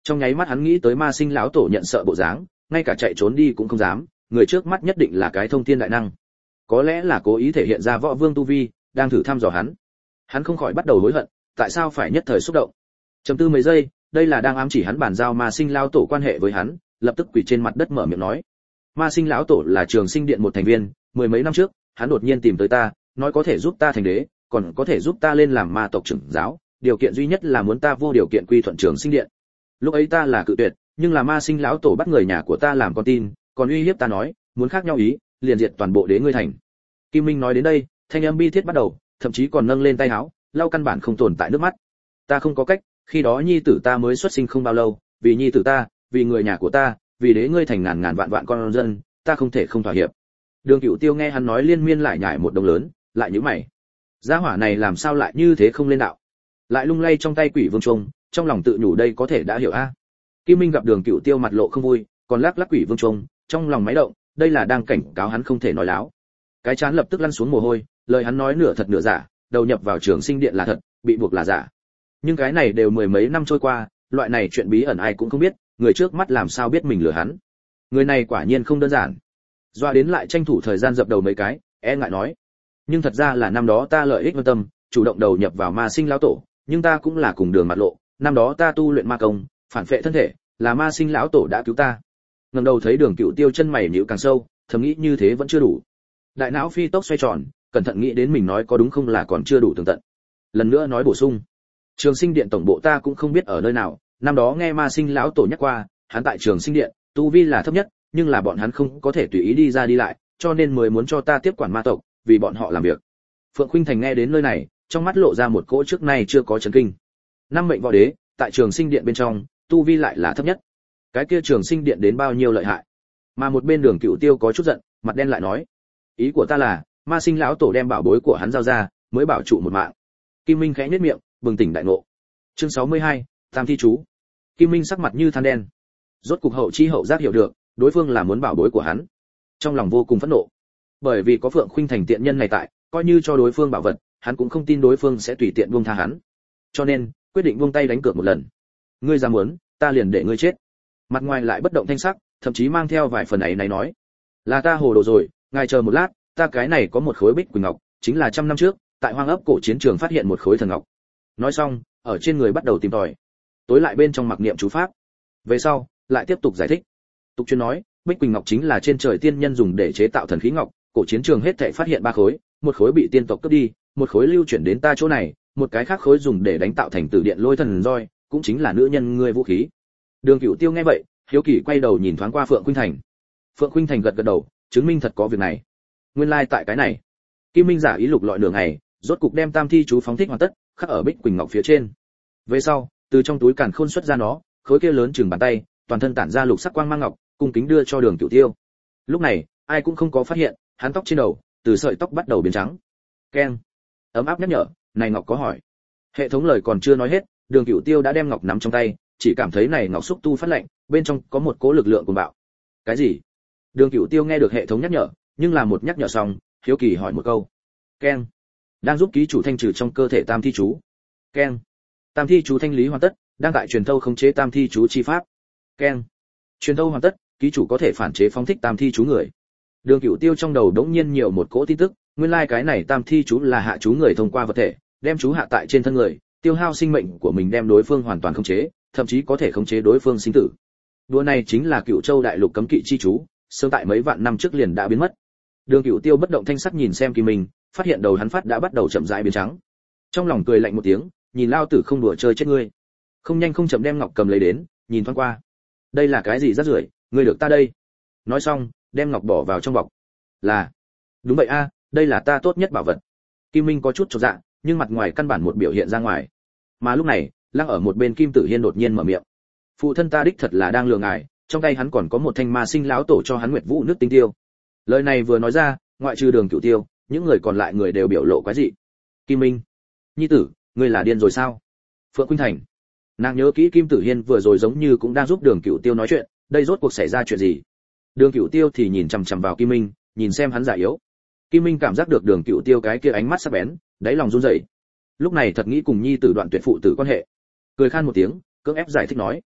Trong nháy mắt hắn nghĩ tới Ma Sinh lão tổ nhận sợ bộ dáng, ngay cả chạy trốn đi cũng không dám, người trước mắt nhất định là cái thông thiên đại năng. Có lẽ là cố ý thể hiện ra võ vương tu vi, đang thử thăm dò hắn. Hắn không khỏi bắt đầu hối hận, tại sao phải nhất thời xúc động. Chầm tư mấy giây, đây là đang ám chỉ hắn bàn giao Ma Sinh lão tổ quan hệ với hắn, lập tức quỳ trên mặt đất mở miệng nói: Ma Sinh lão tổ là Trường Sinh Điện một thành viên, mười mấy năm trước, hắn đột nhiên tìm tới ta, nói có thể giúp ta thành đế, còn có thể giúp ta lên làm ma tộc trưởng giáo, điều kiện duy nhất là muốn ta vô điều kiện quy thuận Trường Sinh Điện. Lúc ấy ta là cự tuyệt, nhưng là Ma Sinh lão tổ bắt người nhà của ta làm con tin, còn uy hiếp ta nói, muốn khác nhau ý, liền diệt toàn bộ đế ngươi thành. Kim Minh nói đến đây, thanh âm bi thiết bắt đầu, thậm chí còn nâng lên tay áo, lau căn bản không tồn tại nước mắt. Ta không có cách, khi đó nhi tử ta mới xuất sinh không bao lâu, vì nhi tử ta, vì người nhà của ta, vì đế ngươi thành ngàn ngàn vạn vạn con dân, ta không thể không thỏa hiệp. Đường Cửu Tiêu nghe hắn nói liên miên lại nhải một đồng lớn, lại nhíu mày. Gia hỏa này làm sao lại như thế không lên đạo? Lại lung lay trong tay Quỷ Vương Trung, trong lòng tự nhủ đây có thể đã hiểu a. Kim Minh gặp Đường Cửu Tiêu mặt lộ không vui, còn lắc lắc Quỷ Vương Trung, trong lòng máy động, đây là đang cảnh cáo hắn không thể nói láo. Cái chán lập tức lăn xuống mồ hôi, lời hắn nói nửa thật nửa giả, đầu nhập vào Trường Sinh Điện là thật, bị buộc là giả. Nhưng cái này đều mười mấy năm trôi qua, loại này chuyện bí ẩn ai cũng không biết, người trước mắt làm sao biết mình lừa hắn. Người này quả nhiên không đơn giản. Doa đến lại tranh thủ thời gian dập đầu mấy cái, e ngại nói: nhưng thật ra là năm đó ta lợi ích vô tâm, chủ động đầu nhập vào Ma Sinh lão tổ, nhưng ta cũng là cùng đường mặt lộ, năm đó ta tu luyện ma công, phản phệ thân thể, là Ma Sinh lão tổ đã cứu ta. Ngẩng đầu thấy Đường Cửu Tiêu chân mày nhíu càng sâu, thầm nghĩ như thế vẫn chưa đủ. Đại não phi tốc xoay tròn, cẩn thận nghĩ đến mình nói có đúng không là còn chưa đủ tường tận. Lần nữa nói bổ sung: Trường Sinh Điện tổng bộ ta cũng không biết ở nơi nào, năm đó nghe Ma Sinh lão tổ nhắc qua, hắn tại Trường Sinh Điện, tu vi là thấp nhất, nhưng là bọn hắn không có thể tùy ý đi ra đi lại, cho nên mới muốn cho ta tiếp quản ma tộc, vì bọn họ làm việc. Phượng Khuynh Thành nghe đến nơi này, trong mắt lộ ra một cỗ trước nay chưa có chấn kinh. Năm mệnh võ đế, tại Trường Sinh Điện bên trong, tu vi lại là thấp nhất. Cái kia Trường Sinh Điện đến bao nhiêu lợi hại? Mà một bên Đường Cửu Tiêu có chút giận, mặt đen lại nói: ý của ta là, Ma Sinh lão tổ đem bảo bối của hắn giao ra, mới bảo trụ một mạng. Kim Minh khẽ nhếch miệng, bừng tỉnh đại ngộ. Chương 62, Tam thi chú. Kim Minh sắc mặt như than đen. Rốt cục hậu chi hậu giác hiểu được, đối phương là muốn bảo bối của hắn. Trong lòng vô cùng phẫn nộ. Bởi vì có Phượng Khuynh Thành tiện nhân này tại, coi như cho đối phương bảo vật, hắn cũng không tin đối phương sẽ tùy tiện buông tha hắn. Cho nên, quyết định buông tay đánh cược một lần. Ngươi dám muốn, ta liền để ngươi chết. Mặt ngoài lại bất động thanh sắc, thậm chí mang theo vài phần ấy này nói: là ta hồ đồ rồi, ngài chờ một lát, ta cái này có một khối bích quỳnh ngọc, chính là 100 năm trước, tại hoang ấp cổ chiến trường phát hiện một khối thần ngọc. Nói xong, ở trên người bắt đầu tìm tòi. Tối lại bên trong mặc niệm chú pháp. Về sau, lại tiếp tục giải thích. Tục chuyên nói, bích quỳnh ngọc chính là trên trời tiên nhân dùng để chế tạo thần khí ngọc, cổ chiến trường hết thảy phát hiện 3 khối, một khối bị tiên tộc cướp đi, một khối lưu chuyển đến ta chỗ này, một cái khác khối dùng để đánh tạo thành tử điện lôi thần roi, cũng chính là nữ nhân ngươi vũ khí. Đường Cửu Tiêu nghe vậy, hiếu kỳ quay đầu nhìn thoáng qua Phượng Khuynh Thành. Phượng Khuynh Thành gật gật đầu, chứng minh thật có việc này. Nguyên lai tại cái này. Kim Minh giả ý lục lọi nửa ngày, rốt cục đem Tam thi chú phóng thích hoàn tất, khắc ở bích quỳnh ngọc phía trên. Về sau, từ trong túi càn khôn xuất ra nó, khối kia lớn chừng bàn tay, toàn thân tản ra lục sắc quang mang ngọc, cung kính đưa cho Đường Cửu Tiêu. Lúc này, ai cũng không có phát hiện, hắn tóc trên đầu, từ sợi tóc bắt đầu biến trắng. Keng. Ấm áp nhắc nhở, này ngọc có hỏi. Hệ thống lời còn chưa nói hết, Đường Cửu Tiêu đã đem ngọc nắm trong tay, chỉ cảm thấy này ngọc xúc tu phát lạnh, bên trong có một cỗ lực lượng cuồng bạo. Cái gì? Đường Cửu Tiêu nghe được hệ thống nhắc nhở, nhưng là một nhắc nhở xong, hiếu kỳ hỏi một câu. Keng. Đang giúp ký chủ thanh trừ trong cơ thể Tam thi chú. Keng. Tam thi chú thanh lý hoàn tất, đang tại truyền thâu khống chế Tam thi chú chi pháp. Keng. Truyền thâu hoàn tất, ký chủ có thể phản chế phóng thích Tam thi chú người. Đường Cửu Tiêu trong đầu đống nhiên nhiều một cỗ tin tức, nguyên lai cái này Tam thi chú là hạ chú người thông qua vật thể, đem chú hạ tại trên thân người, tiêu hao sinh mệnh của mình đem đối phương hoàn toàn khống chế, thậm chí có thể khống chế đối phương sinh tử. Đùa này chính là Cửu Châu đại lục cấm kỵ chi chú, sớm tại mấy vạn năm trước liền đã biến mất. Đường Cửu Tiêu bất động thanh sắc nhìn xem Kim Minh, phát hiện đầu hắn phát đã bắt đầu chậm rãi biến trắng. Trong lòng cười lạnh một tiếng, nhìn lao tử không đùa chơi chết ngươi. Không nhanh không chậm đem ngọc cầm lấy đến, nhìn thoáng qua. Đây là cái gì rác rưởi, ngươi được ta đây. Nói xong, đem ngọc bỏ vào trong bọc. Là, đúng vậy a, đây là ta tốt nhất bảo vật. Kim Minh có chút chột dạ, nhưng mặt ngoài căn bản một biểu hiện ra ngoài. Mà lúc này, lăng ở một bên Kim Tử Hiên đột nhiên mở miệng. Phụ thân ta đích thật là đang lừa ngài, trong tay hắn còn có một thanh Ma Sinh lão tổ cho hắn Nguyệt Vũ nước tinh tiêu. Lời này vừa nói ra, ngoại trừ Đường Cửu Tiêu, những người còn lại người đều biểu lộ quái dị. Kim Minh, nhi tử, ngươi là điên rồi sao? Phượng Khuynh Thành, nàng nhớ kỹ Kim Tử Hiên vừa rồi giống như cũng đang giúp Đường Cửu Tiêu nói chuyện, đây rốt cuộc xảy ra chuyện gì? Đường Cửu Tiêu thì nhìn chằm chằm vào Kim Minh, nhìn xem hắn giả yếu. Kim Minh cảm giác được Đường Cửu Tiêu cái kia ánh mắt sắc bén, đáy lòng run rẩy. Lúc này thật nghĩ cùng nhi tử đoạn tuyệt phụ tử quan hệ. Cười khan một tiếng, cưỡng ép giải thích nói: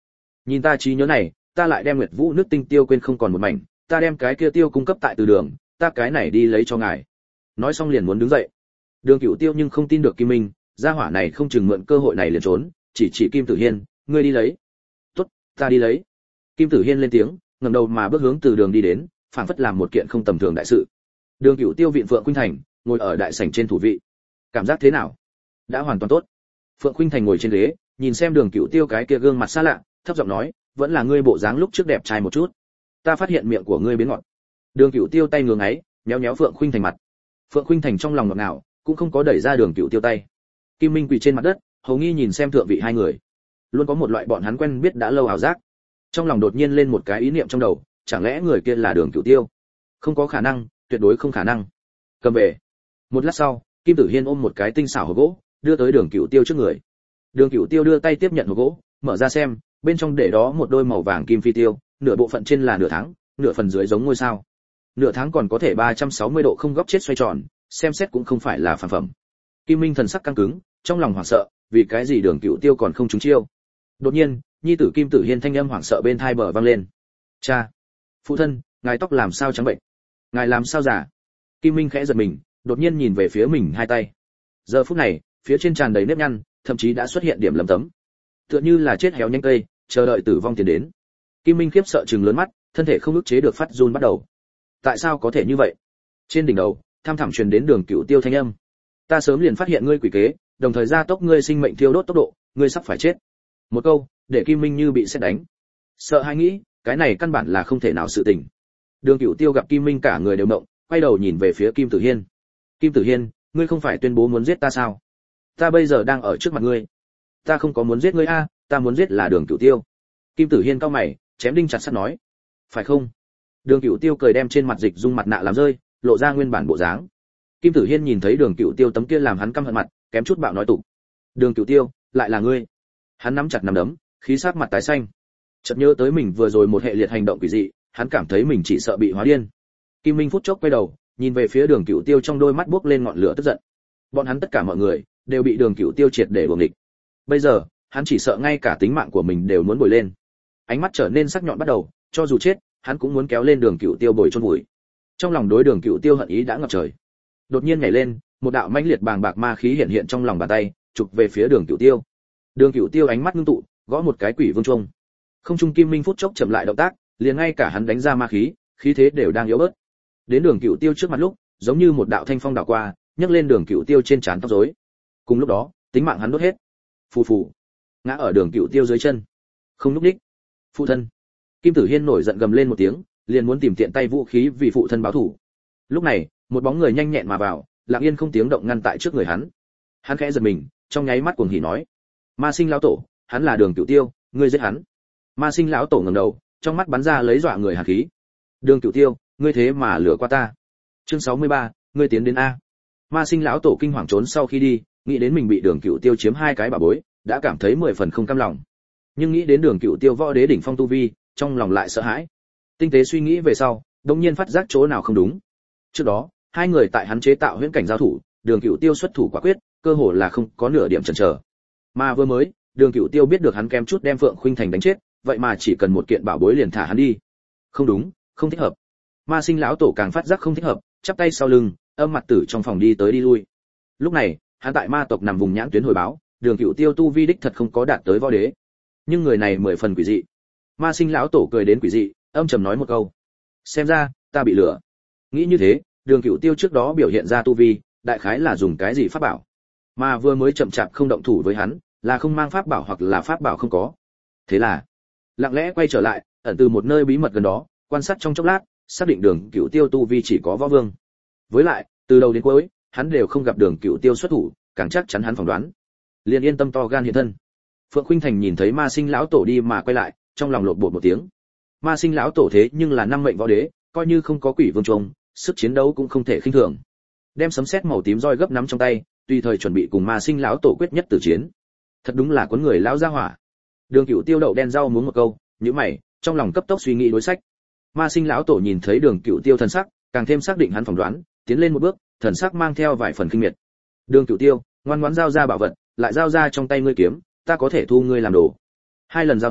Nhìn ta trí nhớ này, ta lại đem Nguyệt Vũ nước tinh tiêu quên không còn một mảnh, ta đem cái kia tiêu cung cấp tại từ đường, ta cái này đi lấy cho ngài. Nói xong liền muốn đứng dậy. Đường Cửu Tiêu nhưng không tin được Kim Minh, gia hỏa này không chừng mượn cơ hội này liền trốn, chỉ Kim Tử Hiên, ngươi đi lấy. Tốt, ta đi lấy. Kim Tử Hiên lên tiếng, ngẩng đầu mà bước hướng từ đường đi đến, phảng phất làm một kiện không tầm thường đại sự. Đường Cửu Tiêu viện Phượng Khuynh Thành, ngồi ở đại sảnh trên thủ vị. Cảm giác thế nào? Đã hoàn toàn tốt. Phượng Khuynh Thành ngồi trên ghế, nhìn xem Đường Cửu Tiêu cái kia gương mặt xa lạ, thấp giọng nói, vẫn là ngươi bộ dáng lúc trước đẹp trai một chút. Ta phát hiện miệng của ngươi biến ngọt. Đường Cửu Tiêu tay ngưỡng ấy, nhéo nhéo Phượng Khuynh Thành mặt. Phượng Khuynh Thành trong lòng ngọt ngào, cũng không có đẩy ra Đường Cửu Tiêu tay. Kim Minh quỳ trên mặt đất, hầu nghi nhìn xem thượng vị hai người, luôn có một loại bọn hắn quen biết đã lâu ảo giác. Trong lòng đột nhiên lên một cái ý niệm trong đầu, chẳng lẽ người kia là Đường Cửu Tiêu? Không có khả năng, tuyệt đối không khả năng. Cầm về. Một lát sau, Kim Tử Hiên ôm một cái tinh xảo hộp gỗ, đưa tới Đường Cửu Tiêu trước người. Đường Cửu Tiêu đưa tay tiếp nhận hộp gỗ, mở ra xem, bên trong để đó một đôi màu vàng kim phi tiêu, nửa bộ phận trên là nửa tháng, nửa phần dưới giống ngôi sao. Nửa tháng còn có thể 360 độ không góc chết xoay tròn, xem xét cũng không phải là phàm phẩm. Kim Minh thần sắc căng cứng, trong lòng hoảng sợ, vì cái gì Đường Cửu Tiêu còn không trúng chiêu. Đột nhiên, nhi tử Kim Tử Hiên thanh âm hoảng sợ bên tai bờ vang lên. "Cha, phụ thân, ngài tóc làm sao trắng bệnh? Ngài làm sao già?" Kim Minh khẽ giật mình, đột nhiên nhìn về phía mình hai tay. Giờ phút này, phía trên tràn đầy nếp nhăn, thậm chí đã xuất hiện điểm lấm tấm. Tựa như là chết héo nhanh cây, chờ đợi tử vong tiến đến. Kim Minh khiếp sợ trừng lớn mắt, thân thể không ức chế được phát run bắt đầu. Tại sao có thể như vậy? Trên đỉnh đầu, tham thẳm truyền đến Đường Cửu Tiêu thanh âm. Ta sớm liền phát hiện ngươi quỷ kế, đồng thời gia tốc ngươi sinh mệnh thiêu đốt tốc độ, ngươi sắp phải chết. Một câu, để Kim Minh như bị sét đánh. Sợ hãi nghĩ, cái này căn bản là không thể nào sự tình. Đường Cửu Tiêu gặp Kim Minh cả người đều động, quay đầu nhìn về phía Kim Tử Hiên. Kim Tử Hiên, ngươi không phải tuyên bố muốn giết ta sao? Ta bây giờ đang ở trước mặt ngươi. Ta không có muốn giết ngươi a, ta muốn giết là Đường Cửu Tiêu. Kim Tử Hiên cau mày, chém đinh chặt sắt nói. Phải không? Đường Cửu Tiêu cười đem trên mặt dịch dung mặt nạ làm rơi, lộ ra nguyên bản bộ dáng. Kim Tử Hiên nhìn thấy Đường Cửu Tiêu tấm kia làm hắn căm hận mặt, kém chút bạo nói tục. Đường Cửu Tiêu, lại là ngươi? Hắn nắm chặt nắm đấm, khí sắc mặt tái xanh. Chợt nhớ tới mình vừa rồi một hệ liệt hành động quỷ dị, hắn cảm thấy mình chỉ sợ bị hóa điên. Kim Minh phút chốc quay đầu, nhìn về phía Đường Cửu Tiêu trong đôi mắt bốc lên ngọn lửa tức giận. Bọn hắn tất cả mọi người đều bị Đường Cửu Tiêu triệt để uổng địch. Bây giờ, hắn chỉ sợ ngay cả tính mạng của mình đều muốn bồi lên. Ánh mắt trở nên sắc nhọn bắt đầu, cho dù chết, hắn cũng muốn kéo lên Đường Cửu Tiêu bồi chôn vùi. Trong lòng đối Đường Cửu Tiêu hận ý đã ngập trời. Đột nhiên nhảy lên, một đạo mãnh liệt bàng bạc ma khí hiện hiện trong lòng bàn tay, chụp về phía Đường Cửu Tiêu. Đường Cửu Tiêu ánh mắt ngưng tụ, gõ một cái quỷ vương trung. Không trung Kim Minh phút chốc chậm lại động tác, liền ngay cả hắn đánh ra ma khí, khí thế đều đang yếu bớt. Đến Đường Cửu Tiêu trước mặt lúc, giống như một đạo thanh phong đảo qua, nhấc lên Đường Cửu Tiêu trên trán tóc rối. Cùng lúc đó, tính mạng hắn đốt hết. Phù phù, ngã ở Đường Cửu Tiêu dưới chân, không lúc đích. Phụ thân. Kim Tử Hiên nổi giận gầm lên một tiếng, liền muốn tìm tiện tay vũ khí vì phụ thân báo thù. Lúc này, một bóng người nhanh nhẹn mà vào, lặng yên không tiếng động ngăn tại trước người hắn. Hắn khẽ giật mình, trong nháy mắt cuồng hỉ nói: "Ma Sinh lão tổ, hắn là Đường Cửu Tiêu, ngươi giết hắn." Ma Sinh lão tổ ngẩng đầu, trong mắt bắn ra lấy dọa người hàn khí. "Đường Cửu Tiêu, ngươi thế mà lừa qua ta." Chương 63, ngươi tiến đến a. Ma Sinh lão tổ kinh hoàng trốn sau khi đi, nghĩ đến mình bị Đường Cửu Tiêu chiếm hai cái bảo bối, đã cảm thấy 10 phần không cam lòng. Nhưng nghĩ đến Đường Cửu Tiêu võ đế đỉnh phong tu vi, trong lòng lại sợ hãi. Tinh tế suy nghĩ về sau, đột nhiên phát giác chỗ nào không đúng. Trước đó, hai người tại hắn chế tạo huyễn cảnh giao thủ, Đường Cửu Tiêu xuất thủ quả quyết, cơ hồ là không có nửa điểm chần chờ. Mà vừa mới, Đường Cửu Tiêu biết được hắn kém chút đem Phượng Khuynh Thành đánh chết, vậy mà chỉ cần một kiện bảo bối liền thả hắn đi. Không đúng, không thích hợp. Ma Sinh lão tổ càng phát giác không thích hợp, chắp tay sau lưng, âm mặt tử trong phòng đi tới đi lui. Lúc này, hắn tại ma tộc nằm vùng nhãn tuyến hồi báo, Đường Cửu Tiêu tu vi đích thật không có đạt tới võ đế. Nhưng người này 10 phần quỷ dị. Ma Sinh lão tổ cười đến quỷ dị, âm trầm nói một câu: "Xem ra, ta bị lừa." Nghĩ như thế, Đường Cửu Tiêu trước đó biểu hiện ra tu vi, đại khái là dùng cái gì pháp bảo, mà vừa mới chậm chạp không động thủ với hắn, là không mang pháp bảo hoặc là pháp bảo không có. Thế là, lặng lẽ quay trở lại, ẩn từ một nơi bí mật gần đó, quan sát trong chốc lát, xác định Đường Cửu Tiêu tu vi chỉ có võ vương. Với lại, từ đầu đến cuối, hắn đều không gặp Đường Cửu Tiêu xuất thủ, càng chắc chắn hắn phỏng đoán. Liền yên tâm to gan hiện thân. Phượng Khuynh Thành nhìn thấy Ma Sinh lão tổ đi mà quay lại, trong lòng lột bột một tiếng. Ma Sinh lão tổ thế nhưng là năm mệnh võ đế, coi như không có quỷ vương trùng, sức chiến đấu cũng không thể khinh thường. Đem sấm sét màu tím roi gấp nắm trong tay, tùy thời chuẩn bị cùng Ma Sinh lão tổ quyết nhất tử chiến. Thật đúng là cuốn người lão gia hỏa. Đường Cửu Tiêu đậu đen rau muống một câu, nhíu mày, trong lòng cấp tốc suy nghĩ đối sách. Ma Sinh lão tổ nhìn thấy Đường Cửu Tiêu thần sắc, càng thêm xác định hắn phỏng đoán, tiến lên một bước, thần sắc mang theo vài phần kinh miệt. Đường Cửu Tiêu, ngoan ngoãn giao ra bảo vật, lại giao ra trong tay ngươi kiếm, ta có thể thu ngươi làm đồ. Hai lần giao thủ,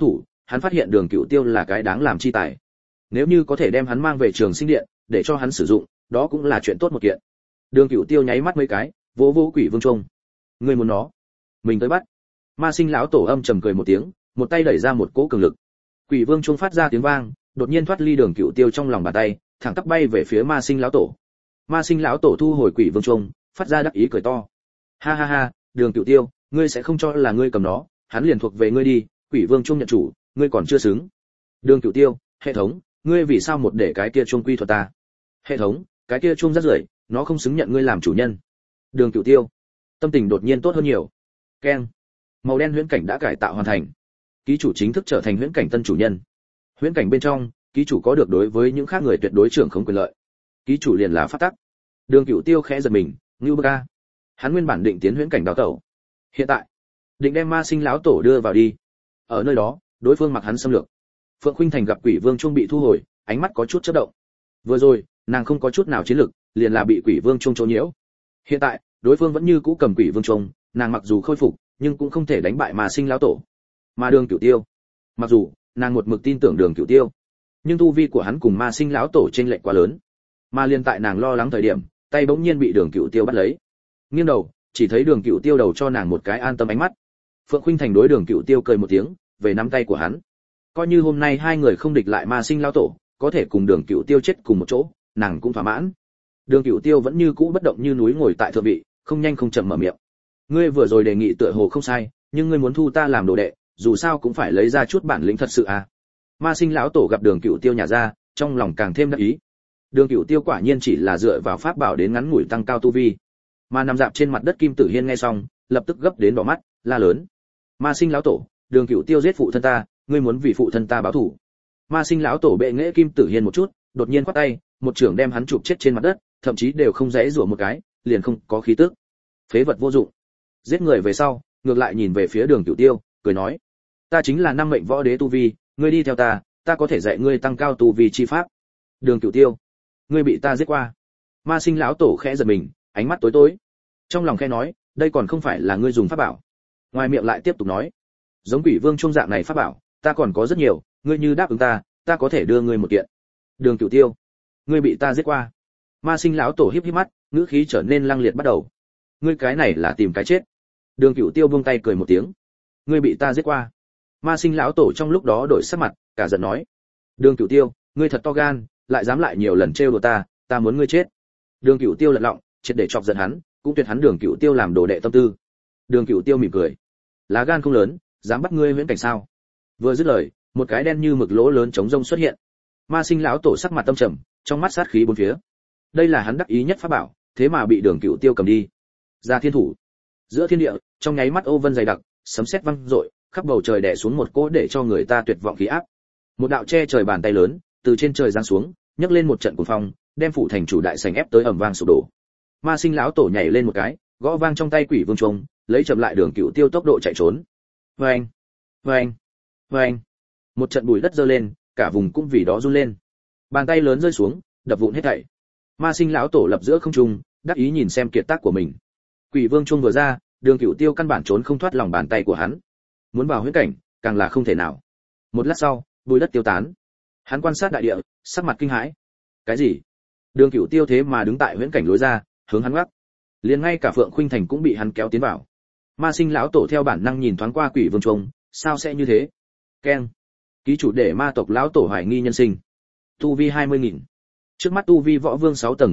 hắn phát hiện Đường Cửu Tiêu là cái đáng làm chi tài. Nếu như có thể đem hắn mang về Trường Sinh Điện, để cho hắn sử dụng, đó cũng là chuyện tốt một kiện. Đường Cửu Tiêu nháy mắt mấy cái, vỗ vỗ Quỷ Vương Trung. Ngươi muốn nó, mình tới bắt. Ma Sinh lão tổ âm trầm cười một tiếng, một tay đẩy ra một cỗ cường lực. Quỷ Vương Trung phát ra tiếng vang, đột nhiên thoát ly Đường Cửu Tiêu trong lòng bàn tay, thẳng tắp bay về phía Ma Sinh lão tổ. Ma Sinh lão tổ thu hồi Quỷ Vương Trung, phát ra đắc ý cười to. Ha ha ha, Đường Cửu Tiêu, ngươi sẽ không cho là ngươi cầm nó, hắn liền thuộc về ngươi đi, Quỷ Vương Trung nhận chủ, ngươi còn chưa xứng. Đường Cửu Tiêu, hệ thống, ngươi vì sao một để cái kia trung quy thuật ta? Hệ thống, cái kia trung rất rưởi, nó không xứng nhận ngươi làm chủ nhân. Đường Cửu Tiêu, tâm tình đột nhiên tốt hơn nhiều. Keng, màu đen huyễn cảnh đã cải tạo hoàn thành, ký chủ chính thức trở thành huyễn cảnh tân chủ nhân. Huyễn cảnh bên trong, ký chủ có được đối với những khác người tuyệt đối trưởng không quyền lợi. Ký chủ liền là pháp tắc. Đường Cửu Tiêu khẽ giật mình, ngưu bơ. Hắn nguyên bản định tiến huyễn cảnh đào tẩu, hiện tại định đem Ma Sinh lão tổ đưa vào đi. Ở nơi đó, đối phương mặc hắn xâm lược. Phượng Khuynh Thành gặp Quỷ Vương Trung bị thu hồi, ánh mắt có chút chớp động. Vừa rồi, nàng không có chút nào chiến lực, liền là bị Quỷ Vương Trung trốn nhiễu. Hiện tại, đối phương vẫn như cũ cầm Quỷ Vương Trung, nàng mặc dù khôi phục, nhưng cũng không thể đánh bại Ma Sinh lão tổ. Mà Đường Cửu Tiêu, mặc dù nàng một mực tin tưởng Đường Cửu Tiêu, nhưng tu vi của hắn cùng Ma Sinh lão tổ chênh lệch quá lớn. Mà liên tại nàng lo lắng thời điểm, tay bỗng nhiên bị Đường Cửu Tiêu bắt lấy. Nghiêng đầu, chỉ thấy Đường Cửu Tiêu đầu cho nàng một cái an tâm ánh mắt. Phượng Khuynh Thành đối Đường Cửu Tiêu cười một tiếng, về nắm tay của hắn. Coi như hôm nay hai người không địch lại Ma Sinh lão tổ, có thể cùng Đường Cửu Tiêu chết cùng một chỗ, nàng cũng thỏa mãn. Đường Cửu Tiêu vẫn như cũ bất động như núi ngồi tại thượng vị, không nhanh không chậm mở miệng. Ngươi vừa rồi đề nghị tựa hồ không sai, nhưng ngươi muốn thu ta làm đồ đệ, dù sao cũng phải lấy ra chút bản lĩnh thật sự à? Ma Sinh lão tổ gặp Đường Cửu Tiêu nhả ra, trong lòng càng thêm đắc ý. Đường Cửu Tiêu quả nhiên chỉ là dựa vào pháp bảo đến ngắn ngủi tăng cao tu vi. Mà nằm dạp trên mặt đất Kim Tử Hiên nghe xong, lập tức gấp đến đỏ mắt, la lớn: Ma Sinh lão tổ, Đường Cửu Tiêu giết phụ thân ta, ngươi muốn vì phụ thân ta báo thù? Ma Sinh lão tổ bệ nghệ Kim Tử Hiên một chút, đột nhiên quát tay, một chưởng đem hắn chụp chết trên mặt đất, thậm chí đều không dãy rủa một cái, liền không có khí tức. Phế vật vô dụng. Giết người về sau, ngược lại nhìn về phía Đường Cửu Tiêu, cười nói: ta chính là năm mệnh võ đế tu vi, ngươi đi theo ta, ta có thể dạy ngươi tăng cao tu vi chi pháp. Đường Cửu Tiêu, ngươi bị ta giết qua. Ma Sinh lão tổ khẽ giật mình, ánh mắt tối tối. Trong lòng khẽ nói, đây còn không phải là ngươi dùng pháp bảo. Ngoài miệng lại tiếp tục nói: giống Quỷ Vương trung dạng này pháp bảo, ta còn có rất nhiều, ngươi như đáp ứng ta, ta có thể đưa ngươi một kiện. Đường Cửu Tiêu, ngươi bị ta giết qua. Ma Sinh lão tổ híp híp mắt, ngữ khí trở nên lăng liệt bắt đầu. Ngươi cái này là tìm cái chết. Đường Cửu Tiêu buông tay cười một tiếng. Ngươi bị ta giết qua. Ma Sinh lão tổ trong lúc đó đổi sắc mặt, cả giận nói: Đường Cửu Tiêu, ngươi thật to gan, lại dám lại nhiều lần trêu đùa ta, ta muốn ngươi chết. Đường Cửu Tiêu lật lọng, triệt để chọc giận hắn, cũng tuyệt hắn Đường Cửu Tiêu làm đồ đệ tâm tư. Đường Cửu Tiêu mỉm cười: lá gan không lớn, dám bắt ngươi huyễn cảnh sao? Vừa dứt lời, một cái đen như mực lỗ lớn trống rông xuất hiện. Ma Sinh lão tổ sắc mặt tâm trầm, trong mắt sát khí bốn phía. Đây là hắn đắc ý nhất pháp bảo, thế mà bị Đường Cửu Tiêu cầm đi. Ra thiên thủ. Giữa thiên địa, trong nháy mắt ô vân dày đặc, sấm sét vang rội, khắp bầu trời đè xuống một cỗ để cho người ta tuyệt vọng khí áp. Một đạo che trời bàn tay lớn từ trên trời giáng xuống, nhấc lên một trận cuồng phong, đem phủ thành chủ đại sảnh ép tới ầm vang sụp đổ. Ma Sinh lão tổ nhảy lên một cái, gõ vang trong tay Quỷ Vương Trung, lấy chậm lại Đường Cửu Tiêu tốc độ chạy trốn. Oeng, oeng, oeng. Một trận bụi đất giơ lên, cả vùng cũng vì đó run lên. Bàn tay lớn rơi xuống, đập vụn hết thảy. Ma Sinh lão tổ lập giữa không trung, đắc ý nhìn xem kiệt tác của mình. Quỷ Vương Trung vừa ra, Đường Cửu Tiêu căn bản trốn không thoát lòng bàn tay của hắn. Muốn vào huyễn cảnh, càng là không thể nào. Một lát sau, bụi đất tiêu tán. Hắn quan sát đại địa, sắc mặt kinh hãi. Cái gì? Đường Cửu Tiêu thế mà đứng tại huyễn cảnh lối ra, hướng hắn ngoắc. Liền ngay cả Phượng Khuynh Thành cũng bị hắn kéo tiến vào. Ma Sinh lão tổ theo bản năng nhìn thoáng qua Quỷ Vương Trung, sao sẽ như thế? Keng. Ký chủ để ma tộc lão tổ hoài nghi nhân sinh. Tu vi 20.000. Trước mắt tu vi võ vương 6 tầng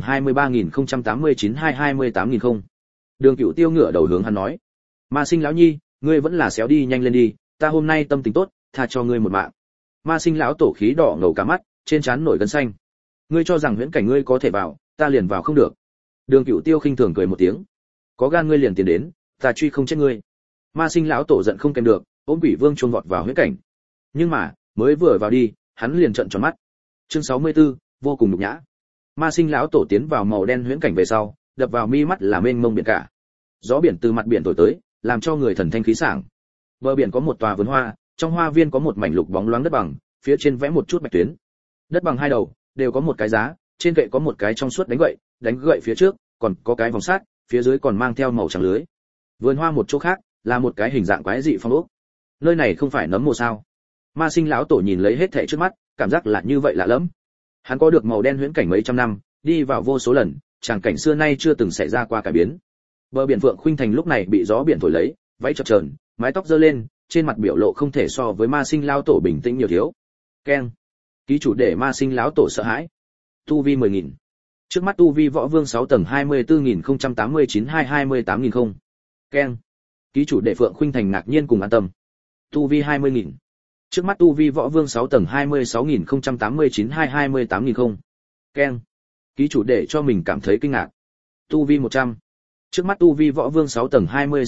23.089-228.000 không. Đường Cửu Tiêu ngửa đầu hướng hắn nói: Ma Sinh lão nhi, ngươi vẫn là xéo đi nhanh lên đi, ta hôm nay tâm tình tốt, tha cho ngươi một mạng. Ma Sinh lão tổ khí đỏ ngầu cả mắt, trên trán nổi gân xanh. Ngươi cho rằng huyễn cảnh ngươi có thể vào, ta liền vào không được. Đường Cửu Tiêu khinh thường cười một tiếng. Có gan ngươi liền tiến đến, ta truy không chết ngươi. Ma Sinh lão tổ giận không kèm được, ôm Quỷ Vương chuông vọt vào huyễn cảnh. Nhưng mà, mới vừa vào đi, hắn liền trợn tròn mắt. Chương 64, vô cùng nhục nhã. Ma Sinh lão tổ tiến vào màu đen huyễn cảnh về sau, đập vào mi mắt là mênh mông biển cả. Gió biển từ mặt biển thổi tới, làm cho người thần thanh khí sảng. Bờ biển có một tòa vườn hoa, trong hoa viên có một mảnh lục bóng loáng đất bằng, phía trên vẽ một chút bạch tuyến. Đất bằng hai đầu đều có một cái giá, trên kệ có một cái trong suốt đánh gậy phía trước, còn có cái vòng sắt, phía dưới còn mang theo màu trắng lưới. Vườn hoa một chỗ khác là một cái hình dạng quái dị phong ốc. Nơi này không phải nấm mồ sao? Ma Sinh lão tổ nhìn lấy hết thảy trước mắt, cảm giác là như vậy lạ lẫm. Hắn có được màu đen huyễn cảnh mấy trăm năm, đi vào vô số lần, tràng cảnh xưa nay chưa từng xảy ra qua cải biến. Bờ biển Phượng Khuynh Thành lúc này bị gió biển thổi lấy, váy chập chờn, mái tóc giơ lên, trên mặt biểu lộ không thể so với Ma Sinh lão tổ bình tĩnh nhiều thiếu. Keng. Ký chủ để Ma Sinh lão tổ sợ hãi. Tu vi 10.000. Trước mắt tu vi võ vương 6 tầng 24.089-228.000 không. Keng. Ký chủ để Phượng Khuynh Thành ngạc nhiên cùng an tâm. Tu vi 20.000. Trước mắt tu vi võ vương 6 tầng 26.089-228.000 không. Keng. Ký chủ để cho mình cảm thấy kinh ngạc. Tu vi 100. Trước mắt tu vi võ vương 6 tầng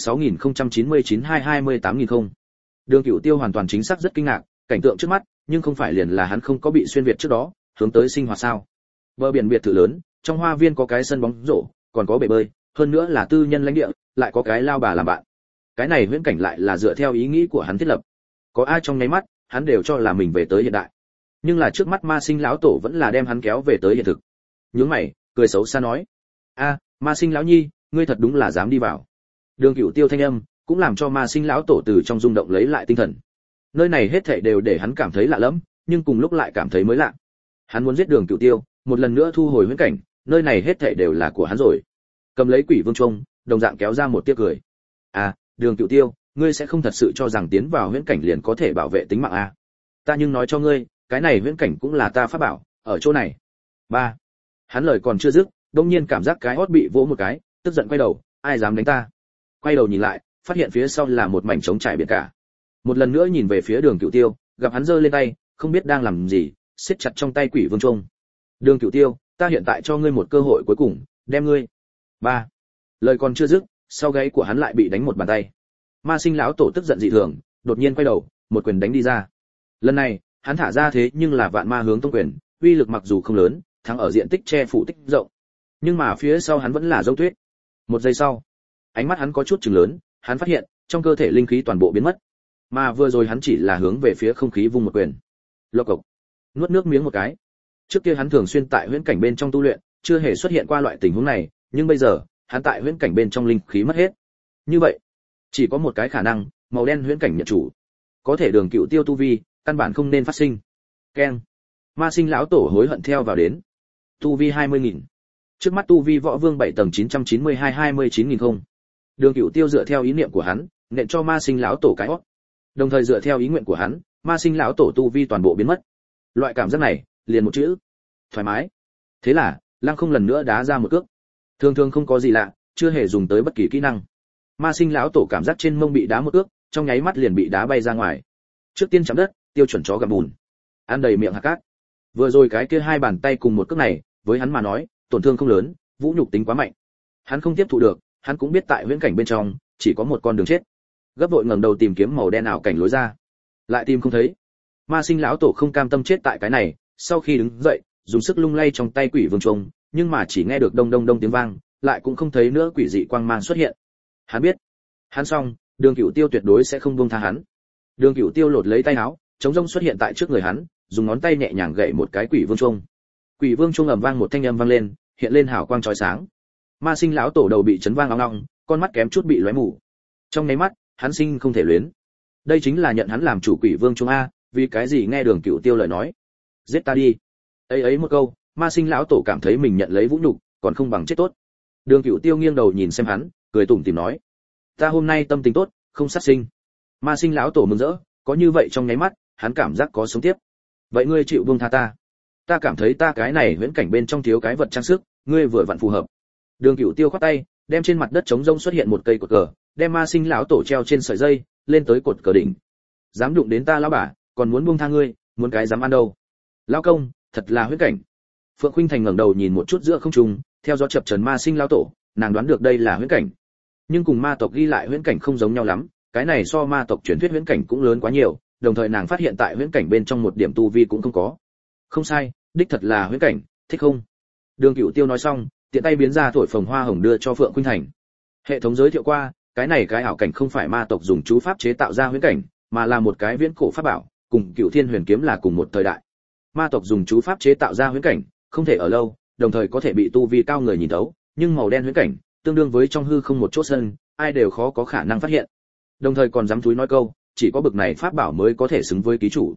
26.099-228.000 không. Đường Cửu Tiêu hoàn toàn chính xác rất kinh ngạc, cảnh tượng trước mắt, nhưng không phải liền là hắn không có bị xuyên việt trước đó, hướng tới sinh hoạt sao? Bờ biển biệt thự lớn, trong hoa viên có cái sân bóng rổ, còn có bể bơi, hơn nữa là tư nhân lãnh địa, lại có cái lao bà làm bạn. Cái này huyễn cảnh lại là dựa theo ý nghĩ của hắn thiết lập. Có ai trong nháy mắt, hắn đều cho là mình về tới hiện đại. Nhưng là trước mắt Ma Sinh lão tổ vẫn là đem hắn kéo về tới hiện thực. Nhướng mày, cười xấu xa nói: "A, Ma Sinh lão nhi, ngươi thật đúng là dám đi vào." Đường Cửu Tiêu thanh âm cũng làm cho Ma Sinh lão tổ từ trong rung động lấy lại tinh thần. Nơi này hết thảy đều để hắn cảm thấy lạ lẫm, nhưng cùng lúc lại cảm thấy mới lạ. Hắn muốn giết Đường Cửu Tiêu, một lần nữa thu hồi huyễn cảnh, nơi này hết thảy đều là của hắn rồi. Cầm lấy Quỷ Vương Trung, đồng dạng kéo ra một tia cười. "À, Đường Cửu Tiêu, ngươi sẽ không thật sự cho rằng tiến vào huyễn cảnh liền có thể bảo vệ tính mạng a? Ta nhưng nói cho ngươi, cái này huyễn cảnh cũng là ta pháp bảo, ở chỗ này." Ba. Hắn lời còn chưa dứt, đột nhiên cảm giác cái hót bị vỗ một cái, tức giận quay đầu, ai dám đánh ta? Quay đầu nhìn lại, phát hiện phía sau là một mảnh trống trải biển cả. Một lần nữa nhìn về phía Đường Cửu Tiêu, gặp hắn giơ lên tay, không biết đang làm gì, siết chặt trong tay Quỷ Vương Trung. "Đường Cửu Tiêu, ta hiện tại cho ngươi một cơ hội cuối cùng, đem ngươi." Ba. Lời còn chưa dứt, sau gáy của hắn lại bị đánh một bàn tay. Ma Sinh lão tổ tức giận dị thường, đột nhiên quay đầu, một quyền đánh đi ra. Lần này, hắn thả ra thế nhưng là vạn ma hướng tông quyền, uy lực mặc dù không lớn, thắng ở diện tích che phủ tích rộng, nhưng mà phía sau hắn vẫn là dấu tuyết. Một giây sau, ánh mắt hắn có chút chừng lớn, hắn phát hiện trong cơ thể linh khí toàn bộ biến mất, mà vừa rồi hắn chỉ là hướng về phía không khí vung một quyền. Lộc cộc, nuốt nước miếng một cái. Trước kia hắn thường xuyên tại huyễn cảnh bên trong tu luyện, chưa hề xuất hiện qua loại tình huống này, nhưng bây giờ, hắn tại huyễn cảnh bên trong linh khí mất hết. Như vậy, chỉ có một cái khả năng, màu đen huyễn cảnh nhận chủ. Có thể Đường Cửu Tiêu tu vi, căn bản không nên phát sinh. Keng. Ma Sinh lão tổ hối hận theo vào đến. Tu vi 20.000. Trước mắt tu vi võ vương 7 tầng 992-29.000 không. Đường Cửu Tiêu dựa theo ý niệm của hắn, nện cho Ma Sinh lão tổ cái hót. Đồng thời dựa theo ý nguyện của hắn, Ma Sinh lão tổ tu vi toàn bộ biến mất. Loại cảm giác này, liền một chữ: thoải mái. Thế là, Lăng Không lần nữa đá ra một cước. Thường thường không có gì lạ, chưa hề dùng tới bất kỳ kỹ năng. Ma Sinh lão tổ cảm giác trên mông bị đá một cước, trong nháy mắt liền bị đá bay ra ngoài. Trước tiên chạm đất, tiêu chuẩn chó gặm bùn, ăn đầy miệng hạt cát. Vừa rồi cái kia hai bàn tay cùng một cước này, với hắn mà nói, tổn thương không lớn, vũ nhục tính quá mạnh. Hắn không tiếp thụ được, hắn cũng biết tại huyễn cảnh bên trong, chỉ có một con đường chết. Gấp vội ngẩng đầu tìm kiếm màu đen ảo cảnh lối ra, lại tìm không thấy. Ma Sinh lão tổ không cam tâm chết tại cái này, sau khi đứng dậy, dùng sức lung lay trong tay Quỷ Vương Trung, nhưng mà chỉ nghe được đông đông đông tiếng vang, lại cũng không thấy nữa quỷ dị quang mang xuất hiện. Hắn biết, hắn xong, Đường Cửu Tiêu tuyệt đối sẽ không buông tha hắn. Đường Cửu Tiêu lột lấy tay áo, chống rông xuất hiện tại trước người hắn, dùng ngón tay nhẹ nhàng gậy một cái Quỷ Vương Trung. Quỷ Vương Trung ầm vang một thanh âm vang lên, hiện lên hào quang chói sáng. Ma Sinh lão tổ đầu bị chấn vang ong ong, con mắt kém chút bị lóe mù. Trong nháy mắt, hắn sinh không thể luyến. Đây chính là nhận hắn làm chủ Quỷ Vương Trung a, vì cái gì nghe Đường Cửu Tiêu lời nói, giết ta đi. Ấy một câu, Ma Sinh lão tổ cảm thấy mình nhận lấy vũ nhục, còn không bằng chết tốt. Đường Cửu Tiêu nghiêng đầu nhìn xem hắn, cười tủm tỉm nói: "Ta hôm nay tâm tình tốt, không sát sinh." Ma Sinh lão tổ mừng rỡ, có như vậy trong nháy mắt, hắn cảm giác có sống tiếp. "Vậy ngươi chịu buông tha ta? Ta cảm thấy ta cái này huyễn cảnh bên trong thiếu cái vật trang sức, ngươi vừa vặn phù hợp." Đường Cửu Tiêu khoát tay, đem trên mặt đất trống rông xuất hiện một cây cột cờ, đem Ma Sinh lão tổ treo trên sợi dây, lên tới cột cờ đỉnh. "Dám đụng đến ta lão bà, còn muốn buông tha ngươi, muốn cái dám ăn đâu?" "Lão công, thật là huyễn cảnh." Phượng Khuynh Thành ngẩng đầu nhìn một chút giữa không trung, theo gió chập chờn Ma Sinh lão tổ, nàng đoán được đây là huyễn cảnh. Nhưng cùng ma tộc ghi lại huyễn cảnh không giống nhau lắm, cái này so ma tộc truyền thuyết huyễn cảnh cũng lớn quá nhiều, đồng thời nàng phát hiện tại huyễn cảnh bên trong một điểm tu vi cũng không có. "Không sai, đích thật là huyễn cảnh, thích không?" Đường Cửu Tiêu nói xong, tiện tay biến ra thổi phồng hoa hồng đưa cho Phượng Khuynh Thành. Hệ thống giới thiệu qua, cái này cái ảo cảnh không phải ma tộc dùng chú pháp chế tạo ra huyễn cảnh, mà là một cái viễn cổ pháp bảo, cùng Cửu Thiên Huyền kiếm là cùng một thời đại. Ma tộc dùng chú pháp chế tạo ra huyễn cảnh, không thể ở lâu, đồng thời có thể bị tu vi cao người nhìn thấu, nhưng màu đen huyễn cảnh, tương đương với trong hư không một chỗ sân, ai đều khó có khả năng phát hiện. Đồng thời còn dám thúi nói câu, chỉ có bực này pháp bảo mới có thể xứng với ký chủ.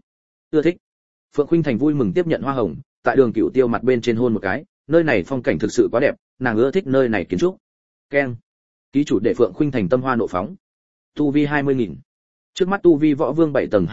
ưa thích. Phượng Khuynh Thành vui mừng tiếp nhận hoa hồng, tại Đường Cửu Tiêu mặt bên trên hôn một cái, nơi này phong cảnh thực sự quá đẹp, nàng ưa thích nơi này kiến trúc. Keng. Ký chủ để Phượng Khuynh Thành tâm hoa nộ phóng. Tu vi 20.000. Trước mắt tu vi võ vương 7 tầng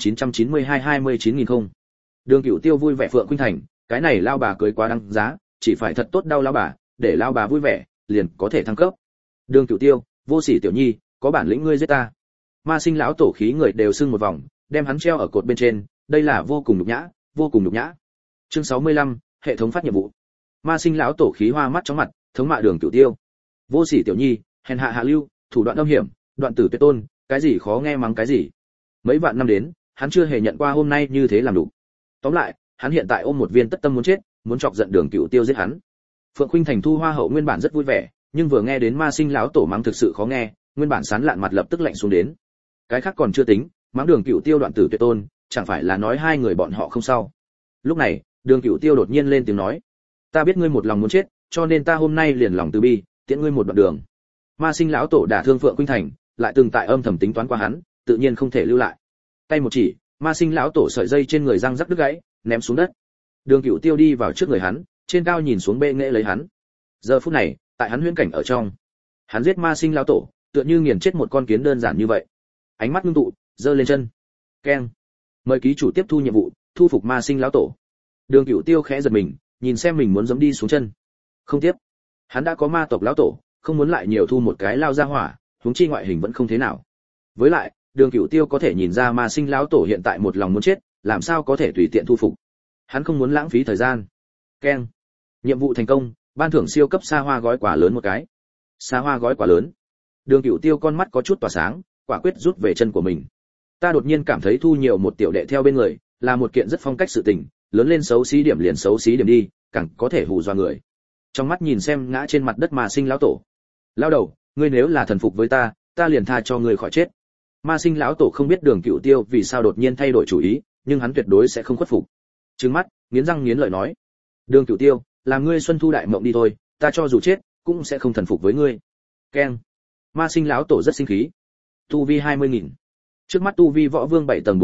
20.992-29.000 không. Đường Cửu Tiêu vui vẻ Phượng Khuynh Thành, cái này lao bà cưới quá đáng giá, chỉ phải thật tốt đau lao bà, để lao bà vui vẻ, liền có thể thăng cấp. Đường Cửu Tiêu, vô sỉ tiểu nhi, có bản lĩnh ngươi giết ta. Ma Sinh lão tổ khí người đều sưng một vòng, đem hắn treo ở cột bên trên, đây là vô cùng nhục nhã, vô cùng nhục nhã. Chương 65, hệ thống phát nhiệm vụ. Ma Sinh lão tổ khí hoa mắt chóng mặt, thống mạ Đường Cửu Tiêu. Vô sỉ tiểu nhi, hèn hạ hạ lưu, thủ đoạn âm hiểm, đoạn tử tuyệt tôn, cái gì khó nghe mắng cái gì. Mấy vạn năm đến, hắn chưa hề nhận qua hôm nay như thế làm đủ. Tóm lại, hắn hiện tại ôm một viên tất tâm muốn chết, muốn chọc giận Đường Cửu Tiêu giết hắn. Phượng Khuynh Thành thu hoa hậu nguyên bản rất vui vẻ, nhưng vừa nghe đến Ma Sinh lão tổ mắng thực sự khó nghe, nguyên bản sán lạn mặt lập tức lạnh xuống đến. Cái khác còn chưa tính, mắng Đường Cửu Tiêu đoạn tử tuyệt tôn, chẳng phải là nói hai người bọn họ không sao. Lúc này, Đường Cửu Tiêu đột nhiên lên tiếng nói: "Ta biết ngươi một lòng muốn chết, cho nên ta hôm nay liền lòng từ bi, tiễn ngươi một đoạn đường." Ma Sinh lão tổ đả thương Phượng Khuynh Thành, lại từng tại âm thầm tính toán qua hắn, tự nhiên không thể lưu lại. Tay một chỉ, Ma Sinh lão tổ sợi dây trên người răng rắc đứt gãy, ném xuống đất. Đường Cửu Tiêu đi vào trước người hắn, trên cao nhìn xuống bệ nghệ lấy hắn. Giờ phút này, tại hắn huyễn cảnh ở trong, hắn giết Ma Sinh lão tổ, tựa như nghiền chết một con kiến đơn giản như vậy. Ánh mắt ngưng tụ, giơ lên chân. Keng. Mời ký chủ tiếp thu nhiệm vụ, thu phục Ma Sinh lão tổ. Đường Cửu Tiêu khẽ giật mình, nhìn xem mình muốn giẫm đi xuống chân. Không tiếp. Hắn đã có ma tộc lão tổ, không muốn lại nhiều thu một cái lao ra hỏa, huống chi ngoại hình vẫn không thế nào. Với lại, Đường Cửu Tiêu có thể nhìn ra Ma Sinh lão tổ hiện tại một lòng muốn chết, làm sao có thể tùy tiện thu phục. Hắn không muốn lãng phí thời gian. Keng. Nhiệm vụ thành công, ban thưởng siêu cấp xa hoa gói quà lớn một cái. Xa hoa gói quà lớn. Đường Cửu Tiêu con mắt có chút tỏa sáng, quả quyết rút về chân của mình. Ta đột nhiên cảm thấy thu nhiều một tiểu đệ theo bên người, là một kiện rất phong cách sự tình, lớn lên xấu xí điểm liền xấu xí điểm đi, càng có thể hù dọa người. Trong mắt nhìn xem ngã trên mặt đất Ma Sinh lão tổ. Lão đầu, ngươi nếu là thần phục với ta, ta liền tha cho ngươi khỏi chết. Ma Sinh lão tổ không biết Đường Cửu Tiêu vì sao đột nhiên thay đổi chủ ý, nhưng hắn tuyệt đối sẽ không khuất phục. Trừng mắt, nghiến răng nghiến lợi nói: "Đường Cửu Tiêu, làm ngươi xuân thu đại mộng đi thôi, ta cho dù chết, cũng sẽ không thần phục với ngươi." Keng. Ma Sinh lão tổ rất sinh khí. Tu vi 20.000. Trước mắt tu vi võ vương 7 tầng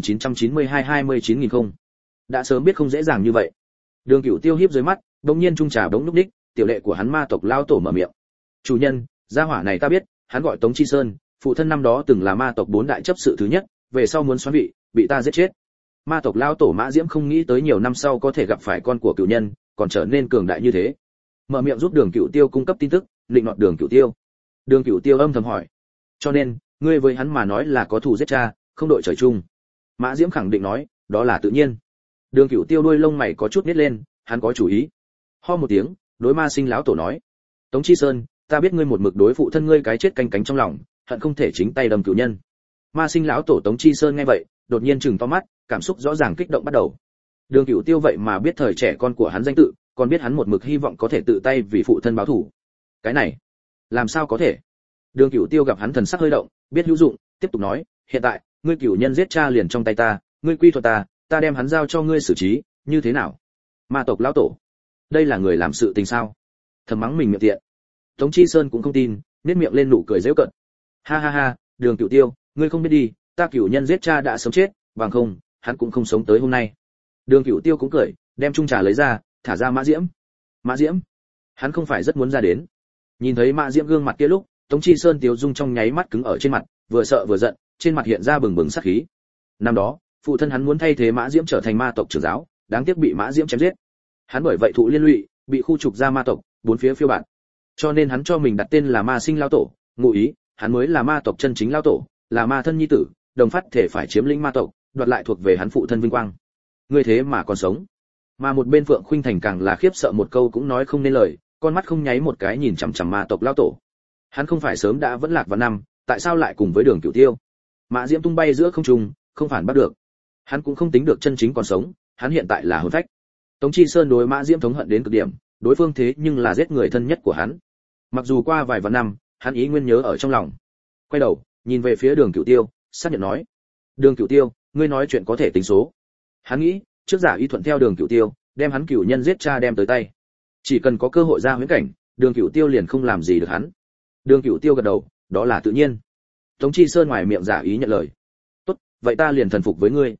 40.992-29.000 không. Đã sớm biết không dễ dàng như vậy. Đường Cửu Tiêu hiếp dưới mắt, đột nhiên trung trà bỗng lúc đích, tiểu lệ của hắn ma tộc lão tổ mở miệng: "Chủ nhân, gia hỏa này ta biết, hắn gọi Tống Chi Sơn, phụ thân năm đó từng là ma tộc 4 đại chấp sự thứ nhất, về sau muốn xoán vị, bị ta giết chết." Ma tộc lão tổ Mã Diễm không nghĩ tới nhiều năm sau có thể gặp phải con của cửu nhân, còn trở nên cường đại như thế. Mở miệng giúp Đường Cửu Tiêu cung cấp tin tức, định nọt Đường Cửu Tiêu. Đường Cửu Tiêu âm thầm hỏi: "Cho nên, ngươi với hắn mà nói là có thù giết cha, không đội trời chung?" Mã Diễm khẳng định nói: "Đó là tự nhiên." Đường Cửu Tiêu đuôi lông mày có chút nhếch lên, hắn có chủ ý. Ho một tiếng, đối Ma Sinh lão tổ nói: "Tống Chi Sơn, ta biết ngươi một mực đối phụ thân ngươi cái chết canh cánh trong lòng, hận không thể chính tay đâm cửu nhân." Ma Sinh lão tổ Tống Chi Sơn nghe vậy, đột nhiên trừng to mắt, cảm xúc rõ ràng kích động bắt đầu. Đường Cửu Tiêu vậy mà biết thời trẻ con của hắn danh tự, còn biết hắn một mực hy vọng có thể tự tay vì phụ thân báo thù. Cái này, làm sao có thể? Đường Cửu Tiêu gặp hắn thần sắc hơi động, biết hữu dụng, tiếp tục nói: "Hiện tại, ngươi cửu nhân giết cha liền trong tay ta, ngươi quy thuật ta, ta đem hắn giao cho ngươi xử trí, như thế nào?" Ma tộc lão tổ, đây là người làm sự tình sao? Thầm mắng mình miệng tiện. Tống Chi Sơn cũng không tin, nhếch miệng lên nụ cười giễu cợt. Ha ha ha, Đường Cửu Tiêu, ngươi không biết đi, ta cửu nhân giết cha đã sớm chết, bằng không, hắn cũng không sống tới hôm nay. Đường Cửu Tiêu cũng cười, đem chung trà lấy ra, thả ra Mã Diễm. Mã Diễm, hắn không phải rất muốn ra đến. Nhìn thấy Mã Diễm gương mặt kia lúc, Tống Chi Sơn tiếu dung trong nháy mắt cứng ở trên mặt, vừa sợ vừa giận, trên mặt hiện ra bừng bừng sát khí. Năm đó, phụ thân hắn muốn thay thế Mã Diễm trở thành ma tộc trưởng giáo, đáng tiếc bị Mã Diễm chém giết. Hắn bởi vậy thụ liên lụy, bị khu trục ra ma tộc, bốn phía phiêu bạt. Cho nên hắn cho mình đặt tên là Ma Sinh lão tổ, ngụ ý, hắn mới là ma tộc chân chính lão tổ, là ma thân nhi tử, đồng phát thể phải chiếm lĩnh ma tộc, đoạt lại thuộc về hắn phụ thân vinh quang. Ngươi thế mà còn sống. Mà một bên Phượng Khuynh Thành càng là khiếp sợ một câu cũng nói không nên lời, con mắt không nháy một cái nhìn chằm chằm ma tộc lão tổ. Hắn không phải sớm đã vẫn lạc vào năm, tại sao lại cùng với Đường Cửu Tiêu? Mã Diễm tung bay giữa không trung, không phản bắt được. Hắn cũng không tính được chân chính còn sống, hắn hiện tại là hồn phách. Tống Chi Sơn đối Mã Diễm thống hận đến cực điểm, đối phương thế nhưng là giết người thân nhất của hắn. Mặc dù qua vài vạn năm, hắn ý nguyên nhớ ở trong lòng. Quay đầu, nhìn về phía Đường Cửu Tiêu, xác nhận nói: "Đường Cửu Tiêu, ngươi nói chuyện có thể tính số." Hắn nghĩ, trước giả y thuận theo Đường Cửu Tiêu, đem hắn cửu nhân giết cha đem tới tay. Chỉ cần có cơ hội ra huyễn cảnh, Đường Cửu Tiêu liền không làm gì được hắn. Đường Cửu Tiêu gật đầu, đó là tự nhiên. Tống Chi Sơn ngoài miệng giả ý nhận lời. "Tốt, vậy ta liền thần phục với ngươi."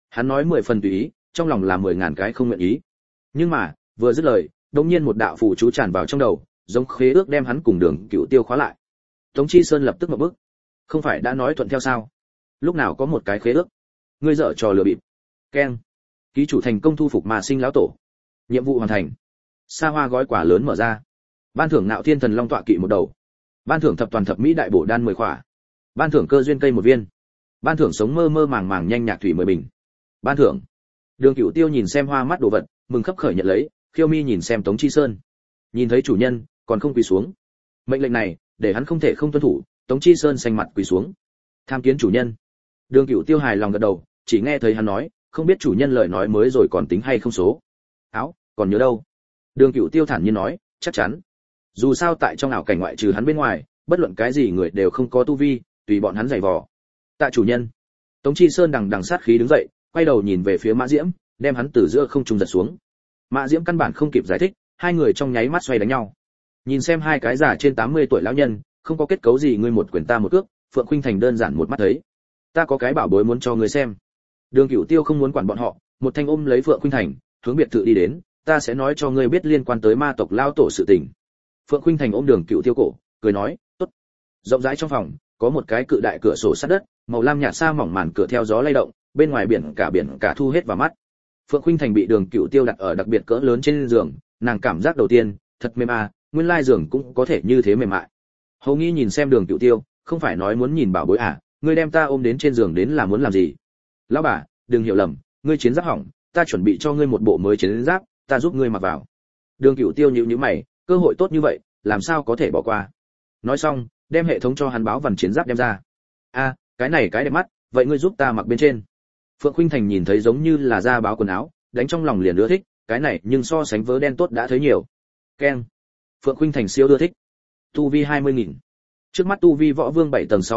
Hắn nói 10 phần tùy ý, trong lòng là 10.000 cái không nguyện ý. Nhưng mà, vừa dứt lời, đột nhiên một đạo phù chú tràn vào trong đầu, giống khế ước đem hắn cùng Đường Cửu Tiêu khóa lại. Tống Chi Sơn lập tức ngậm bức. Không phải đã nói thuận theo sao? Lúc nào có một cái khế ước? Ngươi dở trò lừa bịp. Keng. Ký chủ thành công thu phục Ma Sinh lão tổ. Nhiệm vụ hoàn thành. Sa hoa gói quà lớn mở ra. Ban thưởng Nạo Thiên Thần Long tọa kỵ một đầu. Ban thưởng thập toàn thập mỹ đại bổ đan 10 khỏa. Ban thưởng cơ duyên cây một viên. Ban thưởng sống mơ mơ màng màng nhanh nhạc thủy 10 bình. Ban thưởng. Đường Cửu Tiêu nhìn xem hoa mắt đồ vật, mừng khấp khởi nhận lấy, Khiêu Mi nhìn xem Tống Chi Sơn. Nhìn thấy chủ nhân, còn không quỳ xuống. Mệnh lệnh này, để hắn không thể không tuân thủ, Tống Chi Sơn xanh mặt quỳ xuống. Tham kiến chủ nhân. Đường Cửu Tiêu hài lòng gật đầu, chỉ nghe thấy hắn nói, không biết chủ nhân lời nói mới rồi còn tính hay không số. Áo, còn nhớ đâu? Đường Cửu Tiêu thản nhiên nói, chắc chắn. Dù sao tại trong ảo cảnh ngoại trừ hắn bên ngoài, bất luận cái gì người đều không có tu vi, tùy bọn hắn giày vò. Tạ chủ nhân. Tống Chi Sơn đằng đằng sát khí đứng dậy, quay đầu nhìn về phía Mã Diễm, đem hắn từ giữa không trung giật xuống. Mã Diễm căn bản không kịp giải thích, hai người trong nháy mắt xoay đánh nhau. Nhìn xem hai cái già trên 80 tuổi lão nhân, không có kết cấu gì, ngươi một quyền ta một cước, Phượng Khuynh Thành đơn giản một mắt thấy. Ta có cái bảo bối muốn cho ngươi xem. Đường Cửu Tiêu không muốn quản bọn họ, một thanh ôm lấy Phượng Khuynh Thành, hướng biệt thự đi đến, ta sẽ nói cho ngươi biết liên quan tới ma tộc lao tổ sự tình. Phượng Khuynh Thành ôm Đường Cửu Tiêu cổ, cười nói, tốt. Rộng rãi trong phòng, có một cái cự đại cửa sổ sắt đất, màu lam nhạt sa mỏng màn cửa theo gió lay động, bên ngoài biển cả thu hết vào mắt. Phượng Khuynh Thành bị Đường Cửu Tiêu đặt ở đặc biệt cỡ lớn trên giường, nàng cảm giác đầu tiên, thật mềm à, nguyên lai giường cũng có thể như thế mềm mại. Hầu Nghi nhìn xem Đường Cửu Tiêu, không phải nói muốn nhìn bảo bối à, ngươi đem ta ôm đến trên giường đến là muốn làm gì? Lão bà, đừng hiểu lầm, ngươi chiến giáp hỏng, ta chuẩn bị cho ngươi một bộ mới chiến giáp, ta giúp ngươi mặc vào. Đường Cửu Tiêu nhíu nhíu mày, cơ hội tốt như vậy, làm sao có thể bỏ qua? Nói xong, đem hệ thống cho hắn báo vằn chiến giáp đem ra. A, cái này cái đẹp mắt, vậy ngươi giúp ta mặc bên trên. Phượng Khuynh Thành nhìn thấy giống như là da báo quần áo, đánh trong lòng liền ưa thích, cái này nhưng so sánh vớ đen tốt đã thấy nhiều. Keng. Phượng Khuynh Thành siêu ưa thích. Tu vi 20.000. Trước mắt tu vi võ vương 7 tầng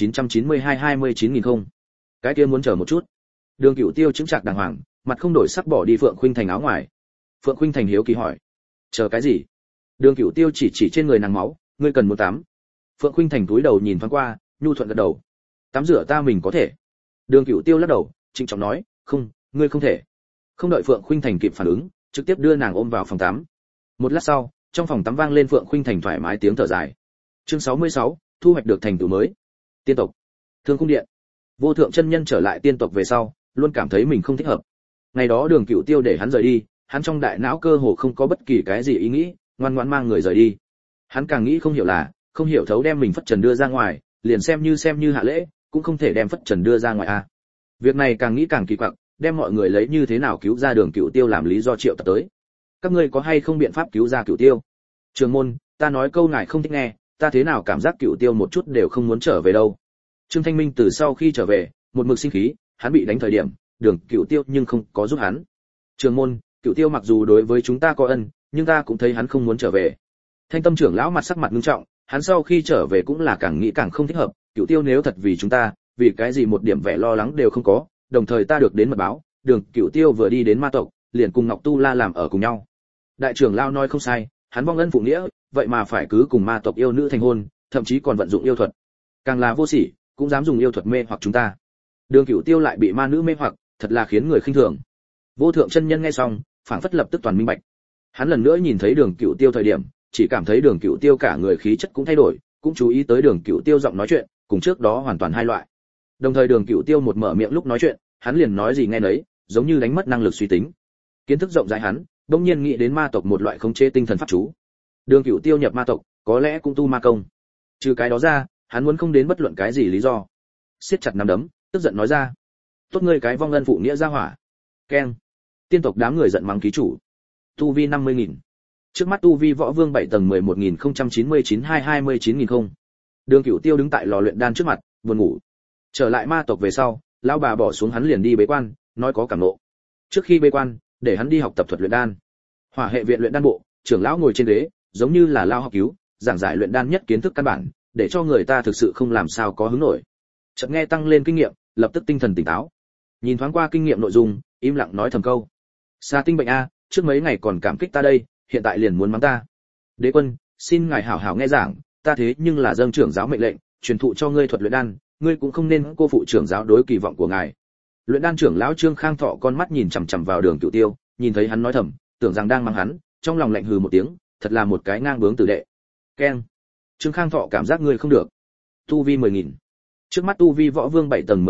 60.992-29.000 không. Cái kia muốn chờ một chút. Đường Cửu Tiêu chứng trạc đàng hoàng, mặt không đổi sắc bỏ đi Phượng Khuynh Thành áo ngoài. Phượng Khuynh Thành hiếu kỳ hỏi, chờ cái gì? Đường Cửu Tiêu chỉ trên người nàng máu, ngươi cần muốn tắm. Phượng Khuynh Thành cúi đầu nhìn thoáng qua, nhu thuận gật đầu. Tắm rửa ta mình có thể. Đường Cửu Tiêu lắc đầu, trịnh trọng nói, không, ngươi không thể. Không đợi Phượng Khuynh Thành kịp phản ứng, trực tiếp đưa nàng ôm vào phòng tắm. Một lát sau, trong phòng tắm vang lên Phượng Khuynh Thành thoải mái tiếng thở dài. Chương 66, thu hoạch được thành tựu mới. Tiên tộc. Thương Cung Điện. Vô Thượng chân nhân trở lại tiên tộc về sau, luôn cảm thấy mình không thích hợp. Ngày đó Đường Cửu Tiêu để hắn rời đi, hắn trong đại não cơ hồ không có bất kỳ cái gì ý nghĩ, ngoan ngoãn mang người rời đi. Hắn càng nghĩ không hiểu là, không hiểu thấu đem mình phất trần đưa ra ngoài, liền xem như hạ lễ, cũng không thể đem phất trần đưa ra ngoài a. Việc này càng nghĩ càng kỳ quặc, đem mọi người lấy như thế nào cứu ra Đường Cửu Tiêu làm lý do triệu tập tới. Các ngươi có hay không biện pháp cứu ra Cửu Tiêu? Trường môn, ta nói câu ngài không thích nghe, ta thế nào cảm giác Cửu Tiêu một chút đều không muốn trở về đâu. Trương Thanh Minh từ sau khi trở về, một mực sinh khí, hắn bị đánh thời điểm, Đường Cửu Tiêu nhưng không có giúp hắn. Trường môn, Cửu Tiêu mặc dù đối với chúng ta có ân, nhưng ta cũng thấy hắn không muốn trở về. Thanh Tâm trưởng lão mặt sắc mặt nghiêm trọng, hắn sau khi trở về cũng là càng nghĩ càng không thích hợp, Cửu Tiêu nếu thật vì chúng ta, vì cái gì một điểm vẻ lo lắng đều không có, đồng thời ta được đến mật báo, Đường Cửu Tiêu vừa đi đến ma tộc, liền cùng Ngọc Tu La làm ở cùng nhau. Đại trưởng lão nói không sai, hắn vong ân phụ nghĩa, vậy mà phải cứ cùng ma tộc yêu nữ thành hôn, thậm chí còn vận dụng yêu thuật. Càng là vô sỉ, cũng dám dùng yêu thuật mê hoặc chúng ta. Đường Cửu Tiêu lại bị ma nữ mê hoặc, thật là khiến người khinh thường. Vô Thượng chân nhân nghe xong, phảng phất lập tức toàn minh bạch. Hắn lần nữa nhìn thấy Đường Cửu Tiêu thời điểm, chỉ cảm thấy Đường Cửu Tiêu cả người khí chất cũng thay đổi, cũng chú ý tới Đường Cửu Tiêu giọng nói chuyện, cùng trước đó hoàn toàn hai loại. Đồng thời Đường Cửu Tiêu một mở miệng lúc nói chuyện, hắn liền nói gì nghe nấy, giống như đánh mất năng lực suy tính. Kiến thức rộng rãi hắn, đương nhiên nghĩ đến ma tộc một loại khống chế tinh thần pháp chú. Đường Cửu Tiêu nhập ma tộc, có lẽ cũng tu ma công. Trừ cái đó ra, hắn muốn không đến bất luận cái gì lý do. Siết chặt nắm đấm, tức giận nói ra: "Tốt ngươi cái vong ân phụ nghĩa ra hỏa." Keng. Tiên tộc đám người giận mắng ký chủ. Tu vi 50.000. Trước mắt tu vi võ vương 7 tầng 11.099-229.000 không. Đường Cửu Tiêu đứng tại lò luyện đan trước mặt, buồn ngủ. Trở lại ma tộc về sau, lão bà bỏ xuống hắn liền đi bế quan, nói có cảm ngộ. Trước khi bế quan, để hắn đi học tập thuật luyện đan. Hỏa hệ viện luyện đan bộ, trưởng lão ngồi trên ghế, giống như là lao học cứu, giảng giải luyện đan nhất kiến thức căn bản, để cho người ta thực sự không làm sao có hứng nổi. Chợt nghe tăng lên kinh nghiệm, lập tức tinh thần tỉnh táo. Nhìn thoáng qua kinh nghiệm nội dung, im lặng nói thầm câu: "Sa tinh bệnh a, trước mấy ngày còn cảm kích ta đây, hiện tại liền muốn mắng ta. Đế quân, xin ngài hảo hảo nghe giảng, ta thế nhưng là dâng trưởng giáo mệnh lệnh, truyền thụ cho ngươi thuật luyện đan, ngươi cũng không nên cô phụ trưởng giáo đối kỳ vọng của ngài." Luyện đan trưởng lão Trương Khang Thọ con mắt nhìn chằm chằm vào Đường Cửu Tiêu, nhìn thấy hắn nói thầm, tưởng rằng đang mắng hắn, trong lòng lạnh hừ một tiếng, thật là một cái ngang bướng tử đệ. Keng. Trương Khang Thọ cảm giác ngươi không được. Tu vi 10.000. Trước mắt tu vi võ vương 7 tầng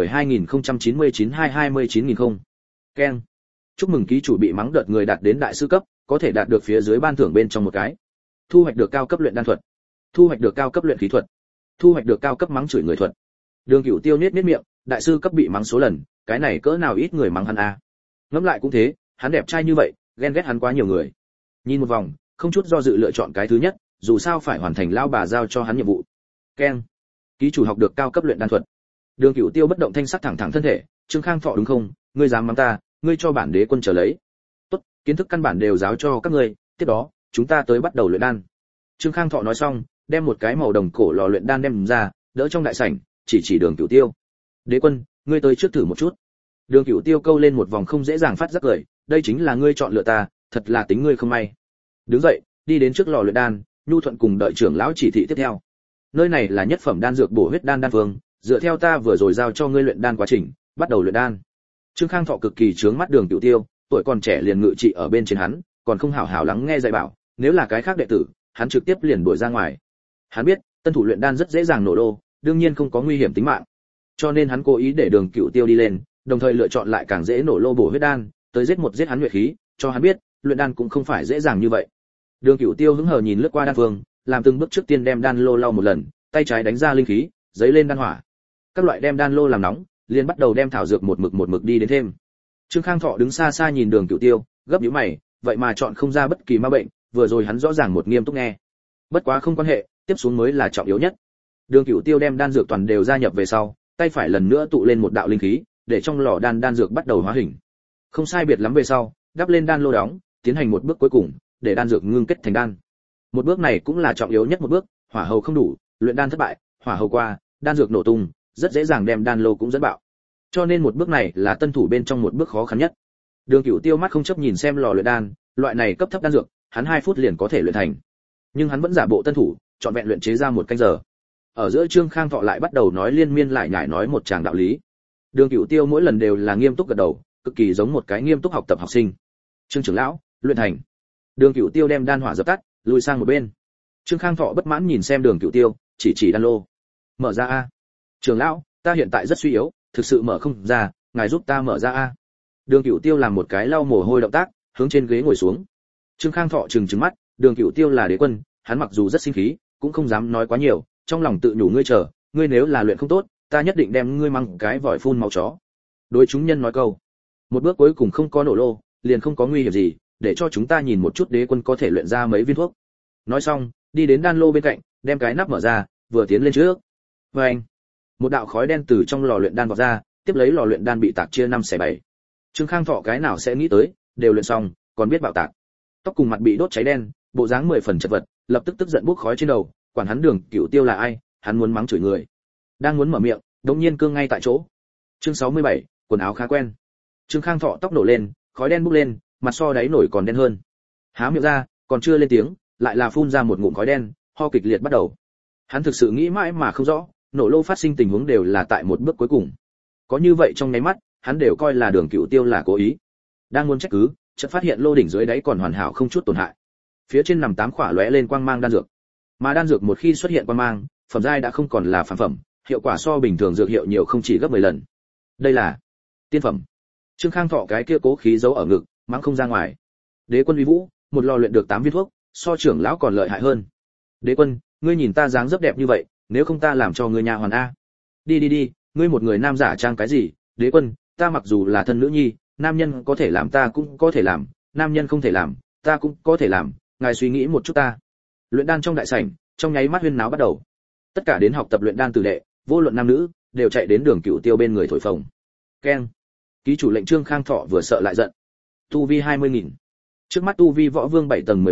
12.099-229.000 không. Keng. Chúc mừng ký chủ bị mắng đợt người đạt đến đại sư cấp, có thể đạt được phía dưới ban thưởng bên trong một cái. Thu hoạch được cao cấp luyện đan thuật, thu hoạch được cao cấp luyện khí thuật, thu hoạch được cao cấp mắng chửi người thuật. Đường Cửu Tiêu nhếch miệng, đại sư cấp bị mắng số lần, cái này cỡ nào ít người mắng hắn a. Ngẫm lại cũng thế, hắn đẹp trai như vậy, ghen ghét hắn quá nhiều người. Nhìn một vòng, không chút do dự lựa chọn cái thứ nhất, dù sao phải hoàn thành lao bà giao cho hắn nhiệm vụ. Keng. Ký chủ học được cao cấp luyện đan thuật. Đường Cửu Tiêu bất động thanh sắc thẳng thẳng thân thể, Trương Khang Thọ đúng không, ngươi dám mắng ta, ngươi cho bản đế quân trở lấy. Tốt, kiến thức căn bản đều giáo cho các ngươi, tiếp đó, chúng ta tới bắt đầu luyện đan. Trương Khang Thọ nói xong, đem một cái màu đồng cổ lò luyện đan đem ra, đỡ trong đại sảnh, chỉ Đường Cửu Tiêu. Đế quân, ngươi tới trước thử một chút. Đường Cửu Tiêu câu lên một vòng không dễ dàng phát giác cười, đây chính là ngươi chọn lựa ta, thật là tính ngươi không may. Đứng dậy, đi đến trước lò luyện đan, nhu thuận cùng đợi trưởng lão chỉ thị tiếp theo. Nơi này là nhất phẩm đan dược bổ huyết đan đan phương, dựa theo ta vừa rồi giao cho ngươi luyện đan quá trình, bắt đầu luyện đan. Trương Khang Thọ cực kỳ trướng mắt Đường Cửu Tiêu, tuổi còn trẻ liền ngự trị ở bên trên hắn, còn không hảo hảo lắng nghe dạy bảo, nếu là cái khác đệ tử, hắn trực tiếp liền đuổi ra ngoài. Hắn biết, tân thủ luyện đan rất dễ dàng nổ lô, đương nhiên không có nguy hiểm tính mạng. Cho nên hắn cố ý để Đường Cửu Tiêu đi lên, đồng thời lựa chọn lại càng dễ nổ lô bổ huyết đan, tới giết hắn nguyệt khí, cho hắn biết, luyện đan cũng không phải dễ dàng như vậy. Đường Cửu Tiêu hứng hờ nhìn lướt qua đan phương, làm từng bước trước tiên đem đan lô lau một lần, tay trái đánh ra linh khí, giấy lên đan hỏa. Các loại đem đan lô làm nóng, liền bắt đầu đem thảo dược một mực đi đến thêm. Trương Khang Thọ đứng xa xa nhìn Đường Cửu Tiêu, gấp nhíu mày, vậy mà chọn không ra bất kỳ ma bệnh, vừa rồi hắn rõ ràng một nghiêm túc nghe. Bất quá không quan hệ, tiếp xuống mới là trọng yếu nhất. Đường Cửu Tiêu đem đan dược toàn đều gia nhập về sau, tay phải lần nữa tụ lên một đạo linh khí, để trong lò đan dược bắt đầu hóa hình. Không sai biệt lắm về sau, đắp lên đan lô đóng, tiến hành một bước cuối cùng, để đan dược ngưng kết thành đan. Một bước này cũng là trọng yếu nhất một bước, hỏa hầu không đủ, luyện đan thất bại, hỏa hầu qua, đan dược nổ tung, rất dễ dàng đem đan lô cũng dẫn bạo. Cho nên một bước này là tân thủ bên trong một bước khó khăn nhất. Đường Cửu Tiêu mắt không chấp nhìn xem lò luyện đan, loại này cấp thấp đan dược, hắn 2 phút liền có thể luyện thành. Nhưng hắn vẫn giả bộ tân thủ, chọn vẹn luyện chế ra 1 canh giờ. Ở giữa Trương Khang Thọ lại bắt đầu nói liên miên lại nhải nói một tràng đạo lý. Đường Cửu Tiêu mỗi lần đều là nghiêm túc gật đầu, cực kỳ giống một cái nghiêm túc học tập học sinh. Trương trưởng lão, luyện thành. Đường Cửu Tiêu đem đan hỏa dập tắt, lùi sang một bên. Trương Khang Thọ bất mãn nhìn xem Đường Cửu Tiêu, chỉ đan lô. Mở ra a. Trưởng lão, ta hiện tại rất suy yếu, thực sự mở không ra, ngài giúp ta mở ra a. Đường Cửu Tiêu làm một cái lau mồ hôi động tác, hướng trên ghế ngồi xuống. Trương Khang Thọ trừng mắt, Đường Cửu Tiêu là đế quân, hắn mặc dù rất sinh khí, cũng không dám nói quá nhiều, trong lòng tự nhủ ngươi nếu là luyện không tốt, ta nhất định đem ngươi mang cái vòi phun máu chó. Đối chúng nhân nói câu, một bước cuối cùng không có nổ lô, liền không có nguy hiểm gì, để cho chúng ta nhìn một chút đế quân có thể luyện ra mấy viên thuốc. Nói xong, đi đến đan lô bên cạnh, đem cái nắp mở ra, vừa tiến lên trước. Vâng. Một đạo khói đen từ trong lò luyện đan vọt ra, tiếp lấy lò luyện đan bị tạc chia 5 xẻ 7. Trương Khang Thọ cái nào sẽ nghĩ tới, đều luyện xong, còn biết bạo tạc. Tóc cùng mặt bị đốt cháy đen, bộ dáng 10 phần chật vật, lập tức tức giận bốc khói trên đầu, quản hắn Đường Cửu Tiêu là ai, hắn muốn mắng chửi người. Đang muốn mở miệng, đột nhiên cương ngay tại chỗ. Chương 67, quần áo khá quen. Trương Khang Thọ tóc nổ lên, khói đen bốc lên, mặt so đáy nổi còn đen hơn. Há miệng ra, còn chưa lên tiếng, lại là phun ra một ngụm khói đen, ho kịch liệt bắt đầu. Hắn thực sự nghĩ mãi mà không rõ, nổ lô phát sinh tình huống đều là tại một bước cuối cùng. Có như vậy trong nháy mắt, hắn đều coi là Đường Cửu Tiêu là cố ý. Đang muốn trách cứ, chợt phát hiện lô đỉnh dưới đáy còn hoàn hảo không chút tổn hại. Phía trên nằm 8 khỏa lóe lên quang mang đan dược. Mà đan dược một khi xuất hiện quang mang, phẩm giai đã không còn là phàm phẩm, hiệu quả so bình thường dược hiệu nhiều không chỉ gấp 10 lần. Đây là tiên phẩm. Trương Khang Thọ cái kia cố khí giấu ở ngực, mang không ra ngoài. Đế quân uy vũ, một lò luyện được 8 viên thuốc, so trưởng lão còn lợi hại hơn. Đế quân, ngươi nhìn ta dáng dấp đẹp như vậy, nếu không ta làm cho ngươi nhà hoàn a. Đi, ngươi một người nam giả trang cái gì? Đế quân, ta mặc dù là thân nữ nhi, nam nhân có thể làm ta cũng có thể làm, nam nhân không thể làm, ta cũng có thể làm, ngài suy nghĩ một chút ta. Luyện đan trong đại sảnh, trong nháy mắt huyên náo bắt đầu. Tất cả đến học tập luyện đan tử đệ, vô luận nam nữ, đều chạy đến Đường Cửu Tiêu bên người thổi phồng. Keng. Ký chủ lệnh Trương Khang Thọ vừa sợ lại giận. Tu vi 20.000. Trước mắt tu vi võ vương 7 tầng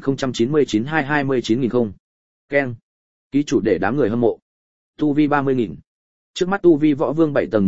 14.099-229.000 không. Keng. Ký chủ để đám người hâm mộ. Tu vi 30.000. Trước mắt tu vi võ vương 7 tầng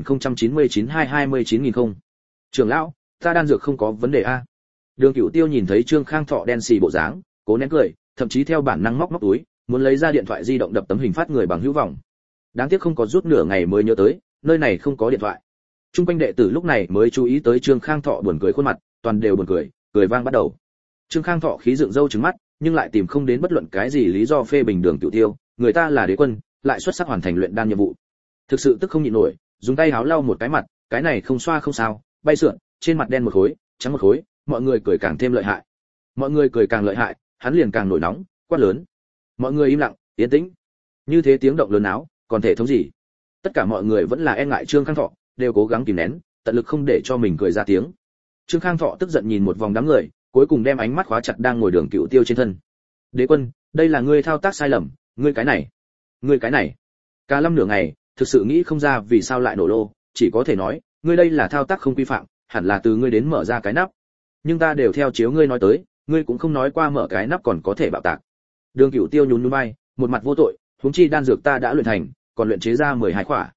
17.099-229.000 không. Trưởng lão, ta đan dược không có vấn đề a. Đường Cửu Tiêu nhìn thấy Trương Khang Thọ đen xì bộ dáng, cố nén cười, thậm chí theo bản năng móc túi, muốn lấy ra điện thoại di động đập tấm hình phát người bằng hữu vọng. Đáng tiếc không có rút nửa ngày mới nhớ tới, nơi này không có điện thoại. Trung quanh đệ tử lúc này mới chú ý tới Trương Khang Thọ buồn cười khuôn mặt, toàn đều buồn cười, cười vang bắt đầu. Trương Khang Thọ khí dựng râu trừng mắt, nhưng lại tìm không đến bất luận cái gì lý do phê bình Đường Cửu Tiêu, người ta là đế quân, lại xuất sắc hoàn thành luyện đan nhiệm vụ. Thực sự tức không nhịn nổi, dùng tay háo lau một cái mặt, cái này không xoa không sao, bay sượn, trên mặt đen một khối, trắng một khối, mọi người cười càng thêm lợi hại. Mọi người cười càng lợi hại, hắn liền càng nổi nóng, quát lớn. Mọi người im lặng, yên tĩnh. Như thế tiếng động lớn náo, còn thể thống gì? Tất cả mọi người vẫn là e ngại Trương Khang Thọ, đều cố gắng kìm nén, tận lực không để cho mình cười ra tiếng. Trương Khang Thọ tức giận nhìn một vòng đám người, cuối cùng đem ánh mắt khóa chặt đang ngồi Đường Cửu Tiêu trên thân. Đế quân, đây là ngươi thao tác sai lầm, ngươi cái này. Cả lâm nửa ngày, thực sự nghĩ không ra vì sao lại nổ lô, chỉ có thể nói, ngươi đây là thao tác không quy phạm, hẳn là từ ngươi đến mở ra cái nắp. Nhưng ta đều theo chiếu ngươi nói tới, ngươi cũng không nói qua mở cái nắp còn có thể bạo tạc. Đường Cửu Tiêu nhún nhún vai, một mặt vô tội, huống chi đan dược ta đã luyện thành, còn luyện chế ra 12 khỏa.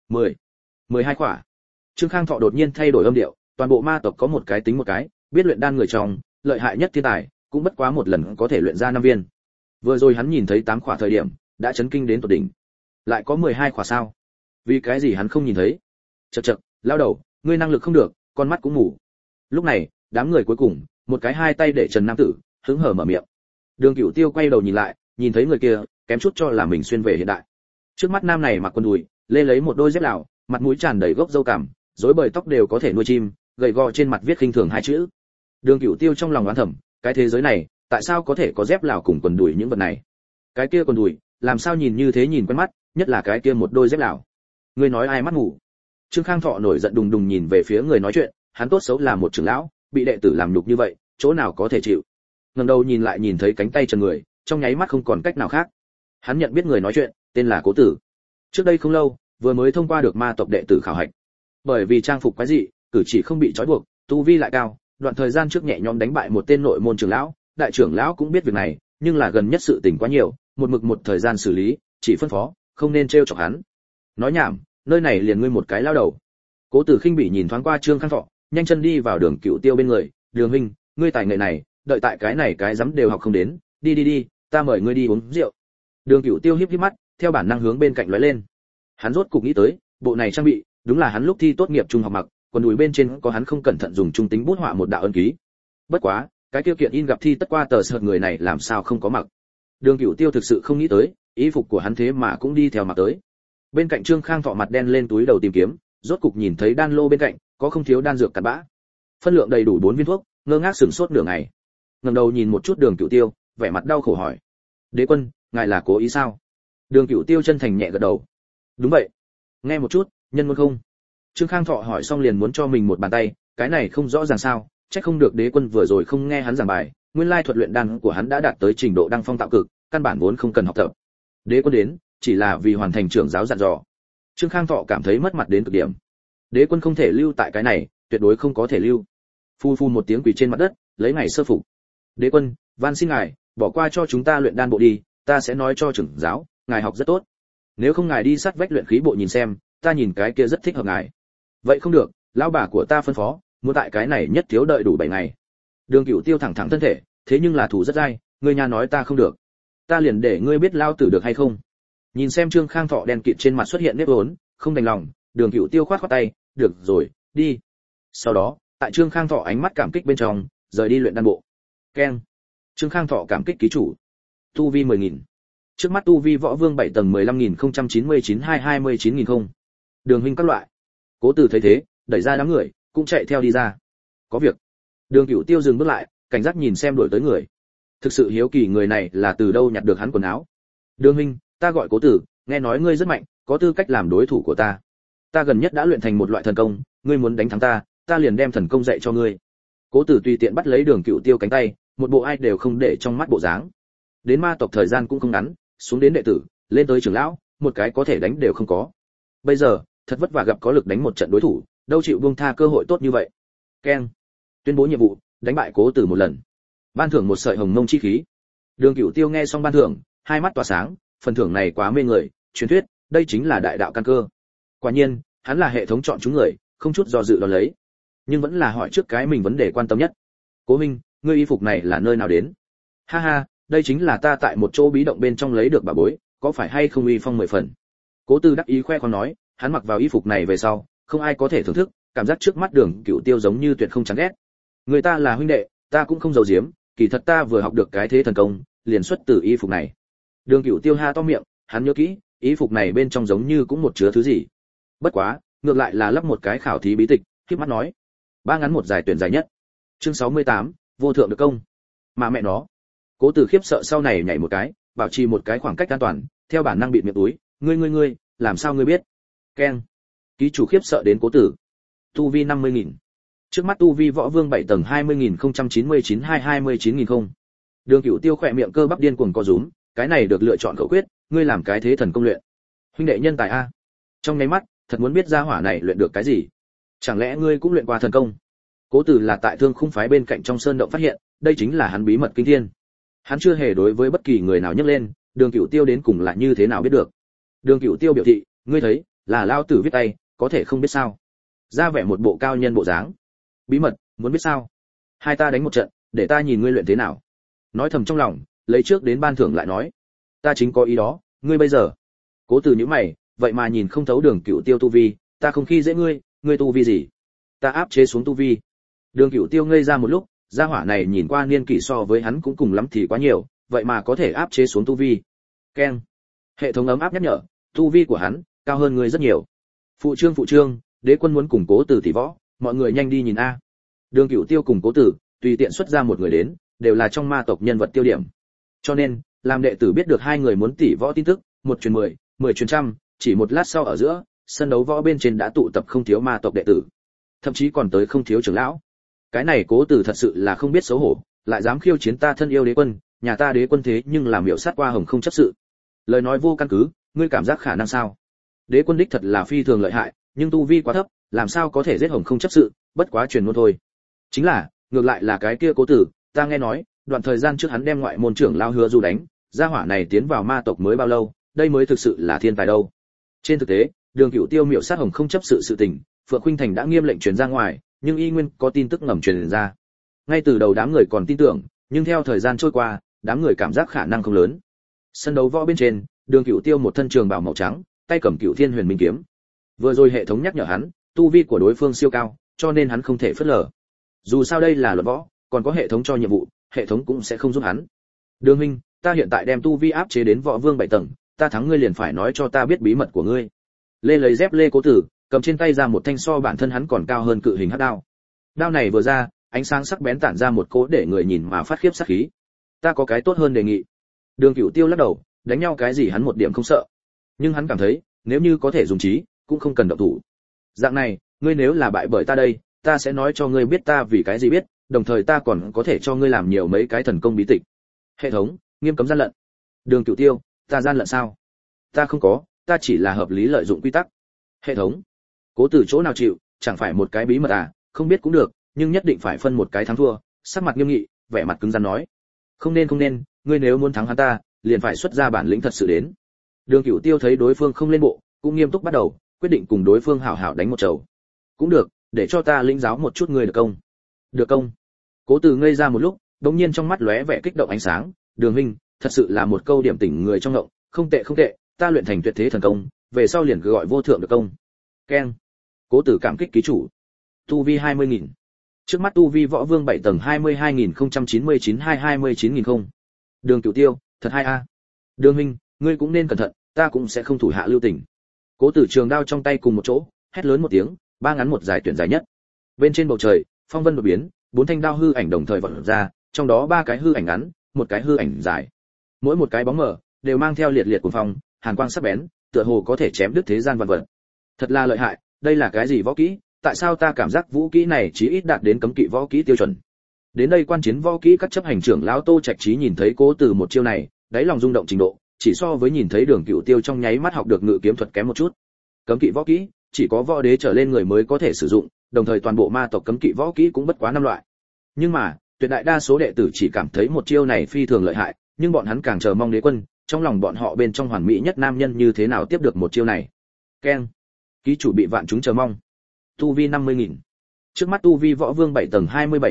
12 khỏa. Trương Khang Thọ đột nhiên thay đổi âm điệu, toàn bộ ma tộc có một cái tính một cái, biết luyện đan người trong, lợi hại nhất thiên tài, cũng bất quá một lần có thể luyện ra 5 viên. Vừa rồi hắn nhìn thấy 8 khỏa thời điểm, đã chấn kinh đến tột đỉnh. Lại có 12 khỏa sao? Vì cái gì hắn không nhìn thấy? Chậc, lao đầu, ngươi năng lực không được, con mắt cũng mù. Lúc này, đám người cuối cùng, một cái hai tay để Trần Nam Tử, hứng hở mở miệng. Đường Cửu Tiêu quay đầu nhìn lại, nhìn thấy người kia, kém chút cho là mình xuyên về hiện đại. Trước mắt nam này mặc quần đùi, lê lấy một đôi dép lào, mặt mũi tràn đầy gốc râu cằm, rối bời tóc đều có thể nuôi chim, gầy gò trên mặt viết khinh thường 2 chữ. Đường Cửu Tiêu trong lòng oán thầm, cái thế giới này, tại sao có thể có dép lào cùng quần đùi những vật này? Cái kia quần đùi, làm sao nhìn như thế nhìn quen mắt, nhất là cái kia một đôi dép lào. Ngươi nói ai mắt ngủ? Trương Khang Thọ nổi giận đùng đùng nhìn về phía người nói chuyện, hắn tốt xấu là một trưởng lão, bị đệ tử làm nhục như vậy, chỗ nào có thể chịu. Ngẩng đầu nhìn lại nhìn thấy cánh tay trần người, trong nháy mắt không còn cách nào khác. Hắn nhận biết người nói chuyện, tên là Cố Tử. Trước đây không lâu, vừa mới thông qua được ma tộc đệ tử khảo hạch. Bởi vì trang phục quái dị, cử chỉ không bị trói buộc, tu vi lại cao, đoạn thời gian trước nhẹ nhõm đánh bại một tên nội môn trưởng lão, đại trưởng lão cũng biết việc này, nhưng là gần nhất sự tình quá nhiều, một thời gian xử lý, chỉ phân phó, không nên trêu chọc hắn. Nói nhảm, nơi này liền ngươi một cái lao đầu. Cố Tử khinh bỉ nhìn thoáng qua Trương Khang Thọ, nhanh chân đi vào Đường Cửu Tiêu bên người, "Đường huynh, ngươi tài nghệ này, đợi tại cái này cái dám đều học không đến, đi, ta mời ngươi đi uống rượu." Đường Cửu Tiêu híp híp mắt, theo bản năng hướng bên cạnh lóe lên. Hắn rốt cục nghĩ tới, bộ này trang bị, đúng là hắn lúc thi tốt nghiệp trung học mặc, quần đùi bên trên có hắn không cẩn thận dùng trung tính bút họa một đạo ấn ký. Bất quá, cái tiêu kiện in gặp thi tất qua tờ sợt người này làm sao không có mặc. Đường Cửu Tiêu thực sự không nghĩ tới, y phục của hắn thế mà cũng đi theo mặc tới. Bên cạnh Trương Khang Thọ mặt đen lên túi đầu tìm kiếm, rốt cục nhìn thấy đan lô bên cạnh, có không thiếu đan dược cặn bã. Phân lượng đầy đủ 4 viên thuốc, ngơ ngác sửng sốt nửa ngày. Ngẩng đầu nhìn một chút Đường Cửu Tiêu, vẻ mặt đau khổ hỏi: "Đế quân, ngài là cố ý sao?" Đường Cửu Tiêu chân thành nhẹ gật đầu. "Đúng vậy." "Nghe một chút, nhân muốn không?" Trương Khang Thọ hỏi xong liền muốn cho mình một bàn tay, cái này không rõ ràng sao, chắc không được đế quân vừa rồi không nghe hắn giảng bài, nguyên lai thuật luyện đan của hắn đã đạt tới trình độ đăng phong tạo cực, căn bản vốn không cần học tập. Đế quân đến, chỉ là vì hoàn thành trưởng giáo dặn dò. Trương Khang Thọ cảm thấy mất mặt đến cực điểm. Đế quân không thể lưu tại cái này, tuyệt đối không có thể lưu. Phu phu một tiếng quỳ trên mặt đất, lấy ngày sơ phục. "Đế quân, van xin ngài, bỏ qua cho chúng ta luyện đan bộ đi, ta sẽ nói cho trưởng giáo, ngài học rất tốt. Nếu không ngài đi sát vách luyện khí bộ nhìn xem, ta nhìn cái kia rất thích hợp ngài." "Vậy không được, lão bà của ta phân phó, muốn tại cái này nhất thiếu đợi đủ 7 ngày." Đường Cửu Tiêu thẳng thắn thân thể, thế nhưng là thủ rất dai, ngươi nhà nói ta không được, ta liền để ngươi biết lao tử được hay không. Nhìn xem Trương Khang Thọ đen kịt trên mặt xuất hiện nếp vốn, không đành lòng, Đường Cửu Tiêu khoát khoát tay, "Được rồi, đi." Sau đó, tại Trương Khang Thọ ánh mắt cảm kích bên trong, rời đi luyện đan bộ. Keng. Trương Khang Thọ cảm kích ký chủ. Tu vi 10.000. Trước mắt tu vi võ vương 7 tầng 15.099-229.000 không. Đường huynh các loại. Cố Tử thấy thế, đẩy ra đám người, cũng chạy theo đi ra. "Có việc." Đường Cửu Tiêu dừng bước lại, cảnh giác nhìn xem đuổi tới người. Thực sự hiếu kỳ người này là từ đâu nhặt được hắn quần áo. "Đường huynh, ta gọi Cố Tử, nghe nói ngươi rất mạnh, có tư cách làm đối thủ của ta. Ta gần nhất đã luyện thành một loại thần công, ngươi muốn đánh thắng ta, ta liền đem thần công dạy cho ngươi." Cố Tử tùy tiện bắt lấy Đường Cửu Tiêu cánh tay, một bộ ai đều không để trong mắt bộ dáng. Đến ma tộc thời gian cũng không ngắn, xuống đến đệ tử, lên tới trưởng lão, một cái có thể đánh đều không có. Bây giờ, thật vất vả gặp có lực đánh một trận đối thủ, đâu chịu buông tha cơ hội tốt như vậy. Keng. Tuyên bố nhiệm vụ, đánh bại Cố Tử một lần. Ban thưởng một sợi hồng mông chi khí. Đường Cửu Tiêu nghe xong ban thưởng, hai mắt tỏa sáng, phần thưởng này quá mê người, truyền thuyết, đây chính là đại đạo căn cơ. Quả nhiên, hắn là hệ thống chọn chúng người, không chút do dự đó lấy. Nhưng vẫn là hỏi trước cái mình vấn đề quan tâm nhất. "Cố minh, ngươi y phục này là nơi nào đến?" "Ha ha, đây chính là ta tại một chỗ bí động bên trong lấy được bà bối, có phải hay không uy phong 10 phần." Cố Tử đắc ý khoe khoang nói, hắn mặc vào y phục này về sau, không ai có thể thưởng thức, cảm giác trước mắt Đường Cửu Tiêu giống như tuyệt không chán ghét. Người ta là huynh đệ, ta cũng không giấu giếm, kỳ thật ta vừa học được cái thế thần công, liền xuất từ y phục này. Đường Cửu Tiêu ha to miệng, hắn nhớ kỹ, y phục này bên trong giống như cũng một chứa thứ gì. Bất quá, ngược lại là lắp một cái khảo thí bí tịch, khép mắt nói: ba ngắn một dài tuyển dài nhất. Chương 68, vô thượng được công. Mà mẹ nó. Cố Tử khiếp sợ sau này nhảy một cái, bảo trì một cái khoảng cách an toàn, theo bản năng bịt miệng túi, ngươi, làm sao ngươi biết? Keng. Ký chủ khiếp sợ đến Cố Tử. Tu vi 50.000. Trước mắt tu vi võ vương 7 tầng 20.099-229.000 không. Đường Cửu Tiêu khỏe miệng cơ bắp điên cuồng co rúm, cái này được lựa chọn khẩu quyết, ngươi làm cái thế thần công luyện. Huynh đệ nhân tài a. Trong nháy mắt, thật muốn biết gia hỏa này luyện được cái gì. Chẳng lẽ ngươi cũng luyện qua thần công? Cố Tử là tại Thương Khung phái bên cạnh trong sơn động phát hiện, đây chính là hắn bí mật kinh thiên. Hắn chưa hề đối với bất kỳ người nào nhắc lên, Đường Cửu Tiêu đến cùng là như thế nào biết được. Đường Cửu Tiêu biểu thị, ngươi thấy, là lao tử viết tay, có thể không biết sao? Ra vẻ một bộ cao nhân bộ dáng. Bí mật, muốn biết sao? Hai ta đánh một trận, để ta nhìn ngươi luyện thế nào. Nói thầm trong lòng, lấy trước đến ban thưởng lại nói, ta chính có ý đó, ngươi bây giờ. Cố Tử nhíu mày, vậy mà nhìn không thấu Đường Cửu Tiêu tu vi, ta không khi dễ ngươi, ngươi tu vi gì? Ta áp chế xuống tu vi. Đường Cửu Tiêu ngây ra một lúc, gia hỏa này nhìn qua niên kỷ so với hắn cũng cùng lắm thì quá nhiều, vậy mà có thể áp chế xuống tu vi. Keng. Hệ thống ấm áp nhắc nhở, tu vi của hắn cao hơn người rất nhiều. Phụ trương, đế quân muốn cùng Cố Tử tỷ võ, mọi người nhanh đi nhìn a. Đường Cửu Tiêu cùng Cố Tử, tùy tiện xuất ra một người đến, đều là trong ma tộc nhân vật tiêu điểm. Cho nên, làm đệ tử biết được hai người muốn tỷ võ tin tức, một truyền 10, 10 truyền trăm, chỉ một lát sau ở giữa, sân đấu võ bên trên đã tụ tập không thiếu ma tộc đệ tử, thậm chí còn tới không thiếu trưởng lão. Cái này Cố Tử thật sự là không biết xấu hổ, lại dám khiêu chiến ta thân yêu đế quân, nhà ta đế quân thế nhưng làm miểu sát qua Hồng Không chấp sự. Lời nói vô căn cứ, ngươi cảm giác khả năng sao? Đế quân đích thật là phi thường lợi hại, nhưng tu vi quá thấp, làm sao có thể giết Hồng Không chấp sự, bất quá truyền ngôn thôi. Chính là, ngược lại là cái kia Cố Tử, ta nghe nói, đoạn thời gian trước hắn đem ngoại môn trưởng lao Hứa Du đánh, gia hỏa này tiến vào ma tộc mới bao lâu, đây mới thực sự là thiên tài đâu. Trên thực tế, Đường Cửu Tiêu miểu sát Hồng Không chấp sự sự tình, Phượng Khuynh Thành đã nghiêm lệnh truyền ra ngoài, nhưng y nguyên có tin tức ngầm truyền ra. Ngay từ đầu đám người còn tin tưởng, nhưng theo thời gian trôi qua, đám người cảm giác khả năng không lớn. Sân đấu võ bên trên, Đường Cửu Tiêu một thân trường bào màu trắng, tay cầm Cửu Thiên Huyền Minh kiếm. Vừa rồi hệ thống nhắc nhở hắn, tu vi của đối phương siêu cao, cho nên hắn không thể phớt lờ. Dù sao đây là luật võ, còn có hệ thống cho nhiệm vụ, hệ thống cũng sẽ không giúp hắn. Đường huynh, ta hiện tại đem tu vi áp chế đến võ vương 7 tầng, ta thắng ngươi liền phải nói cho ta biết bí mật của ngươi. Lê lấy dép Lê Cố Tử, cầm trên tay ra một thanh so bản thân hắn còn cao hơn cự hình hắc đao. Đao này vừa ra, ánh sáng sắc bén tản ra một cỗ để người nhìn mà phát khiếp sát khí. Ta có cái tốt hơn đề nghị. Đường Cửu Tiêu lắc đầu, đánh nhau cái gì hắn một điểm không sợ, nhưng hắn cảm thấy, nếu như có thể dùng trí, cũng không cần động thủ. Dạng này, ngươi nếu là bại bởi ta đây, ta sẽ nói cho ngươi biết ta vì cái gì biết, đồng thời ta còn có thể cho ngươi làm nhiều mấy cái thần công bí tịch. Hệ thống, nghiêm cấm gian lận. Đường Cửu Tiêu, ta gian lận sao? Ta không có, ta chỉ là hợp lý lợi dụng quy tắc. Hệ thống, Cố Tử chỗ nào chịu, chẳng phải một cái bí mật à, không biết cũng được, nhưng nhất định phải phân một cái thắng thua. Sắc mặt nghiêm nghị, vẻ mặt cứng rắn nói, không nên, ngươi nếu muốn thắng hắn ta, liền phải xuất ra bản lĩnh thật sự đến. Đường Cửu Tiêu thấy đối phương không lên bộ, cũng nghiêm túc bắt đầu, quyết định cùng đối phương hảo hảo đánh một trầu. Cũng được, để cho ta lĩnh giáo một chút ngươi được không? Được không? Cố Tử ngây ra một lúc, đột nhiên trong mắt lóe vẻ kích động ánh sáng, Đường huynh, thật sự là một câu điểm tỉnh người trong ngộng, không tệ, ta luyện thành tuyệt thế thần công, về sau liền gọi vô thượng được công. Keng. Cố Tử cảm kích ký chủ. Tu vi 20.000. Trước mắt tu vi võ vương 7 tầng 22.099-229.000 không. Đường Cửu Tiêu, thật hay a. Đường huynh, ngươi cũng nên cẩn thận, ta cũng sẽ không thủ hạ lưu tình. Cố Tử trường đao trong tay cùng một chỗ, hét lớn một tiếng, ba ngắn một dài tuyển dài nhất. Bên trên bầu trời, phong vân đột biến, bốn thanh đao hư ảnh đồng thời vọt ra, trong đó ba cái hư ảnh ngắn, một cái hư ảnh dài. Mỗi một cái bóng mờ đều mang theo liệt liệt cuồng phong, hàn quang sắc bén, tựa hồ có thể chém đứt thế gian vạn vật. Thật là lợi hại, đây là cái gì võ kỹ, tại sao ta cảm giác vũ kỹ này chí ít đạt đến cấm kỵ võ kỹ tiêu chuẩn. Đến đây quan chiến võ kỹ các chấp hành trưởng lão Tô Trạch Trí nhìn thấy Cố Tử một chiêu này, đáy lòng rung động trình độ, chỉ so với nhìn thấy Đường Cửu Tiêu trong nháy mắt học được ngự kiếm thuật kém một chút. Cấm kỵ võ kỹ, chỉ có võ đế trở lên người mới có thể sử dụng, đồng thời toàn bộ ma tộc cấm kỵ võ kỹ cũng bất quá 5 loại. Nhưng mà, tuyệt đại đa số đệ tử chỉ cảm thấy một chiêu này phi thường lợi hại, nhưng bọn hắn càng chờ mong đế quân, trong lòng bọn họ bên trong hoàn mỹ nhất nam nhân như thế nào tiếp được một chiêu này. Keng. Ký chủ bị vạn chúng chờ mong. Tu vi 50.000. Trước mắt tu vi võ vương 7 tầng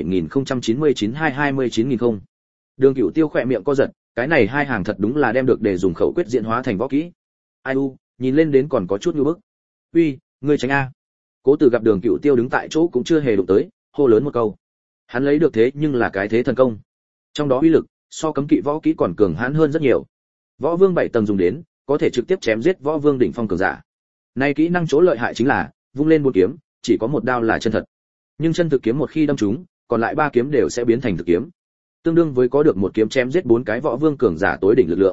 27.099-229.000 không. Đường Cửu Tiêu khỏe miệng co giật, cái này hai hàng thật đúng là đem được để dùng khẩu quyết diễn hóa thành võ kỹ. Ai u, nhìn lên đến còn có chút nhu bức. Uy, ngươi tránh a. Cố Tử gặp Đường Cửu Tiêu đứng tại chỗ cũng chưa hề đụng tới, hô lớn một câu. Hắn lấy được thế nhưng là cái thế thần công, trong đó uy lực so cấm kỵ võ kỹ còn cường hãn hơn rất nhiều. Võ vương 7 tầng dùng đến, có thể trực tiếp chém giết võ vương đỉnh phong cường giả. Này kỹ năng chỗ lợi hại chính là, vung lên một kiếm, chỉ có một đao là chân thật. Nhưng chân thực kiếm một khi đâm trúng, còn lại 3 kiếm đều sẽ biến thành thực kiếm. Tương đương với có được một kiếm chém giết 4 cái võ vương cường giả tối đỉnh lực lượng.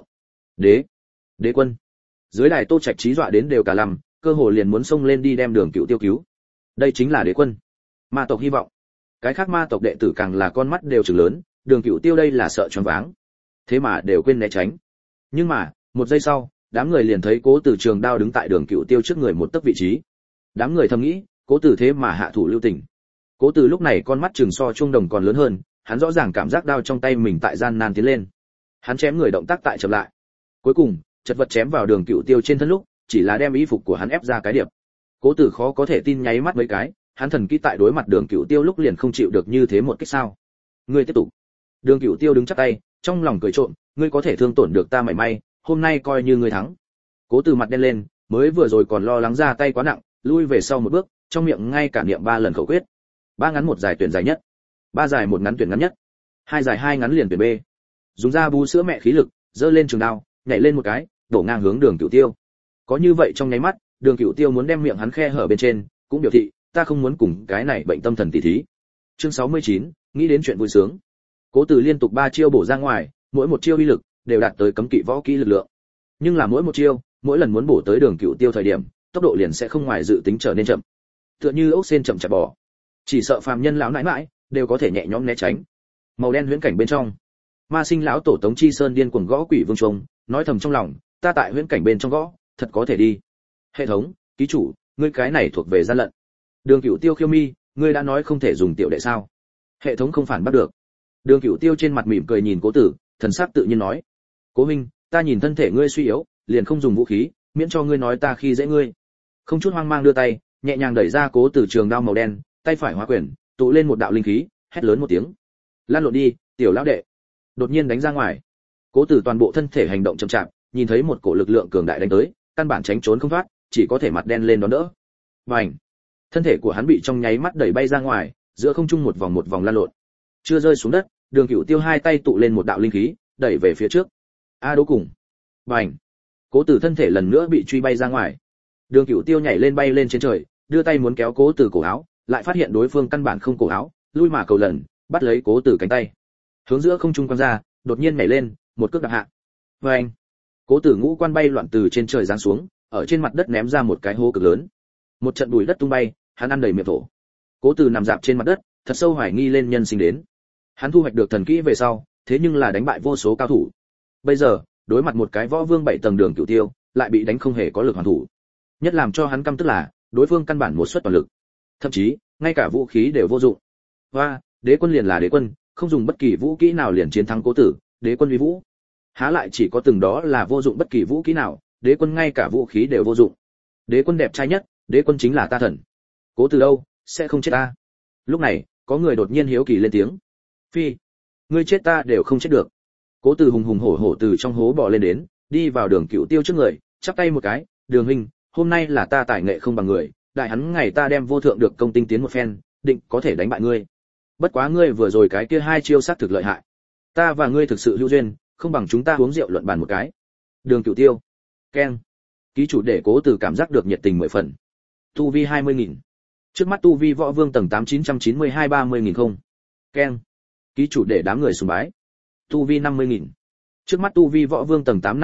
Đế quân. Dưới đài Tô Trạch trí dọa đến đều cả lầm, cơ hồ liền muốn xông lên đi đem Đường Cửu Tiêu cứu. Đây chính là đế quân. Ma tộc hy vọng. Cái khác ma tộc đệ tử càng là con mắt đều trừng lớn, Đường Cửu Tiêu đây là sợ choáng váng. Thế mà đều quên né tránh. Nhưng mà, một giây sau, đám người liền thấy Cố Tử trường đao đứng tại Đường Cửu Tiêu trước người một tấc vị trí. Đám người thầm nghĩ, Cố Tử thế mà hạ thủ lưu tình. Cố Tử lúc này con mắt trừng so chuông đồng còn lớn hơn, hắn rõ ràng cảm giác đao trong tay mình tại gian nan tiến lên. Hắn chém người động tác tại chậm lại. Cuối cùng, chật vật chém vào Đường Cửu Tiêu trên thân lúc, chỉ là đem y phục của hắn ép ra cái điệp. Cố Tử khó có thể tin nháy mắt mấy cái, hắn thần kỹ tại đối mặt Đường Cửu Tiêu lúc liền không chịu được như thế một kích sao? Ngươi tiếp tục. Đường Cửu Tiêu đứng chắp tay, trong lòng cười trộm, ngươi có thể thương tổn được ta mảy may, hôm nay coi như ngươi thắng. Cố Tử mặt đen lên, mới vừa rồi còn lo lắng ra tay quá nặng, lui về sau một bước, trong miệng ngay cả niệm 3 lần khẩu quyết. 3 ngắn 1 dài tuyển dài nhất, 3 dài 1 ngắn tuyển ngắn nhất, 2 dài 2 ngắn liền tuyển B. Dùng ra bú sữa mẹ khí lực, giơ lên trường đao, nhảy lên một cái, đổ ngang hướng Đường Cửu Tiêu. Có như vậy trong nháy mắt, Đường Cửu Tiêu muốn đem miệng hắn khe hở bên trên, cũng biểu thị, ta không muốn cùng cái này bệnh tâm thần tỉ thí. Chương 69, nghĩ đến chuyện vui sướng. Cố Tử liên tục 3 chiêu bổ ra ngoài, mỗi một chiêu uy lực đều đạt tới cấm kỵ võ kỹ lực lượng. Nhưng là mỗi một chiêu, mỗi lần muốn bổ tới Đường Cửu Tiêu thời điểm, tốc độ liền sẽ không ngoài dự tính trở nên chậm. Tựa như ốc sên chậm chạp bò. Chỉ sợ phàm nhân lão nãi nãi đều có thể nhẹ nhõm né tránh. Màu đen huyễn cảnh bên trong, Ma Sinh lão tổ Tống Chi Sơn điên cuồng gõ Quỷ Vương Trung, nói thầm trong lòng, ta tại huyễn cảnh bên trong gõ, thật có thể đi. Hệ thống, ký chủ, ngươi cái này thuộc về gian lận. Đường Cửu Tiêu khiêu mi, ngươi đã nói không thể dùng tiểu đệ sao? Hệ thống không phản bắt được. Đường Cửu Tiêu trên mặt mỉm cười nhìn Cố Tử, thần sắc tự nhiên nói: Cố huynh, ta nhìn thân thể ngươi suy yếu, liền không dùng vũ khí, miễn cho ngươi nói ta khi dễ ngươi. Không chút hoang mang đưa tay, nhẹ nhàng đẩy ra Cố Tử trường đao màu đen, tay phải hóa quyền, tụ lên một đạo linh khí, hét lớn một tiếng: lan lộn đi, tiểu lão đệ! Đột nhiên đánh ra ngoài. Cố Tử toàn bộ thân thể hành động chậm chạp, nhìn thấy một cổ lực lượng cường đại đánh tới, căn bản tránh trốn không thoát, chỉ có thể mặt đen lên đón đỡ. Bành! Thân thể của hắn bị trong nháy mắt đẩy bay ra ngoài, giữa không trung một vòng lan lộn. Chưa rơi xuống đất, Đường Cửu Tiêu hai tay tụ lên một đạo linh khí, đẩy về phía trước. A đố cùng. Bành! Cố Tử thân thể lần nữa bị truy bay ra ngoài. Đường Cửu Tiêu nhảy lên bay lên trên trời, đưa tay muốn kéo Cố Tử cổ áo, lại phát hiện đối phương căn bản không cổ áo, lui mà cầu lần, bắt lấy Cố Tử cánh tay. Hướng giữa không trung quăng ra, đột nhiên nhảy lên, một cước đạp hạ. Bành! Cố Tử ngũ quan bay loạn từ trên trời giáng xuống, ở trên mặt đất ném ra một cái hố cực lớn. Một trận bụi đất tung bay, hắn ăn đầy miệng thổ. Cố Tử nằm dạp trên mặt đất, thật sâu hoài nghi lên nhân sinh đến. Hắn thu hoạch được thần kỹ về sau, thế nhưng là đánh bại vô số cao thủ. Bây giờ, đối mặt một cái võ vương 7 tầng Đường Cửu Tiêu, lại bị đánh không hề có lực hoàn thủ. Nhất làm cho hắn căm tức là, đối phương căn bản một suất toàn lực, thậm chí ngay cả vũ khí đều vô dụng. Hoa, đế quân liền là đế quân, không dùng bất kỳ vũ kỹ nào liền chiến thắng Cố Tử, đế quân uy vũ. Há lại chỉ có từng đó là vô dụng bất kỳ vũ kỹ nào, đế quân ngay cả vũ khí đều vô dụng. Đế quân đẹp trai nhất, đế quân chính là ta thần. Cố Tử đâu, sẽ không chết ta. Lúc này, có người đột nhiên hiếu kỳ lên tiếng. Phi, ngươi chết ta đều không chết được. Cố Tử hùng hùng hổ hổ từ trong hố bò lên đến, đi vào Đường Cửu Tiêu trước người, chắp tay một cái, Đường huynh, hôm nay là ta tài nghệ không bằng người, đại hắn ngày ta đem vô thượng được công tinh tiến một phen, định có thể đánh bại ngươi. Bất quá ngươi vừa rồi cái kia 2 chiêu sát thực lợi hại. Ta và ngươi thực sự hữu duyên, không bằng chúng ta uống rượu luận bàn một cái. Đường Cửu Tiêu. Keng. Ký chủ để Cố Tử cảm giác được nhiệt tình 10 phần. Tu vi 20.000. Trước mắt tu vi võ vương tầng 8 992 30.000 không. Keng. Ký chủ để đám người sùng bái. Tu vi 50.000. Trước mắt tu vi võ vương tầng 8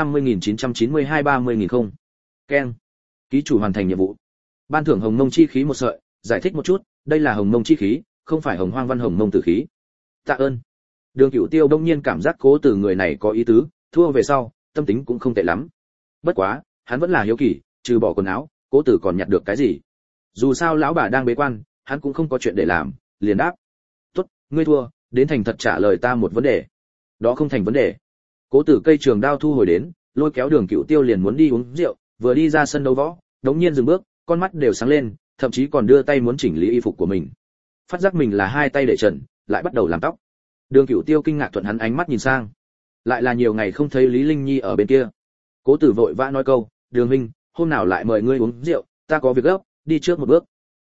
50.992 30.000 không. Keng. Ký chủ hoàn thành nhiệm vụ. Ban thưởng hồng mông chi khí một sợi, giải thích một chút, đây là hồng mông chi khí, không phải hồng hoang văn hồng mông tử khí. Tạ ơn. Đường Cửu Tiêu đông nhiên cảm giác Cố Tử người này có ý tứ, thua về sau, tâm tính cũng không tệ lắm. Bất quá, hắn vẫn là hiếu kỳ, trừ bỏ quần áo, Cố Tử còn nhặt được cái gì? Dù sao lão bà đang bế quan, hắn cũng không có chuyện để làm, liền đáp. Tốt, ngươi thua, đến thành thật trả lời ta một vấn đề. Đó không thành vấn đề. Cố Tử cây trường đao thu hồi đến, lôi kéo Đường Cửu Tiêu liền muốn đi uống rượu, vừa đi ra sân đấu võ, đống nhiên dừng bước, con mắt đều sáng lên, thậm chí còn đưa tay muốn chỉnh lý y phục của mình. Phát giác mình là 2 tay để trần, lại bắt đầu làm tóc. Đường Cửu Tiêu kinh ngạc thuận hắn ánh mắt nhìn sang, lại là nhiều ngày không thấy Lý Linh Nhi ở bên kia. Cố Tử vội vã nói câu, Đường huynh, hôm nào lại mời ngươi uống rượu, ta có việc gấp, đi trước một bước.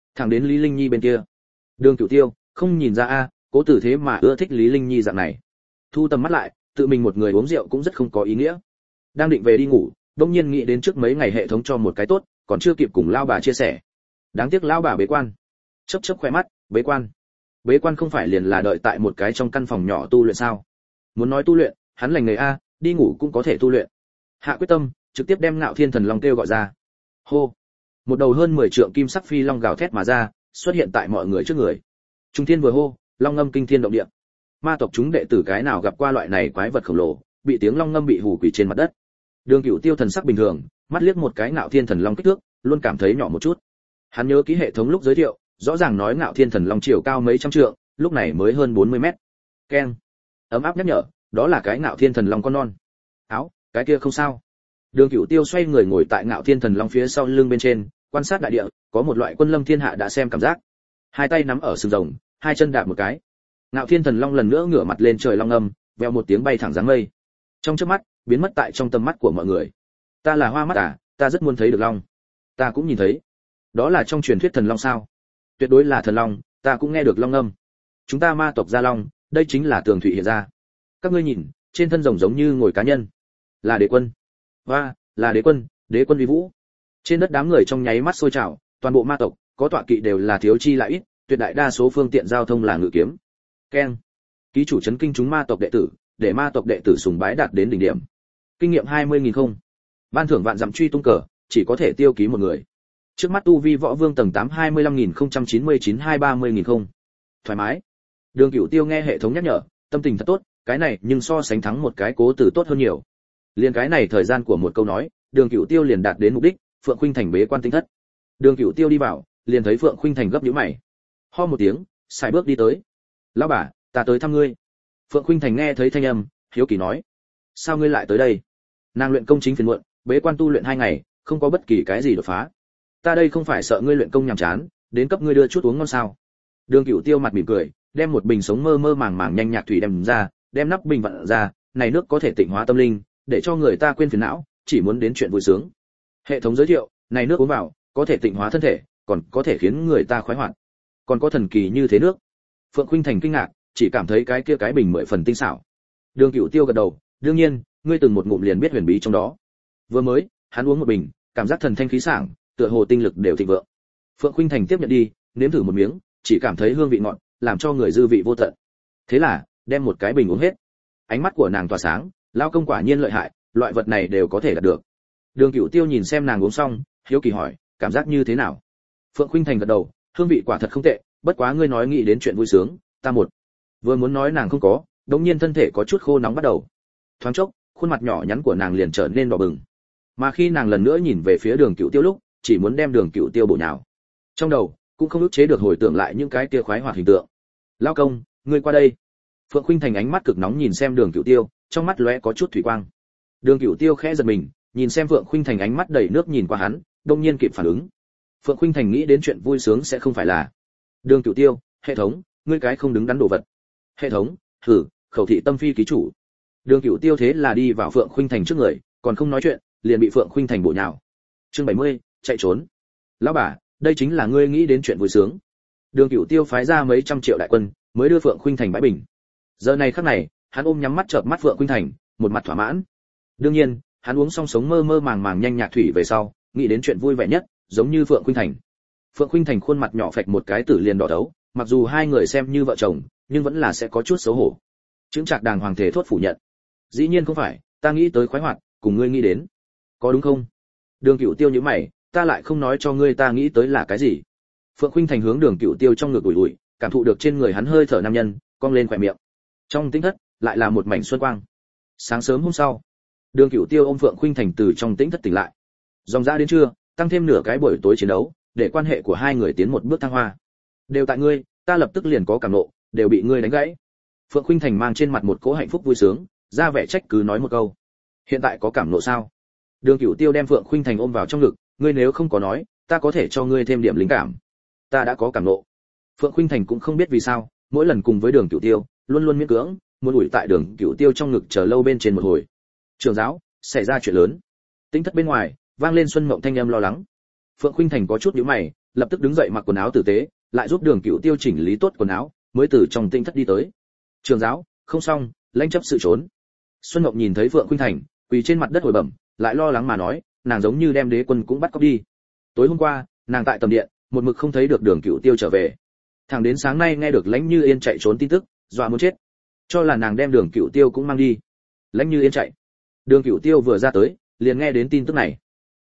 thẳng đến Lý Linh Nhi bên kia. Đường Cửu Tiêu không nhìn ra a, Cố Tử thế mà ưa thích Lý Linh Nhi dạng này. Thu tầm mắt lại, tự mình một người uống rượu cũng rất không có ý nghĩa. Đang định về đi ngủ, đột nhiên nghĩ đến trước mấy ngày hệ thống cho một cái tốt, còn chưa kịp cùng lão bà chia sẻ. Đáng tiếc lão bà bế quan. Chớp chớp khóe mắt, bế quan. Bế quan không phải liền là đợi tại một cái trong căn phòng nhỏ tu luyện sao? Muốn nói tu luyện, hắn lành nghề a, đi ngủ cũng có thể tu luyện. Hạ quyết tâm, trực tiếp đem Ngạo Thiên Thần Long kêu gọi ra. Hô. Một đầu hơn 10 trượng kim sắc phi long gào thét mà ra, xuất hiện tại mọi người trước người. Trung thiên vừa hô, long ngâm kinh thiên động địa. Ma tộc chúng đệ tử cái nào gặp qua loại này quái vật khổng lồ, bị tiếng long ngâm bị hù quỳ trên mặt đất. Đường Cửu Tiêu thần sắc bình thường, mắt liếc một cái Ngạo Thiên Thần Long kích thước, luôn cảm thấy nhỏ một chút. Hắn nhớ kỹ hệ thống lúc giới thiệu, rõ ràng nói Ngạo Thiên Thần Long chiều cao mấy trăm trượng, lúc này mới hơn 40 mét. Keng. Ấm áp nhắc nhở, đó là cái Ngạo Thiên Thần Long con non. Áo, cái kia không sao. Đường Cửu Tiêu xoay người ngồi tại Ngạo Thiên Thần Long phía sau lưng bên trên, quan sát đại địa, có một loại quân lâm thiên hạ đã xem cảm giác. Hai tay nắm ở sừng rồng, hai chân đạp một cái. Ngạo Thiên Thần Long lần nữa ngửa mặt lên trời long âm, vèo một tiếng bay thẳng dáng mây. Trong chớp mắt, biến mất tại trong tầm mắt của mọi người. Ta là hoa mắt à, ta rất muốn thấy được long. Ta cũng nhìn thấy. Đó là trong truyền thuyết thần long sao? Tuyệt đối là thần long, ta cũng nghe được long âm. Chúng ta ma tộc gia long, đây chính là tường thủy hiện ra. Các ngươi nhìn, trên thân rồng giống như ngồi cá nhân. Là đế quân. Và, là đế quân uy vũ. Trên đất đám người trong nháy mắt sôi trào, toàn bộ ma tộc, có tọa kỵ đều là thiếu chi lại ít, tuyệt đại đa số phương tiện giao thông là ngự kiếm. Keng. Ký chủ chấn kinh chúng ma tộc đệ tử, để ma tộc đệ tử sùng bái đạt đến đỉnh điểm. Kinh nghiệm 20.000 không. Ban thưởng vạn dặm truy tung cờ, chỉ có thể tiêu ký một người. Trước mắt tu vi võ vương tầng 8 25.099 230.000 không. Thoải mái. Đường Cửu Tiêu nghe hệ thống nhắc nhở, tâm tình thật tốt, cái này nhưng so sánh thắng một cái Cố Tử tốt hơn nhiều. Liên cái này thời gian của một câu nói, Đường Cửu Tiêu liền đạt đến mục đích, Phượng Khuynh Thành bế quan tinh thất. Đường Cửu Tiêu đi vào, liền thấy Phượng Khuynh Thành gấp nhíu mày. Ho một tiếng, xài bước đi tới. "Lão bà, ta tới thăm ngươi." Phượng Khuynh Thành nghe thấy thanh âm, hiếu kỳ nói: "Sao ngươi lại tới đây?" Nàng luyện công chính phiền muộn, bế quan tu luyện 2 ngày, không có bất kỳ cái gì đột phá. "Ta đây không phải sợ ngươi luyện công nhàm chán, đến cấp ngươi đưa chút uống ngon sao?" Đường Cửu Tiêu mặt mỉm cười, đem một bình sống mơ mơ màng màng nhanh nhạc thủy đem ra, đem nắp bình vặn ra, này nước có thể tịnh hóa tâm linh, để cho người ta quên phiền não, chỉ muốn đến chuyện vui sướng. Hệ thống giới thiệu, này nước uống vào, có thể tịnh hóa thân thể, còn có thể khiến người ta khoái hoạt. Còn có thần kỳ như thế nước. Phượng Khuynh Thành kinh ngạc, chỉ cảm thấy cái kia cái bình 10 phần tinh xảo. Đường Cửu Tiêu gật đầu, đương nhiên, ngươi từng một ngụm liền biết huyền bí trong đó. Vừa mới, hắn uống một bình, cảm giác thần thanh khí sảng, tựa hồ tinh lực đều thịnh vượng. Phượng Khuynh Thành tiếp nhận đi, nếm thử một miếng, chỉ cảm thấy hương vị ngọt, làm cho người dư vị vô tận. Thế là, đem một cái bình uống hết. Ánh mắt của nàng tỏa sáng, lao công quả nhiên lợi hại, loại vật này đều có thể đạt được. Đường Cửu Tiêu nhìn xem nàng uống xong, hiếu kỳ hỏi, cảm giác như thế nào? Phượng Khuynh Thành gật đầu, hương vị quả thật không tệ, bất quá ngươi nói nghĩ đến chuyện vui sướng, ta vừa muốn nói nàng không có, đống nhiên thân thể có chút khô nóng bắt đầu. Thoáng chốc, khuôn mặt nhỏ nhắn của nàng liền trở nên đỏ bừng. Mà khi nàng lần nữa nhìn về phía Đường Cửu Tiêu lúc, chỉ muốn đem Đường Cửu Tiêu bổ nhào. Trong đầu cũng không ức chế được hồi tưởng lại những cái tia khoái hoạt hình tượng. Lao công, ngươi qua đây. Phượng Khuynh Thành ánh mắt cực nóng nhìn xem Đường Cửu Tiêu, trong mắt lóe có chút thủy quang. Đường Cửu Tiêu khẽ giật mình, nhìn xem Phượng Khuynh Thành ánh mắt đầy nước nhìn qua hắn, đột nhiên kịp phản ứng. Phượng Khuynh Thành nghĩ đến chuyện vui sướng sẽ không phải là Đường Cửu Tiêu, hệ thống, ngươi cái không đứng đắn đồ vật. Hệ thống, thử, khẩu thị tâm phi ký chủ. Đường Cửu Tiêu thế là đi vào Phượng Khuynh Thành trước người, còn không nói chuyện, liền bị Phượng Khuynh Thành bổ nhào. Chương 70, chạy trốn. Lão bà, đây chính là ngươi nghĩ đến chuyện vui sướng. Đường Cửu Tiêu phái ra mấy trăm triệu đại quân, mới đưa Phượng Khuynh Thành bãi bình. Giờ này khắc này, hắn ôm nhắm mắt chợp mắt Phượng Khuynh Thành, một mặt thỏa mãn. Đương nhiên, hắn uống xong sống mơ mơ màng màng nhanh nhạc thủy về sau, nghĩ đến chuyện vui vẻ nhất, giống như Phượng Khuynh Thành. Phượng Khuynh Thành khuôn mặt nhỏ phạch một cái tử liền đỏ đấu, mặc dù hai người xem như vợ chồng, nhưng vẫn là sẽ có chút xấu hổ. Chứng Trạc đàng hoàng thể thốt phủ nhận. Dĩ nhiên không phải, ta nghĩ tới khoái hoạt, cùng ngươi nghĩ đến. Có đúng không? Đường Cửu Tiêu nhíu mày, ta lại không nói cho ngươi ta nghĩ tới là cái gì. Phượng Khuynh Thành hướng Đường Cửu Tiêu trong ngực ủi ủi, cảm thụ được trên người hắn hơi thở nam nhân, cong lên khóe miệng. Trong tĩnh thất, lại là một mảnh xuân quang. Sáng sớm hôm sau, Đường Cửu Tiêu ôm Phượng Khuynh Thành từ trong tĩnh thất tỉnh lại. Dòng dã đến trưa, tăng thêm nửa cái buổi tối chiến đấu, để quan hệ của hai người tiến một bước thăng hoa. Đều tại ngươi, ta lập tức liền có cảm nộ, đều bị ngươi đánh gãy. Phượng Khuynh Thành mang trên mặt một cỗ hạnh phúc vui sướng, ra vẻ trách cứ nói một câu. Hiện tại có cảm nộ sao? Đường Cửu Tiêu đem Phượng Khuynh Thành ôm vào trong ngực, ngươi nếu không có nói, ta có thể cho ngươi thêm điểm linh cảm. Ta đã có cảm nộ. Phượng Khuynh Thành cũng không biết vì sao, mỗi lần cùng với Đường Cửu Tiêu, luôn luôn miễn cưỡng, muốn ủi tại Đường Cửu Tiêu trong ngực chờ lâu bên trên một hồi. Trưởng giáo, xảy ra chuyện lớn. Tĩnh thất bên ngoài, vang lên Xuân Mộng thanh âm lo lắng. Phượng Khuynh Thành có chút nhíu mày, lập tức đứng dậy mặc quần áo tử tế, lại giúp Đường Cửu Tiêu chỉnh lý tốt quần áo, mới từ trong tinh thất đi tới. Trường giáo, không xong, lãnh chấp sự trốn. Xuân Ngọc nhìn thấy Phượng Khuynh Thành quỳ trên mặt đất hồi bẩm, lại lo lắng mà nói, nàng giống như đem đế quân cũng bắt cóc đi. Tối hôm qua, nàng tại tầm điện, một mực không thấy được Đường Cửu Tiêu trở về. Thẳng đến sáng nay nghe được Lãnh Như Yên chạy trốn tin tức, dọa muốn chết. Cho là nàng đem Đường Cửu Tiêu cũng mang đi. Lãnh Như Yên chạy. Đường Cửu Tiêu vừa ra tới, liền nghe đến tin tức này.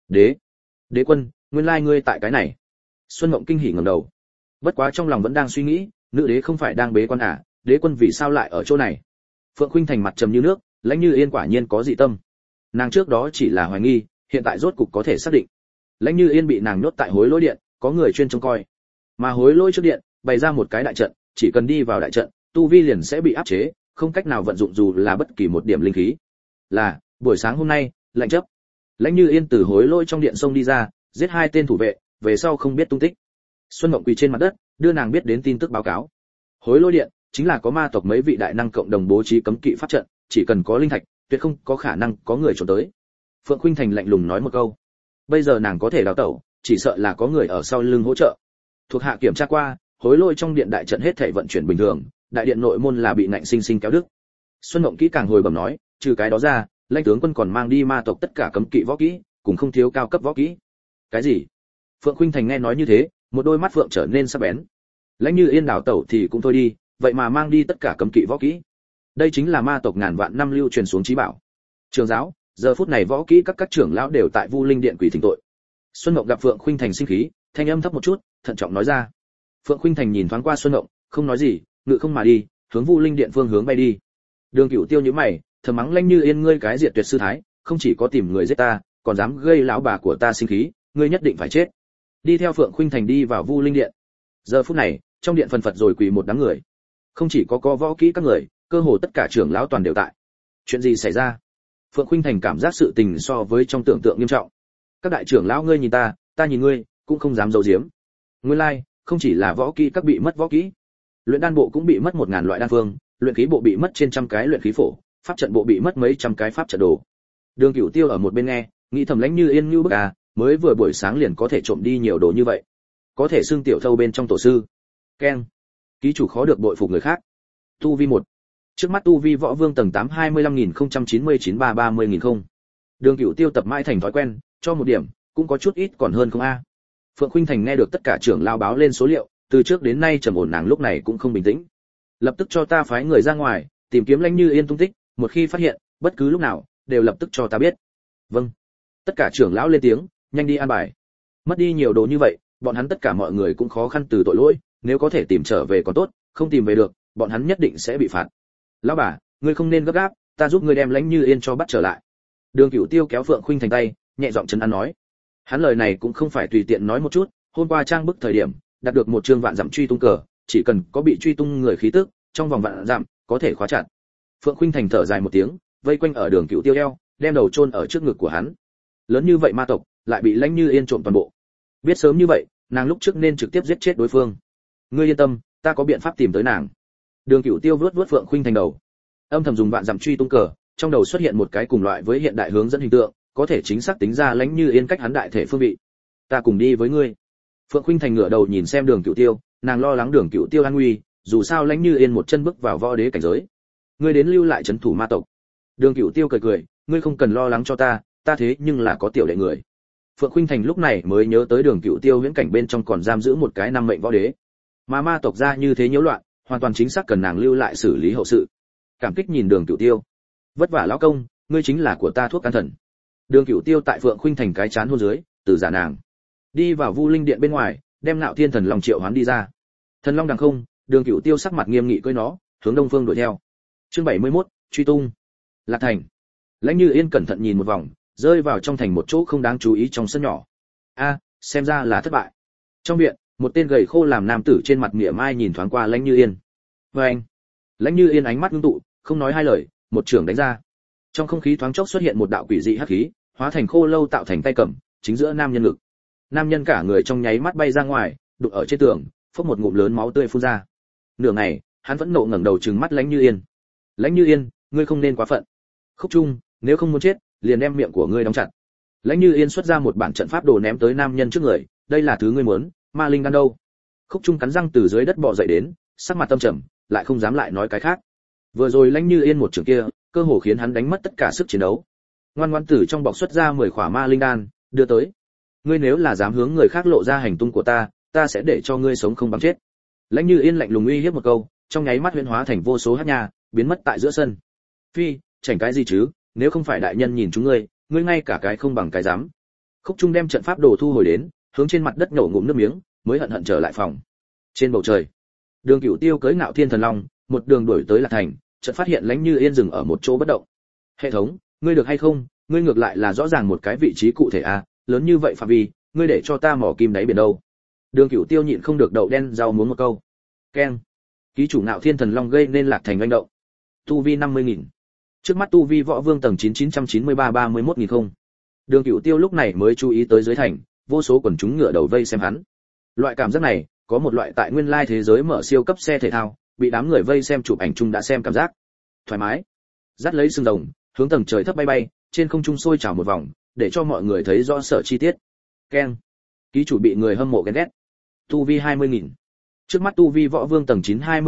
Đế quân, nguyên lai ngươi tại cái này. Xuân Mộng kinh hỉ ngẩng đầu. Bất quá trong lòng vẫn đang suy nghĩ, nữ đế không phải đang bế quan à, đế quân vì sao lại ở chỗ này? Phượng Khuynh Thành mặt trầm như nước, Lãnh Như Yên quả nhiên có dị tâm. Nàng trước đó chỉ là hoài nghi, hiện tại rốt cục có thể xác định. Lãnh Như Yên bị nàng nhốt tại Hối Lỗi điện, có người chuyên trông coi. Mà Hối Lỗi trước điện bày ra một cái đại trận, chỉ cần đi vào đại trận, tu vi liền sẽ bị áp chế, không cách nào vận dụng dù là bất kỳ một điểm linh khí. Là, buổi sáng hôm nay, lệnh chấp. Lãnh Như Yên từ Hối Lỗi trong điện sông đi ra, giết 2 tên thủ vệ, về sau không biết tung tích. Xuân Mộng quỳ trên mặt đất, đưa nàng biết đến tin tức báo cáo. Hối Lỗi điện chính là có ma tộc mấy vị đại năng cộng đồng bố trí cấm kỵ pháp trận, chỉ cần có linh thạch, tuyệt không có khả năng có người trốn tới. Phượng Khuynh Thành lạnh lùng nói một câu. Bây giờ nàng có thể đào tẩu, chỉ sợ là có người ở sau lưng hỗ trợ. Thuộc hạ kiểm tra qua, Hối Lỗi trong điện đại trận hết thảy vận chuyển bình thường, đại điện nội môn là bị nạnh sinh sinh kéo đứt. Xuân Mộng kỹ càng hồi bẩm nói, trừ cái đó ra, Lãnh tướng quân còn mang đi ma tộc tất cả cấm kỵ võ kỹ, cùng không thiếu cao cấp võ kỹ. Cái gì? Phượng Khuynh Thành nghe nói như thế, một đôi mắt phượng trở nên sắc bén. Lãnh Như Yên đào tẩu thì cũng thôi đi, vậy mà mang đi tất cả cấm kỵ võ kỹ. Đây chính là ma tộc ngàn vạn năm lưu truyền xuống chí bảo. Trường giáo, giờ phút này võ kỹ các trưởng lão đều tại Vu Linh điện quỳ thỉnh tội. Xuân Mộng gặp Phượng Khuynh Thành sinh khí, thanh âm thấp một chút, thận trọng nói ra. Phượng Khuynh Thành nhìn thoáng qua Xuân Mộng, không nói gì, ngự không mà đi, hướng Vu Linh điện phương hướng bay đi. Đường Cửu Tiêu nhíu mày, thầm mắng Lãnh Như Yên ngươi cái diệt tuyệt sư thái, không chỉ có tìm người giết ta, còn dám gây lão bà của ta sinh khí, ngươi nhất định phải chết. Đi theo Phượng Khuynh Thành đi vào Vu Linh điện. Giờ phút này, trong điện phần phật rồi quỳ một đám người. Không chỉ có võ kỹ các người, cơ hồ tất cả trưởng lão toàn đều tại. Chuyện gì xảy ra? Phượng Khuynh Thành cảm giác sự tình so với trong tưởng tượng nghiêm trọng. Các đại trưởng lão ngươi nhìn ta, ta nhìn ngươi, cũng không dám giấu giếm. Nguyên lai, không chỉ là võ kỹ các bị mất võ kỹ, luyện đan bộ cũng bị mất 1000 loại đan phương, luyện khí bộ bị mất trên trăm cái luyện khí phổ, pháp trận bộ bị mất mấy trăm cái pháp trận đồ. Đường Cửu Tiêu ở một bên nghe, nghĩ thầm Lãnh Như Yên như bức à, mới vừa buổi sáng liền có thể trộm đi nhiều đồ như vậy. Có thể xưng tiểu thâu bên trong tổ sư. Keng. Ký chủ khó được bội phục người khác. Tu vi 1. Trước mắt tu vi võ vương tầng 8 25099 không. Đường Cửu Tiêu tập mãi thành thói quen, cho một điểm, cũng có chút ít còn hơn không a. Phượng Khuynh Thành nghe được tất cả trưởng lao báo lên số liệu, từ trước đến nay trầm ổn nàng lúc này cũng không bình tĩnh. Lập tức cho ta phái người ra ngoài, tìm kiếm Lãnh Như Yên tung tích, một khi phát hiện, bất cứ lúc nào, đều lập tức cho ta biết. Vâng. Tất cả trưởng lão lên tiếng, nhanh đi an bài. Mất đi nhiều đồ như vậy, bọn hắn tất cả mọi người cũng khó khăn từ tội lỗi, nếu có thể tìm trở về còn tốt, không tìm về được, bọn hắn nhất định sẽ bị phạt. Lão bà, ngươi không nên gấp gáp, ta giúp ngươi đem Lãnh Như Yên cho bắt trở lại. Đường Cửu Tiêu kéo Phượng Khuynh Thành tay, nhẹ giọng trấn an nói. Hắn lời này cũng không phải tùy tiện nói một chút, hôm qua trang bức thời điểm, đạt được một chương vạn dặm truy tung cờ, chỉ cần có bị truy tung người khí tức, trong vòng vạn dặm có thể khóa chặt. Phượng Khuynh Thành thở dài một tiếng, vây quanh ở Đường Cửu Tiêu eo, đem đầu chôn ở trước ngực của hắn. Lớn như vậy ma tộc, lại bị Lãnh Như Yên trộm toàn bộ. Biết sớm như vậy, nàng lúc trước nên trực tiếp giết chết đối phương. Ngươi yên tâm, ta có biện pháp tìm tới nàng. Đường Cửu Tiêu vuốt vuốt Phượng Khuynh Thành đầu, âm thầm dùng vạn dặm truy tung cờ, trong đầu xuất hiện một cái cùng loại với hiện đại hướng dẫn hình tượng, có thể chính xác tính ra Lãnh Như Yên cách hắn đại thể phương vị. Ta cùng đi với ngươi. Phượng Khuynh Thành ngửa đầu nhìn xem Đường Cửu Tiêu, nàng lo lắng Đường Cửu Tiêu an nguy, dù sao Lãnh Như Yên một chân bước vào võ đế cảnh giới. Ngươi đến lưu lại trấn thủ ma tộc. Đường Cửu Tiêu cười cười, ngươi không cần lo lắng cho ta, ta thế nhưng là có tiểu đệ người. Phượng Khuynh Thành lúc này mới nhớ tới Đường Cửu Tiêu viễn cảnh bên trong còn giam giữ một cái năm mệnh võ đế. Mà ma tộc ra như thế nhiễu loạn, hoàn toàn chính xác cần nàng lưu lại xử lý hậu sự. Cảm kích nhìn Đường Cửu Tiêu. Vất vả lão công, ngươi chính là của ta thuốc can thần. Đường Cửu Tiêu tại Phượng Khuynh Thành cái chán hôn dưới, từ giả nàng. Đi vào Vu Linh điện bên ngoài, đem Nạo Thiên Thần Long triệu hoán đi ra. Thần Long đằng không, Đường Cửu Tiêu sắc mặt nghiêm nghị cưỡi nó, hướng đông phương đuổi theo. Chương 71, truy tung. Lạc Thành. Lãnh Như Yên cẩn thận nhìn một vòng, rơi vào trong thành một chỗ không đáng chú ý trong sân nhỏ. A, xem ra là thất bại. Trong viện, một tên gầy khô làm nam tử trên mặt mỉa mai nhìn thoáng qua Lãnh Như Yên. Anh. Lãnh Như Yên ánh mắt ngưng tụ, không nói hai lời, một chưởng đánh ra. Trong không khí thoáng chốc xuất hiện một đạo quỷ dị hắc khí, hóa thành khô lâu tạo thành tay cầm, chính giữa nam nhân ngực. Nam nhân cả người trong nháy mắt bay ra ngoài, đụng ở trên tường, phốc một ngụm lớn máu tươi phun ra. Nửa ngày, hắn vẫn nộ ngẩng đầu trừng mắt Lãnh Như Yên. Lãnh Như Yên, ngươi không nên quá phận. Khúc Trung, nếu không muốn chết, liền đem miệng của ngươi đóng chặt. Lãnh Như Yên xuất ra một bản trận pháp đồ ném tới nam nhân trước người, đây là thứ ngươi muốn, ma linh đan đâu? Khúc Trung cắn răng từ dưới đất bò dậy đến, sắc mặt tâm trầm, lại không dám lại nói cái khác. Vừa rồi Lãnh Như Yên một trường kia, cơ hồ khiến hắn đánh mất tất cả sức chiến đấu. Ngoan ngoãn từ trong bọc xuất ra 10 khỏa ma linh đan, đưa tới. Ngươi nếu là dám hướng người khác lộ ra hành tung của ta, ta sẽ để cho ngươi sống không bằng chết. Lãnh Như Yên lạnh lùng uy hiếp một câu, trong nháy mắt huyễn hóa thành vô số hắc nha, biến mất tại giữa sân. Phi, chảnh cái gì chứ, nếu không phải đại nhân nhìn chúng ngươi, ngươi ngay cả cái không bằng cái dám. Khúc Trung đem trận pháp đồ thu hồi đến, hướng trên mặt đất nổ ngụm nước miếng, mới hận hận trở lại phòng. Trên bầu trời, Đường Cửu Tiêu cưỡi Ngạo Thiên Thần Long, một đường đuổi tới Lạc Thành, chợt phát hiện Lãnh Như Yên dừng ở một chỗ bất động. Hệ thống, ngươi được hay không? Ngươi ngược lại là rõ ràng một cái vị trí cụ thể a, lớn như vậy phạm vi, ngươi để cho ta mò kim đáy biển đâu? Đường Cửu Tiêu nhịn không được đậu đen rau muốn một câu. Keng. Ký chủ Ngạo Thiên Thần Long gây nên Lạc Thành oanh động. Tu vi 50.000. Trước mắt tu vi võ vương tầng 993-31.000 không. Đường Cửu Tiêu lúc này mới chú ý tới dưới thành, vô số quần chúng ngựa đầu vây xem hắn. Loại cảm giác này, có một loại tại nguyên lai thế giới mở siêu cấp xe thể thao, bị đám người vây xem chụp ảnh chung đã xem cảm giác. Thoải mái. Dắt lấy sừng rồng, hướng tầng trời thấp bay bay, trên không trung sôi trào một vòng, để cho mọi người thấy rõ sở chi tiết. Keng. Ký chủ bị người hâm mộ ghen ghét. Tu vi 20.000. Trước mắt tu vi võ vương tầng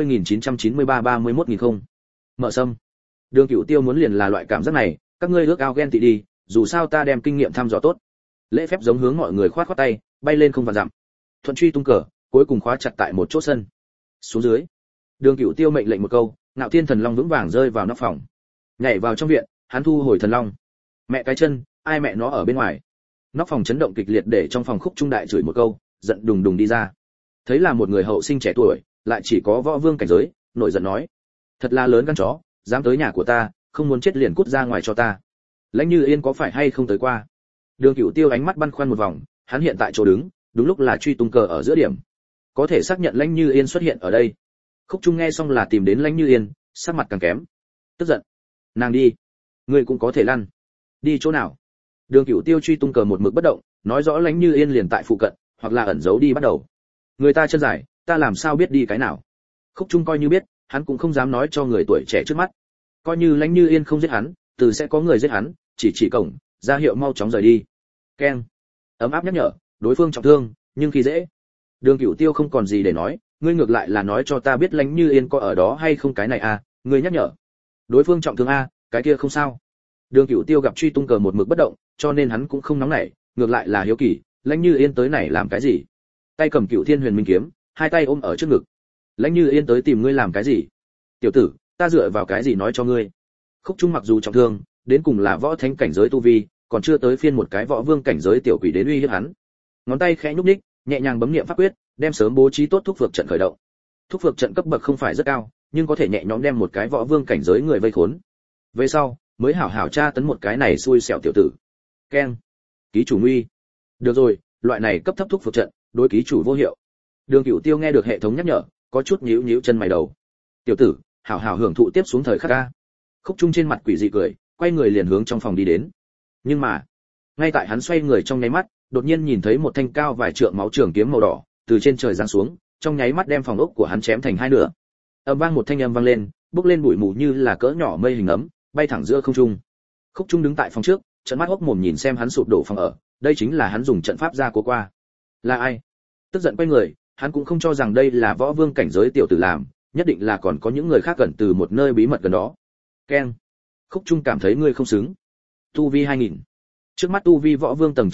920.993-31.000 không. Mở sâm. Đường Cửu Tiêu muốn liền là loại cảm giác này, các ngươi ước ao ghen tị đi, dù sao ta đem kinh nghiệm thăm dò tốt. Lễ phép giống hướng mọi người khoát khoát tay, bay lên không vạn dặm. Thuận truy tung cờ, cuối cùng khóa chặt tại một chỗ sân. Xuống dưới. Đường Cửu Tiêu mệnh lệnh một câu, Ngạo Thiên Thần Long vững vàng rơi vào nóc phòng. Nhảy vào trong viện, hắn thu hồi thần long. Mẹ cái chân, ai mẹ nó ở bên ngoài? Nóc phòng chấn động kịch liệt để trong phòng Khúc Trung đại chửi một câu, giận đùng đùng đi ra. Thấy là một người hậu sinh trẻ tuổi, lại chỉ có võ vương cảnh giới, nổi giận nói: "Thật là lớn gan chó, dám tới nhà của ta, không muốn chết liền cút ra ngoài cho ta." Lãnh Như Yên có phải hay không tới qua? Đường Cửu Tiêu ánh mắt băn khoăn một vòng, hắn hiện tại chỗ đứng, đúng lúc là truy tung cờ ở giữa điểm. Có thể xác nhận Lãnh Như Yên xuất hiện ở đây. Khúc Trung nghe xong là tìm đến Lãnh Như Yên, sắc mặt càng kém. Tức giận. Nàng đi. Ngươi cũng có thể lăn. Đi chỗ nào? Đường Cửu Tiêu truy tung cờ một mực bất động, nói rõ Lãnh Như Yên liền tại phụ cận, hoặc là ẩn giấu đi bắt đầu. Người ta chân dài, ta làm sao biết đi cái nào? Khúc Trung coi như biết, hắn cũng không dám nói cho người tuổi trẻ trước mắt. Coi như Lãnh Như Yên không giết hắn, từ sẽ có người giết hắn, chỉ cổng, ra hiệu mau chóng rời đi. Keng. Ấm áp nhắc nhở, đối phương trọng thương, nhưng khi dễ. Đường Cửu Tiêu không còn gì để nói, ngươi ngược lại là nói cho ta biết Lãnh Như Yên có ở đó hay không cái này à, ngươi nhắc nhở. Đối phương trọng thương a, cái kia không sao. Đường Cửu Tiêu gặp truy tung cờ một mực bất động, cho nên hắn cũng không nóng nảy, ngược lại là hiếu kỳ, Lãnh Như Yên tới này làm cái gì? Tay cầm Cửu Thiên Huyền Minh kiếm, hai tay ôm ở trước ngực. Lãnh Như Yên tới tìm ngươi làm cái gì? Tiểu tử, ta dựa vào cái gì nói cho ngươi? Khúc Trung mặc dù trọng thương, đến cùng là võ thánh cảnh giới tu vi, còn chưa tới phiên một cái võ vương cảnh giới tiểu quỷ đến uy hiếp hắn. Ngón tay khẽ nhúc nhích, nhẹ nhàng bấm niệm pháp quyết, đem sớm bố trí tốt thuốc phược trận khởi động. Thuốc phược trận cấp bậc không phải rất cao, nhưng có thể nhẹ nhõm đem một cái võ vương cảnh giới người vây khốn. Về sau, mới hảo hảo tra tấn một cái này xui xẻo tiểu tử. Keng. Ký chủ nguy. Được rồi, loại này cấp thấp thuốc phược trận, đối ký chủ vô hiệu. Đường Cửu Tiêu nghe được hệ thống nhắc nhở, có chút nhíu nhíu chân mày đầu. Tiểu tử, hảo hảo hưởng thụ tiếp xuống thời khắc a. Khúc Trung trên mặt quỷ dị cười, quay người liền hướng trong phòng đi đến. Nhưng mà, ngay tại hắn xoay người trong nháy mắt, đột nhiên nhìn thấy một thanh cao vài trượng máu trường kiếm màu đỏ từ trên trời giáng xuống, trong nháy mắt đem phòng ốc của hắn chém thành hai nửa. Ầm vang một thanh âm vang lên, bốc lên bụi mù như là cỡ nhỏ mây hình ấm, bay thẳng giữa không trung. Khúc Trung đứng tại phòng trước, trợn mắt hốc mồm nhìn xem hắn sụp đổ phòng ở, đây chính là hắn dùng trận pháp ra cố qua. Là ai? Tức giận quay người, hắn cũng không cho rằng đây là võ vương cảnh giới tiểu tử làm, nhất định là còn có những người khác gần từ một nơi bí mật gần đó. Keng. Khúc Trung cảm thấy ngươi không xứng. Tu vi 2000. Trước mắt tu vi võ vương tầng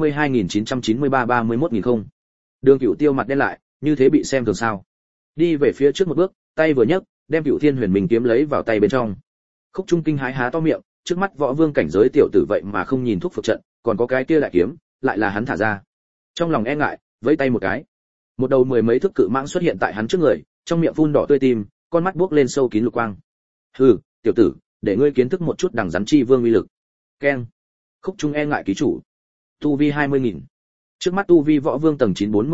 922.993-31.000 không. Đường Cửu Tiêu mặt đen lại, như thế bị xem thường sao? Đi về phía trước một bước, tay vừa nhấc, đem Cửu Thiên Huyền Minh kiếm lấy vào tay bên trong. Khúc Trung kinh hãi há to miệng, trước mắt võ vương cảnh giới tiểu tử vậy mà không nhìn thuốc phược trận, còn có cái kia đại kiếm, lại là hắn thả ra. Trong lòng e ngại, vẫy tay một cái. Một đầu mười mấy thước cự mãng xuất hiện tại hắn trước người, trong miệng phun đỏ tươi tim, con mắt buốc lên sâu kín lục quang. Hừ, tiểu tử, để ngươi kiến thức một chút đằng rắn chi vương uy lực. Keng. Khúc Trung e ngại ký chủ. Tu vi 20.000. Trước mắt tu vi võ vương tầng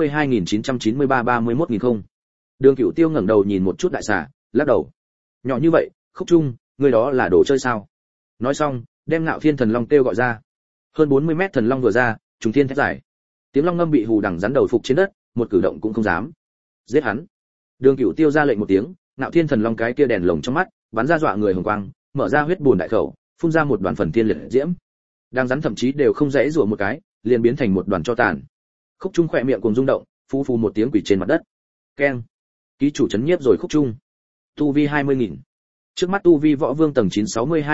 942.993-31.000 không. Đường Cửu Tiêu ngẩng đầu nhìn một chút đại xà, lắc đầu. Nhỏ như vậy, Khúc Trung, ngươi đó là đồ chơi sao? Nói xong, đem Ngạo Thiên Thần Long kêu gọi ra. Hơn 40 mét thần long vừa ra, trùng thiên thét dài. Tiếng long ngâm bị hù đằng rắn đầu phục trên đất, một cử động cũng không dám. Giết hắn. Đường Cửu Tiêu ra lệnh một tiếng, Ngạo Thiên Thần Long cái kia đèn lồng trong mắt, bắn ra dọa người hồng quang, mở ra huyết buồn đại khẩu, phun ra một đoàn phần thiên liệt diễm. Đang rắn thậm chí đều không dễ rủa một cái, liền biến thành một đoàn cho tàn. Khúc Trung khỏe miệng cùng rung động, phu phu một tiếng quỳ trên mặt đất. Keng. Ký chủ chấn nhiếp rồi Khúc Trung. Tu vi 20.000. Trước mắt tu vi võ vương tầng 9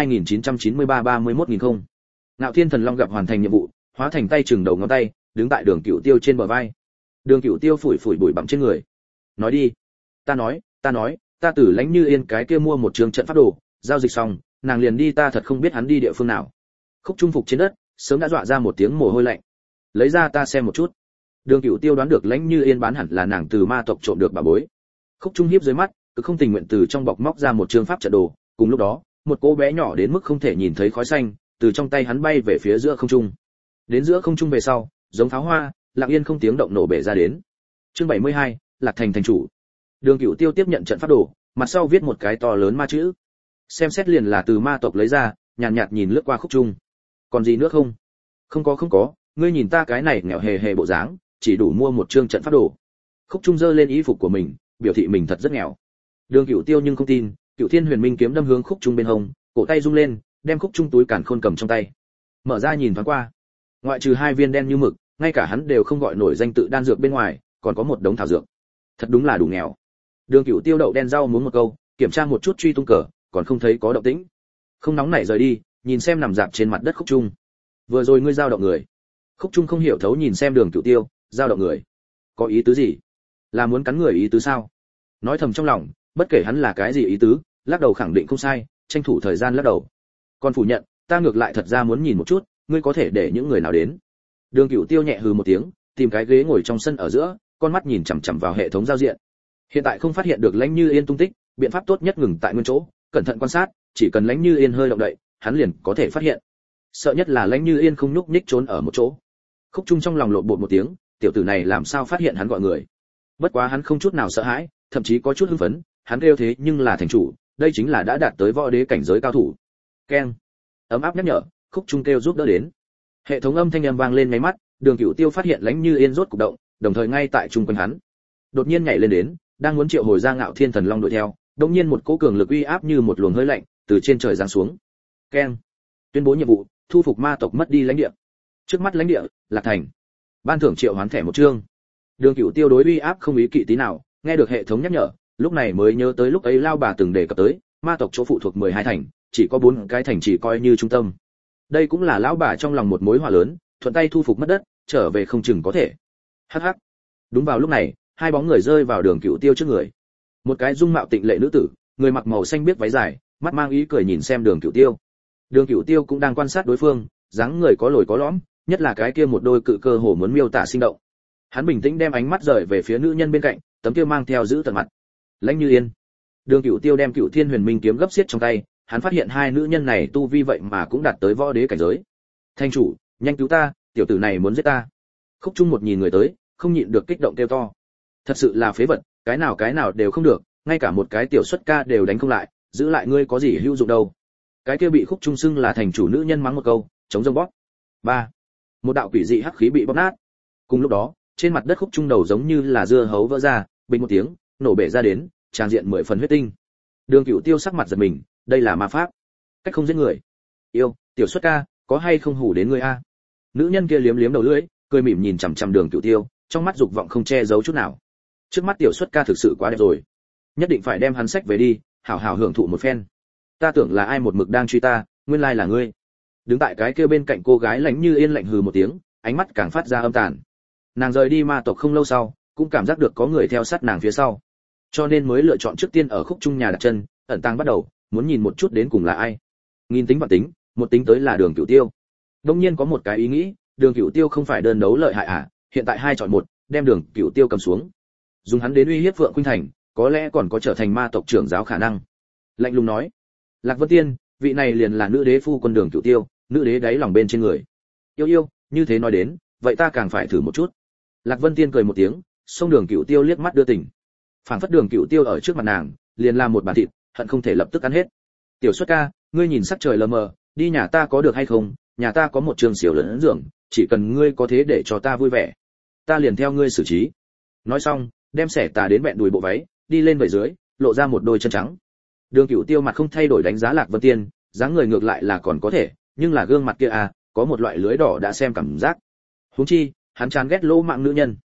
62.993-31.000 không. Ngạo Thiên Thần Long gặp hoàn thành nhiệm vụ, hóa thành tay chừng đầu ngón tay, đứng tại Đường Cửu Tiêu trên bờ vai. Đường Cửu Tiêu phủi phủi bụi bặm trên người. Nói đi. Ta nói, ta từ Lãnh Như Yên cái kia mua một trường trận pháp đồ, giao dịch xong, nàng liền đi, ta thật không biết hắn đi địa phương nào. Khúc Trung phục trên đất, sớm đã dọa ra một tiếng mồ hôi lạnh. Lấy ra ta xem một chút. Đường Cửu Tiêu đoán được Lãnh Như Yên bán hẳn là nàng từ ma tộc trộm được bà bối. Khúc Trung hiếp dưới mắt, cứ không tình nguyện từ trong bọc móc ra một trường pháp trận đồ, cùng lúc đó, một cô bé nhỏ đến mức không thể nhìn thấy khói xanh, từ trong tay hắn bay về phía giữa không trung. Đến giữa không trung về sau, giống pháo hoa, lặng yên không tiếng động nổ bể ra đến. Chương 72, Lạc Thành thành chủ. Đường Cửu Tiêu tiếp nhận trận pháp đồ, mặt sau viết một cái to lớn ma chữ. Xem xét liền là từ ma tộc lấy ra, nhàn nhạt nhìn lướt qua Khúc Trung. Còn gì nữa không? Không có, ngươi nhìn ta cái này nghèo hề hề bộ dáng, chỉ đủ mua một chương trận pháp đồ. Khúc Trung giơ lên y phục của mình, biểu thị mình thật rất nghèo. Đường Cửu Tiêu nhưng không tin, Cửu Thiên Huyền Minh kiếm đâm hướng Khúc Trung bên hông, cổ tay rung lên, đem Khúc Trung túi càn khôn cầm trong tay. Mở ra nhìn thoáng qua. Ngoại trừ 2 viên đen như mực, ngay cả hắn đều không gọi nổi danh tự đan dược bên ngoài, còn có một đống thảo dược. Thật đúng là đủ nghèo. Đường Cửu Tiêu đậu đen rau muốn một câu, kiểm tra một chút truy tung cờ, còn không thấy có động tĩnh. Không nóng nảy rời đi, nhìn xem nằm dạp trên mặt đất Khúc Trung. Vừa rồi ngươi giao động người. Khúc Trung không hiểu thấu nhìn xem Đường Cửu Tiêu, giao động người. Có ý tứ gì? Là muốn cắn người ý tứ sao? Nói thầm trong lòng, bất kể hắn là cái gì ý tứ, lắc đầu khẳng định không sai, tranh thủ thời gian lắc đầu. Còn phủ nhận, ta ngược lại thật ra muốn nhìn một chút, ngươi có thể để những người nào đến. Đường Cửu Tiêu nhẹ hừ một tiếng, tìm cái ghế ngồi trong sân ở giữa, con mắt nhìn chằm chằm vào hệ thống giao diện. Hiện tại không phát hiện được Lãnh Như Yên tung tích, biện pháp tốt nhất ngừng tại nguyên chỗ, cẩn thận quan sát, chỉ cần Lãnh Như Yên hơi động đậy, hắn liền có thể phát hiện. Sợ nhất là Lãnh Như Yên không nhúc nhích trốn ở một chỗ. Khúc Trung trong lòng lộn bột một tiếng, tiểu tử này làm sao phát hiện hắn gọi người. Bất quá hắn không chút nào sợ hãi, thậm chí có chút hưng phấn, hắn kêu thế nhưng là thành chủ, đây chính là đã đạt tới võ đế cảnh giới cao thủ. Keng. Ấm áp nhắc nhở, Khúc Trung kêu giúp đỡ đến. Hệ thống âm thanh âm vang lên mấy mắt, Đường Cửu Tiêu phát hiện Lãnh Như Yên rốt cục động, đồng thời ngay tại trung quanh hắn. Đột nhiên nhảy lên đến, đang muốn triệu hồi ra Ngạo Thiên Thần Long đuổi theo, đột nhiên một cỗ cường lực uy áp như một luồng hơi lạnh từ trên trời giáng xuống. Keng. Tuyên bố nhiệm vụ, thu phục ma tộc mất đi lãnh địa. Trước mắt lãnh địa, Lạc Thành. Ban thưởng triệu hoán thẻ một chương. Đường Cửu Tiêu đối uy áp không ý kỵ tí nào, nghe được hệ thống nhắc nhở, lúc này mới nhớ tới lúc ấy lao bà từng đề cập tới, ma tộc chỗ phụ thuộc 12 thành, chỉ có 4 cái thành chỉ coi như trung tâm. Đây cũng là lão bà trong lòng một mối họa lớn, thuận tay thu phục mất đất, trở về không chừng có thể. Hắc hắc. Đúng vào lúc này, 2 bóng người rơi vào Đường Cửu Tiêu trước người. Một cái dung mạo tịnh lệ nữ tử, người mặc màu xanh biếc váy dài, mắt mang ý cười nhìn xem Đường Cửu Tiêu. Đường Cửu Tiêu cũng đang quan sát đối phương, dáng người có lồi có lõm, nhất là cái kia một đôi cự cơ hồ muốn miêu tả sinh động. Hắn bình tĩnh đem ánh mắt rời về phía nữ nhân bên cạnh, tấm kia mang theo giữ tận mặt. Lãnh Như Yên. Đường Cửu Tiêu đem Cửu Thiên Huyền Minh kiếm gấp xiết trong tay, hắn phát hiện 2 nữ nhân này tu vi vậy mà cũng đạt tới võ đế cảnh giới. Thanh chủ, nhanh cứu ta, tiểu tử này muốn giết ta. Khúc Trung một nhìn người tới, không nhịn được kích động kêu to. Thật sự là phế vật, cái nào đều không được, ngay cả một cái tiểu xuất ca đều đánh không lại, giữ lại ngươi có gì hữu dụng đâu. Cái kia bị Khúc Trung xưng là thành chủ nữ nhân mắng một câu, chống rông bóp. 3. Một đạo quỷ dị hắc khí bị bóp nát. Cùng lúc đó, trên mặt đất Khúc Trung đầu giống như là dưa hấu vỡ ra, bình một tiếng, nổ bể ra đến, tràn diện 10 phần huyết tinh. Đường Cửu Tiêu sắc mặt giật mình, đây là ma pháp, cách không giết người. Yêu, tiểu xuất ca, có hay không hủ đến ngươi a? Nữ nhân kia liếm liếm đầu lưỡi, cười mỉm nhìn chằm chằm Đường Cửu Tiêu, trong mắt dục vọng không che giấu chút nào. Trước mắt tiểu xuất ca thực sự quá đẹp rồi, nhất định phải đem hắn sách về đi, hảo hảo hưởng thụ một phen. Ta tưởng là ai một mực đang truy ta, nguyên lai là ngươi. Đứng tại cái kia bên cạnh cô gái Lãnh Như Yên lạnh hừ một tiếng, ánh mắt càng phát ra âm tàn. Nàng rời đi ma tộc không lâu sau, cũng cảm giác được có người theo sát nàng phía sau, cho nên mới lựa chọn trước tiên ở Khúc Trung nhà đặt chân, ẩn tàng bắt đầu, muốn nhìn một chút đến cùng là ai. Nghìn tính vạn tính, một tính tới là Đường Cửu Tiêu. Đương nhiên có một cái ý nghĩ, Đường Cửu Tiêu không phải đơn đấu lợi hại à, hiện tại 2 chọn 1, đem Đường Cửu Tiêu cầm xuống, dùng hắn đến uy hiếp Phượng Khuynh Thành, có lẽ còn có trở thành ma tộc trưởng giáo khả năng. Lạnh lùng nói, Lạc Vân Tiên, vị này liền là nữ đế phu quân Đường Cửu Tiêu, nữ đế đáy lòng bên trên người. Yêu, như thế nói đến, vậy ta càng phải thử một chút. Lạc Vân Tiên cười một tiếng, xông Đường Cửu Tiêu liếc mắt đưa tình. Phảng phất Đường Cửu Tiêu ở trước mặt nàng, liền làm một bàn thịt, hận không thể lập tức ăn hết. Tiểu xuất ca, ngươi nhìn sắc trời lờ mờ, đi nhà ta có được hay không? Nhà ta có một trường xỉu lớn giường, chỉ cần ngươi có thế để cho ta vui vẻ, ta liền theo ngươi xử trí. Nói xong, đem xẻ tà đến bẹn đùi bộ váy, đi lên về dưới, lộ ra một đôi chân trắng. Đường Cửu Tiêu mặt không thay đổi đánh giá Lạc Vân Tiên, dáng người ngược lại là còn có thể, nhưng là gương mặt kia à, có một loại lưới đỏ đã xem cảm giác. Huống chi, hắn chán ghét lỗ mạng nữ nhân.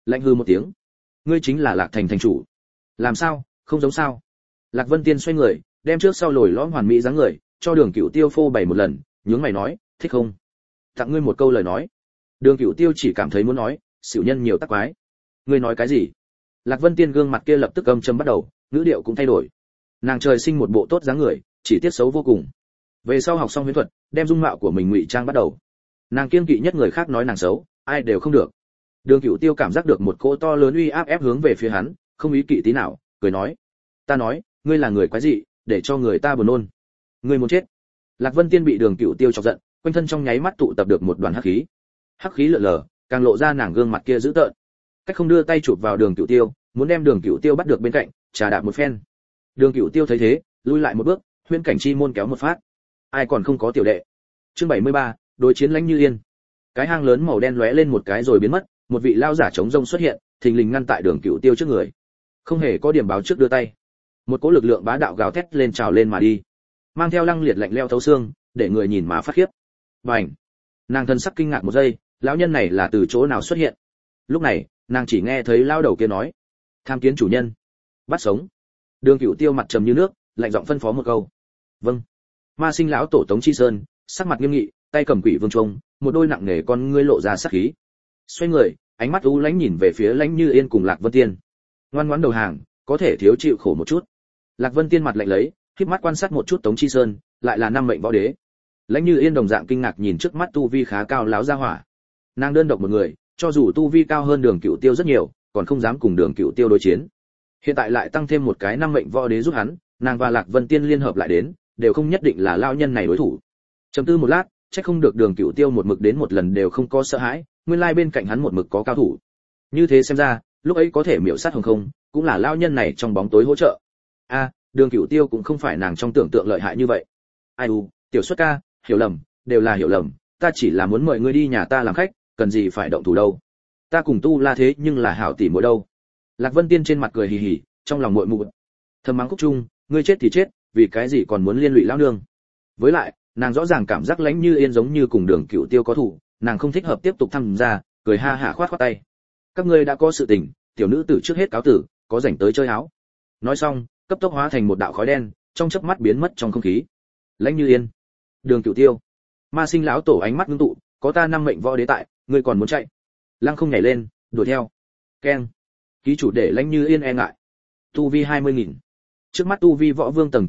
Lạnh hư một tiếng. Ngươi chính là Lạc Thành thành chủ. Làm sao, không giống sao? Lạc Vân Tiên xoay người, đem trước sau lồi lõm hoàn mỹ dáng người, cho Đường Cửu Tiêu phô bày một lần, nhướng mày nói, thích không? Tặng ngươi một câu lời nói. Đường Cửu Tiêu chỉ cảm thấy muốn nói, xỉu nhân nhiều tắc quái. Ngươi nói cái gì? Lạc Vân Tiên gương mặt kia lập tức âm trầm bắt đầu, ngữ điệu cũng thay đổi. Nàng trời sinh một bộ tốt dáng người, chỉ tiếc xấu vô cùng. Về sau học xong huyễn thuật, đem dung mạo của mình ngụy trang bắt đầu. Nàng kiêng kỵ nhất người khác nói nàng xấu, ai đều không được. Đường Cửu Tiêu cảm giác được một cỗ to lớn uy áp ép hướng về phía hắn, không ý kỵ tí nào, cười nói: "Ta nói, ngươi là người quái dị, để cho người ta buồn nôn. Ngươi muốn chết." Lạc Vân Tiên bị Đường Cửu Tiêu chọc giận, quanh thân trong nháy mắt tụ tập được một đoàn hắc khí. Hắc khí lượn lờ, càng lộ ra nàng gương mặt kia dữ tợn. Cách không đưa tay chụp vào Đường Cửu Tiêu, muốn đem Đường Cửu Tiêu bắt được bên cạnh, trà đạp một phen. Đường Cửu Tiêu thấy thế, lui lại một bước, huyễn cảnh chi môn kéo một phát. Ai còn không có tiểu đệ. Chương 73, đối chiến Lãnh Như Yên. Cái hang lớn màu đen lóe lên một cái rồi biến mất, một vị lao giả chống rông xuất hiện, thình lình ngăn tại Đường Cửu Tiêu trước người. Không hề có điểm báo trước đưa tay. Một cỗ lực lượng bá đạo gào thét lên trào lên mà đi, mang theo lăng liệt lạnh lẽo thấu xương, để người nhìn mà phát khiếp. Bành! Nàng thân sắc kinh ngạc một giây, lão nhân này là từ chỗ nào xuất hiện? Lúc này, nàng chỉ nghe thấy lao đầu kia nói: "Tham kiến chủ nhân, bắt sống." Đường Cửu Tiêu mặt trầm như nước, lạnh giọng phân phó một câu. "Vâng." Ma Sinh lão tổ Tống Chi Sơn, sắc mặt nghiêm nghị, tay cầm quỷ vương trung, một đôi nặng nề con ngươi lộ ra sát khí. Xoay người, ánh mắt u lãnh nhìn về phía Lãnh Như Yên cùng Lạc Vân Tiên. Ngoan ngoãn đầu hàng, có thể thiếu chịu khổ một chút. Lạc Vân Tiên mặt lạnh lấy, khép mắt quan sát một chút Tống Chi Sơn, lại là năm mệnh võ đế. Lãnh Như Yên đồng dạng kinh ngạc nhìn trước mắt tu vi khá cao láo gia hỏa. Nàng đơn độc một người, cho dù tu vi cao hơn Đường Cửu Tiêu rất nhiều, còn không dám cùng Đường Cửu Tiêu đối chiến. Hiện tại lại tăng thêm một cái năm mệnh võ đế giúp hắn, nàng và Lạc Vân Tiên liên hợp lại đến, đều không nhất định là lão nhân này đối thủ. Trầm tư một lát, chắc không được Đường Cửu Tiêu một mực đến một lần đều không có sợ hãi, nguyên lai bên cạnh hắn một mực có cao thủ. Như thế xem ra, lúc ấy có thể miểu sát Hồng Không, cũng là lão nhân này trong bóng tối hỗ trợ. Đường Cửu Tiêu cũng không phải nàng trong tưởng tượng lợi hại như vậy. Ai u, tiểu xuất ca, hiểu lầm, đều là hiểu lầm, ta chỉ là muốn mời ngươi đi nhà ta làm khách, cần gì phải động thủ đâu. Ta cùng Tu La thế nhưng là hảo tỷ muội đâu. Lạc Vân Tiên trên mặt cười hì hì, trong lòng muội mụ. Thầm mắng Cúc Trung, ngươi chết thì chết, vì cái gì còn muốn liên lụy lão nương. Với lại, nàng rõ ràng cảm giác Lãnh Như Yên giống như cùng Đường Cửu Tiêu có thủ, nàng không thích hợp tiếp tục tham gia, cười ha hả khoát khoát tay. Các ngươi đã có sự tình, tiểu nữ tử trước hết cáo tử, có rảnh tới chơi áo. Nói xong, cấp tốc hóa thành một đạo khói đen, trong chớp mắt biến mất trong không khí. Lãnh Như Yên, Đường Cửu Tiêu, Ma Sinh lão tổ ánh mắt ngưng tụ, có ta năm mệnh võ đế tại, ngươi còn muốn chạy? Lăng không nhảy lên, đuổi theo. Keng. Ký chủ để Lãnh Như Yên e ngại. Tu vi 20.000. Trước mắt tu vi võ vương tầng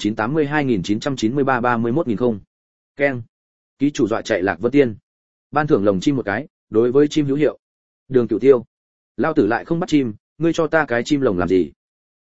982.993-31.000 không. Keng. Ký chủ dọa chạy Lạc Vân Tiên. Ban thưởng lồng chim một cái, đối với chim hữu hiệu. Đường Cửu Tiêu, lao tử lại không bắt chim, ngươi cho ta cái chim lồng làm gì?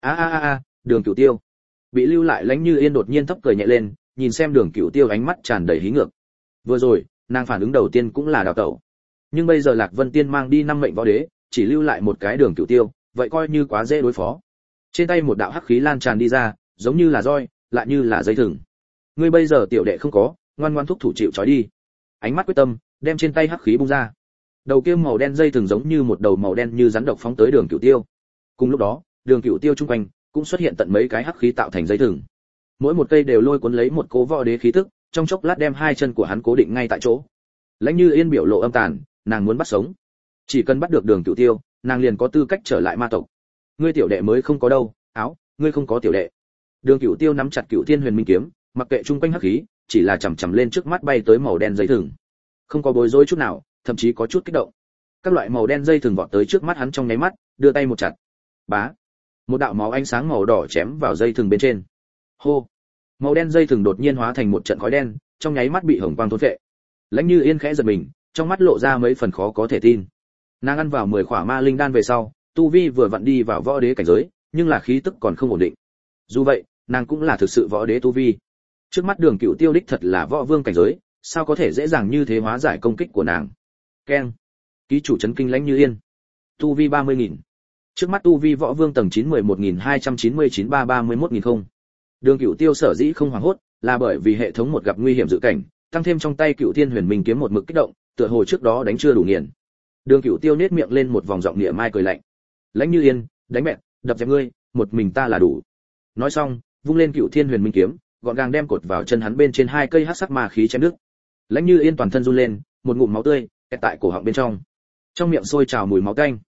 Đường Cửu Tiêu. Bị lưu lại Lãnh Như Yên đột nhiên thấp cười nhẹ lên, nhìn xem Đường Cửu Tiêu ánh mắt tràn đầy hí ngược. Vừa rồi, nàng phản ứng đầu tiên cũng là đào tẩu. Nhưng bây giờ Lạc Vân Tiên mang đi năm mệnh võ đế, chỉ lưu lại một cái Đường Cửu Tiêu, vậy coi như quá dễ đối phó. Trên tay một đạo hắc khí lan tràn đi ra, giống như là roi, lại như là dây thừng. Ngươi bây giờ tiểu đệ không có, ngoan ngoan thúc thủ chịu trói đi. Ánh mắt quyết tâm, đem trên tay hắc khí bung ra. Đầu kia màu đen dây thừng giống như một đầu màu đen như rắn độc phóng tới Đường Cửu Tiêu. Cùng lúc đó, Đường Cửu Tiêu trung quanh cũng xuất hiện tận mấy cái hắc khí tạo thành dây thừng. Mỗi một cây đều lôi cuốn lấy một cố võ đế khí tức, trong chốc lát đem hai chân của hắn cố định ngay tại chỗ. Lãnh Như Yên biểu lộ âm tàn, nàng muốn bắt sống. Chỉ cần bắt được Đường Cửu Tiêu, nàng liền có tư cách trở lại ma tộc. Ngươi tiểu đệ mới không có đâu, ngươi không có tiểu đệ. Đường Cửu Tiêu nắm chặt Cửu Thiên Huyền Minh kiếm, mặc kệ trung quanh hắc khí, chỉ là chầm chậm lên trước mắt bay tới màu đen dây thừng. Không có bối rối chút nào, thậm chí có chút kích động. Các loại màu đen dây thừng vọt tới trước mắt hắn trong nháy mắt, đưa tay một chặt. Bá. Một đạo máu ánh sáng màu đỏ chém vào dây thừng bên trên. Hô. Màu đen dây thừng đột nhiên hóa thành một trận khói đen, trong nháy mắt bị hồng quang thôn phệ. Lãnh Như Yên khẽ giật mình, trong mắt lộ ra mấy phần khó có thể tin. Nàng ăn vào 10 khỏa ma linh đan về sau, tu vi vừa vặn đi vào võ đế cảnh giới, nhưng là khí tức còn không ổn định. Dù vậy, nàng cũng là thực sự võ đế tu vi. Trước mắt Đường Cửu Tiêu đích thật là võ vương cảnh giới, sao có thể dễ dàng như thế hóa giải công kích của nàng. Keng. Ký chủ chấn kinh Lãnh Như Yên. Tu vi 30.000. Trước mắt tu vi võ vương tầng 911.299-31.000 không. Đường Cửu Tiêu sở dĩ không hoảng hốt, là bởi vì hệ thống một gặp nguy hiểm dự cảnh, tăng thêm trong tay Cửu Thiên Huyền Minh kiếm một mực kích động, tựa hồ trước đó đánh chưa đủ nghiền. Đường Cửu Tiêu nhếch miệng lên một vòng giọng địa mai cười lạnh. Lãnh Như Yên, đánh mẹ, đập dẹp ngươi, một mình ta là đủ. Nói xong, vung lên Cửu Thiên Huyền Minh kiếm, gọn gàng đem cột vào chân hắn bên trên hai cây hắc sắc ma khí chém đứt. Lãnh Như Yên toàn thân run lên, một ngụm máu tươi kẹt tại cổ họng bên trong. Trong miệng sôi trào mùi máu tanh.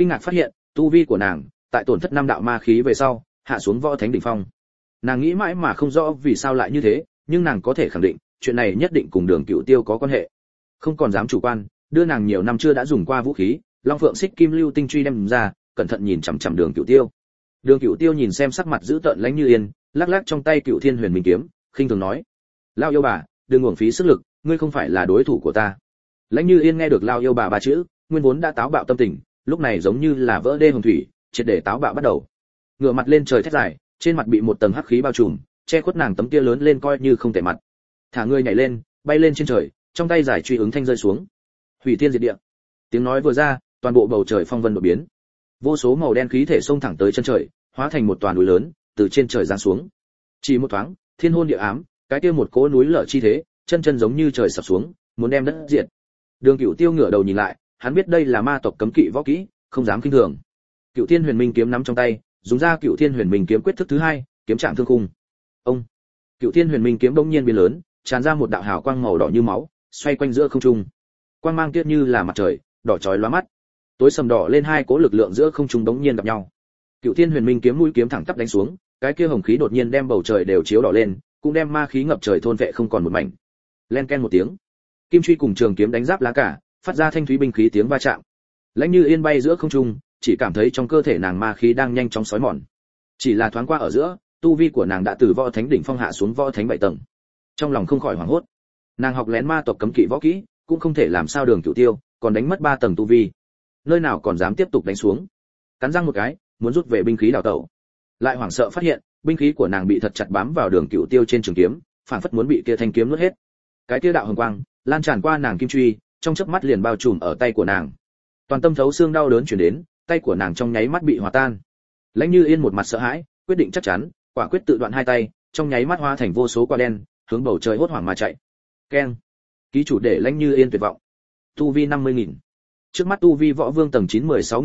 kinh ngạc phát hiện tu vi của nàng tại tổn thất 5 đạo ma khí về sau hạ xuống võ thánh đỉnh phong. Nàng nghĩ mãi mà không rõ vì sao lại như thế, nhưng nàng có thể khẳng định chuyện này nhất định cùng Đường Cửu Tiêu có quan hệ. Không còn dám chủ quan, đưa nàng nhiều năm chưa đã dùng qua vũ khí Long Phượng Xích Kim Lưu Tinh Truy đem ra, cẩn thận nhìn chằm chằm Đường Cửu Tiêu. Đường Cửu Tiêu nhìn xem sắc mặt dữ tợn Lãnh Như Yên, lắc lắc trong tay Cửu Thiên Huyền Minh kiếm, khinh thường nói: "Lao yêu bà, đừng uổng phí sức lực, ngươi không phải là đối thủ của ta." Lãnh Như Yên nghe được Lao yêu bà ba chữ, nguyên vốn đã táo bạo tâm tình, lúc này giống như là vỡ đê hồng thủy, triệt để táo bạo bắt đầu. Ngửa mặt lên trời thét dài, trên mặt bị một tầng hắc khí bao trùm, che khuất nàng tấm kia lớn lên coi như không thể mặt. Thả người nhảy lên, bay lên trên trời, trong tay giải truy ứng thanh rơi xuống. Hủy thiên diệt địa. Tiếng nói vừa ra, toàn bộ bầu trời phong vân đột biến. Vô số màu đen khí thể xông thẳng tới chân trời, hóa thành một toàn núi lớn, từ trên trời giáng xuống. Chỉ một thoáng, thiên hôn địa ám, cái kia một cỗ núi lở chi thế, chân chân giống như trời sập xuống, muốn đem đất diệt. Đường Cửu Tiêu ngửa đầu nhìn lại, hắn biết đây là ma tộc cấm kỵ võ kỹ, không dám khinh thường. Cửu Thiên Huyền Minh kiếm nắm trong tay, dùng ra Cửu Thiên Huyền Minh kiếm quyết thức thứ hai, kiếm trạng thương khung. Ông, Cửu Thiên Huyền Minh kiếm bỗng nhiên biến lớn, tràn ra một đạo hào quang màu đỏ như máu, xoay quanh giữa không trung. Quang mang kia như là mặt trời, đỏ chói lóa mắt. Tối sầm đỏ lên hai cỗ lực lượng giữa không trung bỗng nhiên gặp nhau. Cửu Thiên Huyền Minh kiếm mũi kiếm thẳng tắp đánh xuống, cái kia hồng khí đột nhiên đem bầu trời đều chiếu đỏ lên, cũng đem ma khí ngập trời thôn vệ không còn một mảnh. Len ken một tiếng, kim truy cùng trường kiếm đánh giáp lá cả, phát ra thanh thúy binh khí tiếng va chạm. Lãnh Như Yên bay giữa không trung, chỉ cảm thấy trong cơ thể nàng ma khí đang nhanh chóng xói mòn. Chỉ là thoáng qua ở giữa, tu vi của nàng đã từ võ thánh đỉnh phong hạ xuống võ thánh 7 tầng. Trong lòng không khỏi hoảng hốt. Nàng học lén ma tộc cấm kỵ võ kỹ, cũng không thể làm sao Đường Cửu Tiêu, còn đánh mất 3 tầng tu vi. Nơi nào còn dám tiếp tục đánh xuống. Cắn răng một cái, muốn rút về binh khí đào tẩu. Lại hoảng sợ phát hiện, binh khí của nàng bị thật chặt bám vào Đường Cửu Tiêu trên trường kiếm, phảng phất muốn bị kia thanh kiếm nuốt hết. Cái kia đạo hồng quang lan tràn qua nàng kim truy, trong chớp mắt liền bao trùm ở tay của nàng. Toàn tâm thấu xương đau đớn truyền đến, tay của nàng trong nháy mắt bị hòa tan. Lãnh Như Yên một mặt sợ hãi, quyết định chắc chắn, quả quyết tự đoạn hai tay, trong nháy mắt hóa thành vô số quả đen, hướng bầu trời hốt hoảng mà chạy. Keng. Ký chủ để Lãnh Như Yên tuyệt vọng. Tu vi 50.000. Trước mắt tu vi võ vương tầng 9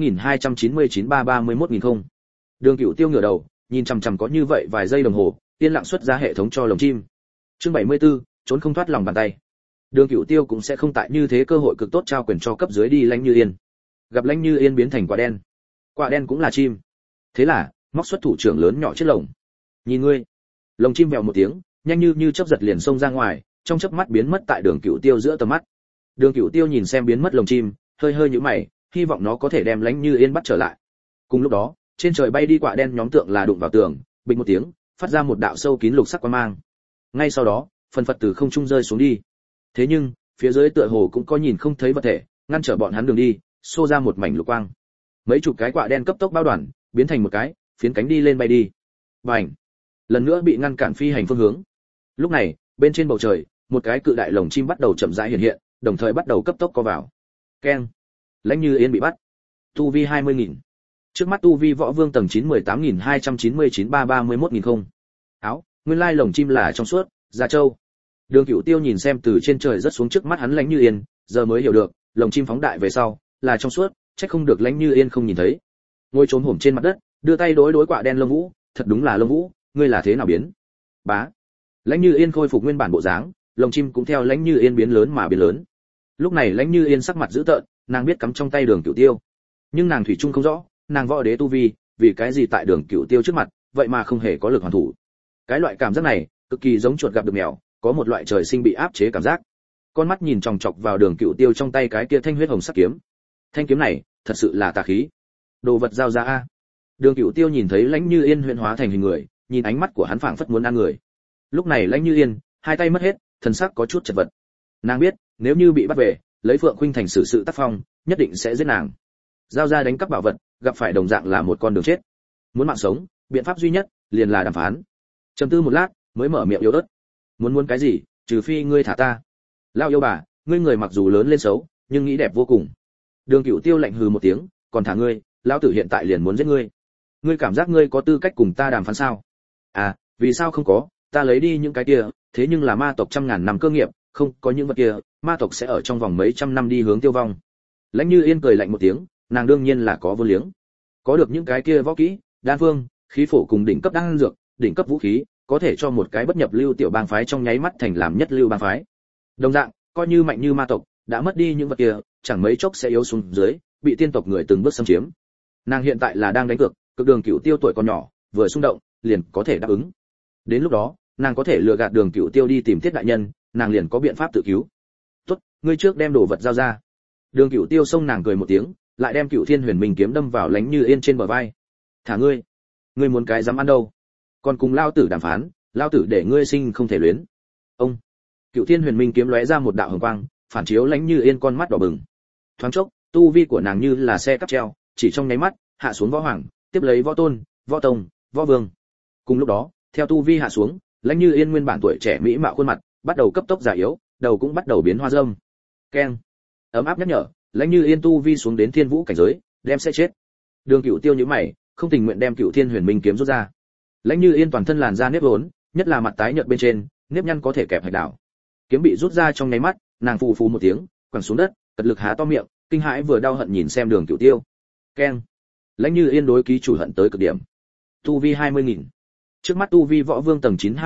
16.299-331.000 không. Đường Cửu Tiêu ngửa đầu, nhìn chằm chằm có như vậy vài giây đồng hồ, tiên lặng xuất ra hệ thống cho lồng chim. Chương 74, trốn không thoát lòng bàn tay. Đường Cửu Tiêu cũng sẽ không tại như thế cơ hội cực tốt trao quyền cho cấp dưới đi Lãnh Như Yên. Gặp Lãnh Như Yên biến thành quả đen. Quả đen cũng là chim. Thế là, móc xuất thủ trưởng lớn nhỏ chiếc lồng. Nhìn ngươi. Lồng chim vèo một tiếng, nhanh như chớp giật liền xông ra ngoài, trong chớp mắt biến mất tại Đường Cửu Tiêu giữa tầm mắt. Đường Cửu Tiêu nhìn xem biến mất lồng chim, hơi hơi nhíu mày, hy vọng nó có thể đem Lãnh Như Yên bắt trở lại. Cùng lúc đó, trên trời bay đi quả đen nhóm tượng là đụng vào tường, bịch một tiếng, phát ra một đạo sâu kín lục sắc quang mang. Ngay sau đó, phần phật từ không trung rơi xuống đi. Thế nhưng, phía dưới tựa hồ cũng có nhìn không thấy vật thể, ngăn trở bọn hắn đường đi, xô ra một mảnh lục quang. Mấy chục cái quả đen cấp tốc bao đoàn, biến thành một cái, phiến cánh đi lên bay đi. Bành! Lần nữa bị ngăn cản phi hành phương hướng. Lúc này, bên trên bầu trời, một cái cự đại lồng chim bắt đầu chậm rãi hiện hiện, đồng thời bắt đầu cấp tốc co vào. Keng! Lãnh Như Yên bị bắt. Tu vi 20.000. Trước mắt tu vi võ vương tầng 9 18.299-331.000 không. Áo, nguyên lai lồng chim là trong suốt, da châu. Đường Cửu Tiêu nhìn xem từ trên trời rất xuống trước mắt hắn Lãnh Như Yên, giờ mới hiểu được, lồng chim phóng đại về sau, là trong suốt, chắc không được Lãnh Như Yên không nhìn thấy. Ngồi trốn hổm trên mặt đất, đưa tay đối quả đen lông vũ, thật đúng là lông vũ, ngươi là thế nào biến? Bá. Lãnh Như Yên khôi phục nguyên bản bộ dáng, lồng chim cũng theo Lãnh Như Yên biến lớn mà biến lớn. Lúc này Lãnh Như Yên sắc mặt dữ tợn, nàng biết cắm trong tay Đường Cửu Tiêu, nhưng nàng thủy chung không rõ, nàng võ đế tu vi, vì cái gì tại Đường Cửu Tiêu trước mặt, vậy mà không hề có lực hoàn thủ. Cái loại cảm giác này, cực kỳ giống chuột gặp được mèo, có một loại trời sinh bị áp chế cảm giác. Con mắt nhìn chòng chọc vào Đường Cửu Tiêu trong tay cái kia thanh huyết hồng sắc kiếm. Thanh kiếm này, thật sự là tà khí. Đồ vật giao ra a. Đường Cửu Tiêu nhìn thấy Lãnh Như Yên huyễn hóa thành hình người, nhìn ánh mắt của hắn phảng phất muốn ăn người. Lúc này Lãnh Như Yên, hai tay mất hết, thần sắc có chút chật vật. Nàng biết, nếu như bị bắt về, lấy Phượng Khuynh Thành xử sự tác phong, nhất định sẽ giết nàng. Giao ra đánh cắp bảo vật, gặp phải đồng dạng là một con đường chết. Muốn mạng sống, biện pháp duy nhất liền là đàm phán. Trầm tư một lát, mới mở miệng yếu ớt. Muốn cái gì, trừ phi ngươi thả ta. Lao yêu bà, ngươi người mặc dù lớn lên xấu, nhưng nghĩ đẹp vô cùng. Đường Cửu Tiêu lạnh hừ một tiếng, còn thả ngươi, lão tử hiện tại liền muốn giết ngươi. Ngươi cảm giác ngươi có tư cách cùng ta đàm phán sao? À, vì sao không có, ta lấy đi những cái kia, thế nhưng là ma tộc trăm ngàn năm cơ nghiệp, không có những vật kia, ma tộc sẽ ở trong vòng mấy trăm năm đi hướng tiêu vong. Lãnh Như Yên cười lạnh một tiếng, nàng đương nhiên là có vô liếng. Có được những cái kia võ kỹ, đan phương, khí phổ cùng đỉnh cấp đan dược, đỉnh cấp vũ khí, có thể cho một cái bất nhập lưu tiểu bang phái trong nháy mắt thành làm nhất lưu bang phái. Đồng dạng, coi như mạnh như ma tộc, đã mất đi những vật kia, chẳng mấy chốc sẽ yếu xuống dưới, bị tiên tộc người từng bước xâm chiếm, Nàng hiện tại là đang đánh cược, cực đường Cửu Tiêu tuổi còn nhỏ, vừa xung động, liền có thể đáp ứng. Đến lúc đó, nàng có thể lừa gạt đường Cửu Tiêu đi tìm Tiết đại nhân, nàng liền có biện pháp tự cứu. "Tốt, ngươi trước đem đồ vật giao ra." Đường Cửu Tiêu xông nàng cười một tiếng, lại đem Cửu Thiên Huyền Minh kiếm đâm vào Lánh Như Yên trên bờ vai. "Thả ngươi, ngươi muốn cái dám ăn đâu? Còn cùng lao tử đàm phán, lao tử để ngươi sinh không thể luyến." Ông. Cửu Thiên Huyền Minh kiếm lóe ra một đạo hồng quang, phản chiếu Lánh Như Yên con mắt đỏ bừng. Thoáng chốc, tu vi của nàng như là xe cắp treo, chỉ trong nháy mắt, hạ xuống võ hoàng, tiếp lấy võ tôn, võ tông, võ vương. Cùng lúc đó, theo tu vi hạ xuống, Lánh Như Yên nguyên bản tuổi trẻ mỹ mạo khuôn mặt bắt đầu cấp tốc già yếu, đầu cũng bắt đầu biến hoa râm. Keng. Ấm áp nhắc nhở, Lánh Như Yên tu vi xuống đến thiên vũ cảnh giới, đem sẽ chết. Đường Cửu Tiêu nhíu mày, không tình nguyện đem Cửu Thiên Huyền Minh kiếm rút ra. Lánh Như Yên toàn thân làn da nếp vốn, nhất là mặt tái nhợt bên trên, nếp nhăn có thể kẹp hạch đảo. Kiếm bị rút ra trong nháy mắt, nàng phù phù một tiếng, quẳng xuống đất, cật lực há to miệng, kinh hãi vừa đau hận nhìn xem Đường Cửu Tiêu. Keng. Lánh Như Yên đối ký chủ hận tới cực điểm. Tu vi 20.000. Trước mắt tu vi võ vương tầng 9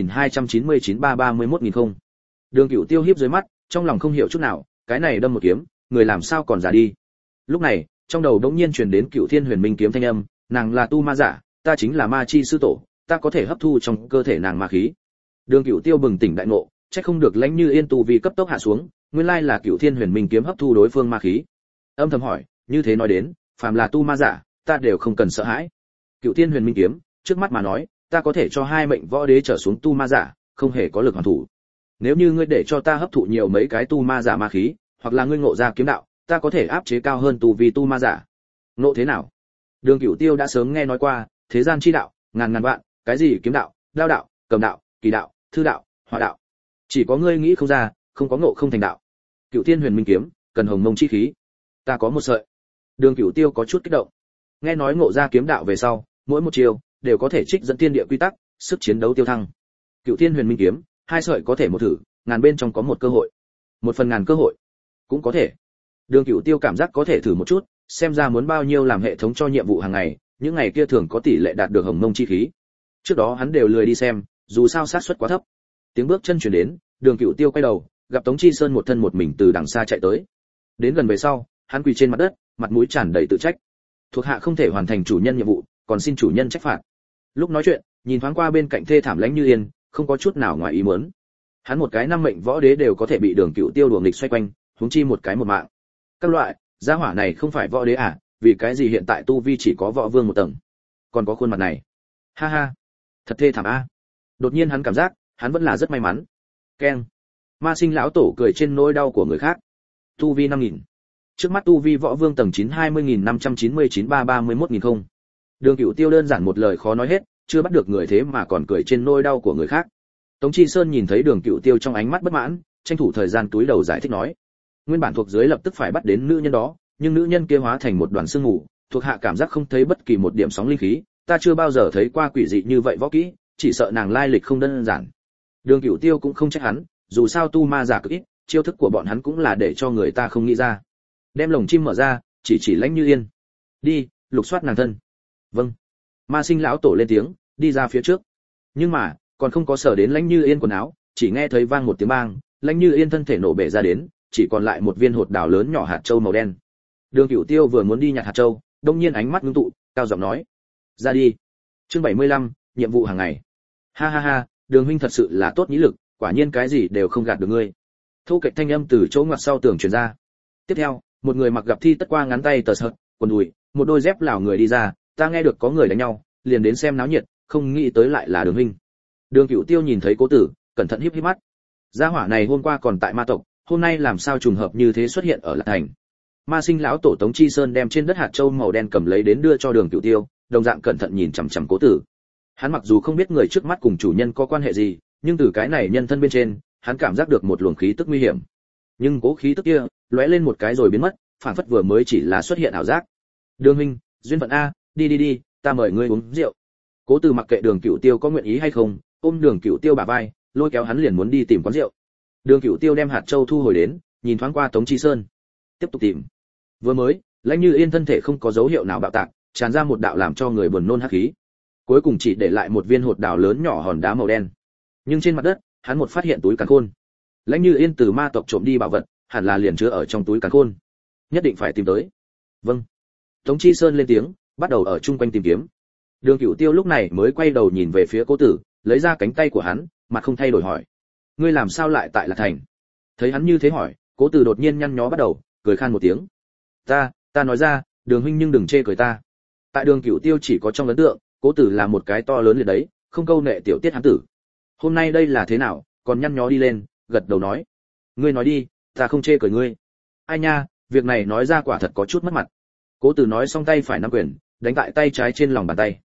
20.299-331.000 không. Đường Cửu Tiêu hiếp dưới mắt, trong lòng không hiểu chút nào, cái này đâm một kiếm, người làm sao còn già đi. Lúc này, trong đầu đống nhiên truyền đến Cửu Thiên Huyền Minh kiếm thanh âm, nàng là tu ma giả, ta chính là ma chi sư tổ, ta có thể hấp thu trong cơ thể nàng ma khí. Đường Cửu Tiêu bừng tỉnh đại ngộ, chắc không được Lánh Như Yên tu vi cấp tốc hạ xuống, nguyên lai là Cửu Thiên Huyền Minh kiếm hấp thu đối phương ma khí. Âm thầm hỏi, như thế nói đến, phàm là tu ma giả, ta đều không cần sợ hãi. Cửu Thiên Huyền Minh kiếm, trước mắt mà nói, ta có thể cho hai mệnh võ đế trở xuống tu ma giả, không hề có lực hoàn thủ. Nếu như ngươi để cho ta hấp thụ nhiều mấy cái tu ma giả ma khí, hoặc là ngươi ngộ ra kiếm đạo, ta có thể áp chế cao hơn tu vi tu ma giả. Ngộ thế nào? Đường Cửu Tiêu đã sớm nghe nói qua, thế gian chi đạo, ngàn ngàn vạn, cái gì kiếm đạo, đao đạo, cầm đạo, kỳ đạo, thư đạo, hỏa đạo. Chỉ có ngươi nghĩ không ra, không có ngộ không thành đạo. Cửu Thiên Huyền Minh kiếm, cần hồng mông chi khí. Ta có một sợi. Đường Cửu Tiêu có chút kích động. Nghe nói ngộ ra kiếm đạo về sau, mỗi một chiều đều có thể trích dẫn thiên địa quy tắc, sức chiến đấu tiêu thăng. Cửu Thiên Huyền Minh kiếm, hai sợi có thể một thử, ngàn bên trong có một cơ hội. Một phần ngàn cơ hội, cũng có thể. Đường Cửu Tiêu cảm giác có thể thử một chút, xem ra muốn bao nhiêu làm hệ thống cho nhiệm vụ hàng ngày, những ngày kia thường có tỷ lệ đạt được hồng mông chi khí. Trước đó hắn đều lười đi xem, dù sao xác suất quá thấp. Tiếng bước chân truyền đến, Đường Cửu Tiêu quay đầu, gặp Tống Chi Sơn một thân một mình từ đằng xa chạy tới. Đến gần về sau, hắn quỳ trên mặt đất, mặt mũi tràn đầy tự trách. Thuộc hạ không thể hoàn thành chủ nhân nhiệm vụ, còn xin chủ nhân trách phạt. Lúc nói chuyện, nhìn thoáng qua bên cạnh thê thảm Lánh Như Yên, không có chút nào ngoài ý muốn. Hắn một cái năm mệnh võ đế đều có thể bị Đường Cửu Tiêu đùa nghịch xoay quanh, huống chi một cái một mạng. Các loại, gia hỏa này không phải võ đế à, vì cái gì hiện tại tu vi chỉ có võ vương một tầng, còn có khuôn mặt này. Ha ha, thật thê thảm a. Đột nhiên hắn cảm giác, hắn vẫn là rất may mắn. Keng. Ma Sinh lão tổ cười trên nỗi đau của người khác. Tu vi 5.000. Trước mắt tu vi võ vương tầng 9 20.599-331.000 không. Đường Cửu Tiêu đơn giản một lời khó nói hết, chưa bắt được người thế mà còn cười trên nỗi đau của người khác. Tống Chi Sơn nhìn thấy Đường Cửu Tiêu trong ánh mắt bất mãn, tranh thủ thời gian túi đầu giải thích nói. Nguyên bản thuộc dưới lập tức phải bắt đến nữ nhân đó, nhưng nữ nhân kia hóa thành một đoàn sương mù, thuộc hạ cảm giác không thấy bất kỳ một điểm sóng linh khí, ta chưa bao giờ thấy qua quỷ dị như vậy võ kỹ, chỉ sợ nàng lai lịch không đơn giản. Đường Cửu Tiêu cũng không trách hắn, dù sao tu ma giả cực ít, chiêu thức của bọn hắn cũng là để cho người ta không nghĩ ra. Đem lồng chim mở ra, chỉ Lánh Như Yên. Đi, lục soát nàng thân. Vâng. Ma Sinh lão tổ lên tiếng, đi ra phía trước. Nhưng mà, còn không có sở đến Lánh Như Yên quần áo, chỉ nghe thấy vang một tiếng bang, Lánh Như Yên thân thể nổ bể ra đến, chỉ còn lại một viên hột đào lớn nhỏ hạt châu màu đen. Đường Cửu Tiêu vừa muốn đi nhặt hạt châu, đột nhiên ánh mắt ngưng tụ, cao giọng nói: "Ra đi." Chương 75, nhiệm vụ hàng ngày. Ha ha ha, Đường huynh thật sự là tốt nhĩ lực, quả nhiên cái gì đều không gạt được ngươi. Thu kịch thanh âm từ chỗ ngoặt sau tường truyền ra. Tiếp theo, một người mặc gặp thi tất qua ngắn tay tờ sợt, quần đùi, một đôi dép lảo người đi ra, ta nghe được có người đánh nhau, liền đến xem náo nhiệt, không nghĩ tới lại là Đường huynh. Đường Cửu Tiêu nhìn thấy Cố Tử, cẩn thận híp híp mắt. Gia hỏa này hôm qua còn tại ma tộc, hôm nay làm sao trùng hợp như thế xuất hiện ở Lạc Thành. Ma Sinh lão tổ Tống Chi Sơn đem trên đất hạt châu màu đen cầm lấy đến đưa cho Đường Cửu Tiêu, đồng dạng cẩn thận nhìn chằm chằm Cố Tử. Hắn mặc dù không biết người trước mắt cùng chủ nhân có quan hệ gì, nhưng từ cái này nhân thân bên trên, hắn cảm giác được một luồng khí tức nguy hiểm. Nhưng cố khí tức kia, lóe lên một cái rồi biến mất, phản phất vừa mới chỉ là xuất hiện ảo giác. Đường huynh, duyên phận a, đi, ta mời ngươi uống rượu. Cố Tử mặc kệ Đường Cửu Tiêu có nguyện ý hay không, ôm Đường Cửu Tiêu bả vai, lôi kéo hắn liền muốn đi tìm quán rượu. Đường Cửu Tiêu đem hạt châu thu hồi đến, nhìn thoáng qua Tống Chi Sơn, tiếp tục tìm. Vừa mới, Lánh Như Yên thân thể không có dấu hiệu nào bạo tạc, tràn ra một đạo làm cho người buồn nôn hắc khí. Cuối cùng chỉ để lại một viên hột đào lớn nhỏ hòn đá màu đen. Nhưng trên mặt đất, hắn một phát hiện túi càn khôn. Lánh Như Yên từ ma tộc trộm đi bảo vật, hẳn là liền chứa ở trong túi càn khôn. Nhất định phải tìm tới. Vâng. Tống Chi Sơn lên tiếng, bắt đầu ở chung quanh tìm kiếm. Đường Cửu Tiêu lúc này mới quay đầu nhìn về phía Cố Tử, lấy ra cánh tay của hắn, mặt không thay đổi hỏi: "Ngươi làm sao lại tại Lạc Thành?" Thấy hắn như thế hỏi, Cố Tử đột nhiên nhăn nhó bắt đầu, cười khan một tiếng. Ta nói ra, Đường huynh nhưng đừng chê cười ta." Tại Đường Cửu Tiêu chỉ có trong ấn tượng, Cố Tử là một cái to lớn liệt đấy, không câu nệ tiểu tiết hắn tử. Hôm nay đây là thế nào, còn nhăn nhó đi lên, gật đầu nói: "Ngươi nói đi, ta không chê cười ngươi." Ai nha, việc này nói ra quả thật có chút mất mặt. Cố Tử nói xong tay phải nắm quyền, đánh tại tay trái trên lòng bàn tay.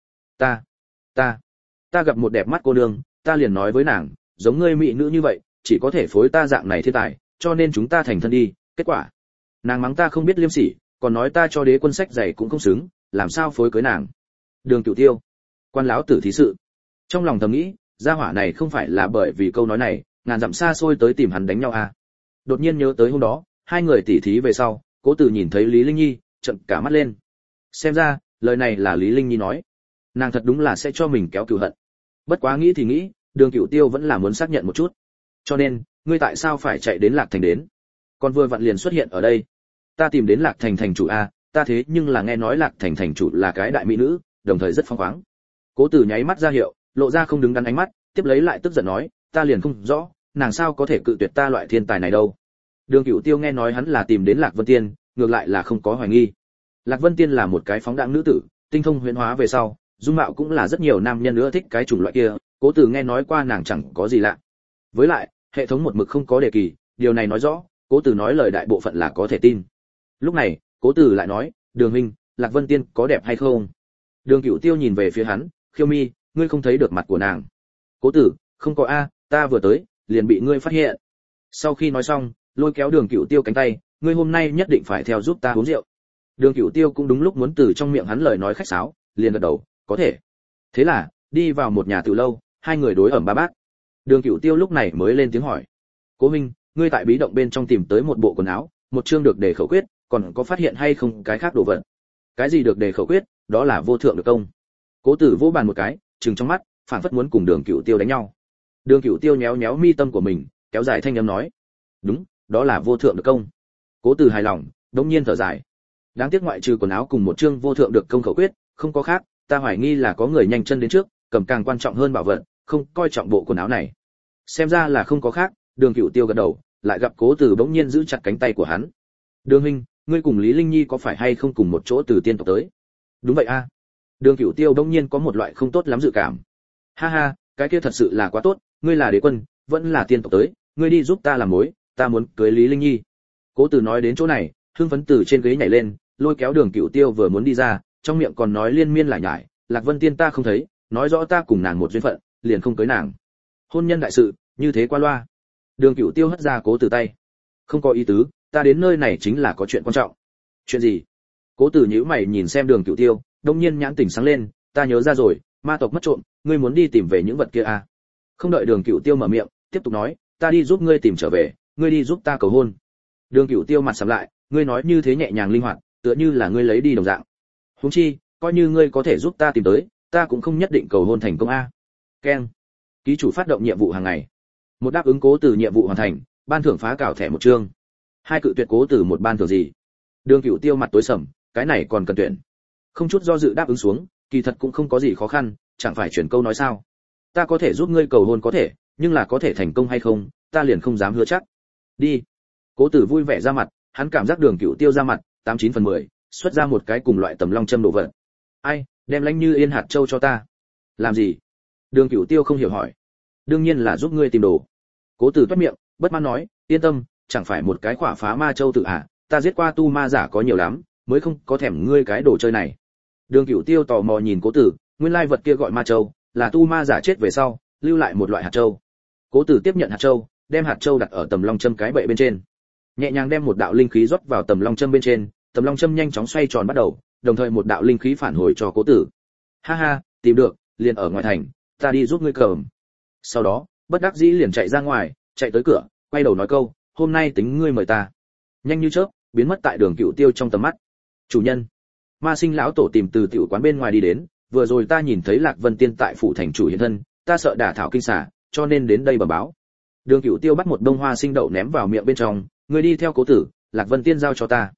Ta gặp một đẹp mắt cô nương, ta liền nói với nàng, giống ngươi mỹ nữ như vậy, chỉ có thể phối ta dạng này thiên tài, cho nên chúng ta thành thân đi. Kết quả, nàng mắng ta không biết liêm sỉ, còn nói ta cho đế quân sách giày cũng không xứng, làm sao phối cưới nàng. Đường Cửu Tiêu, quan lão tử thí sự. Trong lòng thầm nghĩ, gia hỏa này không phải là bởi vì câu nói này, ngàn dặm xa xôi tới tìm hắn đánh nhau à. Đột nhiên nhớ tới hôm đó, hai người tỉ thí về sau, Cố Tử nhìn thấy Lý Linh Nhi, trợn cả mắt lên. Xem ra, lời này là Lý Linh Nhi nói. Nàng thật đúng là sẽ cho mình kéo cừu hận. Bất quá nghĩ thì nghĩ, Đường Cửu Tiêu vẫn là muốn xác nhận một chút. Cho nên, ngươi tại sao phải chạy đến Lạc Thành đến? Còn vừa vặn liền xuất hiện ở đây. Ta tìm đến Lạc Thành thành chủ a, ta thế nhưng là nghe nói Lạc Thành thành chủ là cái đại mỹ nữ, đồng thời rất phóng khoáng. Cố Tử nháy mắt ra hiệu, lộ ra không đứng đắn ánh mắt, tiếp lấy lại tức giận nói, ta liền không rõ, nàng sao có thể cự tuyệt ta loại thiên tài này đâu. Đường Cửu Tiêu nghe nói hắn là tìm đến Lạc Vân Tiên, ngược lại là không có hoài nghi. Lạc Vân Tiên là một cái phóng đãng nữ tử, tinh thông huyễn hóa về sau, dung mạo cũng là rất nhiều nam nhân nữa thích cái chủng loại kia, Cố Tử nghe nói qua nàng chẳng có gì lạ. Với lại, hệ thống một mực không có đề kỳ, điều này nói rõ, Cố Tử nói lời đại bộ phận là có thể tin. Lúc này, Cố Tử lại nói, "Đường huynh, Lạc Vân Tiên có đẹp hay không?" Đường Cửu Tiêu nhìn về phía hắn, "Khiêu Mi, ngươi không thấy được mặt của nàng?" Cố Tử, "Không có a, ta vừa tới, liền bị ngươi phát hiện." Sau khi nói xong, lôi kéo Đường Cửu Tiêu cánh tay, "Ngươi hôm nay nhất định phải theo giúp ta uống rượu." Đường Cửu Tiêu cũng đúng lúc muốn từ trong miệng hắn lời nói khách sáo, liền gật đầu, "Có thể." Thế là, đi vào một nhà từ lâu, hai người đối ẩm ba bát. Đường Cửu Tiêu lúc này mới lên tiếng hỏi, "Cố huynh, ngươi tại bí động bên trong tìm tới một bộ quần áo, một chương được đề khẩu quyết, còn có phát hiện hay không cái khác đồ vật?" "Cái gì được đề khẩu quyết?" "Đó là vô thượng được công." Cố Tử vỗ bàn một cái, trừng trong mắt, phản phất muốn cùng Đường Cửu Tiêu đánh nhau. Đường Cửu Tiêu nhéo nhéo mi tâm của mình, kéo dài thanh âm nói, "Đúng, đó là vô thượng được công." Cố Tử hài lòng, đống nhiên thở dài. Đáng tiếc ngoại trừ quần áo cùng một chương vô thượng được công khẩu quyết, không có khác, ta hoài nghi là có người nhanh chân đến trước, cầm càng quan trọng hơn bảo vật, không coi trọng bộ quần áo này. Xem ra là không có khác, Đường Cửu Tiêu gật đầu, lại gặp Cố Tử bỗng nhiên giữ chặt cánh tay của hắn. "Đường huynh, ngươi cùng Lý Linh Nhi có phải hay không cùng một chỗ từ tiên tộc tới?" "Đúng vậy a." Đường Cửu Tiêu bỗng nhiên có một loại không tốt lắm dự cảm. "Ha ha, cái kia thật sự là quá tốt, ngươi là đế quân, vẫn là tiên tộc tới, ngươi đi giúp ta làm mối, ta muốn cưới Lý Linh Nhi." Cố Tử nói đến chỗ này, hưng phấn từ trên ghế nhảy lên, lôi kéo Đường Cửu Tiêu vừa muốn đi ra, trong miệng còn nói liên miên lại nhải, "Lạc Vân Tiên ta không thấy, nói rõ ta cùng nàng một duyên phận, liền không cưới nàng. Hôn nhân đại sự, như thế qua loa." Đường Cửu Tiêu hất ra Cố Tử tay. "Không có ý tứ, ta đến nơi này chính là có chuyện quan trọng." "Chuyện gì?" Cố Tử nhíu mày nhìn xem Đường Cửu Tiêu, đột nhiên nhãn tỉnh sáng lên, "Ta nhớ ra rồi, ma tộc mất trộm, ngươi muốn đi tìm về những vật kia à?" Không đợi Đường Cửu Tiêu mở miệng, tiếp tục nói, "Ta đi giúp ngươi tìm trở về, ngươi đi giúp ta cầu hôn." Đường Cửu Tiêu mặt sầm lại, "Ngươi nói như thế nhẹ nhàng linh hoạt, tựa như là ngươi lấy đi đồng dạng. Huống chi, coi như ngươi có thể giúp ta tìm tới, ta cũng không nhất định cầu hôn thành công a." Keng. Ký chủ phát động nhiệm vụ hàng ngày. Một đáp ứng Cố Tử nhiệm vụ hoàn thành, ban thưởng phá cào thẻ một chương. Hai cự tuyệt Cố Tử một ban thưởng gì? Đường Cửu Tiêu mặt tối sầm, cái này còn cần tuyển. Không chút do dự đáp ứng xuống, kỳ thật cũng không có gì khó khăn, chẳng phải chuyển câu nói sao? "Ta có thể giúp ngươi cầu hôn có thể, nhưng là có thể thành công hay không, ta liền không dám hứa chắc." "Đi." Cố Tử vui vẻ ra mặt, hắn cảm giác Đường Cửu Tiêu ra mặt, 89/10, xuất ra một cái cùng loại tầm long châm đồ vật. "Ai, đem Lãnh Như Yên hạt châu cho ta." "Làm gì?" Đường Cửu Tiêu không hiểu hỏi. "Đương nhiên là giúp ngươi tìm đồ." Cố Tử toát miệng, bất mãn nói, "Yên tâm, chẳng phải một cái khỏa phá ma châu tự à, ta giết qua tu ma giả có nhiều lắm, mới không có thèm ngươi cái đồ chơi này." Đường Cửu Tiêu tò mò nhìn Cố Tử, nguyên lai vật kia gọi ma châu, là tu ma giả chết về sau, lưu lại một loại hạt châu. Cố Tử tiếp nhận hạt châu, đem hạt châu đặt ở tầm long châm cái bệ bên trên. Nhẹ nhàng đem một đạo linh khí rót vào tầm long châm bên trên, tầm long châm nhanh chóng xoay tròn bắt đầu, đồng thời một đạo linh khí phản hồi cho Cố Tử. "Ha ha, tìm được, liền ở ngoài thành, ta đi giúp ngươi cầm." Sau đó, bất đắc dĩ liền chạy ra ngoài, chạy tới cửa, quay đầu nói câu, "Hôm nay tính ngươi mời ta." Nhanh như chớp, biến mất tại Đường Cửu Tiêu trong tầm mắt. "Chủ nhân." Ma Sinh lão tổ tìm từ tiểu quán bên ngoài đi đến, "Vừa rồi ta nhìn thấy Lạc Vân Tiên tại phủ thành chủ hiện thân, ta sợ đả thảo kinh xà, cho nên đến đây bẩm báo." Đường Cửu Tiêu bắt một bông hoa sinh đậu ném vào miệng bên trong, "Ngươi đi theo Cố Tử, Lạc Vân Tiên giao cho ta."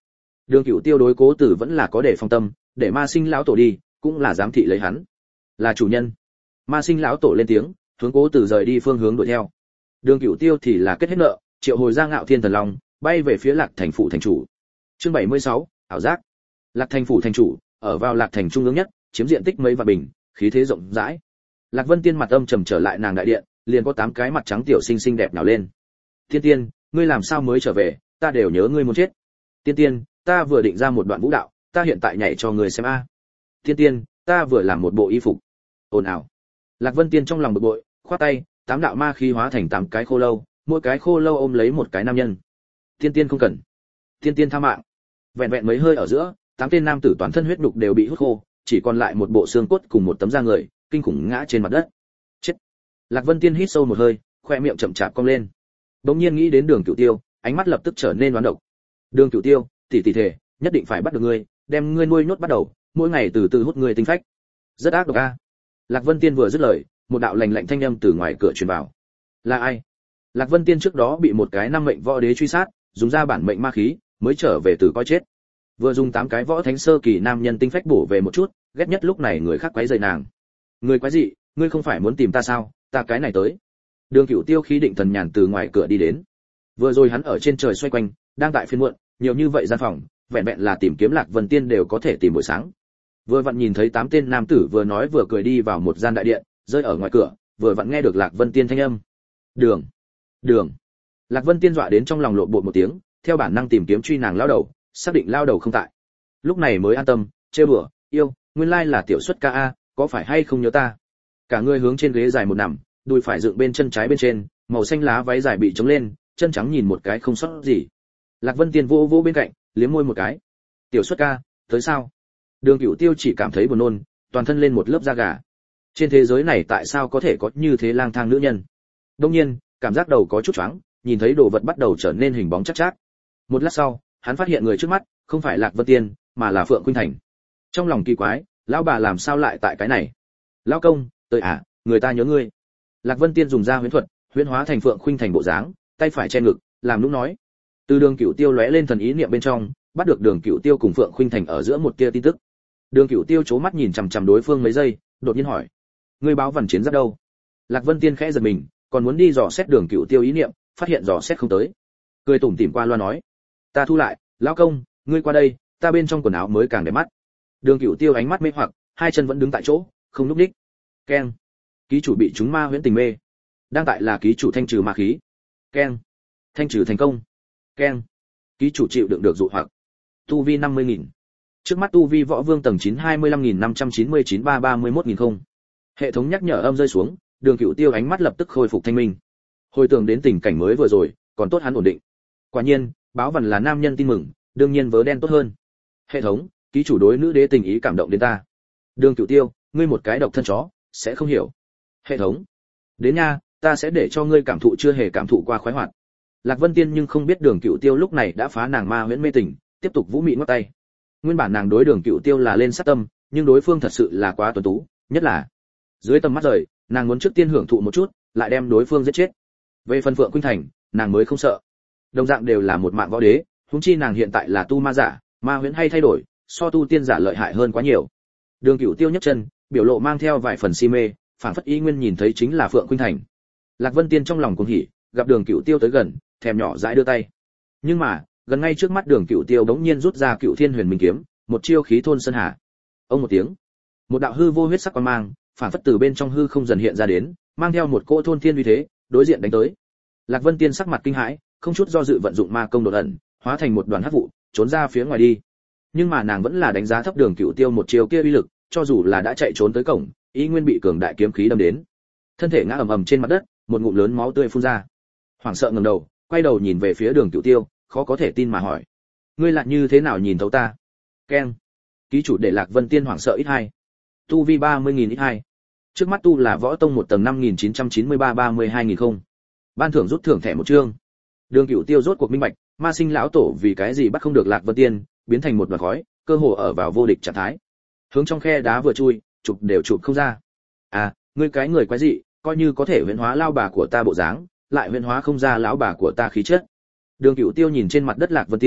Đường Cửu Tiêu đối Cố Tử vẫn là có để phòng tâm, để Ma Sinh lão tổ đi, cũng là giám thị lấy hắn. Là chủ nhân. Ma Sinh lão tổ lên tiếng, hướng Cố Tử rời đi phương hướng đuổi theo. Đường Cửu Tiêu thì là kết hết nợ, triệu hồi ra Ngạo Thiên Thần Long, bay về phía Lạc Thành phủ thành chủ. Chương 76, ảo giác. Lạc Thành phủ thành chủ, ở vào Lạc Thành trung ương nhất, chiếm diện tích mấy vạn bình, khí thế rộng rãi. Lạc Vân Tiên mặt âm trầm trở lại nàng đại điện, liền có 8 cái mặt trắng tiểu xinh xinh đẹp nào lên. Tiên Tiên, ngươi làm sao mới trở về, ta đều nhớ ngươi muốn chết. Tiên Tiên, ta vừa định ra một đoạn vũ đạo, ta hiện tại nhảy cho ngươi xem a. Tiên Tiên, ta vừa làm một bộ y phục. Ồn ào. Lạc Vân Tiên trong lòng bực bội, khoát tay, 8 đạo ma khí hóa thành 8 cái khô lâu, mỗi cái khô lâu ôm lấy một cái nam nhân. Tiên Tiên không cần. Tiên Tiên tha mạng. Vẹn vẹn mấy hơi ở giữa, 8 tên nam tử toàn thân huyết nhục đều bị hút khô, chỉ còn lại một bộ xương cốt cùng một tấm da người, kinh khủng ngã trên mặt đất. Chết. Lạc Vân Tiên hít sâu một hơi, khoe miệng chậm chạp cong lên. Bỗng nhiên nghĩ đến Đường Cửu Tiêu, ánh mắt lập tức trở nên đoán độc. Đường Cửu Tiêu, tỷ tỷ thể, nhất định phải bắt được ngươi, đem ngươi nuôi nhốt bắt đầu, mỗi ngày từ từ hút ngươi tinh phách. Rất ác độc a. Lạc Vân Tiên vừa dứt lời, một đạo lạnh lạnh thanh âm từ ngoài cửa truyền vào. Là ai? Lạc Vân Tiên trước đó bị một cái năm mệnh võ đế truy sát, dùng ra bản mệnh ma khí, mới trở về từ coi chết. Vừa dùng 8 cái võ thánh sơ kỳ nam nhân tinh phách bổ về một chút, ghét nhất lúc này người khác quấy rầy nàng. Người quái gì, ngươi không phải muốn tìm ta sao, ta cái này tới. Đường Cửu Tiêu khí định thần nhàn từ ngoài cửa đi đến. Vừa rồi hắn ở trên trời xoay quanh, đang tại phiên muộn, nhiều như vậy gian phòng, vẹn vẹn là tìm kiếm Lạc Vân Tiên đều có thể tìm buổi sáng. Vừa vặn nhìn thấy 8 tên nam tử vừa nói vừa cười đi vào một gian đại điện, rơi ở ngoài cửa, vừa vặn nghe được Lạc Vân Tiên thanh âm. Đường, Đường. Lạc Vân Tiên dọa đến trong lòng lộn bột một tiếng, theo bản năng tìm kiếm truy nàng lao đầu, xác định lao đầu không tại. Lúc này mới an tâm, trêu đùa, yêu, nguyên lai là tiểu xuất ca a, có phải hay không nhớ ta? Cả người hướng trên ghế dài một nằm, đùi phải dựng bên chân trái bên trên, màu xanh lá váy dài bị chống lên, chân trắng nhìn một cái không sót gì. Lạc Vân Tiên vô vô bên cạnh, liếm môi một cái. Tiểu xuất ca, tới sao? Đường Cửu Tiêu chỉ cảm thấy buồn nôn, toàn thân lên một lớp da gà. Trên thế giới này tại sao có thể có như thế lang thang nữ nhân? Đương nhiên, cảm giác đầu có chút choáng, nhìn thấy đồ vật bắt đầu trở nên hình bóng chắc chắc. Một lát sau, hắn phát hiện người trước mắt không phải Lạc Vân Tiên, mà là Phượng Khuynh Thành. Trong lòng kỳ quái, lão bà làm sao lại tại cái này? Lão công, tới à, người ta nhớ ngươi. Lạc Vân Tiên dùng ra huyễn thuật, huyễn hóa thành Phượng Khuynh Thành bộ dáng, tay phải che ngực, làm lúc nói. Từ Đường Cửu Tiêu lóe lên thần ý niệm bên trong, bắt được Đường Cửu Tiêu cùng Phượng Khuynh Thành ở giữa một tia tin tức. Đường Cửu Tiêu chố mắt nhìn chằm chằm đối phương mấy giây, đột nhiên hỏi: "Ngươi báo vằn chiến giáp đâu?" Lạc Vân Tiên khẽ giật mình, còn muốn đi dò xét Đường Cửu Tiêu ý niệm, phát hiện dò xét không tới. Cười tủm tỉm qua loa nói: "Ta thu lại, lão công, ngươi qua đây, ta bên trong quần áo mới càng đẹp mắt." Đường Cửu Tiêu ánh mắt mê hoặc, hai chân vẫn đứng tại chỗ, không nhúc nhích. Keng. Ký chủ bị chúng ma huyễn tình mê. Đang tại là ký chủ thanh trừ ma khí. Keng. Thanh trừ thành công. Keng. Ký chủ chịu đựng được dụ hoặc. Tu vi 50.000. Trước mắt tu vi võ vương tầng 9 25.599-331.000 không. Hệ thống nhắc nhở âm rơi xuống, Đường Cửu Tiêu ánh mắt lập tức khôi phục thanh minh. Hồi tưởng đến tình cảnh mới vừa rồi, còn tốt hắn ổn định. Quả nhiên, báo vằn là nam nhân tin mừng, đương nhiên vớ đen tốt hơn. Hệ thống, ký chủ đối nữ đế tình ý cảm động đến ta. Đường Cửu Tiêu, ngươi một cái độc thân chó, sẽ không hiểu. Hệ thống, đến nha, ta sẽ để cho ngươi cảm thụ chưa hề cảm thụ qua khoái hoạt. Lạc Vân Tiên nhưng không biết Đường Cửu Tiêu lúc này đã phá nàng ma huyễn mê tình, tiếp tục vũ mị ngắt tay. Nguyên bản nàng đối Đường Cửu Tiêu là lên sát tâm, nhưng đối phương thật sự là quá tuấn tú, nhất là dưới tầm mắt rời, nàng muốn trước tiên hưởng thụ một chút, lại đem đối phương giết chết. Về phần Phượng Khuynh Thành, nàng mới không sợ. Đồng dạng đều là một mạng võ đế, huống chi nàng hiện tại là tu ma giả, ma huyễn hay thay đổi, so tu tiên giả lợi hại hơn quá nhiều. Đường Cửu Tiêu nhấc chân, biểu lộ mang theo vài phần si mê, phảng phất ý nguyên nhìn thấy chính là Phượng Khuynh Thành. Lạc Vân Tiên trong lòng cuồng hỉ, gặp Đường Cửu Tiêu tới gần, thèm nhỏ dãi đưa tay. Nhưng mà, gần ngay trước mắt Đường Cửu Tiêu bỗng nhiên rút ra Cửu Thiên Huyền Minh kiếm, một chiêu khí thôn sơn hà. Ông một tiếng, một đạo hư vô huyết sắc quang mang, phảng phất từ bên trong hư không dần hiện ra đến, mang theo một cỗ thôn thiên uy thế, đối diện đánh tới. Lạc Vân Tiên sắc mặt kinh hãi, không chút do dự vận dụng ma công đột ẩn, hóa thành một đoàn hắc vụ, trốn ra phía ngoài đi. Nhưng mà nàng vẫn là đánh giá thấp Đường Cửu Tiêu một chiêu kia uy lực, cho dù là đã chạy trốn tới cổng, y nguyên bị cường đại kiếm khí đâm đến. Thân thể ngã ầm ầm trên mặt đất, một ngụm lớn máu tươi phun ra. Hoảng sợ ngẩng đầu, quay đầu nhìn về phía Đường Cửu Tiêu, khó có thể tin mà hỏi: "Ngươi lại như thế nào nhìn thấu ta?" Keng. Ký chủ để Lạc Vân Tiên hoảng sợ ít 2. Tu vi 30.000 ít 2. Trước mắt tu là võ tông một tầng 5.993-32.000 không. Ban thưởng rút thưởng thẻ một chương. Đường Cửu Tiêu rốt cuộc minh bạch, ma sinh lão tổ vì cái gì bắt không được Lạc Vân Tiên, biến thành một đoàn khói, cơ hồ ở vào vô địch trạng thái. Hướng trong khe đá vừa chui, chụp đều chụp không ra. À, ngươi cái người quái dị, coi như có thể huyễn hóa lao bà của ta bộ dáng, lại huyễn hóa không ra lão bà của ta khí chất. Đường Cửu Tiêu nhìn trên mặt đất Lạc Vân Tiên,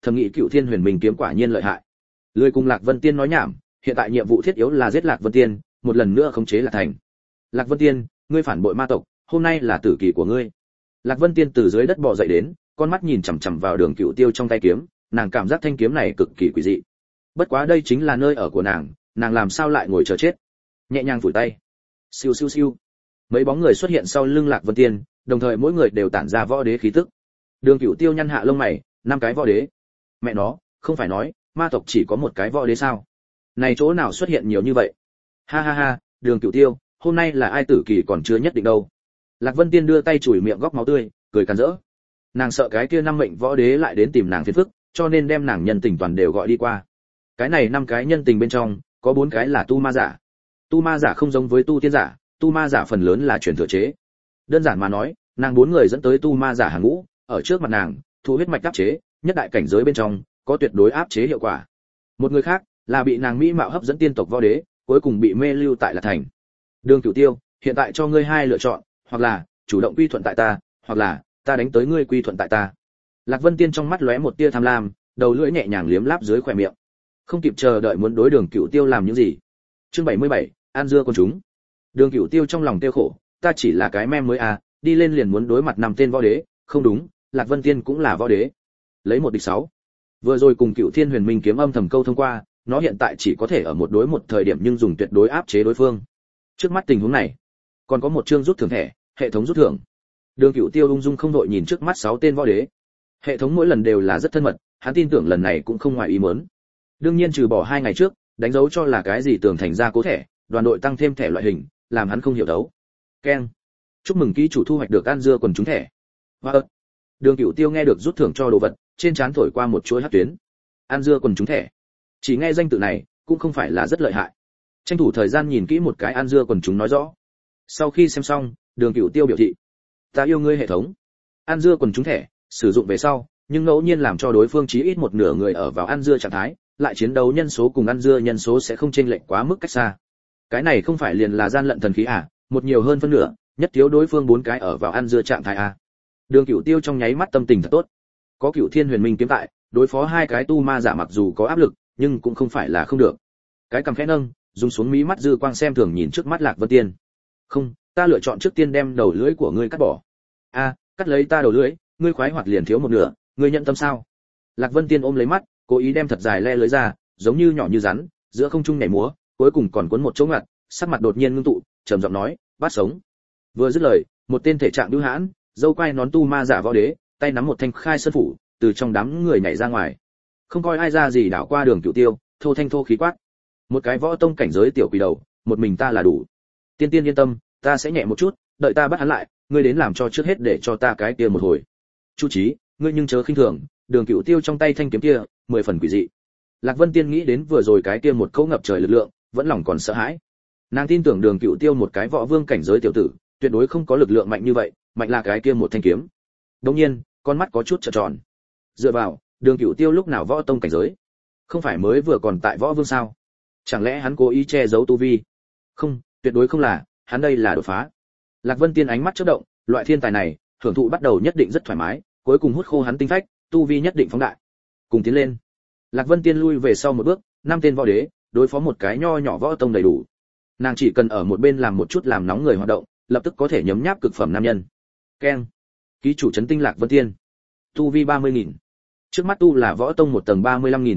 thầm nghĩ Cựu Thiên Huyền Minh kiếm quả nhiên lợi hại. Lười cùng Lạc Vân Tiên nói nhảm, hiện tại nhiệm vụ thiết yếu là giết Lạc Vân Tiên, một lần nữa khống chế Lạc Thành. Lạc Vân Tiên, ngươi phản bội ma tộc, hôm nay là tử kỳ của ngươi. Lạc Vân Tiên từ dưới đất bò dậy đến, con mắt nhìn chằm chằm vào Đường Cựu Tiêu trong tay kiếm, nàng cảm giác thanh kiếm này cực kỳ quỷ dị. Bất quá đây chính là nơi ở của nàng làm sao lại ngồi chờ chết. Nhẹ nhàng phủi tay, siêu siêu siêu, mấy bóng người xuất hiện sau lưng Lạc Vân Tiên, đồng thời mỗi người đều tản ra võ đế khí tức. Đường Cựu Tiêu nhăn hạ lông mày, 5 cái võ đế. Mẹ nó, không phải nói ma tộc chỉ có một cái võ đế sao? Này chỗ nào xuất hiện nhiều như vậy? Ha ha ha, Đường Cựu Tiêu, hôm nay là ai tử kỳ còn chưa nhất định đâu. Lạc Vân Tiên đưa tay chùi miệng góc máu tươi, cười càn rỡ. Nàng sợ cái kia 5 mệnh võ đế lại đến tìm nàng phiền phức, cho nên đem nàng nhân tình toàn đều gọi đi qua. Cái này 5 cái nhân tình bên trong, có 4 cái là tu ma giả. Tu ma giả không giống với tu tiên giả, tu ma giả phần lớn là truyền thừa chế. Đơn giản mà nói, nàng 4 người dẫn tới tu ma giả hàng ngũ, ở trước mặt nàng, thu huyết mạch áp chế, nhất đại cảnh giới bên trong, có tuyệt đối áp chế hiệu quả. Một người khác là bị nàng mỹ mạo hấp dẫn tiên tộc võ đế, cuối cùng bị mê lưu tại Lạc Thành. Đường Cửu Tiêu, hiện tại cho ngươi 2 lựa chọn, hoặc là chủ động quy thuận tại ta, hoặc là ta đánh tới ngươi quy thuận tại ta. Lạc Vân Tiên trong mắt lóe một tia tham lam, đầu lưỡi nhẹ nhàng liếm láp dưới khóe miệng. Không kịp chờ đợi muốn đối Đường Cửu Tiêu làm những gì. Chương 77, An dưa con chúng. Đường Cửu Tiêu trong lòng tiêu khổ, ta chỉ là cái mem mới à, đi lên liền muốn đối mặt 5 tên võ đế, không đúng, Lạc Vân Tiên cũng là võ đế. Lấy 1 địch 6. Vừa rồi cùng Cựu Thiên Huyền Minh kiếm âm thầm câu thông qua, nó hiện tại chỉ có thể ở một đối một thời điểm nhưng dùng tuyệt đối áp chế đối phương. Trước mắt tình huống này, còn có một chương rút thưởng thẻ, hệ thống rút thưởng. Đường Cửu Tiêu ung dung không đội nhìn trước mắt 6 tên võ đế. Hệ thống mỗi lần đều là rất thân mật, hắn tin tưởng lần này cũng không ngoài ý muốn. Đương nhiên trừ bỏ 2 ngày trước, đánh dấu cho là cái gì tường thành ra cố thẻ, đoàn đội tăng thêm thẻ loại hình, làm hắn không hiểu đấu. Keng. Chúc mừng ký chủ thu hoạch được An dưa quần chúng thẻ. Wow. Đường Cửu Tiêu nghe được rút thưởng cho đồ vật, trên trán thổi qua một chuỗi hắc tuyến. An dưa quần chúng thẻ. Chỉ nghe danh tự này, cũng không phải là rất lợi hại. Tranh thủ thời gian nhìn kỹ một cái An dưa quần chúng nói rõ. Sau khi xem xong, Đường Cửu Tiêu biểu thị: "Ta yêu ngươi hệ thống." An dưa quần chúng thẻ, sử dụng về sau, nhưng ngẫu nhiên làm cho đối phương chí ít một nửa người ở vào ăn dưa trạng thái, lại chiến đấu nhân số cùng ăn dưa nhân số sẽ không chênh lệch quá mức cách xa. Cái này không phải liền là gian lận thần khí à, một nhiều hơn phân nửa, nhất thiếu đối phương 4 cái ở vào ăn dưa trạng thái à. Đường Cửu Tiêu trong nháy mắt tâm tình thật tốt. Có Cựu Thiên Huyền Minh kiếm tại, đối phó 2 cái tu ma giả mặc dù có áp lực, nhưng cũng không phải là không được. Cái cầm khẽ nâng, dùng xuống mí mắt dư quang xem thường nhìn trước mắt Lạc Vân Tiên. "Không, ta lựa chọn trước tiên đem đầu lưỡi của ngươi cắt bỏ." "A, cắt lấy ta đầu lưỡi, ngươi khoái hoạt liền thiếu một nửa, ngươi nhận tâm sao?" Lạc Vân Tiên ôm lấy mắt, cố ý đem thật dài le lưỡi ra, giống như nhỏ như rắn, giữa không trung nhảy múa, cuối cùng còn cuốn một chỗ ngặt, sắc mặt đột nhiên ngưng tụ, trầm giọng nói: "Bắt sống." Vừa dứt lời, một tên thể trạng bưu hãn, dâu quai nón tu ma giả võ đế, tay nắm một thanh khai sơn phủ, từ trong đám người nhảy ra ngoài. Không coi ai ra gì đảo qua Đường Cửu Tiêu, thô thanh thô khí quát: "Một cái võ tông cảnh giới tiểu quỷ đầu, một mình ta là đủ. Tiên tiên yên tâm, ta sẽ nhẹ một chút, đợi ta bắt hắn lại, ngươi đến làm cho trước hết để cho ta cái kia một hồi." "Chu Chí, ngươi nhưng chớ khinh thường." Đường Cửu Tiêu trong tay thanh kiếm kia, 10 phần quỷ dị. Lạc Vân Tiên nghĩ đến vừa rồi cái kia một câu ngập trời lực lượng, vẫn lòng còn sợ hãi. Nàng tin tưởng Đường Cửu Tiêu một cái võ vương cảnh giới tiểu tử, tuyệt đối không có lực lượng mạnh như vậy, mạnh là cái kia một thanh kiếm. Đương nhiên, con mắt có chút trợn tròn. Dựa vào, Đường Cửu Tiêu lúc nào võ tông cảnh giới? Không phải mới vừa còn tại võ vương sao? Chẳng lẽ hắn cố ý che giấu tu vi? Không, tuyệt đối không là, hắn đây là đột phá. Lạc Vân Tiên ánh mắt chớp động, loại thiên tài này, hưởng thụ bắt đầu nhất định rất thoải mái, cuối cùng hút khô hắn tinh phách, tu vi nhất định phóng đại. Cùng tiến lên. Lạc Vân Tiên lui về sau một bước, 5 tên võ đế, đối phó một cái nho nhỏ võ tông đầy đủ. Nàng chỉ cần ở một bên làm một chút làm nóng người hoạt động, lập tức có thể nhấm nháp cực phẩm nam nhân. Keng. Ký chủ trấn tinh Lạc Vân Tiên. Tu vi 30.000. Trước mắt tu là võ tông 1 tầng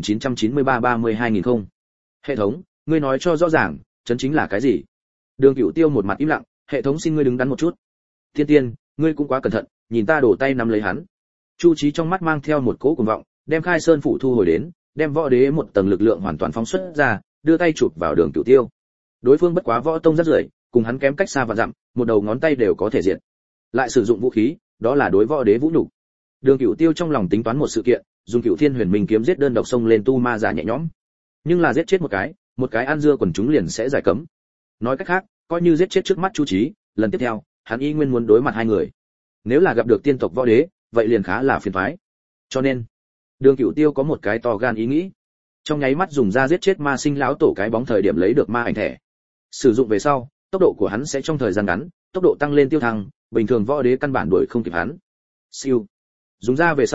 35.993-32.000 không. Hệ thống, ngươi nói cho rõ ràng, trấn chính là cái gì? Đường Cửu Tiêu một mặt im lặng, hệ thống xin ngươi đứng đắn một chút. Tiên tiên, ngươi cũng quá cẩn thận, nhìn ta đổ tay nắm lấy hắn. Chu Chí trong mắt mang theo một cỗ cuồng vọng, đem khai sơn phủ thu hồi đến, đem võ đế 1 tầng lực lượng hoàn toàn phóng xuất ra, đưa tay chụp vào Đường Cửu Tiêu. Đối phương bất quá võ tông rất rưởi, cùng hắn kém cách xa vạn dặm, một đầu ngón tay đều có thể diệt. Lại sử dụng vũ khí, đó là đối võ đế vũ nhục. Đường Cửu Tiêu trong lòng tính toán một sự kiện, dùng Cựu Thiên Huyền Minh kiếm giết đơn độc xông lên tu ma giả nhẹ nhõm. Nhưng là giết chết một cái ăn dưa quần chúng liền sẽ giải cấm. Nói cách khác, coi như giết chết trước mắt Chu Chí, lần tiếp theo, hắn y nguyên muốn đối mặt 2 người. Nếu là gặp được tiên tộc võ đế, vậy liền khá là phiền toái. Cho nên, Đường Cửu Tiêu có một cái to gan ý nghĩ. Trong nháy mắt dùng ra giết chết ma sinh lão tổ cái bóng thời điểm lấy được ma ảnh thẻ. Sử dụng về sau, tốc độ của hắn sẽ trong thời gian ngắn, tốc độ tăng lên tiêu thăng, bình thường võ đế căn bản đuổi không kịp hắn. Siêu. Dùng ra về sau,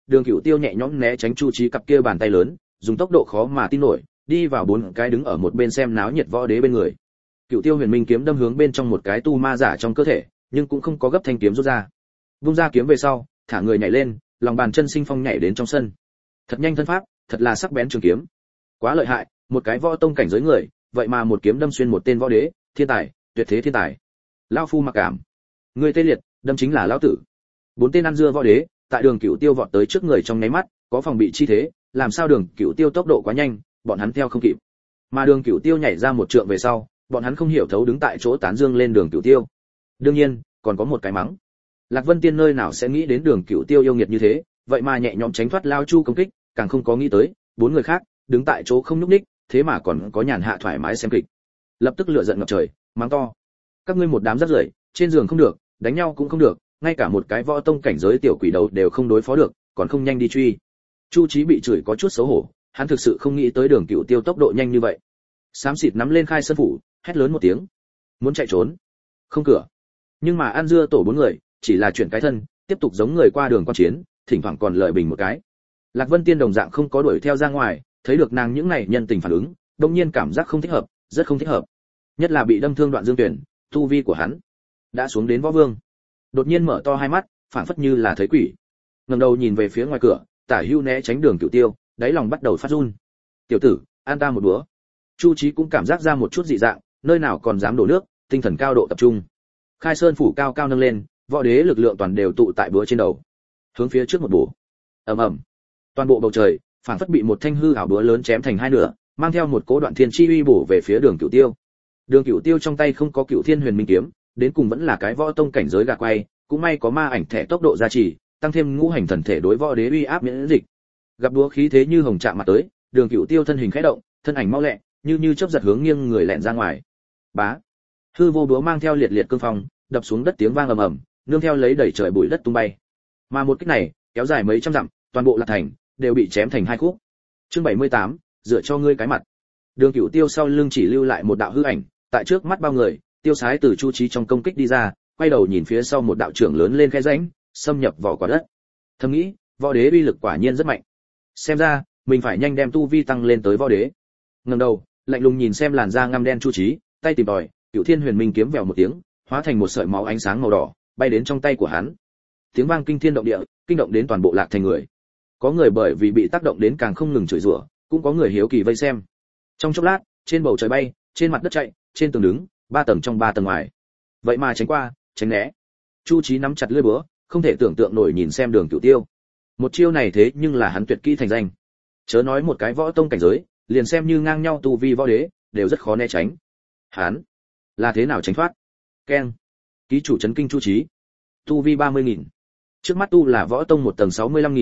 Đường Cửu Tiêu nhẹ nhõm né tránh Chu Chí cặp kia bàn tay lớn, dùng tốc độ khó mà tin nổi, đi vào bốn cái đứng ở một bên xem náo nhiệt võ đế bên người. Cửu Tiêu Huyền Minh kiếm đâm hướng bên trong một cái tu ma giả trong cơ thể, nhưng cũng không có gấp thanh kiếm rút ra. Vung ra kiếm về sau, thả người nhảy lên, lòng bàn chân sinh phong nhảy đến trong sân. Thật nhanh thân pháp, thật là sắc bén trường kiếm. Quá lợi hại, một cái võ tông cảnh giới người, vậy mà một kiếm đâm xuyên một tên võ đế, thiên tài, tuyệt thế thiên tài. Lão phu mặc cảm. Người tê liệt, đâm chính là lão tử. Bốn tên ăn dưa võ đế, tại Đường Cửu Tiêu vọt tới trước người trong nháy mắt, có phòng bị chi thế, làm sao Đường Cửu Tiêu tốc độ quá nhanh, bọn hắn theo không kịp. Mà Đường Cửu Tiêu nhảy ra một trượng về sau, bọn hắn không hiểu thấu đứng tại chỗ tán dương lên Đường Cửu Tiêu. Đương nhiên, còn có một cái mắng. Lạc Vân Tiên nơi nào sẽ nghĩ đến Đường Cửu Tiêu yêu nghiệt như thế, vậy mà nhẹ nhõm tránh thoát lao chu công kích, càng không có nghĩ tới, bốn người khác đứng tại chỗ không nhúc nhích, thế mà còn có nhàn hạ thoải mái xem kịch. Lập tức lửa giận ngập trời, mắng to: các ngươi một đám rác rưởi, trên giường không được, đánh nhau cũng không được, ngay cả một cái võ tông cảnh giới tiểu quỷ đầu đều không đối phó được, còn không nhanh đi truy. Chu Chí bị chửi có chút xấu hổ, hắn thực sự không nghĩ tới Đường Cửu Tiêu tốc độ nhanh như vậy. Xám xịt nắm lên khai sơn phủ, hét lớn một tiếng: muốn chạy trốn, không cửa. Nhưng mà ăn dưa tổ bốn người, chỉ là chuyển cái thân, tiếp tục giống người qua đường quan chiến, thỉnh thoảng còn lợi bình một cái. Lạc Vân Tiên đồng dạng không có đuổi theo ra ngoài, thấy được nàng những này nhân tình phản ứng, đột nhiên cảm giác không thích hợp, rất không thích hợp. Nhất là bị đâm thương Đoạn Dương Tuyển, tu vi của hắn đã xuống đến võ vương. Đột nhiên mở to hai mắt, phảng phất như là thấy quỷ. Ngẩng đầu nhìn về phía ngoài cửa, tả hưu né tránh Đường Cửu Tiêu, đáy lòng bắt đầu phát run. Tiểu tử, an ta một bữa. Chu Chí cũng cảm giác ra một chút dị dạng, nơi nào còn dám đổ nước, tinh thần cao độ tập trung. Khai Sơn phủ cao cao nâng lên, võ đế lực lượng toàn đều tụ tại búa trên đầu, hướng phía trước một bổ. Ầm ầm. Toàn bộ bầu trời phảng phất bị một thanh hư ảo búa lớn chém thành hai nửa, mang theo một cỗ đoạn thiên chi uy bổ về phía Đường Cửu Tiêu. Đường Cửu Tiêu trong tay không có Cửu Thiên Huyền Minh kiếm, đến cùng vẫn là cái võ tông cảnh giới gà quay, cũng may có ma ảnh thẻ tốc độ gia trì, tăng thêm ngũ hành thần thể đối võ đế uy áp miễn dịch. Gặp búa khí thế như hồng chạm mặt tới, Đường Cửu Tiêu thân hình khẽ động, thân ảnh mau lẹ, như chớp giật hướng nghiêng người lẹn ra ngoài. Bá. Hư vô búa mang theo liệt liệt cương phong, đập xuống đất tiếng vang ầm ầm, nương theo lấy đẩy trời bụi đất tung bay. Mà một kích này, kéo dài mấy trăm dặm, toàn bộ Lạc Thành đều bị chém thành hai khúc. Chương 78, dựa cho ngươi cái mặt. Đường Cửu Tiêu sau lưng chỉ lưu lại một đạo hư ảnh, tại trước mắt bao người, tiêu sái từ Chu Chí trong công kích đi ra, quay đầu nhìn phía sau một đạo trưởng lớn lên khe rãnh, xâm nhập vào quả đất. Thầm nghĩ, võ đế uy lực quả nhiên rất mạnh. Xem ra, mình phải nhanh đem tu vi tăng lên tới võ đế. Ngẩng đầu, lạnh lùng nhìn xem làn da ngăm đen Chu Chí, tay tìm tòi, Cửu Thiên Huyền Minh kiếm vèo một tiếng, hóa thành một sợi máu ánh sáng màu đỏ, bay đến trong tay của hắn. Tiếng vang kinh thiên động địa, kinh động đến toàn bộ Lạc Thành người. Có người bởi vì bị tác động đến càng không ngừng chửi rủa, cũng có người hiếu kỳ vây xem. Trong chốc lát, trên bầu trời bay, trên mặt đất chạy, trên tường đứng, ba tầng trong ba tầng ngoài. Vậy mà tránh qua, tránh né. Chu Chí nắm chặt lưỡi búa, không thể tưởng tượng nổi nhìn xem Đường Cửu Tiêu. Một chiêu này thế nhưng là hắn tuyệt kỹ thành danh. Chớ nói một cái võ tông cảnh giới, liền xem như ngang nhau tu vi võ đế, đều rất khó né tránh. Hắn là thế nào tránh thoát? Keng. Ký chủ chấn kinh Chu Chí. Tu vi 30.000. Trước mắt tu là võ tông một tầng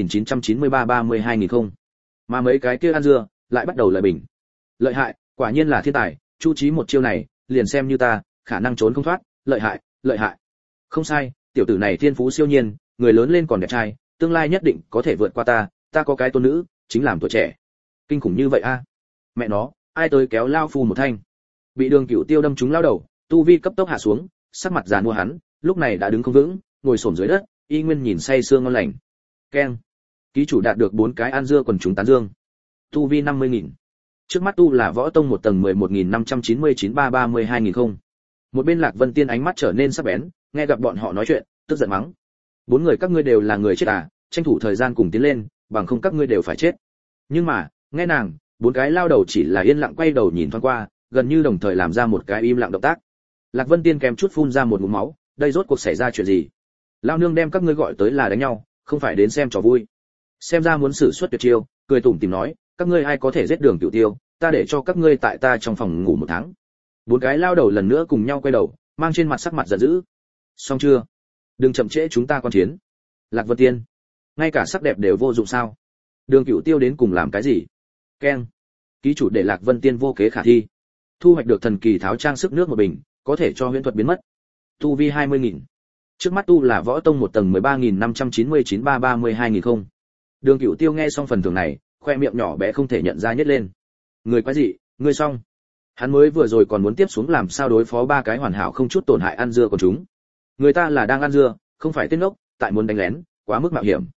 65.993-32.000 không. Mà mấy cái kia ăn dưa, lại bắt đầu lợi bình. Lợi hại, quả nhiên là thiên tài, Chu Chí một chiêu này, liền xem như ta, khả năng trốn không thoát, lợi hại, lợi hại. Không sai, tiểu tử này thiên phú siêu nhiên, người lớn lên còn đẹp trai, tương lai nhất định có thể vượt qua ta có cái tôn nữ, chính làm tuổi trẻ. Kinh khủng như vậy a. Mẹ nó, ai tới kéo lao phu một thanh. Bị Đường Cửu Tiêu đâm trúng lao đầu, tu vi cấp tốc hạ xuống, sắc mặt giàn mua hắn, lúc này đã đứng không vững, ngồi xổm dưới đất, y nguyên nhìn say sưa ngon lành. Keng. Ký chủ đạt được 4 cái ăn dưa quần chúng tán dương. Tu vi 50.000. Trước mắt tu là võ tông một tầng 11.599-32.000 không. Một bên Lạc Vân Tiên ánh mắt trở nên sắc bén, nghe gặp bọn họ nói chuyện, tức giận mắng. 4 người các ngươi đều là người chết à, tranh thủ thời gian cùng tiến lên, bằng không các ngươi đều phải chết. Nhưng mà, nghe nàng, 4 cái lao đầu chỉ là yên lặng quay đầu nhìn thoáng qua, gần như đồng thời làm ra một cái im lặng động tác. Lạc Vân Tiên kèm chút phun ra một ngụm máu, đây rốt cuộc xảy ra chuyện gì? Lao nương đem các ngươi gọi tới là đánh nhau, không phải đến xem trò vui. Xem ra muốn sử xuất tuyệt chiêu, cười tủm tỉm nói, các ngươi ai có thể giết Đường Cửu Tiêu, ta để cho các ngươi tại ta trong phòng ngủ 1 tháng. 4 cái lao đầu lần nữa cùng nhau quay đầu, mang trên mặt sắc mặt giận dữ. Xong chưa? Đừng chậm trễ chúng ta quan chiến. Lạc Vân Tiên, ngay cả sắc đẹp đều vô dụng sao? Đường Cửu Tiêu đến cùng làm cái gì? Keng. Ký chủ để Lạc Vân Tiên vô kế khả thi. Thu hoạch được thần kỳ tháo trang sức nước một bình, có thể cho huyễn thuật biến mất. Tu vi 20.000. Trước mắt tu là võ tông một tầng 13.599-32.000 không. Đường Cửu Tiêu nghe xong phần thưởng này, khoe miệng nhỏ bé không thể nhận ra nhếch lên. Người quái gì, ngươi xong. Hắn mới vừa rồi còn muốn tiếp xuống làm sao đối phó 3 cái hoàn hảo không chút tổn hại ăn dưa của chúng. Người ta là đang ăn dưa, không phải tên ngốc, tại muốn đánh lén, quá mức mạo hiểm.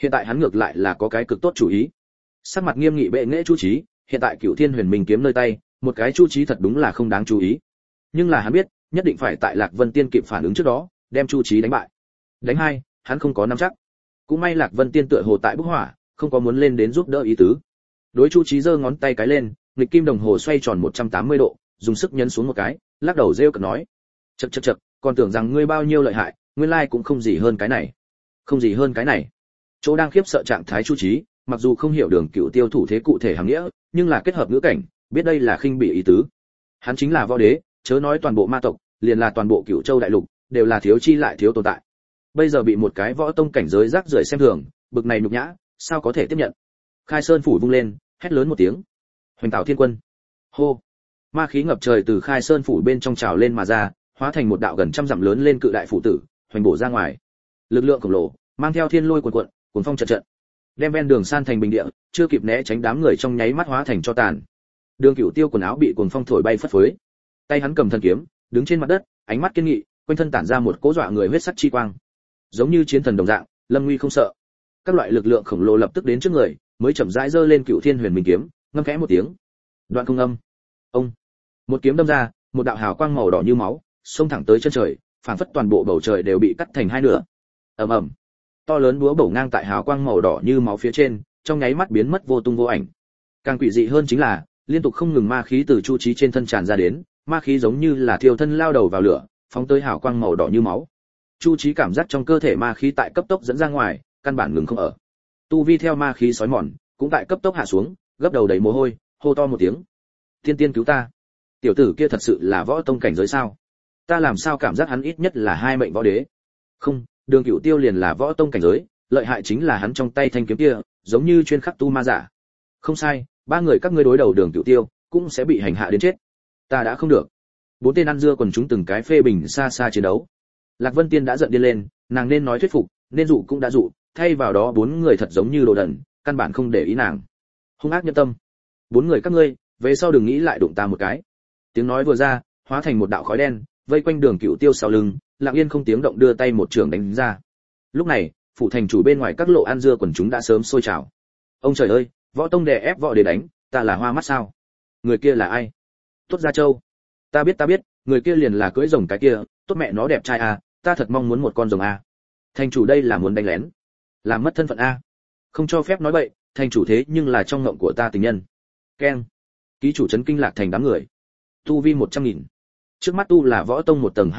Hiện tại hắn ngược lại là có cái cực tốt chủ ý. Sắc mặt nghiêm nghị bệ nghệ Chu Chí, hiện tại Cửu Thiên Huyền Minh kiếm nơi tay, một cái Chu Chí thật đúng là không đáng chú ý. Nhưng là hắn biết, nhất định phải tại Lạc Vân Tiên kịp phản ứng trước đó, đem Chu Chí đánh bại. Đánh hai, hắn không có nắm chắc. Cũng may Lạc Vân Tiên tựa hồ tại bức hỏa, không có muốn lên đến giúp đỡ ý tứ. Đối Chu Chí giơ ngón tay cái lên, nghịch kim đồng hồ xoay tròn 180 độ, dùng sức nhấn xuống một cái, lắc đầu rêu cợt nói: "Chậc chậc chậc, còn tưởng rằng ngươi bao nhiêu lợi hại, nguyên lai cũng không gì hơn cái này." Không gì hơn cái này. Chỗ đang khiếp sợ trạng thái Chu Chí, mặc dù không hiểu Đường Cửu Tiêu thủ thế cụ thể hàm nghĩa, nhưng là kết hợp ngữ cảnh, biết đây là khinh bỉ ý tứ. Hắn chính là võ đế, chớ nói toàn bộ ma tộc, liền là toàn bộ Cửu Châu đại lục, đều là thiếu chi lại thiếu tồn tại. Bây giờ bị một cái võ tông cảnh giới rác rưởi xem thường, bực này nhục nhã, sao có thể tiếp nhận? Khai Sơn phủ vung lên, hét lớn một tiếng. Hoành Tạo Thiên Quân. Hô. Ma khí ngập trời từ Khai Sơn phủ bên trong trào lên mà ra, hóa thành một đạo gần trăm dặm lớn lên cự đại phủ tử, hoành bổ ra ngoài. Lực lượng khổng lồ, mang theo thiên lôi cuồn cuộn, cuồng phong trận trận, đem ven đường san thành bình địa, chưa kịp né tránh đám người trong nháy mắt hóa thành cho tàn. Đường Cửu Tiêu quần áo bị cuồng phong thổi bay phất phới, tay hắn cầm thần kiếm, đứng trên mặt đất, ánh mắt kiên nghị, quanh thân tản ra một cỗ dọa người huyết sắc chi quang, giống như chiến thần đồng dạng, lâm nguy không sợ. Các loại lực lượng khổng lồ lập tức đến trước người, mới chậm rãi giơ lên Cửu Thiên Huyền Minh kiếm, ngâm khẽ một tiếng. Đoạn không âm. Ông. Một kiếm đâm ra, một đạo hào quang màu đỏ như máu, xông thẳng tới chân trời, phảng phất toàn bộ bầu trời đều bị cắt thành hai nửa. Ầm ầm. To lớn búa bổ ngang tại hào quang màu đỏ như máu phía trên, trong nháy mắt biến mất vô tung vô ảnh. Càng quỷ dị hơn chính là, liên tục không ngừng ma khí từ Chu Chí trên thân tràn ra đến, ma khí giống như là thiêu thân lao đầu vào lửa, phóng tới hào quang màu đỏ như máu. Chu Chí cảm giác trong cơ thể ma khí tại cấp tốc dẫn ra ngoài, căn bản ngừng không ở. Tu vi theo ma khí sói mòn, cũng tại cấp tốc hạ xuống, gấp đầu đầy mồ hôi, hô to một tiếng: "Tiên tiên cứu ta!" Tiểu tử kia thật sự là võ tông cảnh giới sao? Ta làm sao cảm giác hắn ít nhất là hai mệnh võ đế? Không, Đường Cửu Tiêu liền là võ tông cảnh giới, lợi hại chính là hắn trong tay thanh kiếm kia, giống như chuyên khắc tu ma giả. Không sai, ba người các ngươi đối đầu Đường Cửu Tiêu, cũng sẽ bị hành hạ đến chết. Ta đã không được. Bốn tên ăn dưa còn chúng từng cái phê bình xa xa chiến đấu. Lạc Vân Tiên đã giận điên lên, nàng nên nói thuyết phục, nên dụ cũng đã dụ, thay vào đó bốn người thật giống như đồ đần, căn bản không để ý nàng. Hung ác nhân tâm. Bốn người các ngươi, về sau đừng nghĩ lại đụng ta một cái. Tiếng nói vừa ra, hóa thành một đạo khói đen, vây quanh Đường Cửu Tiêu sau lưng, Lặng Yên không tiếng động đưa tay một trường đánh ra. Lúc này, phủ thành chủ bên ngoài các lộ ăn dưa quần chúng đã sớm sôi trào. Ông trời ơi, võ tông đè ép võ để đánh, ta là hoa mắt sao? Người kia là ai? Tốt Gia Châu. Ta biết, người kia liền là cưỡi rồng cái kia, tốt mẹ nó đẹp trai à, ta thật mong muốn một con rồng à. Thành chủ đây là muốn đánh lén, làm mất thân phận a. Không cho phép nói bậy, thành chủ thế nhưng là trong ngộng của ta tình nhân. Keng. Ký chủ trấn kinh lạc thành đám người. Tu vi 100.000. Trước mắt tu là võ tông một tầng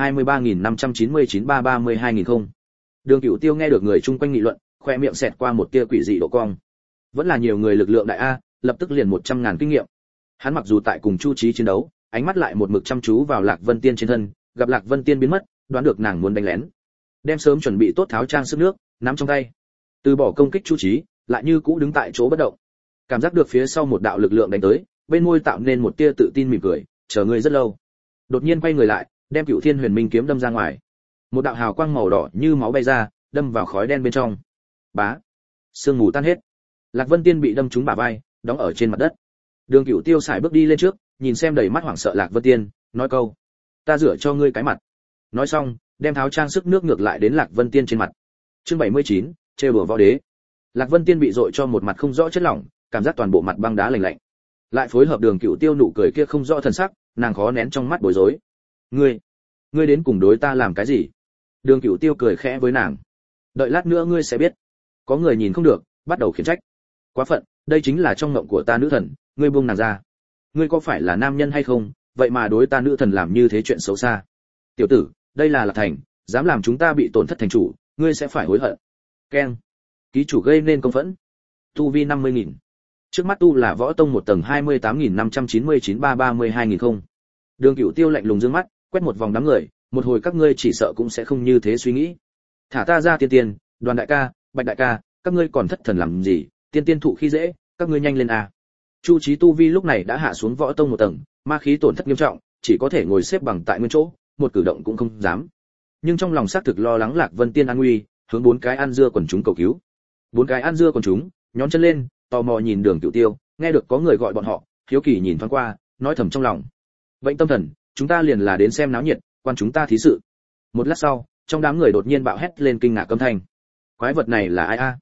23.599-332.000 không. Đường Cửu Tiêu nghe được người chung quanh nghị luận, khoe miệng xẹt qua một tia quỷ dị độ cong. Vẫn là nhiều người lực lượng đại a, lập tức liền 100.000 kinh nghiệm. Hắn mặc dù tại cùng Chu Chí chiến đấu, ánh mắt lại một mực chăm chú vào Lạc Vân Tiên trên thân, gặp Lạc Vân Tiên biến mất, đoán được nàng muốn đánh lén. Đem sớm chuẩn bị tốt tháo trang sức nước, nắm trong tay. Từ bỏ công kích Chu Chí, lại như cũ đứng tại chỗ bất động. Cảm giác được phía sau một đạo lực lượng đánh tới, bên môi tạo nên một tia tự tin mỉm cười, chờ ngươi rất lâu. Đột nhiên quay người lại, đem Cửu Thiên Huyền Minh kiếm đâm ra ngoài. Một đạo hào quang màu đỏ như máu bay ra, đâm vào khói đen bên trong. Bá, sương mù tan hết. Lạc Vân Tiên bị đâm trúng bả vai, đóng ở trên mặt đất. Đường Cửu Tiêu sải bước đi lên trước, nhìn xem đầy mắt hoảng sợ Lạc Vân Tiên, nói câu: "Ta rửa cho ngươi cái mặt." Nói xong, đem tháo trang sức nước ngược lại đến Lạc Vân Tiên trên mặt. Chương 79, trêu đùa võ đế. Lạc Vân Tiên bị dội cho một mặt không rõ chất lỏng, cảm giác toàn bộ mặt băng đá lạnh lạnh. Lại phối hợp Đường Cửu Tiêu nụ cười kia không rõ thần sắc, nàng khó nén trong mắt bối rối. Ngươi đến cùng đối ta làm cái gì?" Đường Cửu Tiêu cười khẽ với nàng. "Đợi lát nữa ngươi sẽ biết." Có người nhìn không được, bắt đầu khiển trách. "Quá phận, đây chính là trong ngộng của ta nữ thần, ngươi buông nàng ra. Ngươi có phải là nam nhân hay không, vậy mà đối ta nữ thần làm như thế chuyện xấu xa. Tiểu tử, đây là Lạc Thành, dám làm chúng ta bị tổn thất thành chủ, ngươi sẽ phải hối hận." Keng. Ký chủ gây nên công phẫn. Tu vi 50.000. Trước mắt tu là võ tông một tầng 28.599-332.000 không. Đường Cửu Tiêu lạnh lùng dương mắt, quét một vòng đám người, một hồi các ngươi chỉ sợ cũng sẽ không như thế suy nghĩ. "Thả ta ra Tiên Tiên, Đoàn đại ca, Bạch đại ca, các ngươi còn thất thần làm gì, Tiên Tiên thụ khi dễ, các ngươi nhanh lên a." Chu Chí tu vi lúc này đã hạ xuống võ tông một tầng, ma khí tổn thất nghiêm trọng, chỉ có thể ngồi xếp bằng tại nguyên chỗ, một cử động cũng không dám. Nhưng trong lòng xác thực lo lắng Lạc Vân Tiên an nguy, hướng bốn cái ăn dưa quần chúng cầu cứu. Bốn cái ăn dưa quần chúng nhón chân lên, tò mò nhìn Đường Cửu Tiêu, nghe được có người gọi bọn họ, hiếu kỳ nhìn thoáng qua, nói thầm trong lòng: "Bệnh tâm thần, chúng ta liền là đến xem náo nhiệt, quan chúng ta thí sự." Một lát sau, trong đám người đột nhiên bạo hét lên kinh ngạc âm thanh: "Quái vật này là ai a?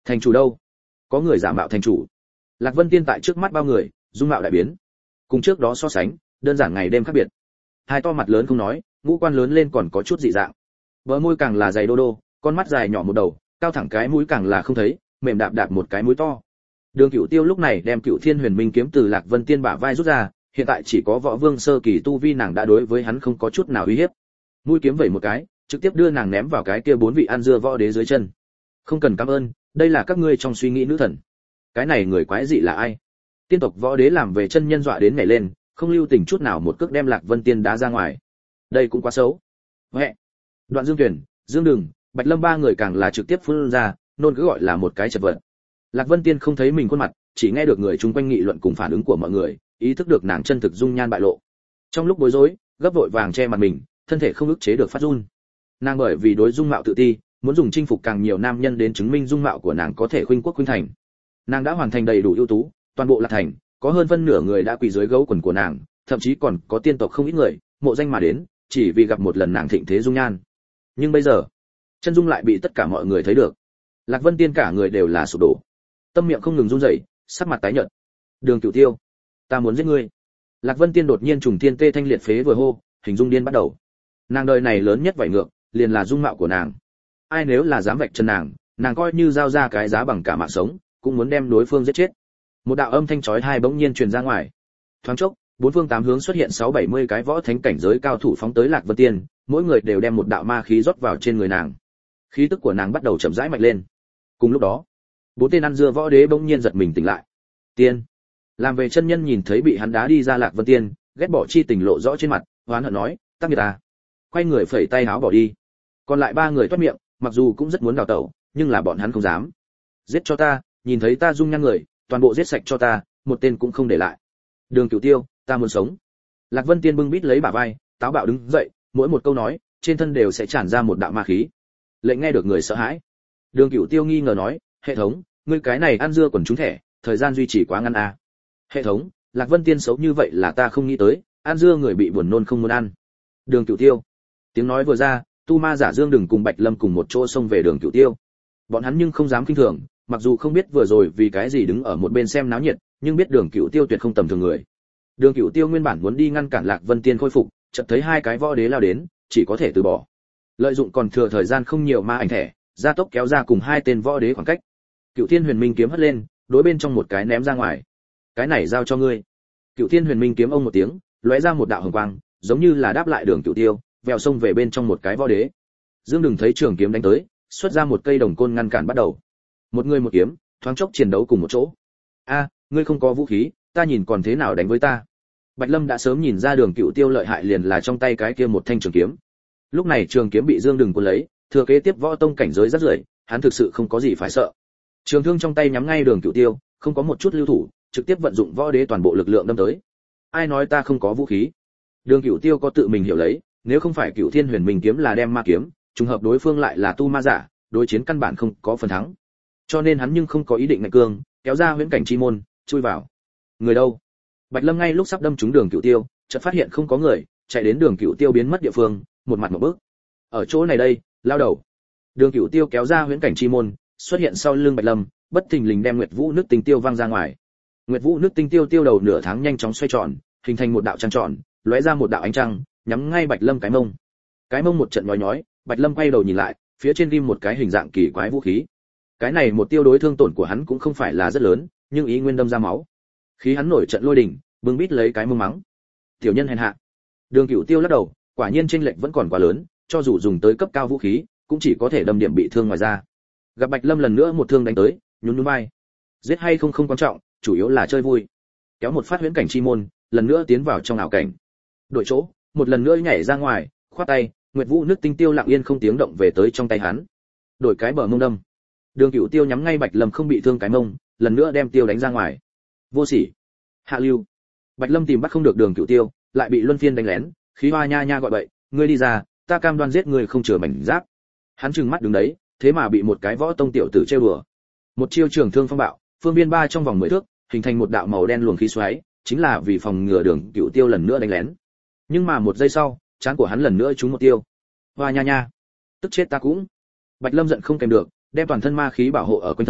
Thành chủ đâu? Có người giả mạo thành chủ. Lạc Vân Tiên tại trước mắt bao người, dung mạo đại biến. Cùng trước đó so sánh, đơn giản ngày đêm khác biệt. Hai to mặt lớn không nói, ngũ quan lớn lên còn có chút dị dạng. Bờ môi càng là dày đô đô, con mắt dài nhỏ một đầu, cao thẳng cái mũi càng là không thấy, mềm đạp đạp một cái mũi to. Đường Cửu Tiêu lúc này đem Cửu Thiên Huyền Minh kiếm từ Lạc Vân Tiên bả vai rút ra, hiện tại chỉ có võ vương sơ kỳ tu vi nàng đã đối với hắn không có chút nào uy hiếp. Mũi kiếm vẩy một cái, trực tiếp đưa nàng ném vào cái kia bốn vị ăn dưa võ đế dưới chân. Không cần cảm ơn, đây là các ngươi trong suy nghĩ nữ thần. Cái này người quái dị là ai? Tiên tộc võ đế làm về chân nhân dọa đến nhảy lên, không lưu tình chút nào một cước đem Lạc Vân Tiên đá ra ngoài. Đây cũng quá xấu. Huệ. Đoạn Dương Tuyển, Dương Đừng, Bạch Lâm ba người càng là trực tiếp phun ra, nôn cứ gọi là một cái chật vật. Lạc Vân Tiên không thấy mình khuôn mặt, chỉ nghe được người chung quanh nghị luận cùng phản ứng của mọi người, ý thức được nàng chân thực dung nhan bại lộ. Trong lúc bối rối, gấp vội vàng che mặt mình, thân thể không ức chế được phát run. Nàng bởi vì đối dung mạo tự ti, muốn dùng chinh phục càng nhiều nam nhân đến chứng minh dung mạo của nàng có thể khuynh quốc khuynh thành. Nàng đã hoàn thành đầy đủ ưu tú, toàn bộ Lạc Thành, có hơn phân nửa người đã quỳ dưới gấu quần của nàng, thậm chí còn có tiên tộc không ít người mộ danh mà đến, chỉ vì gặp một lần nàng thịnh thế dung nhan. Nhưng bây giờ, chân dung lại bị tất cả mọi người thấy được. Lạc Vân Tiên cả người đều là sụp đổ, tâm miệng không ngừng run rẩy, sắc mặt tái nhợt. Đường Cửu Tiêu, ta muốn giết ngươi. Lạc Vân Tiên đột nhiên trùng thiên tê thanh liệt phế vừa hô, hình dung điên bắt đầu. Nàng đời này lớn nhất vảy ngược, liền là dung mạo của nàng. Ai nếu là dám vạch chân nàng, nàng coi như giao ra cái giá bằng cả mạng sống, cũng muốn đem đối phương giết chết. Một đạo âm thanh chói tai bỗng nhiên truyền ra ngoài. Thoáng chốc, bốn phương tám hướng xuất hiện 6-70 cái võ thánh cảnh giới cao thủ phóng tới Lạc Vân Tiên, mỗi người đều đem một đạo ma khí rót vào trên người nàng. Khí tức của nàng bắt đầu chậm rãi mạnh lên. Cùng lúc đó, bốn tên ăn dưa võ đế bỗng nhiên giật mình tỉnh lại. Tiên, làm về chân nhân nhìn thấy bị hắn đá đi ra Lạc Vân Tiên, ghét bỏ chi tình lộ rõ trên mặt, oán hận nói, "Tắc nghiệt à." Quay người phẩy tay áo bỏ đi. Còn lại ba người toát miệng, mặc dù cũng rất muốn đào tẩu, nhưng là bọn hắn không dám. "Giết cho ta, nhìn thấy ta dung nhan người, toàn bộ giết sạch cho ta, một tên cũng không để lại." Đường Cửu Tiêu, ta muốn sống. Lạc Vân Tiên bưng bít lấy bả vai, táo bạo đứng dậy, mỗi một câu nói, trên thân đều sẽ tràn ra một đạo ma khí. Lệnh nghe được người sợ hãi. Đường Cửu Tiêu nghi ngờ nói, "Hệ thống, ngươi cái này ăn dưa còn trúng thẻ, thời gian duy trì quá ngắn à?" "Hệ thống, Lạc Vân Tiên xấu như vậy là ta không nghĩ tới, ăn dưa người bị buồn nôn không muốn ăn." Đường Cửu Tiêu. Tiếng nói vừa ra, tu ma giả Dương Đừng cùng Bạch Lâm cùng một chỗ xông về Đường Cửu Tiêu. Bọn hắn nhưng không dám khinh thường, mặc dù không biết vừa rồi vì cái gì đứng ở một bên xem náo nhiệt, nhưng biết Đường Cửu Tiêu tuyệt không tầm thường người. Đường Cửu Tiêu nguyên bản muốn đi ngăn cản Lạc Vân Tiên khôi phục, chợt thấy hai cái võ đế lao đến, chỉ có thể từ bỏ. Lợi dụng còn thừa thời gian không nhiều ma ảnh thẻ, gia tốc kéo ra cùng hai tên võ đế khoảng cách. Cựu Thiên Huyền Minh kiếm hất lên, đối bên trong một cái ném ra ngoài. "Cái này giao cho ngươi." Cựu Thiên Huyền Minh kiếm ông một tiếng, lóe ra một đạo hồng quang, giống như là đáp lại Đường Cửu Tiêu, vèo xông về bên trong một cái võ đế. Dương Đừng thấy trường kiếm đánh tới, xuất ra một cây đồng côn ngăn cản bắt đầu. Một người một kiếm, thoáng chốc chiến đấu cùng một chỗ. "A, ngươi không có vũ khí, ta nhìn còn thế nào đánh với ta." Bạch Lâm đã sớm nhìn ra Đường Cửu Tiêu lợi hại liền là trong tay cái kia một thanh trường kiếm. Lúc này trường kiếm bị Dương Đừng cuốn lấy, thừa kế tiếp võ tông cảnh giới rất rưởi, hắn thực sự không có gì phải sợ. Trường thương trong tay nhắm ngay Đường Cửu Tiêu, không có một chút lưu thủ, trực tiếp vận dụng võ đế toàn bộ lực lượng đâm tới. "Ai nói ta không có vũ khí?" Đường Cửu Tiêu có tự mình hiểu lấy, nếu không phải Cửu Thiên Huyền Minh kiếm là đem ma kiếm, trùng hợp đối phương lại là tu ma giả, đối chiến căn bản không có phần thắng. Cho nên hắn nhưng không có ý định ngạch cương, kéo ra huyễn cảnh chi môn, chui vào. "Người đâu?" Bạch Lâm ngay lúc sắp đâm trúng Đường Cửu Tiêu, chợt phát hiện không có người, chạy đến Đường Cửu Tiêu biến mất địa phương, một mặt một bước. "Ở chỗ này đây, lao đầu." Đường Cửu Tiêu kéo ra huyễn cảnh chi môn, xuất hiện sau lưng Bạch Lâm, bất thình lình đem Nguyệt Vũ nước tinh tiêu văng ra ngoài. Nguyệt Vũ nước tinh tiêu tiêu đầu nửa tháng nhanh chóng xoay tròn, hình thành một đạo trăng tròn, lóe ra một đạo ánh trăng, nhắm ngay Bạch Lâm cái mông. Cái mông một trận nhói nhói, Bạch Lâm quay đầu nhìn lại, phía trên ghim một cái hình dạng kỳ quái vũ khí. Cái này một tiêu đối thương tổn của hắn cũng không phải là rất lớn, nhưng ý nguyên đâm ra máu. Khí hắn nổi trận lôi đình, bưng bít lấy cái mông mắng. "Tiểu nhân hèn hạ." Đường Cửu Tiêu lắc đầu, quả nhiên chênh lệch vẫn còn quá lớn, cho dù dùng tới cấp cao vũ khí, cũng chỉ có thể đâm điểm bị thương ngoài ra. Gặp Bạch Lâm lần nữa một thương đánh tới, nhún nhún vai. Giết hay không không quan trọng, chủ yếu là chơi vui. Kéo một phát huyễn cảnh chi môn, lần nữa tiến vào trong ảo cảnh. Đổi chỗ, một lần nữa nhảy ra ngoài, khoát tay, Nguyệt Vũ nước tinh tiêu lặng yên không tiếng động về tới trong tay hắn. Đổi cái bờ mông đâm. Đường Cửu Tiêu nhắm ngay Bạch Lâm không bị thương cái mông, lần nữa đem tiêu đánh ra ngoài. Vô sỉ, hạ lưu. Bạch Lâm tìm bắt không được Đường Cửu Tiêu, lại bị luân phiên đánh lén, khí hoa nha nha gọi bậy, "Ngươi đi ra, ta cam đoan giết ngươi không chừa mảnh giáp." Hắn trừng mắt đứng đấy, thế mà bị một cái võ tông tiểu tử trêu đùa. Một chiêu trường thương phong bạo, phương viên 3 trong vòng 10 thước, hình thành một đạo màu đen luồng khí xoáy, chính là vì phòng ngừa Đường Cửu Tiêu lần nữa đánh lén. Nhưng mà một giây sau, trán của hắn lần nữa trúng một tiêu. Hoa nha nha, tức chết ta cũng. Bạch Lâm giận không kèm được, đem toàn thân ma khí bảo hộ ở quanh thân,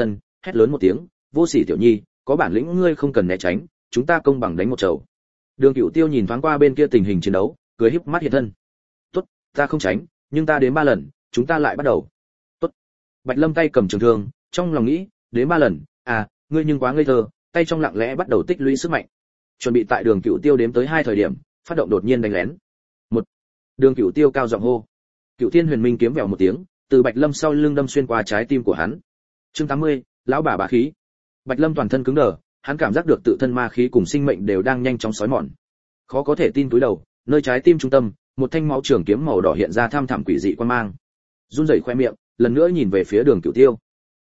hét lớn một tiếng, vô sỉ tiểu nhi, có bản lĩnh ngươi không cần né tránh, chúng ta công bằng đánh một chầu. Đường Cửu Tiêu nhìn thoáng qua bên kia tình hình chiến đấu, cười híp mắt hiện thân. Tốt, ta không tránh, nhưng ta đến 3 lần, chúng ta lại bắt đầu. Tốt. Bạch Lâm tay cầm trường thương, trong lòng nghĩ, đến 3 lần, à, ngươi nhưng quá ngây thơ, tay trong lặng lẽ bắt đầu tích lũy sức mạnh. Chuẩn bị tại Đường Cửu Tiêu đếm tới 2 thời điểm, phát động đột nhiên đánh lén. 1. Đường Cửu Tiêu cao giọng hô. Cửu Thiên Huyền Minh kiếm vèo một tiếng, từ Bạch Lâm sau lưng đâm xuyên qua trái tim của hắn. Chương 80, lão bà bá khí. Bạch Lâm toàn thân cứng đờ, hắn cảm giác được tự thân ma khí cùng sinh mệnh đều đang nhanh chóng xói mòn. Khó có thể tin túi đầu, nơi trái tim trung tâm, một thanh máu trường kiếm màu đỏ hiện ra tham thẳm quỷ dị quan mang. Run rẩy khoe miệng, lần nữa nhìn về phía Đường Cửu Tiêu.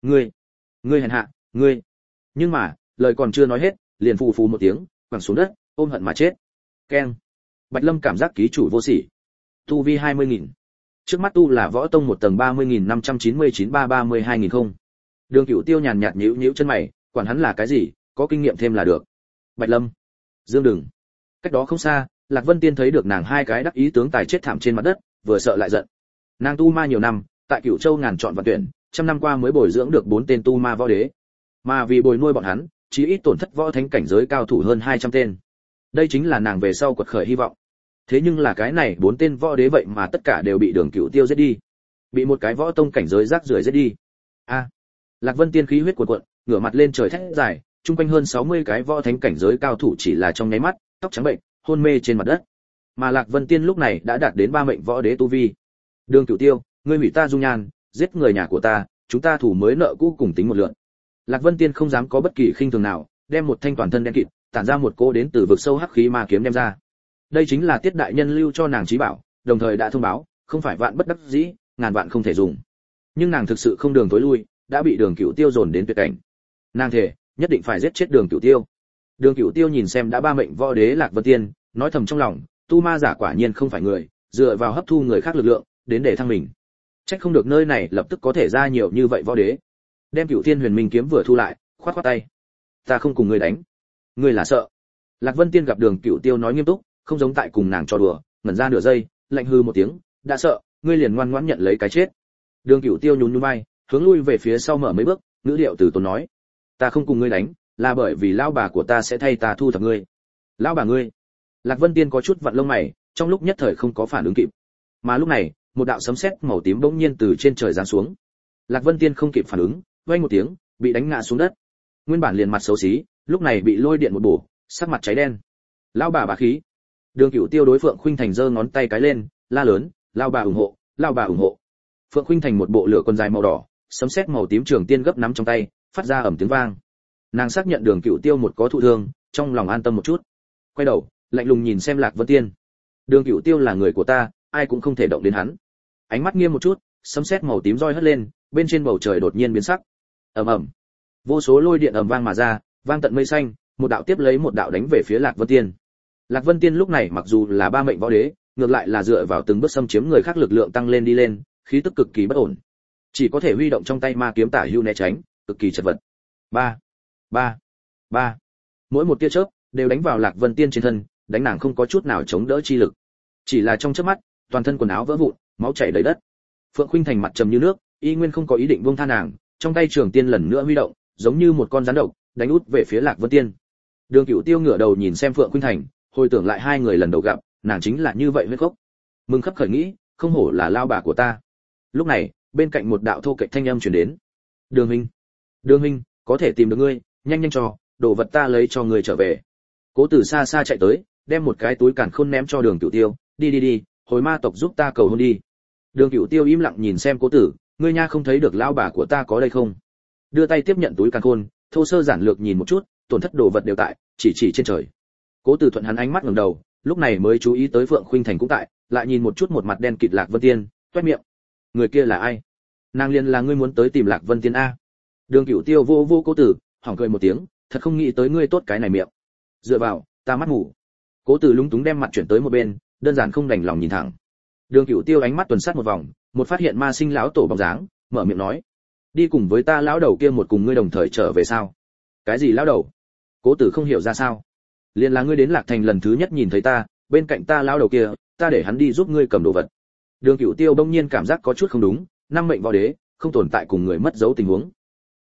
Ngươi hèn hạ, ngươi. Nhưng mà, lời còn chưa nói hết, liền phù phù một tiếng, quẳng xuống đất, ôm hận mà chết. Keng. Bạch Lâm cảm giác ký chủ vô sỉ. Tu vi 20.000. Trước mắt tu là võ tông 1 tầng 30.599-332.000 không. Đường Cửu Tiêu nhàn nhạt nhíu nhíu chân mày, quản hắn là cái gì, có kinh nghiệm thêm là được. Bạch Lâm, Dương Đừng. Cách đó không xa, Lạc Vân Tiên thấy được nàng hai cái đắc ý tướng tài chết thảm trên mặt đất, vừa sợ lại giận. Nàng tu ma nhiều năm, tại Cửu Châu ngàn chọn và tuyển, trăm năm qua mới bồi dưỡng được 4 tên tu ma võ đế. Mà vì bồi nuôi bọn hắn, chí ít tổn thất võ thánh cảnh giới cao thủ hơn 200 tên. Đây chính là nàng về sau quật khởi hy vọng. Thế nhưng là cái này 4 tên võ đế vậy mà tất cả đều bị Đường Cửu Tiêu giết đi. Bị một cái võ tông cảnh giới rác rưởi giết đi. A. Lạc Vân Tiên khí huyết cuồn cuộn, ngửa mặt lên trời thét dài, chung quanh hơn 60 cái võ thánh cảnh giới cao thủ chỉ là trong nháy mắt, tóc trắng bệnh, hôn mê trên mặt đất. Mà Lạc Vân Tiên lúc này đã đạt đến 3 mệnh võ đế tu vi. Đường Cửu Tiêu, ngươi hủy ta dung nhan, giết người nhà của ta, chúng ta thủ mới nợ cũ cùng tính một lượt. Lạc Vân Tiên không dám có bất kỳ khinh thường nào, đem một thanh toàn thân đen kịt, tản ra một cỗ đến từ vực sâu hắc khí ma kiếm đem ra. Đây chính là Tiết đại nhân lưu cho nàng trí bảo, đồng thời đã thông báo, không phải vạn bất đắc dĩ, ngàn vạn không thể dùng. Nhưng nàng thực sự không đường tối lui, đã bị Đường Cửu Tiêu dồn đến tuyệt cảnh. Nàng thề, nhất định phải giết chết Đường Cửu Tiêu. Đường Cửu Tiêu nhìn xem đã 3 mệnh võ đế Lạc Vân Tiên, nói thầm trong lòng, tu ma giả quả nhiên không phải người, dựa vào hấp thu người khác lực lượng, đến để thăng mình. Trách không được nơi này lập tức có thể ra nhiều như vậy võ đế. Đem Cửu Thiên Huyền Minh kiếm vừa thu lại, khoát khoát tay. Ta không cùng ngươi đánh. Ngươi là sợ. Lạc Vân Tiên gặp Đường Cửu Tiêu nói nghiêm túc, không giống tại cùng nàng trò đùa, ngẩn ra nửa giây, lạnh hư một tiếng, đã sợ, ngươi liền ngoan ngoãn nhận lấy cái chết. Đường Cửu Tiêu nhún nhún vai, hướng lui về phía sau mở mấy bước, ngữ điệu từ tốn nói, ta không cùng ngươi đánh, là bởi vì lão bà của ta sẽ thay ta thu thập ngươi. Lão bà ngươi? Lạc Vân Tiên có chút vặn lông mày, trong lúc nhất thời không có phản ứng kịp. Mà lúc này, một đạo sấm sét màu tím bỗng nhiên từ trên trời giáng xuống. Lạc Vân Tiên không kịp phản ứng, vang một tiếng, bị đánh ngã xuống đất. Nguyên bản liền mặt xấu xí, lúc này bị lôi điện một bổ, sắc mặt cháy đen. Lão bà bá khí. Đường Cửu Tiêu đối Phượng Khuynh Thành giơ ngón tay cái lên, la lớn, lão bà ủng hộ, lão bà ủng hộ. Phượng Khuynh Thành một bộ lửa quần dài màu đỏ, sấm sét màu tím trường tiên gấp nắm trong tay, phát ra ầm tiếng vang. Nàng xác nhận Đường Cửu Tiêu một có thụ thương, trong lòng an tâm một chút. Quay đầu, lạnh lùng nhìn xem Lạc Vân Tiên. Đường Cửu Tiêu là người của ta, ai cũng không thể động đến hắn. Ánh mắt nghiêm một chút, sấm sét màu tím roi hất lên, bên trên bầu trời đột nhiên biến sắc. Ầm ầm. Vô số lôi điện ầm vang mà ra, vang tận mây xanh, một đạo tiếp lấy một đạo đánh về phía Lạc Vân Tiên. Lạc Vân Tiên lúc này mặc dù là 3 mệnh võ đế, ngược lại là dựa vào từng bước xâm chiếm người khác lực lượng tăng lên đi lên, khí tức cực kỳ bất ổn. Chỉ có thể huy động trong tay ma kiếm tả hữu né tránh, cực kỳ chật vật. Ba, ba, ba. Mỗi một tia chớp đều đánh vào Lạc Vân Tiên trên thân, đánh nàng không có chút nào chống đỡ chi lực. Chỉ là trong chớp mắt, toàn thân quần áo vỡ vụn, máu chảy đầy đất. Phượng Khuynh Thành mặt trầm như nước, y nguyên không có ý định buông tha nàng, trong tay trường tiên lần nữa huy động, giống như một con rắn độc, đánh út về phía Lạc Vân Tiên. Đường Cửu Tiêu ngửa đầu nhìn xem Phượng Khuynh Thành, hồi tưởng lại hai người lần đầu gặp, nàng chính là như vậy huyết gốc. Mừng khấp khởi nghĩ, không hổ là lao bà của ta. Lúc này, bên cạnh một đạo thô kệch thanh âm truyền đến. Đường huynh, có thể tìm được ngươi, nhanh nhanh cho, đồ vật ta lấy cho ngươi trở về. Cố Tử xa xa chạy tới, đem một cái túi càn khôn ném cho Đường Cửu Tiêu, đi, hồi ma tộc giúp ta cầu hôn đi. Đường Cửu Tiêu im lặng nhìn xem Cố Tử, ngươi nha không thấy được lão bà của ta có đây không? Đưa tay tiếp nhận túi càn khôn, thô sơ giản lược nhìn một chút, tổn thất đồ vật đều tại, chỉ trên trời. Cố Tử thuận hắn ánh mắt ngẩng đầu, lúc này mới chú ý tới Phượng Khuynh Thành cũng tại, lại nhìn một chút một mặt đen kịt Lạc Vân Tiên, toét miệng. Người kia là ai? Nàng liên là ngươi muốn tới tìm Lạc Vân Tiên a? Đường Cửu Tiêu vô Cố Tử, hỏng cười một tiếng, thật không nghĩ tới ngươi tốt cái này miệng. Dựa vào, ta mắt ngủ. Cố Tử lúng túng đem mặt chuyển tới một bên, đơn giản không đành lòng nhìn thẳng. Đường Cửu Tiêu ánh mắt tuần sát một vòng, một phát hiện ma sinh lão tổ bóng dáng, mở miệng nói: đi cùng với ta lão đầu kia một cùng ngươi đồng thời trở về sao? Cái gì lão đầu? Cố Tử không hiểu ra sao. Liên là ngươi đến Lạc Thành lần thứ nhất nhìn thấy ta, bên cạnh ta lão đầu kia, ta để hắn đi giúp ngươi cầm đồ vật. Đường Cửu Tiêu bỗng nhiên cảm giác có chút không đúng, 5 mệnh võ đế, không tồn tại cùng người mất dấu tình huống.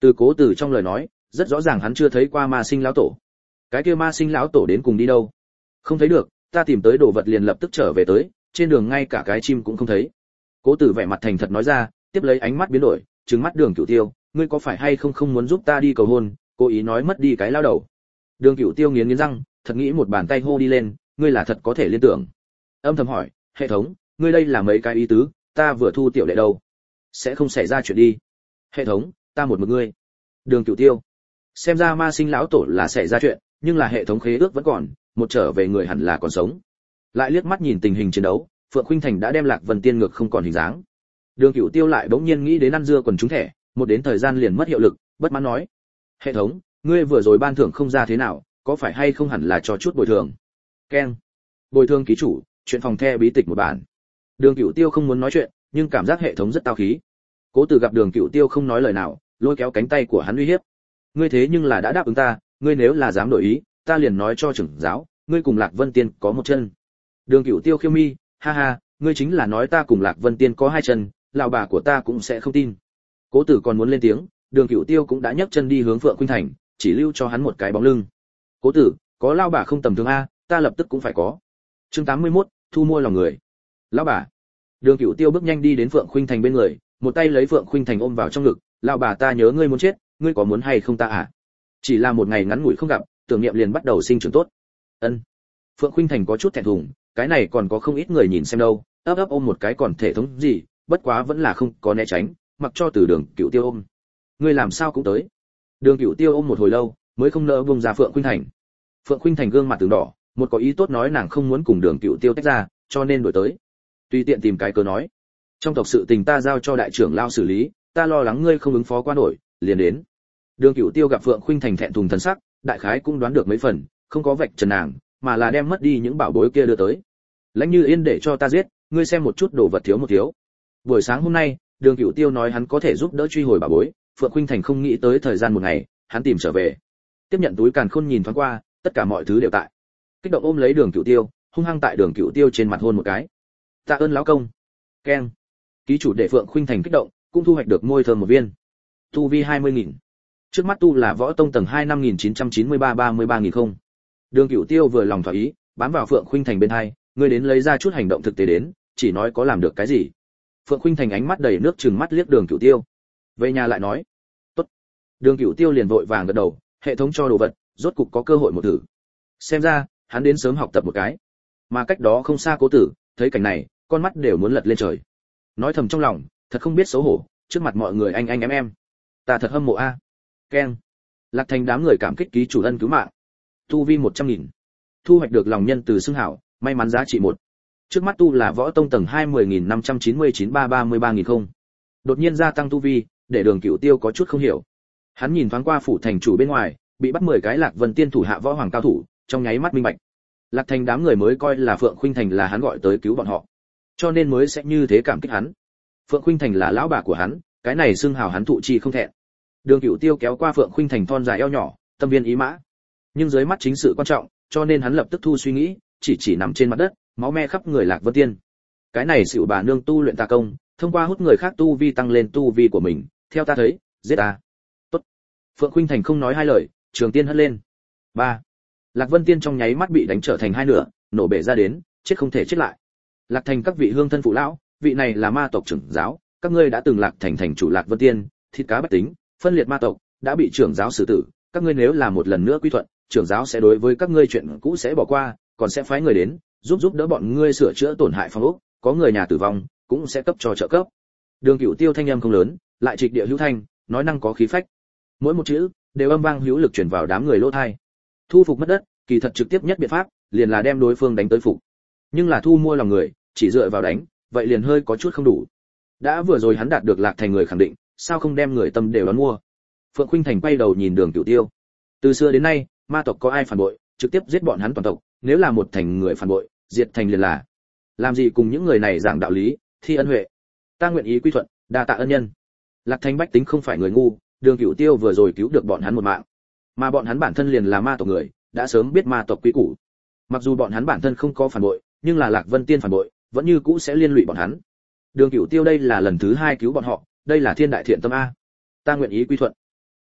Từ Cố Tử trong lời nói, rất rõ ràng hắn chưa thấy qua Ma Sinh lão tổ. Cái kia Ma Sinh lão tổ đến cùng đi đâu? Không thấy được, ta tìm tới đồ vật liền lập tức trở về tới, trên đường ngay cả cái chim cũng không thấy. Cố Tử vẻ mặt thành thật nói ra, tiếp lấy ánh mắt biến đổi, trừng mắt Đường Cửu Tiêu, ngươi có phải hay không muốn giúp ta đi cầu hôn, cố ý nói mất đi cái lao đầu. Đường Cửu Tiêu nghiến răng, thật nghĩ một bàn tay hô đi lên, ngươi là thật có thể liên tưởng. Âm thầm hỏi, hệ thống, ngươi đây là mấy cái ý tứ, ta vừa thu tiểu đệ đâu, sẽ không xảy ra chuyện đi. Hệ thống, ta một ngươi. Đường Cửu Tiêu, xem ra Ma Sinh lão tổ là xảy ra chuyện, nhưng là hệ thống khế ước vẫn còn, một trở về người hẳn là còn sống. Lại liếc mắt nhìn tình hình chiến đấu, Phượng Khuynh Thành đã đem Lạc Vân Tiên ngược không còn hình dáng. Đường Cửu Tiêu lại bỗng nhiên nghĩ đến ăn dưa quần chúng thẻ, một đến thời gian liền mất hiệu lực, bất mãn nói: "Hệ thống, ngươi vừa rồi ban thưởng không ra thế nào, có phải hay không hẳn là cho chút bồi thường?" Keng. Bồi thường ký chủ, chuyện phòng the bí tịch một bản. Đường Cửu Tiêu không muốn nói chuyện, nhưng cảm giác hệ thống rất tao khí. Cố Tử gặp Đường Cửu Tiêu không nói lời nào, lôi kéo cánh tay của hắn uy hiếp: "Ngươi thế nhưng là đã đáp ứng ta, ngươi nếu là dám đổi ý, ta liền nói cho trưởng giáo, ngươi cùng Lạc Vân Tiên có một chân." Đường Cửu Tiêu khiêu mi, ha ha, ngươi chính là nói ta cùng Lạc Vân Tiên có hai chân, lão bà của ta cũng sẽ không tin. Cố Tử còn muốn lên tiếng, Đường Cửu Tiêu cũng đã nhấc chân đi hướng Phượng Khuynh Thành, chỉ lưu cho hắn một cái bóng lưng. Cố Tử, có lão bà không tầm thường a, ta lập tức cũng phải có. Chương 81, thu mua lòng người. Lão bà. Đường Cửu Tiêu bước nhanh đi đến Phượng Khuynh Thành bên người, một tay lấy Phượng Khuynh Thành ôm vào trong ngực, lão bà ta nhớ ngươi muốn chết, ngươi có muốn hay không ta à? Chỉ là một ngày ngắn ngủi không gặp, tưởng niệm liền bắt đầu sinh trưởng tốt. Ân. Phượng Khuynh Thành có chút thẹn thùng, cái này còn có không ít người nhìn xem đâu, ấp ấp ôm một cái còn thể thống gì, bất quá vẫn là không có né tránh, mặc cho từ Đường Cửu Tiêu ôm. Ngươi làm sao cũng tới. Đường Cửu Tiêu ôm một hồi lâu, mới không nỡ buông ra Phượng Khuynh Thành. Phượng Khuynh Thành gương mặt từng đỏ, một có ý tốt nói nàng không muốn cùng Đường Cửu Tiêu tách ra, cho nên đổi tới. Tùy tiện tìm cái cớ nói, trong tộc sự tình ta giao cho đại trưởng lao xử lý, ta lo lắng ngươi không ứng phó qua nổi, liền đến. Đường Cửu Tiêu gặp Phượng Khuynh Thành thẹn thùng thần sắc, đại khái cũng đoán được mấy phần, không có vạch trần nàng, mà là đem mất đi những bảo bối kia đưa tới. Lãnh Như Yên để cho ta giết, ngươi xem một chút đồ vật thiếu một thiếu. Buổi sáng hôm nay, Đường Cửu Tiêu nói hắn có thể giúp đỡ truy hồi bảo bối, Phượng Khuynh Thành không nghĩ tới thời gian một ngày, hắn tìm trở về. Tiếp nhận túi càn khôn nhìn thoáng qua, tất cả mọi thứ đều tại. Kích động ôm lấy Đường Cửu Tiêu, hung hăng tại Đường Cửu Tiêu trên mặt hôn một cái. Tạ ơn lão công. Keng. Ký chủ để Phượng Khuynh Thành kích động, cũng thu hoạch được môi thơm một viên. Tu vi 20.000. Trước mắt tu là võ tông tầng 2 5993-33.000 không. Đường Cửu Tiêu vừa lòng thỏa ý, bám vào Phượng Khuynh Thành bên hai, ngươi đến lấy ra chút hành động thực tế đến, chỉ nói có làm được cái gì. Phượng Khuynh Thành ánh mắt đầy nước trừng mắt liếc Đường Cửu Tiêu. Về nhà lại nói. Tốt. Đường Cửu Tiêu liền vội vàng gật đầu, hệ thống cho đồ vật, rốt cục có cơ hội một thử. Xem ra, hắn đến sớm học tập một cái. Mà cách đó không xa Cố Tử, thấy cảnh này, con mắt đều muốn lật lên trời. Nói thầm trong lòng, thật không biết xấu hổ, trước mặt mọi người anh em. Ta thật hâm mộ a. Keng. Lạc Thành đám người cảm kích ký chủ ân cứu mạng. Tu vi 100.000. Thu hoạch được lòng nhân từ xưng hảo, may mắn giá trị 1. Trước mắt tu là võ tông tầng 2 10.599-33.000 không. Đột nhiên gia tăng tu vi, để Đường Cửu Tiêu có chút không hiểu. Hắn nhìn thoáng qua phủ thành chủ bên ngoài, bị bắt 10 cái Lạc Vân Tiên thủ hạ võ hoàng cao thủ, trong nháy mắt minh bạch. Lạc Thành đám người mới coi là Phượng Khuynh Thành là hắn gọi tới cứu bọn họ, cho nên mới sẽ như thế cảm kích hắn. Phượng Khuynh Thành là lão bà của hắn, cái này xưng hào hắn thụ chi không thẹn. Đường Cửu Tiêu kéo qua Phượng Khuynh Thành thon dài eo nhỏ, tâm viên ý mã. Nhưng dưới mắt chính sự quan trọng, cho nên hắn lập tức thu suy nghĩ, chỉ nằm trên mặt đất, máu me khắp người Lạc Vân Tiên. Cái này xỉu bà nương tu luyện tà công, thông qua hút người khác tu vi tăng lên tu vi của mình, theo ta thấy, giết ta. Tốt. Phượng Khuynh Thành không nói hai lời, trường tiên hất lên. 3. Lạc Vân Tiên trong nháy mắt bị đánh trở thành hai nửa, nổ bể ra đến, chết không thể chết lại. Lạc Thành các vị hương thân phụ lão, vị này là ma tộc trưởng giáo, các ngươi đã từng Lạc Thành thành chủ Lạc Vân Tiên, thịt cá bách tính, phân liệt ma tộc, đã bị trưởng giáo xử tử, các ngươi nếu là một lần nữa quy thuận, trưởng giáo sẽ đối với các ngươi chuyện cũ sẽ bỏ qua, còn sẽ phái người đến, giúp đỡ bọn ngươi sửa chữa tổn hại phong ốc, có người nhà tử vong, cũng sẽ cấp cho trợ cấp. Đường Cửu Tiêu thanh âm không lớn, lại trịch địa hữu thanh, nói năng có khí phách. Mỗi một chữ đều âm vang hữu lực truyền vào đám người lỗ tai. Thu phục mất đất, kỳ thật trực tiếp nhất biện pháp, liền là đem đối phương đánh tới phục. Nhưng là thu mua lòng người, chỉ dựa vào đánh, vậy liền hơi có chút không đủ. Đã vừa rồi hắn đạt được Lạc Thành người khẳng định, sao không đem người tâm đều đón mua. Phượng Khuynh Thành quay đầu nhìn Đường Cửu Tiêu. Từ xưa đến nay, ma tộc có ai phản bội, trực tiếp giết bọn hắn toàn tộc, nếu là một thành người phản bội, diệt thành liền là. Làm gì cùng những người này giảng đạo lý, thi ân huệ. Ta nguyện ý quy thuận, đa tạ ân nhân. Lạc Thành bách tính không phải người ngu, Đường Cửu Tiêu vừa rồi cứu được bọn hắn một mạng, mà bọn hắn bản thân liền là ma tộc người, đã sớm biết ma tộc quy củ. Mặc dù bọn hắn bản thân không có phản bội, nhưng là Lạc Vân Tiên phản bội, vẫn như cũ sẽ liên lụy bọn hắn. Đường Cửu Tiêu đây là lần thứ 2 cứu bọn họ, đây là thiên đại thiện tâm a. Ta nguyện ý quy thuận.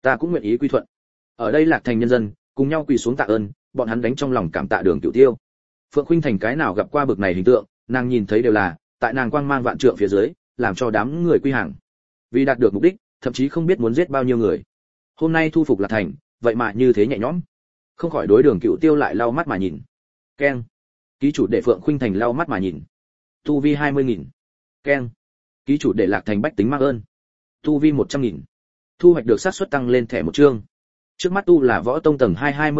Ta cũng nguyện ý quy thuận. Ở đây Lạc Thành nhân dân cùng nhau quỳ xuống tạ ơn, bọn hắn đánh trong lòng cảm tạ Đường Cửu Tiêu. Phượng Khuynh Thành cái nào gặp qua bực này hình tượng, nàng nhìn thấy đều là tại nàng quang mang vạn trượng phía dưới, làm cho đám người quy hàng. Vì đạt được mục đích, thậm chí không biết muốn giết bao nhiêu người. Hôm nay thu phục Lạc Thành, vậy mà như thế nhẹ nhõm. Không khỏi đối Đường Cửu Tiêu lại lau mắt mà nhìn. Keng. Ký chủ để Phượng Khuynh Thành lau mắt mà nhìn. Tu vi 20.000. Keng. Ký chủ để Lạc Thành bách tính mang ơn. Tu vi 100.000. Thu hoạch được xác suất tăng lên thẻ một chương. Trước mắt tu là võ tông tầng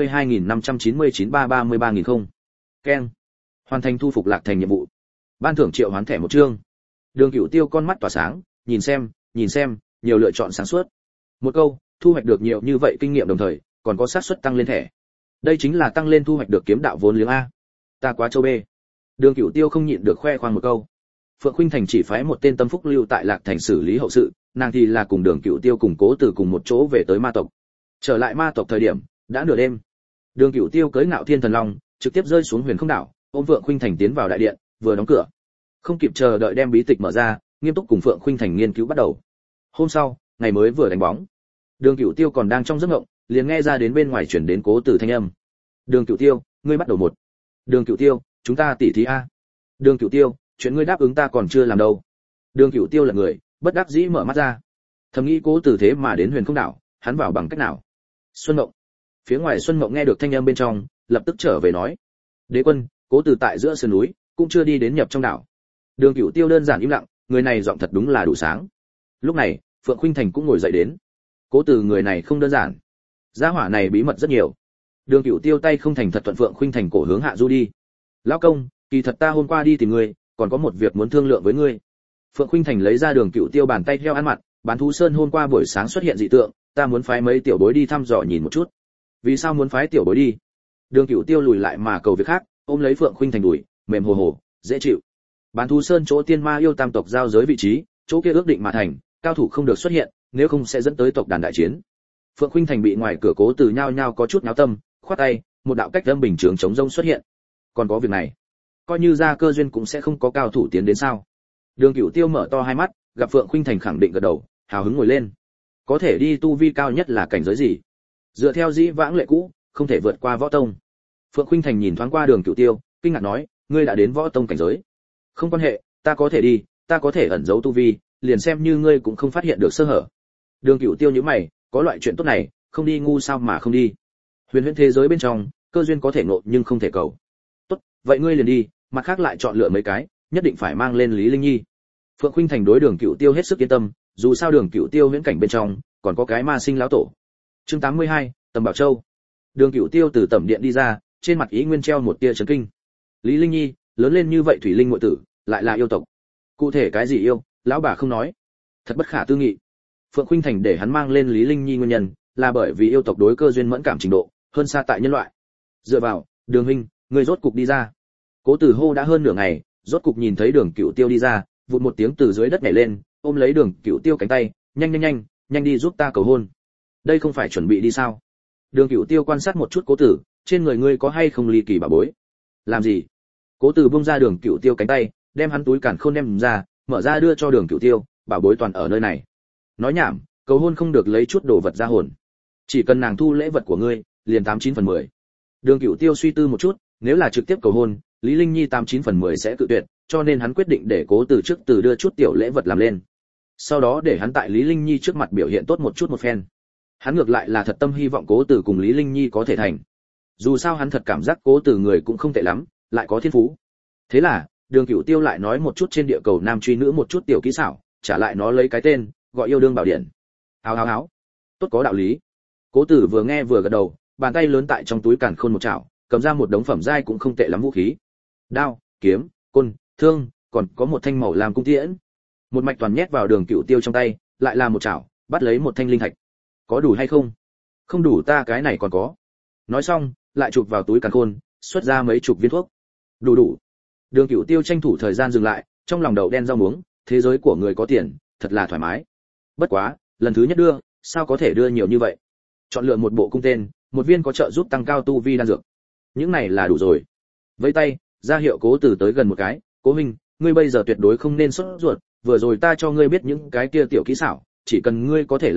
222599-333.000 không. Keng. Hoàn thành thu phục Lạc Thành nhiệm vụ. Ban thưởng triệu hoán thẻ một chương. Đường Cửu Tiêu con mắt tỏa sáng, nhìn xem, nhiều lựa chọn sáng suốt. Một câu, thu hoạch được nhiều như vậy kinh nghiệm đồng thời, còn có xác suất tăng lên thẻ. Đây chính là tăng lên thu hoạch được kiếm đạo vốn liếng a. Ta quá châu bê. Đường Cửu Tiêu không nhịn được khoe khoang một câu. Phượng Khuynh Thành chỉ phái một tên tâm phúc lưu tại Lạc Thành xử lý hậu sự, nàng thì là cùng Đường Cửu Tiêu cùng Cố Từ cùng một chỗ về tới ma tộc. Trở lại ma tộc thời điểm, đã nửa đêm. Đường Cửu Tiêu cưỡi Ngạo Thiên Thần Long, trực tiếp rơi xuống Huyền Không đảo, ôm Phượng Khuynh Thành tiến vào đại điện, vừa đóng cửa, không kịp chờ đợi đem bí tịch mở ra, nghiêm túc cùng Phượng Khuynh Thành nghiên cứu bắt đầu. Hôm sau, ngày mới vừa đánh bóng, Đường Cửu Tiêu còn đang trong giấc mộng, liền nghe ra đến bên ngoài truyền đến Cố Từ thanh âm. Đường Cửu Tiêu, ngươi bắt đầu một. Đường Cửu Tiêu, chúng ta tỉ thí a. Đường Cửu Tiêu, chuyện ngươi đáp ứng ta còn chưa làm đâu. Đường Cửu Tiêu là người, bất đắc dĩ mở mắt ra. Thầm nghĩ Cố Từ thế mà đến Huyền Không đảo, hắn vào bằng cách nào? Xuân Mộng. Phía ngoài Xuân Mộng nghe được thanh âm bên trong, lập tức trở về nói: "Đế quân, Cố Từ tại giữa sườn núi, cũng chưa đi đến nhập trong đảo." Đường Cửu Tiêu đơn giản im lặng, người này giọng thật đúng là đủ sáng. Lúc này, Phượng Khuynh Thành cũng ngồi dậy đến. Cố Từ người này không đơn giản, gia hỏa này bí mật rất nhiều. Đường Cửu Tiêu tay không thành thật thuận Phượng Khuynh Thành cổ hướng hạ du đi. "Lão công, kỳ thật ta hôm qua đi tìm ngươi, còn có một việc muốn thương lượng với ngươi." Phượng Khuynh Thành lấy ra Đường Cửu Tiêu bàn tay theo ăn mặt, Bán Thú Sơn hôm qua buổi sáng xuất hiện dị tượng, ta muốn phái mấy tiểu bối đi thăm dò nhìn một chút. Vì sao muốn phái tiểu bối đi? Đường Cửu Tiêu lùi lại mà cầu việc khác, ôm lấy Phượng Khuynh Thành đùi, mềm hồ hồ, dễ chịu. Bán Thú Sơn chỗ tiên ma yêu tam tộc giao giới vị trí, chỗ kia ước định mà thành, cao thủ không được xuất hiện, nếu không sẽ dẫn tới tộc đàn đại chiến. Phượng Khuynh Thành bị ngoài cửa Cố Từ nhao nhao có chút náo tâm, khoát tay, một đạo cách âm bình thường chống rông xuất hiện. Còn có việc này, coi như ra cơ duyên cũng sẽ không có cao thủ tiến đến sao? Đường Cửu Tiêu mở to hai mắt, gặp Phượng Khuynh Thành khẳng định gật đầu, hào hứng ngồi lên. Có thể đi tu vi cao nhất là cảnh giới gì? Dựa theo dĩ vãng lệ cũ, không thể vượt qua võ tông. Phượng Khuynh Thành nhìn thoáng qua Đường Cửu Tiêu, kinh ngạc nói, ngươi đã đến võ tông cảnh giới. Không quan hệ, ta có thể đi, ta có thể ẩn giấu tu vi, liền xem như ngươi cũng không phát hiện được sơ hở. Đường Cửu Tiêu nhíu mày, có loại chuyện tốt này, không đi ngu sao mà không đi. Huyền huyễn thế giới bên trong, cơ duyên có thể ngộ nhưng không thể cầu. Tốt, vậy ngươi liền đi, mặt khác lại chọn lựa mấy cái, nhất định phải mang lên Lý Linh Nhi. Phượng Khuynh Thành đối Đường Cửu Tiêu hết sức yên tâm, dù sao Đường Cửu Tiêu huyễn cảnh bên trong còn có cái ma sinh lão tổ. Chương 82, Tầm Bảo Châu. Đường Cửu Tiêu từ tẩm điện đi ra, trên mặt ý nguyên treo một tia chấn kinh. Lý Linh Nhi, lớn lên như vậy thủy linh muội tử, lại là yêu tộc. Cụ thể cái gì yêu, lão bà không nói. Thật bất khả tư nghị. Phượng Khuynh Thành để hắn mang lên Lý Linh Nhi nguyên nhân, là bởi vì yêu tộc đối cơ duyên mẫn cảm trình độ hơn xa tại nhân loại. Dựa vào, Đường huynh, ngươi rốt cục đi ra. Cố Tử hô đã hơn nửa ngày, rốt cục nhìn thấy Đường Cửu Tiêu đi ra, vụt một tiếng từ dưới đất nhảy lên, ôm lấy Đường Cửu Tiêu cánh tay, nhanh đi giúp ta cầu hôn. Đây không phải chuẩn bị đi sao? Đường Cửu Tiêu quan sát một chút Cố Tử, trên người ngươi có hay không ly kỳ bảo bối? Làm gì? Cố Tử buông ra Đường Cửu Tiêu cánh tay, đem hắn túi càn khôn đem ra, mở ra đưa cho Đường Cửu Tiêu, bảo bối toàn ở nơi này. Nói nhảm, cầu hôn không được lấy chút đồ vật ra hồn. Chỉ cần nàng thu lễ vật của ngươi, liền 89/10. Đường Cửu Tiêu suy tư một chút, nếu là trực tiếp cầu hôn, Lý Linh Nhi 89/10 sẽ cự tuyệt, cho nên hắn quyết định để Cố Tử trước từ đưa chút tiểu lễ vật làm lên. Sau đó để hắn tại Lý Linh Nhi trước mặt biểu hiện tốt một chút một phen. Hắn ngược lại là thật tâm hy vọng Cố Tử cùng Lý Linh Nhi có thể thành. Dù sao hắn thật cảm giác Cố Tử người cũng không tệ lắm, lại có thiên phú. Thế là, Đường Cửu Tiêu lại nói một chút trên địa cầu nam truy nữ một chút tiểu kỹ xảo, trả lại nó lấy cái tên, gọi yêu đương bảo điện. Háo. Tốt có đạo lý. Cố Tử vừa nghe vừa gật đầu, bàn tay lớn tại trong túi càn khôn một chảo, cầm ra một đống phẩm giai cũng không tệ lắm vũ khí. Đao, kiếm, côn, thương, còn có một thanh màu làm cung tiễn. Một mạch toàn nhét vào Đường Cửu Tiêu trong tay, lại là một chảo, bắt lấy một thanh linh thạch. Có đủ hay không? Không đủ ta cái này còn có. Nói xong, lại chụp vào túi càn khôn, xuất ra mấy chục viên thuốc. Đủ. Đường Cửu Tiêu tranh thủ thời gian dừng lại, trong lòng đầu đen rau muống, thế giới của người có tiền, thật là thoải mái. Bất quá, lần thứ nhất đưa, sao có thể đưa nhiều như vậy? Chọn lựa một bộ cung tên, một viên có trợ giúp tăng cao tu vi đan dược. Những này là đủ rồi. Vẫy tay, ra hiệu Cố Tử tới gần một cái, "Cố huynh, ngươi bây giờ tuyệt đối không nên sốt ruột, vừa rồi ta cho ngươi biết những cái kia tiểu kỹ xảo, chỉ cần ngươi có thể làm được,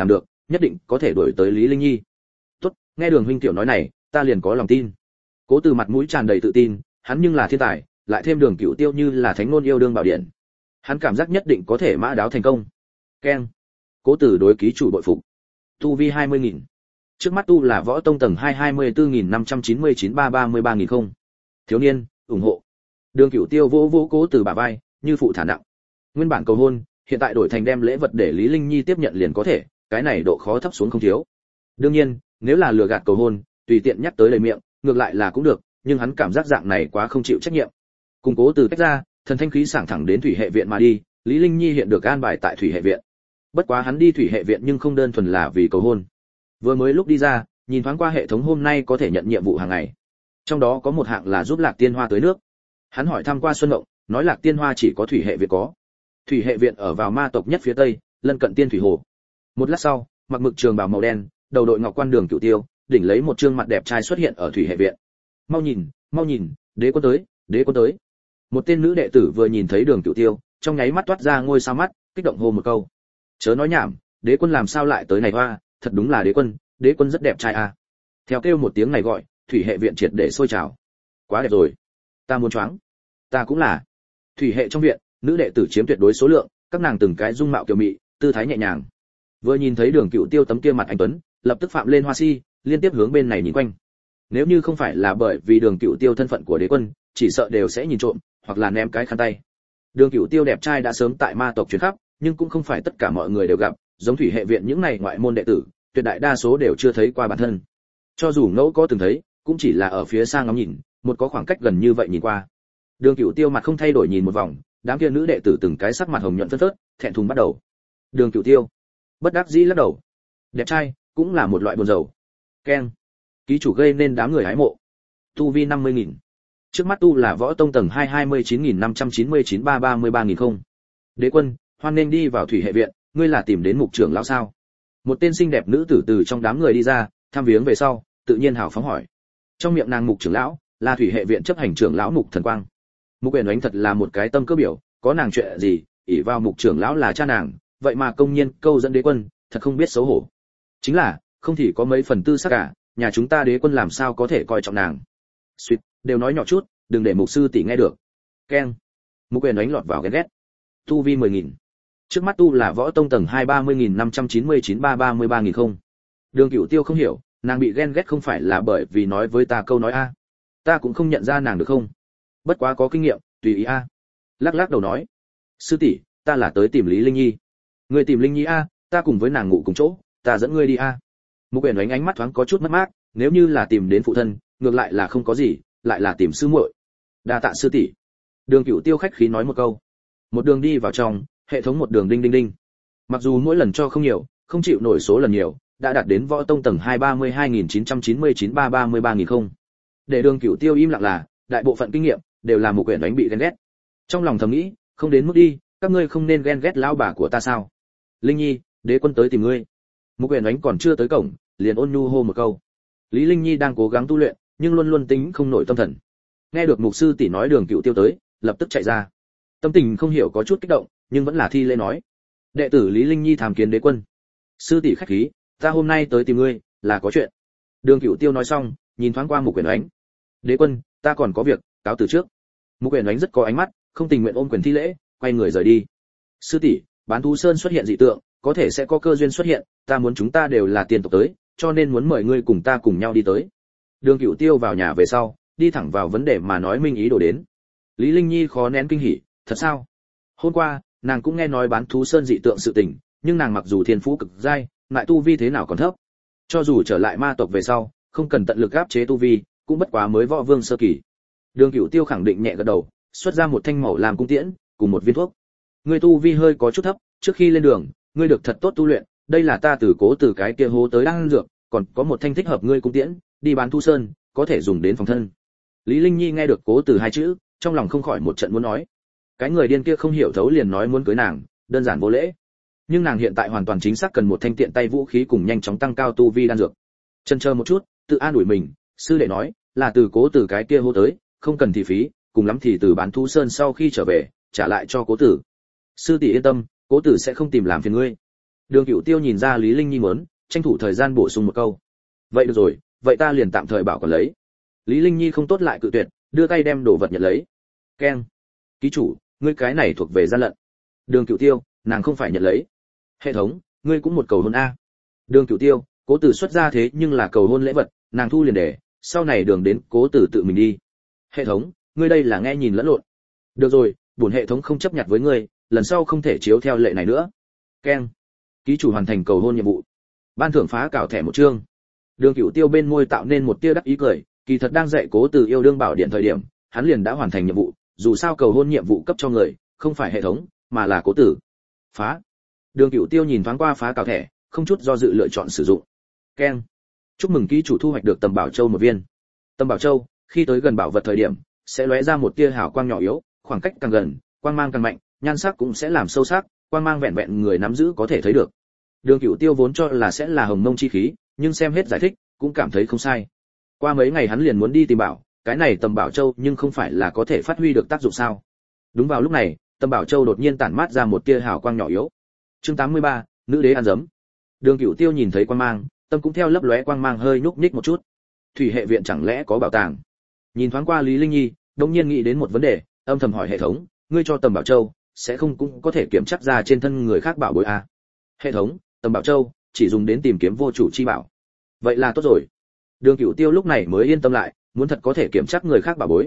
nhất định có thể đuổi tới Lý Linh Nhi. Tốt, nghe Đường huynh tiểu nói này, ta liền có lòng tin. Cố Từ mặt mũi tràn đầy tự tin, hắn nhưng là thiên tài, lại thêm Đường Cửu Tiêu như là thánh ngôn yêu đương bảo điện, hắn cảm giác nhất định có thể mã đáo thành công. Keng. Cố Từ đối ký chủ bội phục. Tu vi 20.000. Trước mắt tu là võ tông tầng 224.599-333.000 không. Thiếu niên, ủng hộ. Đường Cửu Tiêu vỗ Cố Từ bả vai, như phụ thả nặng. Nguyên bản cầu hôn, hiện tại đổi thành đem lễ vật để Lý Linh Nhi tiếp nhận liền có thể, cái này độ khó thấp xuống không thiếu. Đương nhiên, nếu là lừa gạt cầu hôn, tùy tiện nhắc tới lời miệng, ngược lại là cũng được, nhưng hắn cảm giác dạng này quá không chịu trách nhiệm. Cùng Cố Từ tách ra, thần thanh khí sảng thẳng đến thủy hệ viện mà đi, Lý Linh Nhi hiện được an bài tại thủy hệ viện. Bất quá hắn đi thủy hệ viện nhưng không đơn thuần là vì cầu hôn. Vừa mới lúc đi ra, nhìn thoáng qua hệ thống hôm nay có thể nhận nhiệm vụ hàng ngày. Trong đó có một hạng là giúp Lạc Tiên Hoa tưới nước. Hắn hỏi thăm qua Xuân Mộng, nói Lạc Tiên Hoa chỉ có thủy hệ viện có. Thủy hệ viện ở vào ma tộc nhất phía tây, lân cận Tiên Thủy Hồ. Một lát sau, mặc mực trường bào màu đen, đầu đội ngọc quan Đường Cửu Tiêu, đỉnh lấy một trương mặt đẹp trai xuất hiện ở thủy hệ viện. Mau nhìn, đế quân tới. Một tên nữ đệ tử vừa nhìn thấy Đường Cửu Tiêu, trong nháy mắt toát ra ngôi sao mắt, kích động hô một câu. Chớ nói nhảm, đế quân làm sao lại tới này hoa, thật đúng là đế quân rất đẹp trai à. Theo kêu một tiếng này gọi, thủy hệ viện triệt để sôi trào. Quá đẹp rồi, ta muốn choáng. Ta cũng là. Thủy hệ trong viện, nữ đệ tử chiếm tuyệt đối số lượng, các nàng từng cái dung mạo kiều mị, tư thái nhẹ nhàng. Vừa nhìn thấy Đường Cửu Tiêu tấm kia mặt anh tuấn, lập tức phạm lên hoa si, liên tiếp hướng bên này nhìn quanh. Nếu như không phải là bởi vì Đường Cửu Tiêu thân phận của đế quân, chỉ sợ đều sẽ nhìn trộm, hoặc là ném cái khăn tay. Đường Cửu Tiêu đẹp trai đã sớm tại ma tộc truyền khắp, nhưng cũng không phải tất cả mọi người đều gặp, giống thủy hệ viện những này ngoại môn đệ tử, tuyệt đại đa số đều chưa thấy qua bản thân. Cho dù ngẫu có từng thấy, cũng chỉ là ở phía xa ngắm nhìn, một có khoảng cách gần như vậy nhìn qua. Đường Cửu Tiêu mặt không thay đổi nhìn một vòng, đám kia nữ đệ tử từng cái sắc mặt hồng nhuận phấn phớt, thẹn thùng bắt đầu. Đường Cửu Tiêu bất đắc dĩ lắc đầu. Đẹp trai, cũng là một loại buồn rầu. Keng. Ký chủ gây nên đám người hái mộ. Tu vi 50.000. Trước mắt tu là võ tông tầng 229.599-333.000 không. Đế quân, hoan nên đi vào thủy hệ viện, ngươi là tìm đến mục trưởng lão sao? Một tên xinh đẹp nữ tử từ trong đám người đi ra, thăm viếng về sau, tự nhiên hào phóng hỏi. Trong miệng nàng mục trưởng lão là thủy hệ viện chấp hành trưởng lão Mục Thần Quang. Mục Uyển Oánh thật là một cái tâm cơ biểu, có nàng chuyện gì, ỷ vào mục trưởng lão là cha nàng, vậy mà công nhiên câu dẫn đế quân, thật không biết xấu hổ. Chính là, không thì có mấy phần tư sắc cả, nhà chúng ta đế quân làm sao có thể coi trọng nàng. Suýt, đều nói nhỏ chút, đừng để mục sư tỷ nghe được. Keng. Mục Uyển Oánh lọt vào ghen ghét. Tu vi 10.000. Trước mắt tu là võ tông tầng 230.599-333.000 không. Đường Cửu Tiêu không hiểu, nàng bị ghen ghét không phải là bởi vì nói với ta câu nói a. Ta cũng không nhận ra nàng được không? Bất quá có kinh nghiệm, tùy ý a. Lắc lắc đầu nói. Sư tỷ, ta là tới tìm Lý Linh Nhi. Ngươi tìm Linh Nhi a, ta cùng với nàng ngủ cùng chỗ, ta dẫn ngươi đi a. Mục Uyển Oánh ánh mắt thoáng có chút mất mát, nếu như là tìm đến phụ thân, ngược lại là không có gì, lại là tìm sư muội. Đa tạ sư tỷ. Đường Cửu Tiêu khách khí nói một câu. Một đường đi vào trong, hệ thống một đường đinh đinh đinh. Mặc dù mỗi lần cho không nhiều, không chịu nổi số lần nhiều, đã đạt đến võ tông tầng 232.999-333.000 không. Để Đường Cửu Tiêu im lặng là, đại bộ phận kinh nghiệm đều là Mục Uyển Oánh bị ghen ghét. Trong lòng thầm nghĩ, không đến mức đi, các ngươi không nên ghen ghét lão bà của ta sao? Linh Nhi, đế quân tới tìm ngươi. Mục Uyển Oánh còn chưa tới cổng, liền ôn nhu hô một câu. Lý Linh Nhi đang cố gắng tu luyện, nhưng luôn luôn tính không nổi tâm thần. Nghe được mục sư tỷ nói Đường Cửu Tiêu tới, lập tức chạy ra. Tâm tình không hiểu có chút kích động, nhưng vẫn là thi lễ nói. Đệ tử Lý Linh Nhi tham kiến đế quân. Sư tỷ khách khí, ta hôm nay tới tìm ngươi, là có chuyện. Đường Cửu Tiêu nói xong, nhìn thoáng qua Mục Uyển Oánh. Đế quân, ta còn có việc, cáo từ trước. Mục Uyển Oánh rất có ánh mắt, không tình nguyện ôm quyền thi lễ, quay người rời đi. Sư tỷ, Bán Thú Sơn xuất hiện dị tượng, có thể sẽ có cơ duyên xuất hiện, ta muốn chúng ta đều là tiền tộc tới, cho nên muốn mời ngươi cùng ta cùng nhau đi tới. Đường Cửu Tiêu vào nhà về sau, đi thẳng vào vấn đề mà nói minh ý đồ đến. Lý Linh Nhi khó nén kinh hỉ, thật sao? Hôm qua, nàng cũng nghe nói Bán Thú Sơn dị tượng sự tình, nhưng nàng mặc dù thiên phú cực giai, lại tu vi thế nào còn thấp. Cho dù trở lại ma tộc về sau, không cần tận lực áp chế tu vi, cũng bất quá mới võ vương sơ kỳ. Đường Cửu Tiêu khẳng định nhẹ gật đầu, xuất ra một thanh màu làm cung tiễn, cùng một viên thuốc. Ngươi tu vi hơi có chút thấp, trước khi lên đường, ngươi được thật tốt tu luyện, đây là ta từ cố từ cái kia hố tới đang dược, còn có một thanh thích hợp ngươi cung tiễn, đi Bán Thú Sơn, có thể dùng đến phòng thân. Lý Linh Nhi nghe được cố từ hai chữ, trong lòng không khỏi một trận muốn nói. Cái người điên kia không hiểu thấu liền nói muốn cưới nàng, đơn giản vô lễ. Nhưng nàng hiện tại hoàn toàn chính xác cần một thanh tiện tay vũ khí cùng nhanh chóng tăng cao tu vi đan dược. Chần chờ một chút, tự an ủi mình, sư đệ nói, là từ cố từ cái kia hô tới, không cần thì phí, cùng lắm thì từ Bán Thú Sơn sau khi trở về, trả lại cho cố tử. Sư tỷ yên tâm, cố tử sẽ không tìm làm phiền ngươi. Đường Cửu Tiêu nhìn ra Lý Linh Nhi muốn, tranh thủ thời gian bổ sung một câu. Vậy được rồi, vậy ta liền tạm thời bảo quản lấy. Lý Linh Nhi không tốt lại cự tuyệt, đưa tay đem đồ vật nhận lấy. Keng. Ký chủ, ngươi cái này thuộc về gian lận. Đường Cửu Tiêu, nàng không phải nhận lấy. Hệ thống, ngươi cũng một cầu hôn a. Đường Cửu Tiêu, Cố Tử xuất ra thế nhưng là cầu hôn lễ vật, nàng thu liền để, sau này đường đến Cố Tử tự mình đi. Hệ thống, ngươi đây là nghe nhìn lẫn lộn. Được rồi, bổn hệ thống không chấp nhận với ngươi, lần sau không thể chiếu theo lệ này nữa. Keng. Ký chủ hoàn thành cầu hôn nhiệm vụ. Ban thưởng phá cào thẻ một chương. Đường Cửu Tiêu bên môi tạo nên một tia đắc ý cười, kỳ thật đang dạy Cố Tử yêu đương bảo điện thời điểm, hắn liền đã hoàn thành nhiệm vụ, dù sao cầu hôn nhiệm vụ cấp cho người, không phải hệ thống, mà là Cố Tử. Phá. Đường Cửu Tiêu nhìn thoáng qua phá cào thẻ, không chút do dự lựa chọn sử dụng. Keng. Chúc mừng ký chủ thu hoạch được tầm bảo châu một viên. Tầm bảo châu, khi tới gần bảo vật thời điểm, sẽ lóe ra một tia hào quang nhỏ yếu, khoảng cách càng gần, quang mang càng mạnh, nhan sắc cũng sẽ làm sâu sắc, quang mang vẹn vẹn người nắm giữ có thể thấy được. Đường Cửu Tiêu vốn cho là sẽ là hồng mông chi khí, nhưng xem hết giải thích, cũng cảm thấy không sai. Qua mấy ngày hắn liền muốn đi tìm bảo, cái này tầm bảo châu nhưng không phải là có thể phát huy được tác dụng sao? Đúng vào lúc này, tầm bảo châu đột nhiên tản mát ra một tia hào quang nhỏ yếu. Chương 83, nữ đế ăn dấm. Đường Cửu Tiêu nhìn thấy quang mang, tâm cũng theo lấp lóe quang mang hơi nhúc nhích một chút. Thủy hệ viện chẳng lẽ có bảo tàng? Nhìn thoáng qua Lý Linh Nhi, đột nhiên nghĩ đến một vấn đề, âm thầm hỏi hệ thống, ngươi cho tầm bảo châu, sẽ không cũng có thể kiểm chắc ra trên thân người khác bảo bối à? Hệ thống, tầm bảo châu chỉ dùng đến tìm kiếm vô chủ chi bảo. Vậy là tốt rồi. Đường Cửu Tiêu lúc này mới yên tâm lại, muốn thật có thể kiểm chắc người khác bảo bối,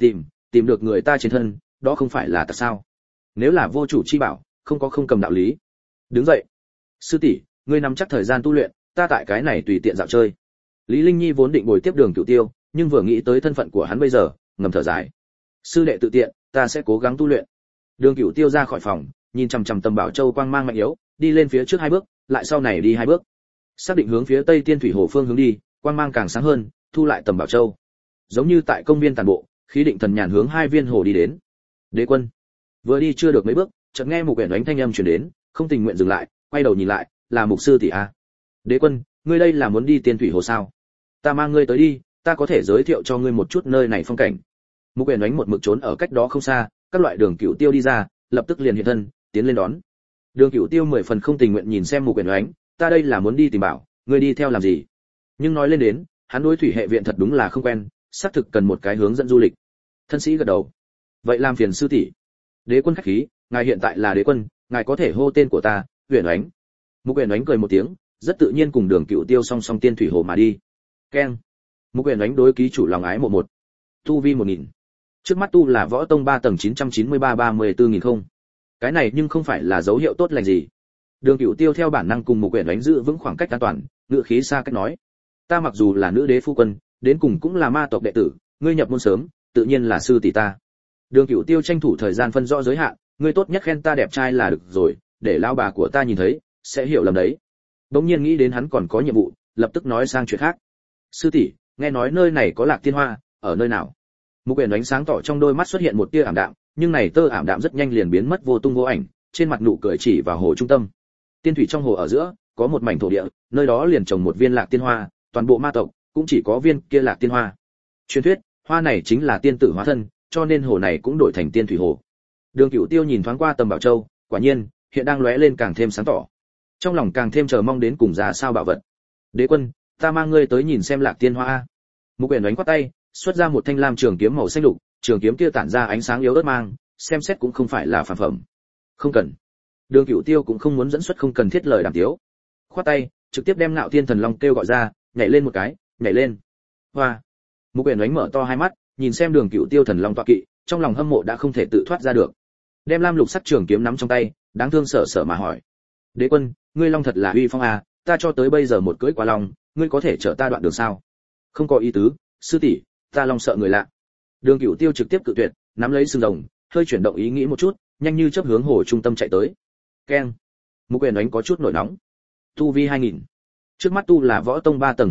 tìm được người ta trên thân, đó không phải là tại sao? Nếu là vô chủ chi bảo, không cầm đạo lý. Đứng dậy. Sư tỷ, ngươi nắm chắc thời gian tu luyện, ta tại cái này tùy tiện dạo chơi. Lý Linh Nhi vốn định bồi tiếp Đường Cửu Tiêu, nhưng vừa nghĩ tới thân phận của hắn bây giờ, ngầm thở dài. Sư đệ tự tiện, ta sẽ cố gắng tu luyện. Đường Cửu Tiêu ra khỏi phòng, nhìn chằm chằm tầm bảo châu quang mang mạnh yếu, đi lên phía trước 2 bước, lại sau này đi 2 bước. Xác định hướng phía Tây Tiên Thủy Hồ phương hướng đi, quang mang càng sáng hơn, thu lại tầm bảo châu. Giống như tại công viên tàn bộ, khí định thần nhàn hướng 2 viên hồ đi đến. Đế quân. Vừa đi chưa được mấy bước, chợt nghe một quyển đánh thanh âm truyền đến, không tình nguyện dừng lại, quay đầu nhìn lại, là mục sư tỷ a. Đế quân, ngươi đây là muốn đi Tiên Thủy Hồ sao? Ta mang ngươi tới đi, ta có thể giới thiệu cho ngươi một chút nơi này phong cảnh. Mục quyển đánh một mực trốn ở cách đó không xa, các loại Đường Cửu Tiêu đi ra, lập tức liền hiện thân, tiến lên đón. Đường Cửu Tiêu 10 phần không tình nguyện nhìn xem Mục quyển đánh, ta đây là muốn đi tìm bảo, ngươi đi theo làm gì? Nhưng nói lên đến, hắn đối thủy hệ viện thật đúng là không quen, xác thực cần một cái hướng dẫn du lịch. Thân sĩ gật đầu. Vậy làm phiền sư tỷ. Đế quân khách khí, ngài hiện tại là đế quân, ngài có thể hô tên của ta, Huyền Ánh. Mục Huyền Ánh cười một tiếng, rất tự nhiên cùng Đường Cửu Tiêu song song Tiên Thủy Hồ mà đi. Keng. Mục Huyền Ánh đối ký chủ lòng ái một. Tu vi 1000. Trước mắt tu là võ tông 3 tầng 993-34000 không. Cái này nhưng không phải là dấu hiệu tốt lành gì. Đường Cửu Tiêu theo bản năng cùng Mục Huyền Ánh giữ vững khoảng cách an toàn, ngựa khí xa cách nói: "Ta mặc dù là nữ đế phu quân, đến cùng cũng là ma tộc đệ tử, ngươi nhập môn sớm, tự nhiên là sư tỷ ta." Đường Cửu Tiêu tranh thủ thời gian phân rõ giới hạn, ngươi tốt nhất khen ta đẹp trai là được rồi, để lão bà của ta nhìn thấy, sẽ hiểu lầm đấy. Đống nhiên nghĩ đến hắn còn có nhiệm vụ, lập tức nói sang chuyện khác. Sư tỷ, nghe nói nơi này có Lạc Tiên Hoa, ở nơi nào? Mục Uyển ánh sáng tỏ trong đôi mắt xuất hiện một tia ảm đạm, nhưng này tơ ảm đạm rất nhanh liền biến mất vô tung vô ảnh, trên mặt nụ cười chỉ vào hồ trung tâm. Tiên thủy trong hồ ở giữa, có một mảnh thổ địa, nơi đó liền trồng một viên Lạc Tiên Hoa, toàn bộ ma tộc cũng chỉ có viên kia Lạc Tiên Hoa. Truyền thuyết, hoa này chính là tiên tử hóa thân, cho nên hồ này cũng đổi thành Tiên thủy hồ. Đường Cửu Tiêu nhìn thoáng qua tầm bảo châu, quả nhiên, hiện đang lóe lên càng thêm sáng tỏ. Trong lòng càng thêm chờ mong đến cùng ra sao bảo vật. Đế quân, ta mang ngươi tới nhìn xem Lạc Tiên Hoa a. Mục Uyển đánh quát tay, xuất ra một thanh lam trường kiếm màu xanh lục, trường kiếm kia tản ra ánh sáng yếu ớt mang, xem xét cũng không phải là phàm phẩm. Không cần. Đường Cửu Tiêu cũng không muốn dẫn xuất không cần thiết lời đàm tiếu. Khoát tay, trực tiếp đem Ngạo Thiên Thần Long kêu gọi ra, nhảy lên một cái, nhảy lên. Hoa. Mục Uyển đánh mở to hai mắt, nhìn xem Đường Cửu Tiêu Thần Long tọa kỵ, trong lòng hâm mộ đã không thể tự thoát ra được. Đem lam lục sắc trường kiếm nắm trong tay, đáng thương sợ sợ mà hỏi: "Đế quân, ngươi long thật là uy phong à, ta cho tới bây giờ một cưỡi qua long, ngươi có thể chở ta đoạn đường sao?" "Không có ý tứ, sư tỷ, ta long sợ người lạ." Đường Cửu Tiêu trực tiếp cự tuyệt, nắm lấy sừng rồng, hơi chuyển động ý nghĩ một chút, nhanh như chớp hướng hồ trung tâm chạy tới. Keng. Mục Uyển đánh có chút nổi nóng. Tu vi 2000. Trước mắt tu là võ tông 3 tầng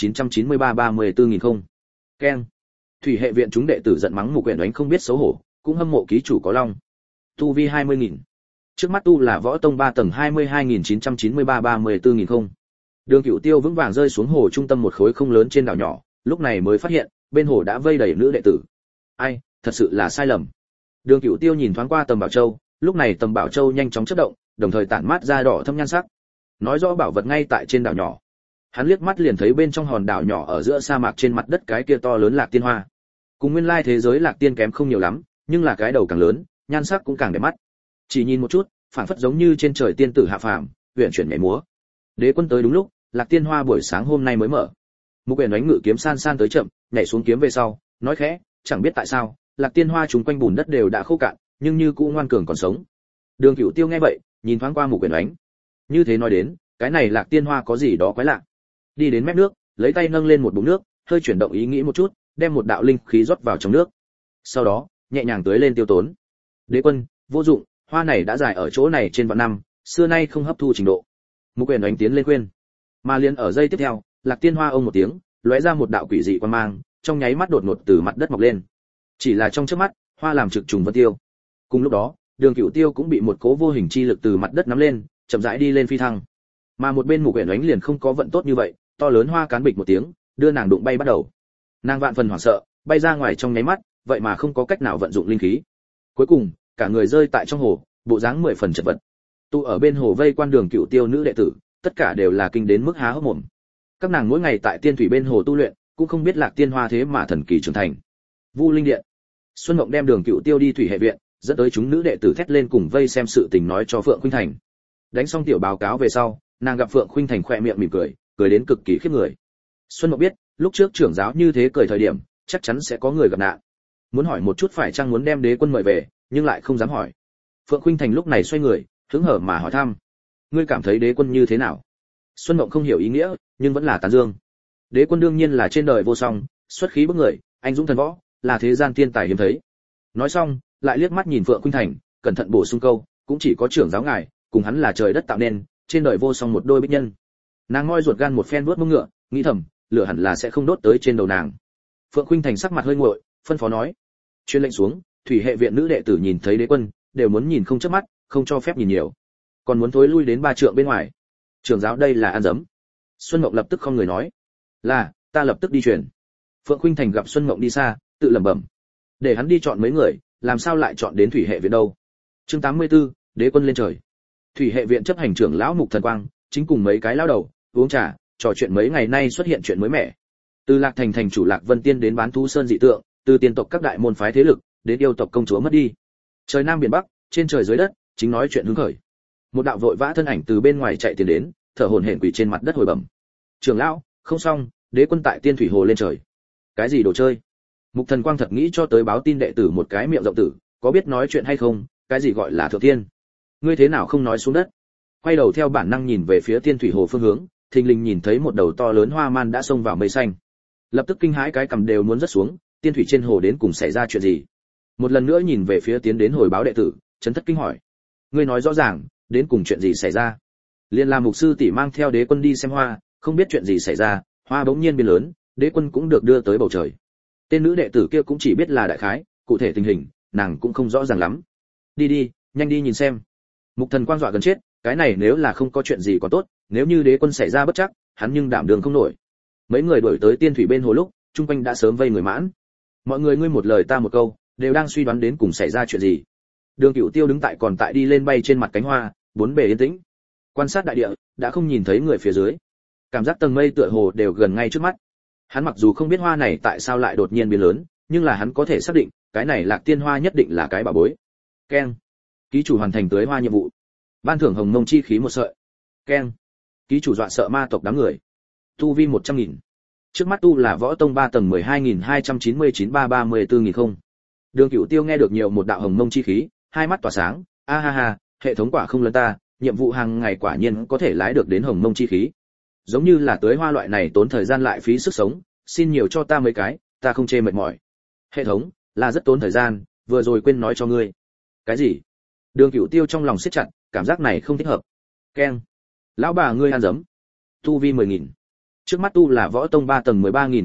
2993-34000 không. Keng. Thủy hệ viện chúng đệ tử giận mắng Mục Uyển đánh không biết xấu hổ, cũng hâm mộ ký chủ có long. Tu vi 20000. Trước mắt tu là võ tông 3 tầng 22.993-34000 không. Đường Cửu Tiêu vững vàng rơi xuống hồ trung tâm một khối không lớn trên đảo nhỏ, lúc này mới phát hiện, bên hồ đã vây đầy nữ đệ tử. Ai, thật sự là sai lầm. Đường Cửu Tiêu nhìn thoáng qua tầm bảo châu, lúc này tầm bảo châu nhanh chóng chớp động, đồng thời tản mát ra đỏ thâm nhan sắc. nói rõ bảo vật ngay tại trên đảo nhỏ. Hắn liếc mắt liền thấy bên trong hòn đảo nhỏ ở giữa sa mạc trên mặt đất cái kia to lớn lạc tiên hoa. Cùng nguyên lai thế giới lạc tiên kém không nhiều lắm, nhưng là cái đầu càng lớn, nhan sắc cũng càng đẹp mắt. Chỉ nhìn một chút, phảng phất giống như trên trời tiên tử hạ phàm, uyển chuyển nhảy múa. Đế quân tới đúng lúc, lạc tiên hoa buổi sáng hôm nay mới mở. Mục Uyển Oánh ngự kiếm san san tới chậm, nhảy xuống kiếm về sau, nói khẽ, chẳng biết tại sao, lạc tiên hoa chúng quanh bùn đất đều đã khô cạn, nhưng như cũ ngoan cường còn sống. Đường Cửu Tiêu nghe vậy, nhìn thoáng qua Mục Uyển Oánh. Như thế nói đến, cái này lạc tiên hoa có gì đó quái lạ. Đi đến mép nước, lấy tay nâng lên một bụng nước, hơi chuyển động ý nghĩ một chút, đem một đạo linh khí rót vào trong nước. Sau đó, nhẹ nhàng tưới lên tiêu tốn. Đế quân, vô dụng, hoa này đã dài ở chỗ này trên vạn năm, xưa nay không hấp thu trình độ. Mục Uyển Oánh tiến lên khuyên. Mà liền ở giây tiếp theo, lạc tiên hoa ông một tiếng, lóe ra một đạo quỷ dị quang mang, trong nháy mắt đột ngột từ mặt đất mọc lên. Chỉ là trong chớp mắt, hoa làm trực trùng vân tiêu. Cùng lúc đó, Đường Cửu Tiêu cũng bị một cố vô hình chi lực từ mặt đất nắm lên, chậm rãi đi lên phi thăng. Mà một bên Mục Uyển Oánh liền không có vận tốt như vậy, to lớn hoa cán bịch một tiếng, đưa nàng đụng bay bắt đầu. Nàng vạn phần hoảng sợ, bay ra ngoài trong nháy mắt, vậy mà không có cách nào vận dụng linh khí. Cuối cùng, cả người rơi tại trong hồ, bộ dáng 10 phần chật vật. Tụ ở bên hồ vây quan Đường Cửu Tiêu nữ đệ tử, tất cả đều là kinh đến mức há hốc mồm. Các nàng mỗi ngày tại tiên thủy bên hồ tu luyện, cũng không biết lạc tiên hoa thế mà thần kỳ trưởng thành. Vu Linh Điện. Xuân Mộng đem Đường Cửu Tiêu đi thủy hệ viện, dẫn tới chúng nữ đệ tử thét lên cùng vây xem sự tình nói cho Phượng Khuynh Thành. Đánh xong tiểu báo cáo về sau, nàng gặp Phượng Khuynh Thành khỏe miệng mỉm cười, cười đến cực kỳ khiếp người. Xuân Mộng biết, lúc trước trưởng giáo như thế cười thời điểm, chắc chắn sẽ có người gặp nạn. Muốn hỏi một chút phải chăng muốn đem đế quân mời về, nhưng lại không dám hỏi. Phượng Khuynh Thành lúc này xoay người, hứng hở mà hỏi thăm: "Ngươi cảm thấy đế quân như thế nào?" Xuân Mộng không hiểu ý nghĩa, nhưng vẫn là tán dương. Đế quân đương nhiên là trên đời vô song, xuất khí bức người, anh dũng thần võ, là thế gian tiên tài hiếm thấy. Nói xong, lại liếc mắt nhìn Phượng Khuynh Thành, cẩn thận bổ sung câu, cũng chỉ có trưởng giáo ngài, cùng hắn là trời đất tạo nên, trên đời vô song một đôi bích nhân. Nàng ngoi ruột gan một phen vuốt mông ngựa, nghĩ thầm, lửa hẳn là sẽ không đốt tới trên đầu nàng. Phượng Khuynh Thành sắc mặt hơi nguội, phân phó nói: "Truyền lệnh xuống, thủy hệ viện nữ đệ tử nhìn thấy đế quân, đều muốn nhìn không chớp mắt, không cho phép nhìn nhiều. Còn muốn thối lui đến 3 trượng bên ngoài." Trưởng giáo đây là ăn dấm. Xuân Mộng lập tức không người nói: "Là, ta lập tức đi truyền." Phượng Khuynh Thành gặp Xuân Mộng đi xa, tự lẩm bẩm: "Để hắn đi chọn mấy người, làm sao lại chọn đến thủy hệ viện đâu?" Chương 84, đế quân lên trời. Thủy hệ viện chấp hành trưởng lão Mục Thần Quang, chính cùng mấy cái lão đầu uống trà, trò chuyện mấy ngày nay xuất hiện chuyện mới mẻ. Từ Lạc Thành thành chủ Lạc Vân Tiên đến bán thú sơn dị tượng, từ tiên tộc các đại môn phái thế lực, đến yêu tộc công chúa mất đi. Trời Nam biển Bắc, trên trời dưới đất, chính nói chuyện hứng khởi. Một đạo vội vã thân ảnh từ bên ngoài chạy tiến đến, thở hổn hển quỳ trên mặt đất hồi bẩm: "Trưởng lão, không xong, đế quân tại Tiên Thủy Hồ lên trời." "Cái gì đồ chơi?" Mục Thần Quang thật nghĩ cho tới báo tin đệ tử một cái miệng rộng tử, có biết nói chuyện hay không, cái gì gọi là thượng tiên? Ngươi thế nào không nói xuống đất? Quay đầu theo bản năng nhìn về phía Tiên Thủy Hồ phương hướng, thình lình nhìn thấy một đầu to lớn hoa man đã xông vào mây xanh. Lập tức kinh hãi cái cầm đều muốn rớt xuống, tiên thủy trên hồ đến cùng xảy ra chuyện gì? Một lần nữa nhìn về phía tiến đến hồi báo đệ tử, chấn thất kinh hỏi: "Ngươi nói rõ ràng, đến cùng chuyện gì xảy ra?" Liên La mục sư tỷ mang theo đế quân đi xem hoa, không biết chuyện gì xảy ra, hoa bỗng nhiên biến lớn, đế quân cũng được đưa tới bầu trời. Tên nữ đệ tử kia cũng chỉ biết là đại khái, cụ thể tình hình, nàng cũng không rõ ràng lắm. "Đi đi, nhanh đi nhìn xem." Mục Thần Quang dọa gần chết, cái này nếu là không có chuyện gì còn tốt, nếu như đế quân xảy ra bất trắc, hắn nhưng đảm đường không nổi. Mấy người đuổi tới tiên thủy bên hồ lúc, trung quanh đã sớm vây người mãn. Mọi người ngươi một lời ta một câu, đều đang suy đoán đến cùng xảy ra chuyện gì. Đường Cửu Tiêu đứng tại còn tại đi lên bay trên mặt cánh hoa, bốn bề yên tĩnh, quan sát đại địa, đã không nhìn thấy người phía dưới. Cảm giác tầng mây tựa hồ đều gần ngay trước mắt. Hắn mặc dù không biết hoa này tại sao lại đột nhiên biến lớn, nhưng là hắn có thể xác định, cái này Lạc Tiên Hoa nhất định là cái bảo bối. Keng. Ký chủ hoàn thành tưới hoa nhiệm vụ. Ban thưởng hồng mông chi khí một sợi. Keng. Ký chủ dọa sợ ma tộc đám người. Tu vi 100.000. Trước mắt tu là võ tông 3 tầng 12.299-334.000 không. Đường Cửu Tiêu nghe được nhiều một đạo hồng mông chi khí, hai mắt tỏa sáng, a ha ha, hệ thống quả không lớn ta, nhiệm vụ hàng ngày quả nhiên có thể lái được đến hồng mông chi khí. Giống như là tưới hoa loại này tốn thời gian lại phí sức sống, xin nhiều cho ta mấy cái, ta không chê mệt mỏi. Hệ thống, là rất tốn thời gian, vừa rồi quên nói cho ngươi. Cái gì? Đường Cửu Tiêu trong lòng siết chặt, cảm giác này không thích hợp. Keng. Lão bà ngươi ăn dấm. Tu vi 10.000. Trước mắt tu là võ tông 3 tầng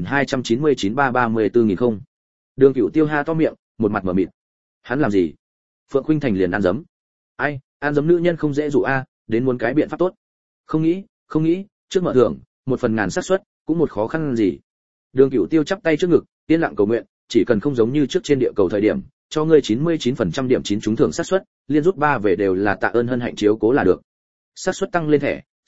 13.299-334.000 không. Đường Cửu Tiêu ha to miệng, một mặt mở mịt. Hắn làm gì? Phượng Khuynh Thành liền ăn dấm. Ai, ăn dấm nữ nhân không dễ dụ a, đến muốn cái biện pháp tốt. Không nghĩ, trước mở thưởng, 1/1000 xác suất, cũng một khó khăn gì. Đường Cửu Tiêu chắp tay trước ngực, yên lặng cầu nguyện, chỉ cần không giống như trước trên địa cầu thời điểm, cho ngươi 99% điểm 9 trúng thưởng xác suất, liên rút 3 về đều là tạ ơn hân hạnh chiếu cố là được. Xác suất tăng lên thẻ,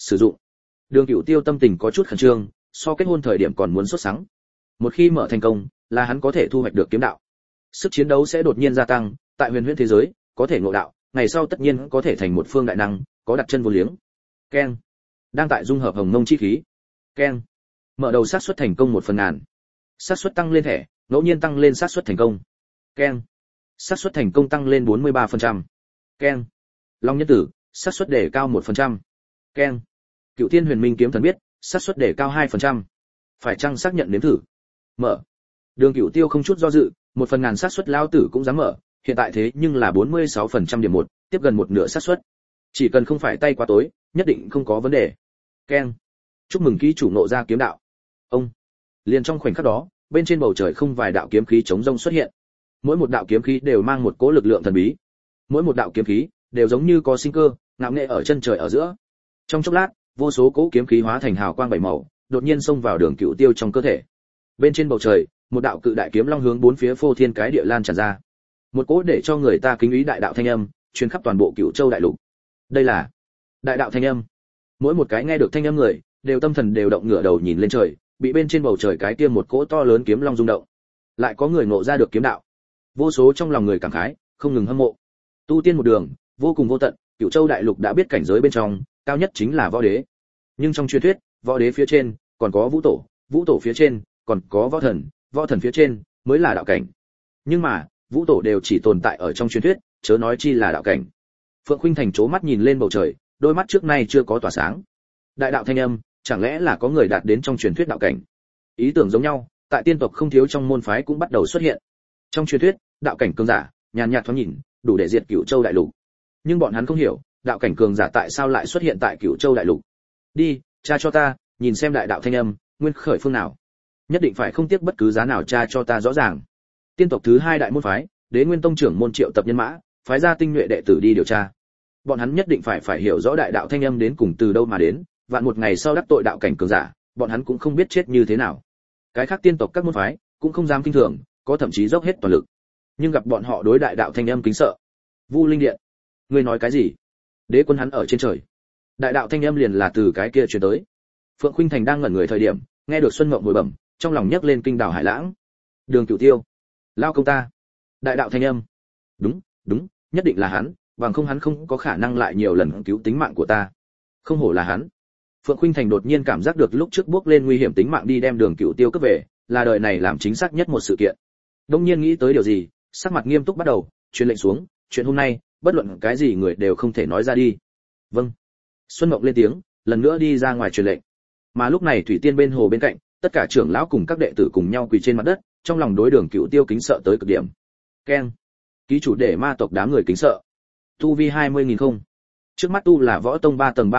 sử dụng. Đường Cửu Tiêu tâm tình có chút khẩn trương, so kết hôn thời điểm còn muốn sốt sắng. Một khi mở thành công, là hắn có thể thu hoạch được kiếm đạo. Sức chiến đấu sẽ đột nhiên gia tăng, tại huyền huyễn thế giới, có thể ngộ đạo, ngày sau tất nhiên có thể thành một phương đại năng, có đặt chân vô liếng. Keng. Đang tại dung hợp hồng mông chi khí. Keng. Mở đầu xác suất thành công 1/1000. Xác suất tăng lên thẻ, ngẫu nhiên tăng lên xác suất thành công. Keng. Xác suất thành công tăng lên 43%. Keng. Long nhân tử, xác suất đề cao 1%. Keng. Cựu Thiên Huyền Minh kiếm thần biết, xác suất đề cao 2%. Phải chăng xác nhận nếm thử? Mở. Đường Cửu Tiêu không chút do dự, 1/1000 xác suất lao tử cũng dám mở, hiện tại thế nhưng là 46% điểm 1, tiếp gần một nửa xác suất. Chỉ cần không phải tay quá tối, nhất định không có vấn đề. Keng. Chúc mừng ký chủ nộ ra kiếm đạo. Ông. Liền trong khoảnh khắc đó, bên trên bầu trời không vài đạo kiếm khí chống rông xuất hiện. Mỗi một đạo kiếm khí đều mang một cỗ lực lượng thần bí. Mỗi một đạo kiếm khí đều giống như có sinh cơ, ngạo nghệ ở chân trời ở giữa. Trong chốc lát, vô số cỗ kiếm khí hóa thành hào quang bảy màu, đột nhiên xông vào Đường Cửu Tiêu trong cơ thể. Bên trên bầu trời, một đạo cự đại kiếm long hướng bốn phía phô thiên cái địa lan tràn ra. Một cỗ để cho người ta kính ý đại đạo thanh âm, truyền khắp toàn bộ Cửu Châu đại lục. Đây là đại đạo thanh âm. Mỗi một cái nghe được thanh âm người, đều tâm thần đều động, ngửa đầu nhìn lên trời, bị bên trên bầu trời cái kia một cỗ to lớn kiếm long rung động. Lại có người ngộ ra được kiếm đạo. Vô số trong lòng người cảm khái, không ngừng hâm mộ. Tu tiên một đường, vô cùng vô tận, Cửu Châu đại lục đã biết cảnh giới bên trong, cao nhất chính là võ đế. Nhưng trong truyền thuyết, võ đế phía trên còn có vũ tổ, vũ tổ phía trên còn có võ thần, võ thần phía trên mới là đạo cảnh. Nhưng mà, vũ tổ đều chỉ tồn tại ở trong truyền thuyết, chớ nói chi là đạo cảnh. Phượng Khuynh Thành chố mắt nhìn lên bầu trời, đôi mắt trước nay chưa có tỏa sáng. Đại đạo thanh âm, chẳng lẽ là có người đạt đến trong truyền thuyết đạo cảnh? Ý tưởng giống nhau, tại tiên tộc không thiếu trong môn phái cũng bắt đầu xuất hiện. Trong truyền thuyết, đạo cảnh cường giả, nhàn nhạt thoáng nhìn, đủ để diệt Cửu Châu đại lục. Nhưng bọn hắn không hiểu, đạo cảnh cường giả tại sao lại xuất hiện tại Cửu Châu đại lục. Đi, tra cho ta, nhìn xem đại đạo thanh âm, nguyên khởi phương nào. Nhất định phải không tiếc bất cứ giá nào tra cho ta rõ ràng. Tiên tộc thứ 2 đại môn phái, Đế Nguyên tông trưởng môn triệu tập nhân mã, phái ra tinh nhuệ đệ tử đi điều tra. Bọn hắn nhất định phải hiểu rõ đại đạo thanh âm đến cùng từ đâu mà đến, vạn một ngày sau đắc tội đạo cảnh cường giả, bọn hắn cũng không biết chết như thế nào. Cái khác tiên tộc các môn phái cũng không dám kinh thường, có thậm chí dốc hết toàn lực. Nhưng gặp bọn họ đối đại đạo thanh âm kính sợ. Vu Linh Điện, ngươi nói cái gì? Đế quân hắn ở trên trời. Đại đạo thanh âm liền là từ cái kia truyền tới. Phượng Khuynh Thành đang ngẩn người thời điểm, nghe được Xuân Mộng hồi bẩm, trong lòng nhấc lên kinh đảo hải lãng. Đường Cửu Tiêu, lao công ta. Đại đạo thanh âm. Đúng, nhất định là hắn, bằng không hắn không có khả năng lại nhiều lần cứu tính mạng của ta. Không hổ là hắn. Phượng Khuynh Thành đột nhiên cảm giác được lúc trước bước lên nguy hiểm tính mạng đi đem Đường Cửu Tiêu cướp về, là đời này làm chính xác nhất một sự kiện. Đông nhiên nghĩ tới điều gì, sắc mặt nghiêm túc bắt đầu, truyền lệnh xuống, chuyện hôm nay, bất luận cái gì người đều không thể nói ra đi. Vâng. Xuân Mộng lên tiếng, lần nữa đi ra ngoài truyền lệnh. Mà lúc này Thủy Tiên bên hồ bên cạnh, tất cả trưởng lão cùng các đệ tử cùng nhau quỳ trên mặt đất, trong lòng đối Đường Cửu Tiêu kính sợ tới cực điểm. Keng. Ký chủ để ma tộc đám người kính sợ. Tu vi 20.000 không. Trước mắt tu là võ tông 3 tầng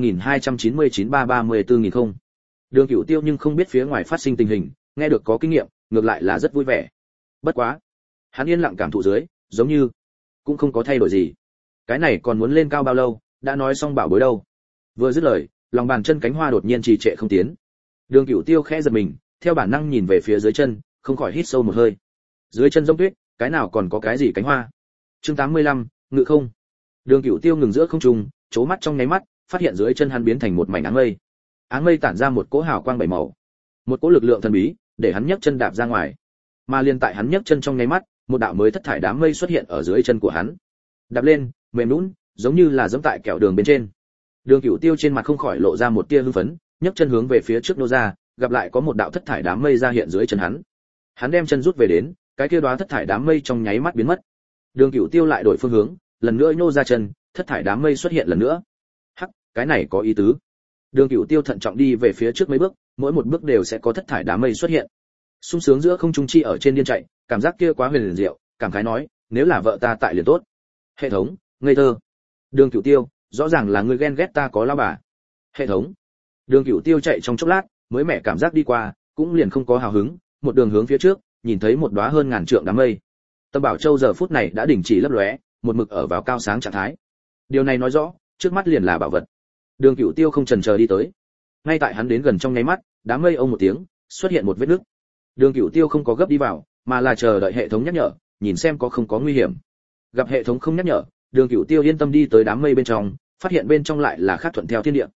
33.299-334.000 không. Đường Cửu Tiêu nhưng không biết phía ngoài phát sinh tình hình, nghe được có kinh nghiệm, ngược lại là rất vui vẻ. Bất quá, hắn yên lặng cảm thụ dưới, giống như cũng không có thay đổi gì. Cái này còn muốn lên cao bao lâu, đã nói xong bảo bối đâu. Vừa dứt lời, lòng bàn chân cánh hoa đột nhiên trì trệ không tiến. Đường Cửu Tiêu khẽ giật mình, theo bản năng nhìn về phía dưới chân, không khỏi hít sâu một hơi. Dưới chân giống tuyết, cái nào còn có cái gì cánh hoa. Chương 85, ngự không. Đường Cửu Tiêu ngừng giữa không trung, chố mắt trong nháy mắt, phát hiện dưới chân hắn biến thành một mảnh áng mây. Áng mây tản ra một cỗ hào quang bảy màu, một cỗ lực lượng thần bí, để hắn nhấc chân đạp ra ngoài. Mà liên tại hắn nhấc chân trong nháy mắt, một đạo mới thất thải đám mây xuất hiện ở dưới chân của hắn. Đạp lên, mềm nhũn, giống như là giẫm tại kẹo đường bên trên. Đường Cửu Tiêu trên mặt không khỏi lộ ra một tia hưng phấn, nhấc chân hướng về phía trước nô ra, gặp lại có một đạo thất thải đám mây ra hiện dưới chân hắn. Hắn đem chân rút về đến, cái kia đóa thất thải đám mây trong nháy mắt biến mất. Đường Cửu Tiêu lại đổi phương hướng, lần nữa nhô ra chân, thất thải đám mây xuất hiện lần nữa. Hắc, cái này có ý tứ. Đường Cửu Tiêu thận trọng đi về phía trước mấy bước, mỗi một bước đều sẽ có thất thải đám mây xuất hiện. Sung sướng giữa không trung chi ở trên điên chạy, cảm giác kia quá huyền diệu, cảm khái nói, nếu là vợ ta tại liền tốt. Hệ thống, ngây thơ. Đường Cửu Tiêu, rõ ràng là ngươi ghen ghét ta có lao bà. Hệ thống. Đường Cửu Tiêu chạy trong chốc lát, mới mẻ cảm giác đi qua, cũng liền không có hào hứng, một đường hướng phía trước, nhìn thấy một đóa hơn ngàn trượng đám mây. Tâm Bảo Châu giờ phút này đã đình chỉ lấp lóe, một mực ở vào cao sáng trạng thái. Điều này nói rõ, trước mắt liền là bảo vật. Đường Cửu Tiêu không chần chờ đi tới. Ngay tại hắn đến gần trong nháy mắt, đám mây ông một tiếng, xuất hiện một vết nứt. Đường Cửu Tiêu không có gấp đi vào, mà là chờ đợi hệ thống nhắc nhở, nhìn xem có không có nguy hiểm. Gặp hệ thống không nhắc nhở, Đường Cửu Tiêu yên tâm đi tới đám mây bên trong, phát hiện bên trong lại là khác thuận theo thiên địa.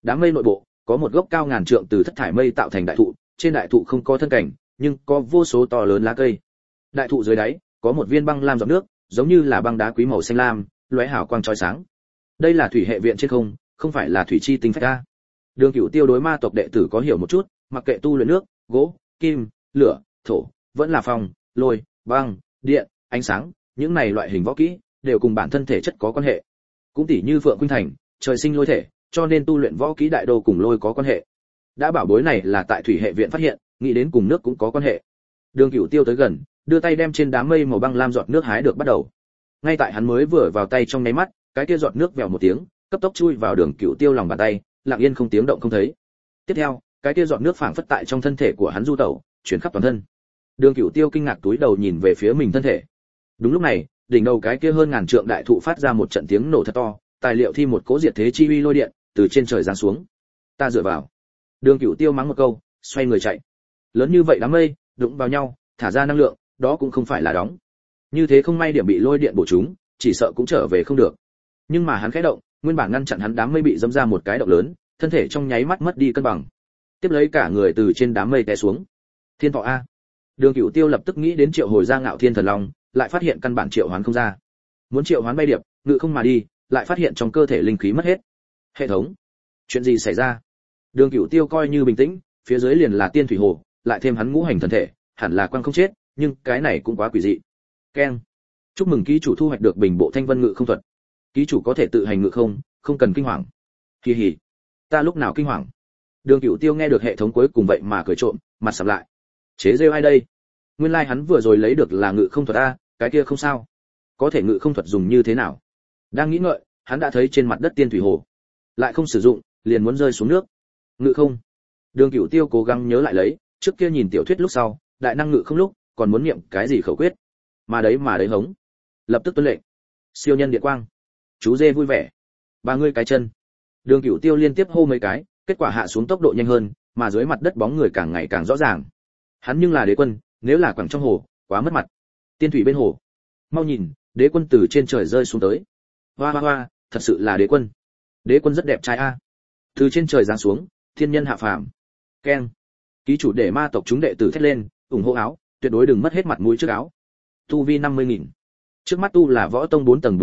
Đám mây nội bộ có một gốc cao ngàn trượng từ thất thải mây tạo thành đại thụ, trên đại thụ không có thân cảnh, nhưng có vô số to lớn lá cây. Đại thụ dưới đáy có một viên băng lam giọt nước, giống như là băng đá quý màu xanh lam, lóe hào quang chói sáng. Đây là thủy hệ viện trên không phải là thủy chi tinh phách a. Đường Cửu Tiêu đối ma tộc đệ tử có hiểu một chút, mặc kệ tu luyện nước, gỗ, kim, lửa, thổ, vẫn là phong, lôi, băng, điện, ánh sáng, những này loại hình võ kỹ đều cùng bản thân thể chất có quan hệ. Cũng tỉ như Phượng Khuynh Thành, trời sinh lôi thể, cho nên tu luyện võ kỹ đại đô cùng lôi có quan hệ. Đã bảo bối này là tại thủy hệ viện phát hiện, nghĩ đến cùng nước cũng có quan hệ. Đường Cửu Tiêu tới gần, đưa tay đem trên đám mây màu băng lam giọt nước hái được bắt đầu. Ngay tại hắn mới vừa vào tay trong nháy mắt, cái kia giọt nước vèo một tiếng, cấp tốc chui vào Đường Cửu Tiêu lòng bàn tay, lặng yên không tiếng động không thấy. Tiếp theo, cái kia giọt nước phảng phất tại trong thân thể của hắn du tẩu, chuyển khắp toàn thân. Đường Cửu Tiêu kinh ngạc túi đầu nhìn về phía mình thân thể. Đúng lúc này, đỉnh đầu cái kia hơn ngàn trượng đại thụ phát ra một trận tiếng nổ thật to, tài liệu thi một cỗ diệt thế chi uy lôi điện từ trên trời giáng xuống. Ta dựa vào. Đường Cửu Tiêu mắng một câu, xoay người chạy. Lớn như vậy đám mây đụng vào nhau, thả ra năng lượng, đó cũng không phải là đóng. Như thế không may điểm bị lôi điện bổ trúng, chỉ sợ cũng trở về không được. Nhưng mà hắn khẽ động, nguyên bản ngăn chặn hắn đám mây bị dẫm ra một cái động lớn, thân thể trong nháy mắt mất đi cân bằng. Tiếp lấy cả người từ trên đám mây té xuống. Thiên thọ a. Đường Cửu Tiêu lập tức nghĩ đến triệu hồi ra Ngạo Thiên Thần Long, lại phát hiện căn bản triệu hoán không ra. Muốn triệu hoán bay điệp, ngự không mà đi, lại phát hiện trong cơ thể linh khí mất hết. Hệ thống, chuyện gì xảy ra? Đường Cửu Tiêu coi như bình tĩnh, phía dưới liền là tiên thủy hồ, lại thêm hắn ngũ hành thần thể, hẳn là quang không chết, nhưng cái này cũng quá quỷ dị. Keng. Chúc mừng ký chủ thu hoạch được Bình Bộ Thanh Vân Ngự không thuật. Ký chủ có thể tự hành ngự không cần kinh hoàng. Kỳ hỉ. Ta lúc nào kinh hoàng? Đường Cửu Tiêu nghe được hệ thống cuối cùng vậy mà cười trộm, mặt sầm lại. Chế giễu ai đây? Nguyên lai hắn vừa rồi lấy được là ngự không thuật a, cái kia không sao. Có thể ngự không thuật dùng như thế nào? Đang nghĩ ngợi, hắn đã thấy trên mặt đất tiên thủy hồ, lại không sử dụng, liền muốn rơi xuống nước. Ngự không. Đường Cửu Tiêu cố gắng nhớ lại lấy, trước kia nhìn tiểu thuyết lúc sau, đại năng ngự không lúc, còn muốn niệm cái gì khẩu quyết. Mà đấy hống. Lập tức tuân lệnh. Siêu nhân điện quang. Chú dê vui vẻ. Ba ngươi cái chân. Đường Cửu Tiêu liên tiếp hô mấy cái, kết quả hạ xuống tốc độ nhanh hơn, mà dưới mặt đất bóng người càng ngày càng rõ ràng. Hắn nhưng là đế quân, nếu là quẳng trong hồ, quá mất mặt. Tiên thủy bên hồ. Mau nhìn, đế quân từ trên trời rơi xuống tới. Hoa hoa hoa, thật sự là đế quân. Đế quân rất đẹp trai a. Từ trên trời giáng xuống, thiên nhân hạ phàm. Keng. Ký chủ để ma tộc chúng đệ tử thét lên, ủng hộ áo, tuyệt đối đừng mất hết mặt mũi trước áo. Tu vi 50.000. Trước mắt tu là võ tông 4 tầng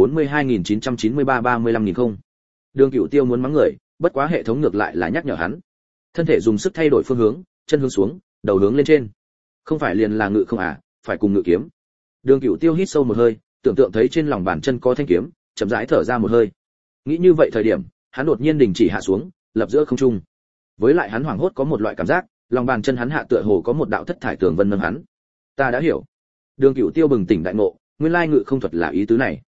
42.993-35.000 không. Đường Cửu Tiêu muốn mắng người, bất quá hệ thống ngược lại là nhắc nhở hắn. Thân thể dùng sức thay đổi phương hướng, chân hướng xuống, đầu hướng lên trên. Không phải liền là ngự không à, phải cùng ngự kiếm. Đường Cửu Tiêu hít sâu một hơi, tưởng tượng thấy trên lòng bàn chân có thanh kiếm, chậm rãi thở ra một hơi. Nghĩ như vậy thời điểm, hắn đột nhiên đình chỉ hạ xuống, lập giữa không trung. Với lại hắn hoảng hốt có một loại cảm giác, lòng bàn chân hắn hạ tựa hồ có một đạo thất thải tường vân nâng hắn. Ta đã hiểu. Đường Cửu Tiêu bừng tỉnh đại ngộ, nguyên lai ngự không thuật là ý tứ này.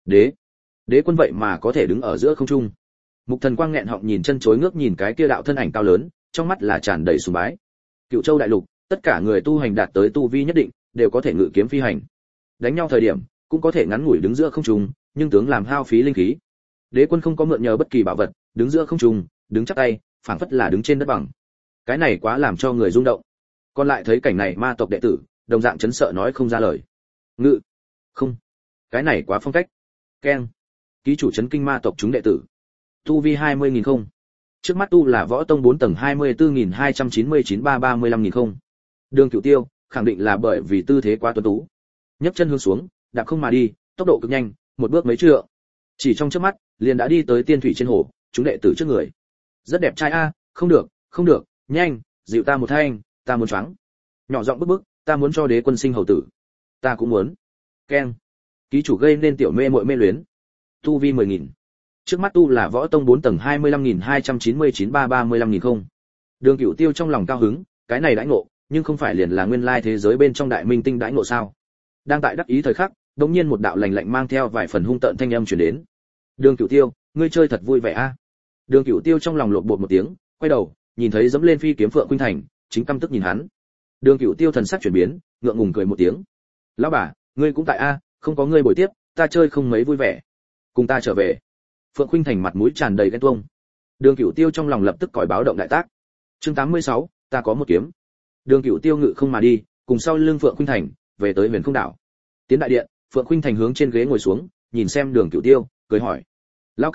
Đế quân vậy mà có thể đứng ở giữa không trung. Mục Thần Quang nghẹn họng nhìn chân chối ngước nhìn cái kia đạo thân ảnh cao lớn, trong mắt là tràn đầy sùng bái. Cựu Châu đại lục, tất cả người tu hành đạt tới tu vi nhất định, đều có thể ngự kiếm phi hành. Đánh nhau thời điểm, cũng có thể ngắn ngủi đứng giữa không trung, nhưng tướng làm hao phí linh khí. Đế quân không có mượn nhờ bất kỳ bảo vật, đứng giữa không trung, đứng chắp tay, phảng phất là đứng trên đất bằng. Cái này quá làm cho người rung động. Còn lại thấy cảnh này ma tộc đệ tử, đồng dạng chấn sợ nói không ra lời. Ngự không, cái này quá phong cách. Keng. Ký chủ chấn kinh ma tộc chúng đệ tử. Tu vi 20.000 không. Trước mắt tu là võ tông 4 tầng 24.299-35.000 không. Đường Cửu Tiêu khẳng định là bởi vì tư thế quá tuấn tú. Nhấc chân hướng xuống, đạp không mà đi, tốc độ cực nhanh, một bước mấy trượng. Chỉ trong chớp mắt, liền đã đi tới tiên thủy trên hồ, chúng đệ tử trước người. Rất đẹp trai a, không được, nhanh, dịu ta một thanh, ta muốn choáng. Nhỏ giọng bức, ta muốn cho đế quân sinh hầu tử. Ta cũng muốn. Keng. Ký chủ gây nên tiểu mê muội mê luyến. Tu vi 10.000. Trước mắt tu là võ tông 4 tầng 25.299-35.000 không. Đường Cửu Tiêu trong lòng cao hứng, cái này đãi ngộ, nhưng không phải liền là nguyên lai thế giới bên trong đại minh tinh đãi ngộ sao? Đang tại đắc ý thời khắc, đột nhiên một đạo lạnh lạnh mang theo vài phần hung tợn thanh âm truyền đến. Đường Cửu Tiêu, ngươi chơi thật vui vẻ a. Đường Cửu Tiêu trong lòng lộn bột một tiếng, quay đầu, nhìn thấy dẫm lên phi kiếm Phượng Khuynh Thành, chính căm tức nhìn hắn. Đường Cửu Tiêu thần sắc chuyển biến, ngượng ngùng cười một tiếng. Lão bà, ngươi cũng tại a, không có ngươi bồi tiếp, ta chơi không mấy vui vẻ. Cùng ta trở về. Phượng Khuynh Thành mặt mũi tràn đầy ghen tuông. Đường Cửu Tiêu trong lòng lập tức còi báo động đại tác. Chương 86, ta có một kiếm. Đường Cửu Tiêu ngự không mà đi, cùng sau lưng Phượng Khuynh Thành, về tới Huyền Không đảo. Tiến đại điện, Phượng Khuynh Thành hướng trên ghế ngồi xuống, nhìn xem Đường Cửu Tiêu, cười hỏi: "Lão công,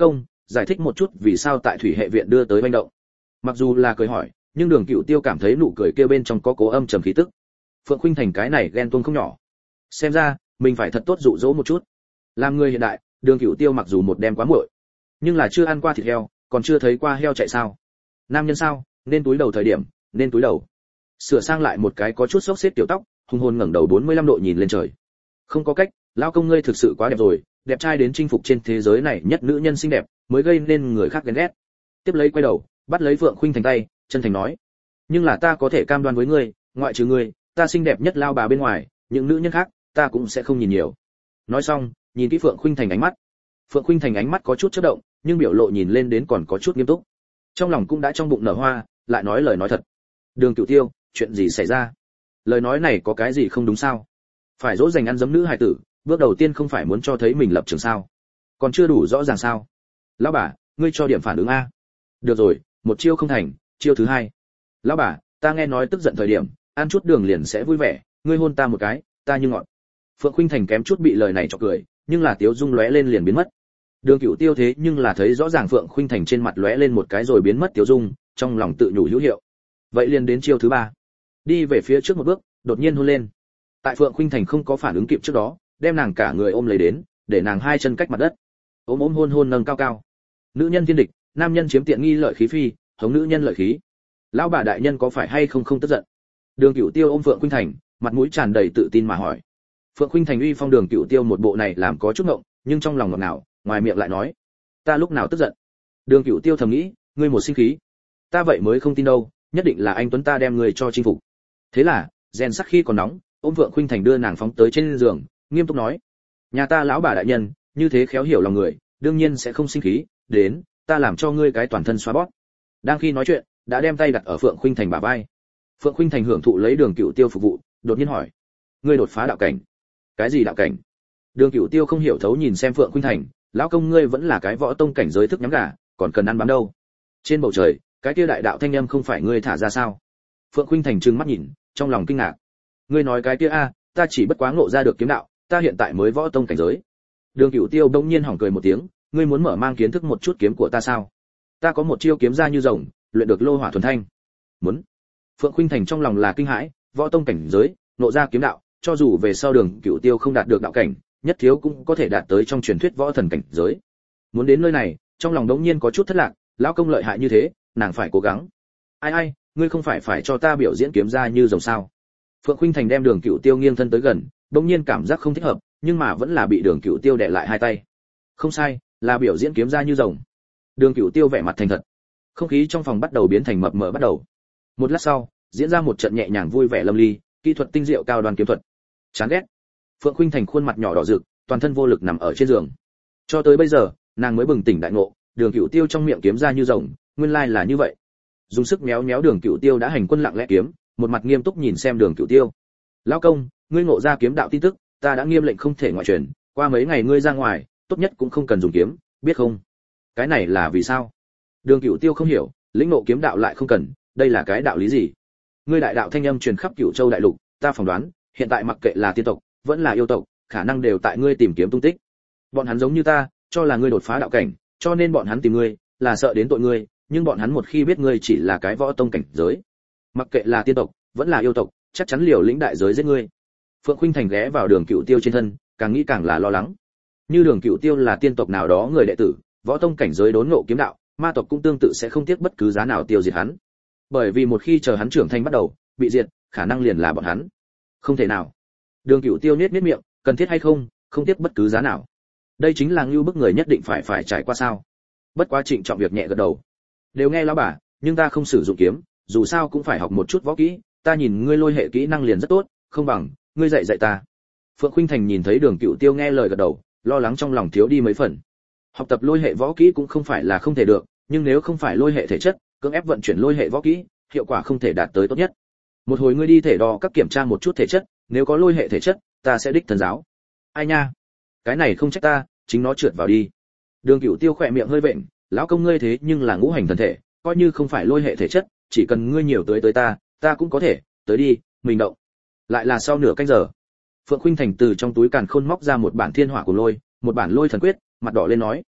giải thích một chút vì sao tại thủy hệ viện đưa tới manh động. Mặc dù là cười hỏi, nhưng Đường Cửu Tiêu cảm thấy nụ cười kia bên trong có cố âm trầm khí tức. Phượng Khuynh Thành cái này ghen tuông không nhỏ. Xem ra, mình phải thật tốt dụ dỗ một chút. Làm người hiện đại, Đường Cửu Tiêu mặc dù một đêm quá muội, nhưng là chưa ăn qua thịt heo, còn chưa thấy qua heo chạy sao? Nam nhân sao, nên túi đầu thời điểm, nên túi đầu. Sửa sang lại một cái có chút xốc xếp tiểu tóc, hung hồn ngẩng đầu 45 độ nhìn lên trời. Không có cách, lão công ngươi thực sự quá đẹp rồi, đẹp trai đến chinh phục trên thế giới này nhất nữ nhân xinh đẹp, mới gây nên người khác ghen ghét. Tiếp lấy quay đầu, bắt lấy Phượng Khuynh Thành tay, chân thành nói: "Nhưng là ta có thể cam đoan với ngươi, ngoại trừ ngươi, ta xinh đẹp nhất lao bà bên ngoài, những nữ nhân khác, ta cũng sẽ không nhìn nhiều." Nói xong, nhìn kỹ Phượng Khuynh Thành ánh mắt. Phượng Khuynh Thành ánh mắt có chút chớp động, nhưng biểu lộ nhìn lên đến còn có chút nghiêm túc. Trong lòng cũng đã trong bụng nở hoa, lại nói lời nói thật. Đường Cửu Tiêu, chuyện gì xảy ra? Lời nói này có cái gì không đúng sao? Phải dỗ dành ăn dấm nữ hài tử, bước đầu tiên không phải muốn cho thấy mình lập trường sao? Còn chưa đủ rõ ràng sao? Lão bà, ngươi cho điểm phản ứng a. Được rồi, một chiêu không thành, chiêu thứ hai. Lão bà, ta nghe nói tức giận thời điểm, ăn chút đường liền sẽ vui vẻ, ngươi hôn ta một cái, ta như ngọn. Phượng Khuynh Thành kém chút bị lời này chọc cười, nhưng là tiếu dung lóe lên liền biến mất. Đường Cửu Tiêu thế nhưng là thấy rõ ràng Phượng Khuynh Thành trên mặt lóe lên một cái rồi biến mất tiếu dung, trong lòng tự nhủ hữu hiệu. Vậy liền đến chiêu thứ ba. Đi về phía trước một bước, đột nhiên hôn lên. Tại Phượng Khuynh Thành không có phản ứng kịp trước đó, đem nàng cả người ôm lấy đến, để nàng hai chân cách mặt đất. Ôm hôn hôn nâng cao cao. Nữ nhân thiên địch, nam nhân chiếm tiện nghi lợi khí phi, hống nữ nhân lợi khí. Lão bà đại nhân có phải hay không tức giận? Đường Cửu Tiêu ôm Phượng Khuynh Thành, mặt mũi tràn đầy tự tin mà hỏi. Phượng Khuynh Thành uy phong Đường Cửu Tiêu một bộ này làm có chút ngộng, nhưng trong lòng ngọt ngào, ngoài miệng lại nói: "Ta lúc nào tức giận?" Đường Cửu Tiêu thầm nghĩ, ngươi một sinh khí, ta vậy mới không tin đâu, nhất định là anh tuấn ta đem người cho chinh phục. Thế là, rèn sắc khi còn nóng, ôm Phượng Khuynh Thành đưa nàng phóng tới trên giường, nghiêm túc nói: "Nhà ta lão bà đại nhân, như thế khéo hiểu lòng người, đương nhiên sẽ không sinh khí, đến, ta làm cho ngươi cái toàn thân xoa bóp." Đang khi nói chuyện, đã đem tay đặt ở Phượng Khuynh Thành bả vai. Phượng Khuynh Thành hưởng thụ lấy Đường Cửu Tiêu phục vụ, đột nhiên hỏi: "Ngươi đột phá đạo cảnh?" "Cái gì đạo cảnh?" Đường Cửu Tiêu không hiểu thấu nhìn xem Phượng Khuynh Thành, lão công ngươi vẫn là cái võ tông cảnh giới thức nhắm gà, còn cần ăn bám đâu. Trên bầu trời, cái kia đại đạo thanh âm không phải ngươi thả ra sao? Phượng Khuynh Thành trừng mắt nhìn, trong lòng kinh ngạc. Ngươi nói cái kia a, ta chỉ bất quá ngộ ra được kiếm đạo, ta hiện tại mới võ tông cảnh giới. Đường Cửu Tiêu đông nhiên hỏng cười một tiếng, ngươi muốn mở mang kiến thức một chút kiếm của ta sao? Ta có một chiêu kiếm ra như rồng, luyện được lô hỏa thuần thanh. Muốn? Phượng Khuynh Thành trong lòng là kinh hãi, võ tông cảnh giới, ngộ ra kiếm đạo, cho dù về sau Đường Cửu Tiêu không đạt được đạo cảnh, nhất thiếu cũng có thể đạt tới trong truyền thuyết võ thần cảnh giới. Muốn đến nơi này, trong lòng đống nhiên có chút thất lạc, lão công lợi hại như thế, nàng phải cố gắng. Ai, ngươi không phải cho ta biểu diễn kiếm ra như rồng sao? Phượng Khuynh Thành đem Đường Cửu Tiêu nghiêng thân tới gần, đống nhiên cảm giác không thích hợp, nhưng mà vẫn là bị Đường Cửu Tiêu đè lại hai tay. Không sai, là biểu diễn kiếm ra như rồng. Đường Cửu Tiêu vẻ mặt thành thật. Không khí trong phòng bắt đầu biến thành mập mờ bắt đầu. Một lát sau, diễn ra một trận nhẹ nhàng vui vẻ lâm ly, kỹ thuật tinh diệu cao đoan kiếm thuật. Chán ghét. Phượng Khuynh Thành khuôn mặt nhỏ đỏ rực, toàn thân vô lực nằm ở trên giường. Cho tới bây giờ, nàng mới bừng tỉnh đại ngộ, Đường Cửu Tiêu trong miệng kiếm ra như rồng, nguyên lai là như vậy. Dùng sức méo méo Đường Cửu Tiêu đã hành quân lặng lẽ kiếm, một mặt nghiêm túc nhìn xem Đường Cửu Tiêu. "Lão công, ngươi ngộ ra kiếm đạo tin tức, ta đã nghiêm lệnh không thể ngoại truyền, qua mấy ngày ngươi ra ngoài, tốt nhất cũng không cần dùng kiếm, biết không?" "Cái này là vì sao?" Đường Cửu Tiêu không hiểu, lĩnh ngộ kiếm đạo lại không cần, đây là cái đạo lý gì? Ngươi đại đạo thanh âm truyền khắp Cửu Châu đại lục, ta phỏng đoán, hiện tại mặc kệ là tiên tộc, vẫn là yêu tộc, khả năng đều tại ngươi tìm kiếm tung tích. Bọn hắn giống như ta, cho là ngươi đột phá đạo cảnh, cho nên bọn hắn tìm ngươi, là sợ đến tội ngươi, nhưng bọn hắn một khi biết ngươi chỉ là cái võ tông cảnh giới, mặc kệ là tiên tộc, vẫn là yêu tộc, chắc chắn liều lĩnh đại giới giết ngươi. Phượng Khuynh Thành ghé vào Đường Cửu Tiêu trên thân, càng nghĩ càng là lo lắng. Như Đường Cửu Tiêu là tiên tộc nào đó người đệ tử, võ tông cảnh giới đốn ngộ kiếm đạo, ma tộc cũng tương tự sẽ không tiếc bất cứ giá nào tiêu diệt hắn. Bởi vì một khi chờ hắn trưởng thành bắt đầu, bị diệt, khả năng liền là bọn hắn. Không thể nào. Đường Cửu Tiêu nhếch miệng, cần thiết hay không, không tiếc bất cứ giá nào. Đây chính là ngưu bức người nhất định phải trải qua sao? Bất quá Trịnh Trọng việc nhẹ gật đầu. Đều nghe lão bà, nhưng ta không sử dụng kiếm, dù sao cũng phải học một chút võ kỹ, ta nhìn ngươi lôi hệ kỹ năng liền rất tốt, không bằng ngươi dạy ta. Phượng Khuynh Thành nhìn thấy Đường Cửu Tiêu nghe lời gật đầu, lo lắng trong lòng thiếu đi mấy phần. Học tập lôi hệ võ kỹ cũng không phải là không thể được, nhưng nếu không phải lôi hệ thể chất, cưỡng ép vận chuyển lôi hệ võ kỹ, hiệu quả không thể đạt tới tốt nhất. Một hồi ngươi đi thể đo các kiểm tra một chút thể chất, nếu có lôi hệ thể chất, ta sẽ đích thân giáo. Ai nha, cái này không trách ta, chính nó trượt vào đi. Đường Cửu Tiêu khỏe miệng hơi vện, lão công ngươi thế nhưng là ngũ hành thần thể, coi như không phải lôi hệ thể chất, chỉ cần ngươi nhiều tới ta cũng có thể, tới đi, mình động. Lại là sau nửa canh giờ. Phượng Khuynh Thành từ trong túi càn khôn móc ra một bản thiên hỏa của lôi, một bản lôi thần quyết, mặt đỏ lên nói: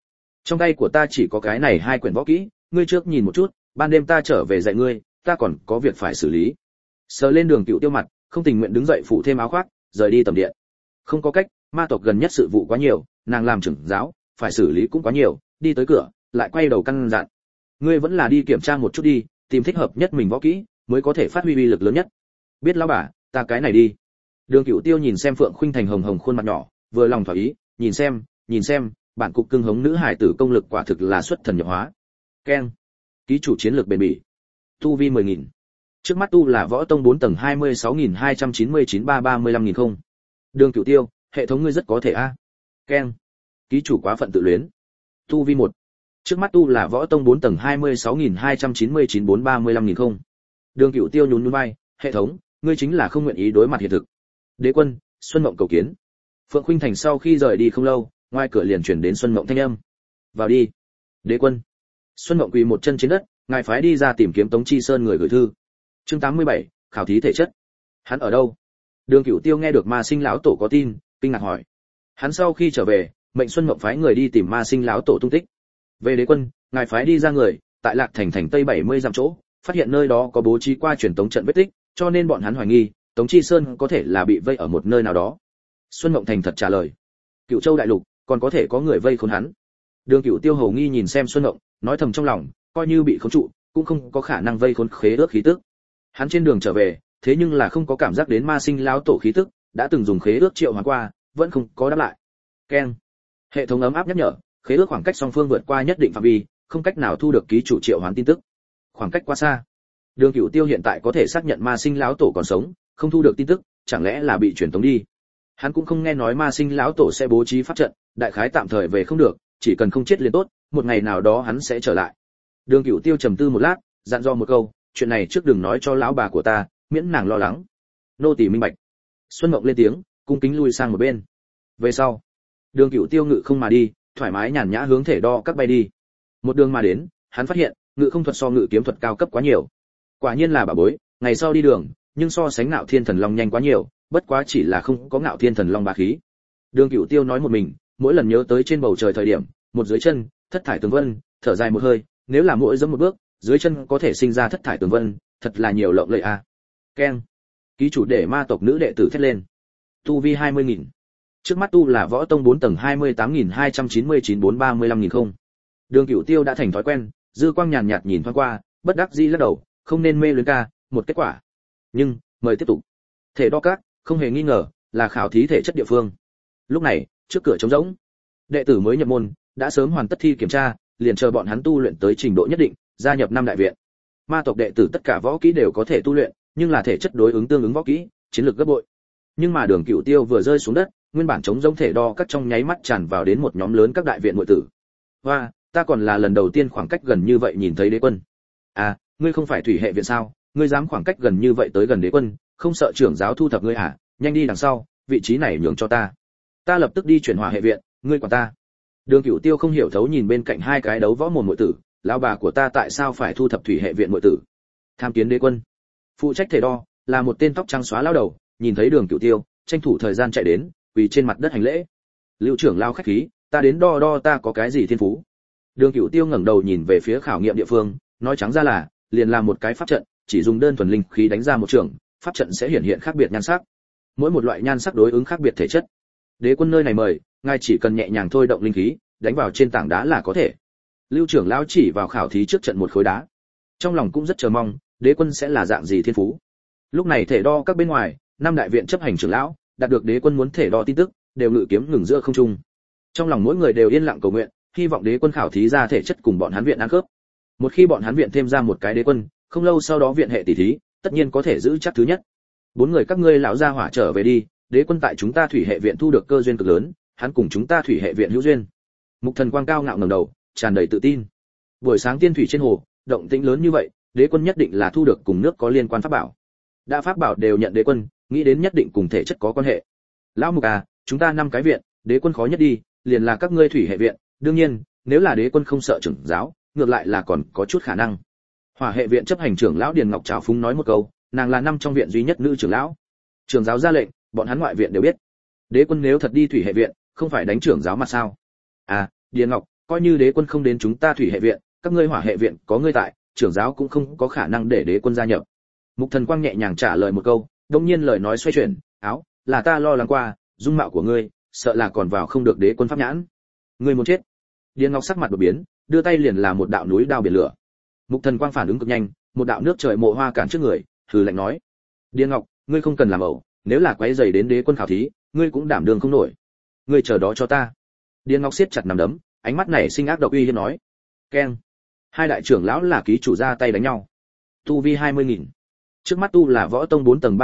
Trong tay của ta chỉ có cái này 2 quyển võ kỹ, ngươi trước nhìn một chút, ban đêm ta trở về dạy ngươi, ta còn có việc phải xử lý. Sờ lên Đường Cựu Tiêu mặt, không tình nguyện đứng dậy phủ thêm áo khoác, rời đi tầm điện. Không có cách, ma tộc gần nhất sự vụ quá nhiều, nàng làm trưởng giáo, phải xử lý cũng quá nhiều, đi tới cửa, lại quay đầu căn dặn. Ngươi vẫn là đi kiểm tra một chút đi, tìm thích hợp nhất mình võ kỹ, mới có thể phát huy uy lực lớn nhất. Biết lão bà, ta cái này đi. Đường Cựu Tiêu nhìn xem Phượng Khuynh Thành hồng hồng khuôn mặt nhỏ, vừa lòng thỏa ý, nhìn xem, bản cục cưng hống nữ hải tử công lực quả thực là xuất thần nhập hóa. Keng. Ký chủ chiến lược bền bỉ. Tu vi 10.000. Trước mắt tu là võ tông 4 tầng 26.299-335.000 không. Đường Cựu Tiêu, hệ thống ngươi rất có thể a. Keng. Ký chủ quá phận tự luyến. Tu vi 1. Trước mắt tu là võ tông 4 tầng 26.299-435.000 không. Đường Cựu Tiêu nhún nhún vai, hệ thống, ngươi chính là không nguyện ý đối mặt hiện thực. Đế quân, Xuân Mộng cầu kiến. Phượng Khuynh Thành sau khi rời đi không lâu, ngoài cửa liền truyền đến Xuân Mộng thanh âm. Vào đi. Đế quân. Xuân Mộng quỳ một chân trên đất, ngài phái đi ra tìm kiếm Tống Chi Sơn người gửi thư. Chương 87, khảo thí thể chất. Hắn ở đâu? Đường Cửu Tiêu nghe được Ma Sinh lão tổ có tin, kinh ngạc hỏi. Hắn sau khi trở về, mệnh Xuân Mộng phái người đi tìm Ma Sinh lão tổ tung tích. Về đế quân, ngài phái đi ra người, tại Lạc Thành thành tây 70 dặm chỗ, phát hiện nơi đó có bố trí qua truyền tống trận vết tích, cho nên bọn hắn hoài nghi, Tống Chi Sơn có thể là bị vây ở một nơi nào đó. Xuân Mộng thành thật trả lời. Cựu Châu đại lục, còn có thể có người vây khốn hắn. Đường Cửu Tiêu hầu nghi nhìn xem Xuân Mộng, nói thầm trong lòng, coi như bị khống trụ, cũng không có khả năng vây khốn khế ước khí tức. Hắn trên đường trở về, thế nhưng là không có cảm giác đến Ma Sinh lão tổ khí tức, đã từng dùng khế ước triệu hoán qua, vẫn không có đáp lại. Keng. Hệ thống ấm áp nhắc nhở, khế ước khoảng cách song phương vượt qua nhất định phạm vi, không cách nào thu được ký chủ triệu hoán tin tức. Khoảng cách quá xa. Đường Cửu Tiêu hiện tại có thể xác nhận Ma Sinh lão tổ còn sống, không thu được tin tức, chẳng lẽ là bị truyền tống đi. Hắn cũng không nghe nói Ma Sinh lão tổ sẽ bố trí pháp trận, đại khái tạm thời về không được, chỉ cần không chết liền tốt, một ngày nào đó hắn sẽ trở lại. Đường Cửu Tiêu trầm tư một lát, dặn dò một câu, chuyện này trước đừng nói cho lão bà của ta, miễn nàng lo lắng. Nô tỳ minh bạch. Xuân Mộng lên tiếng, cung kính lui sang một bên. Về sau, Đường Cửu Tiêu ngự không mà đi, thoải mái nhàn nhã hướng thể đo các bay đi. Một đường mà đến, hắn phát hiện, ngự không thuật so ngự kiếm thuật cao cấp quá nhiều. Quả nhiên là bà bối, ngày sau đi đường, nhưng so sánh Ngạo Thiên Thần Long nhanh quá nhiều, bất quá chỉ là không có Ngạo Thiên Thần Long bá khí. Đường Cửu Tiêu nói một mình, mỗi lần nhớ tới trên bầu trời thời điểm, một dưới chân, thất thải tường vân, thở dài một hơi, nếu là mỗi dẫm một bước, dưới chân có thể sinh ra thất thải tường vân, thật là nhiều lộng lẫy a. Keng. Ký chủ để ma tộc nữ đệ tử thét lên. Tu vi 20.000. Trước mắt tu là võ tông 4 tầng 28.299-435.000 không. Đường Cửu Tiêu đã thành thói quen, dư quang nhàn nhạt nhìn thoáng qua, bất đắc dĩ lắc đầu, không nên mê luyến ca, một kết quả. Nhưng, mời tiếp tục. Thể đo các, không hề nghi ngờ, là khảo thí thể chất địa phương. Lúc này, trước cửa trống rỗng. Đệ tử mới nhập môn, đã sớm hoàn tất thi kiểm tra, liền chờ bọn hắn tu luyện tới trình độ nhất định, gia nhập năm đại viện. Ma tộc đệ tử tất cả võ kỹ đều có thể tu luyện, nhưng là thể chất đối ứng tương ứng võ kỹ, chiến lược gấp bội. Nhưng mà Đường Cửu Tiêu vừa rơi xuống đất, nguyên bản trống rỗng thể đo các trong nháy mắt tràn vào đến một nhóm lớn các đại viện muội tử. Hoa, ta còn là lần đầu tiên khoảng cách gần như vậy nhìn thấy đế quân. À, ngươi không phải thủy hệ viện sao? Ngươi dám khoảng cách gần như vậy tới gần đế quân, không sợ trưởng giáo thu thập ngươi hả? Nhanh đi đằng sau, vị trí này nhường cho ta. Ta lập tức đi chuyển hỏa hệ viện, ngươi quản ta. Đường Cửu Tiêu không hiểu thấu nhìn bên cạnh hai cái đấu võ mồm muội tử, lão bà của ta tại sao phải thu thập thủy hệ viện muội tử? Tham kiến đế quân. Phụ trách thể đo là một tên tóc trắng xóa lão đầu, nhìn thấy Đường Cửu Tiêu, tranh thủ thời gian chạy đến, quỳ trên mặt đất hành lễ. Lưu trưởng lao khách khí, ta đến đo đo ta có cái gì thiên phú. Đường Cửu Tiêu ngẩng đầu nhìn về phía khảo nghiệm địa phương, nói trắng ra là, liền làm một cái pháp trận, chỉ dùng đơn thuần linh khí đánh ra một trường, pháp trận sẽ hiển hiện khác biệt nhan sắc. Mỗi một loại nhan sắc đối ứng khác biệt thể chất. Đế quân nơi này mời, ngài chỉ cần nhẹ nhàng thôi động linh khí, đánh vào trên tảng đá là có thể. Lưu trưởng lão chỉ vào khảo thí trước trận một khối đá. Trong lòng cũng rất chờ mong, đế quân sẽ là dạng gì thiên phú. Lúc này thể đo các bên ngoài, năm đại viện chấp hành trưởng lão đạt được đế quân muốn thể đo tin tức, đều ngự kiếm ngừng giữa không trung. Trong lòng mỗi người đều yên lặng cầu nguyện, hy vọng đế quân khảo thí ra thể chất cùng bọn hắn viện ăn khớp. Một khi bọn hắn viện thêm ra một cái đế quân, không lâu sau đó viện hệ tỷ thí, tất nhiên có thể giữ chắc thứ nhất. Bốn người các ngươi lão gia hỏa trở về đi, đế quân tại chúng ta thủy hệ viện thu được cơ duyên cực lớn, hắn cùng chúng ta thủy hệ viện hữu duyên. Mục Thần Quang cao ngạo ngẩng đầu, tràn đầy tự tin. Buổi sáng tiên thủy trên hồ, động tĩnh lớn như vậy, đế quân nhất định là thu được cùng nước có liên quan pháp bảo. Đã pháp bảo đều nhận đế quân, nghĩ đến nhất định cùng thể chất có quan hệ. Lão Mục à, chúng ta năm cái viện, đế quân khó nhất đi, liền là các ngươi thủy hệ viện, đương nhiên, nếu là đế quân không sợ trưởng giáo, ngược lại là còn có chút khả năng. Hỏa hệ viện chấp hành trưởng lão Điền Ngọc Trảo Phúng nói một câu, nàng là năm trong viện duy nhất nữ trưởng lão. Trưởng giáo ra lệnh, bọn hắn ngoại viện đều biết. Đế quân nếu thật đi thủy hệ viện, không phải đánh trưởng giáo mà sao? À, Điền Ngọc, coi như đế quân không đến chúng ta thủy hệ viện, các ngươi hỏa hệ viện có ngươi tại, trưởng giáo cũng không có khả năng để đế quân gia nhập. Mục Thần Quang nhẹ nhàng trả lời một câu, đột nhiên lời nói xoay chuyển, áo, là ta lo lắng qua, dung mạo của ngươi, sợ là còn vào không được đế quân pháp nhãn. Ngươi muốn chết. Điền Ngọc sắc mặt đột biến, đưa tay liền là một đạo núi đao biển lửa. Mục Thần Quang phản ứng cực nhanh, một đạo nước trời mộ hoa cản trước người, hừ lạnh nói: "Điền Ngọc, ngươi không cần làm ẩu, nếu là quấy rầy đến đế quân khảo thí, ngươi cũng đảm đương không nổi. Ngươi chờ đó cho ta." Điền Ngọc siết chặt nắm đấm, ánh mắt này sinh ác độc uy hiếp nói: "Keng." Hai đại trưởng lão là ký chủ ra tay đánh nhau. Tu vi 20.000. Trước mắt tu là võ tông 4 tầng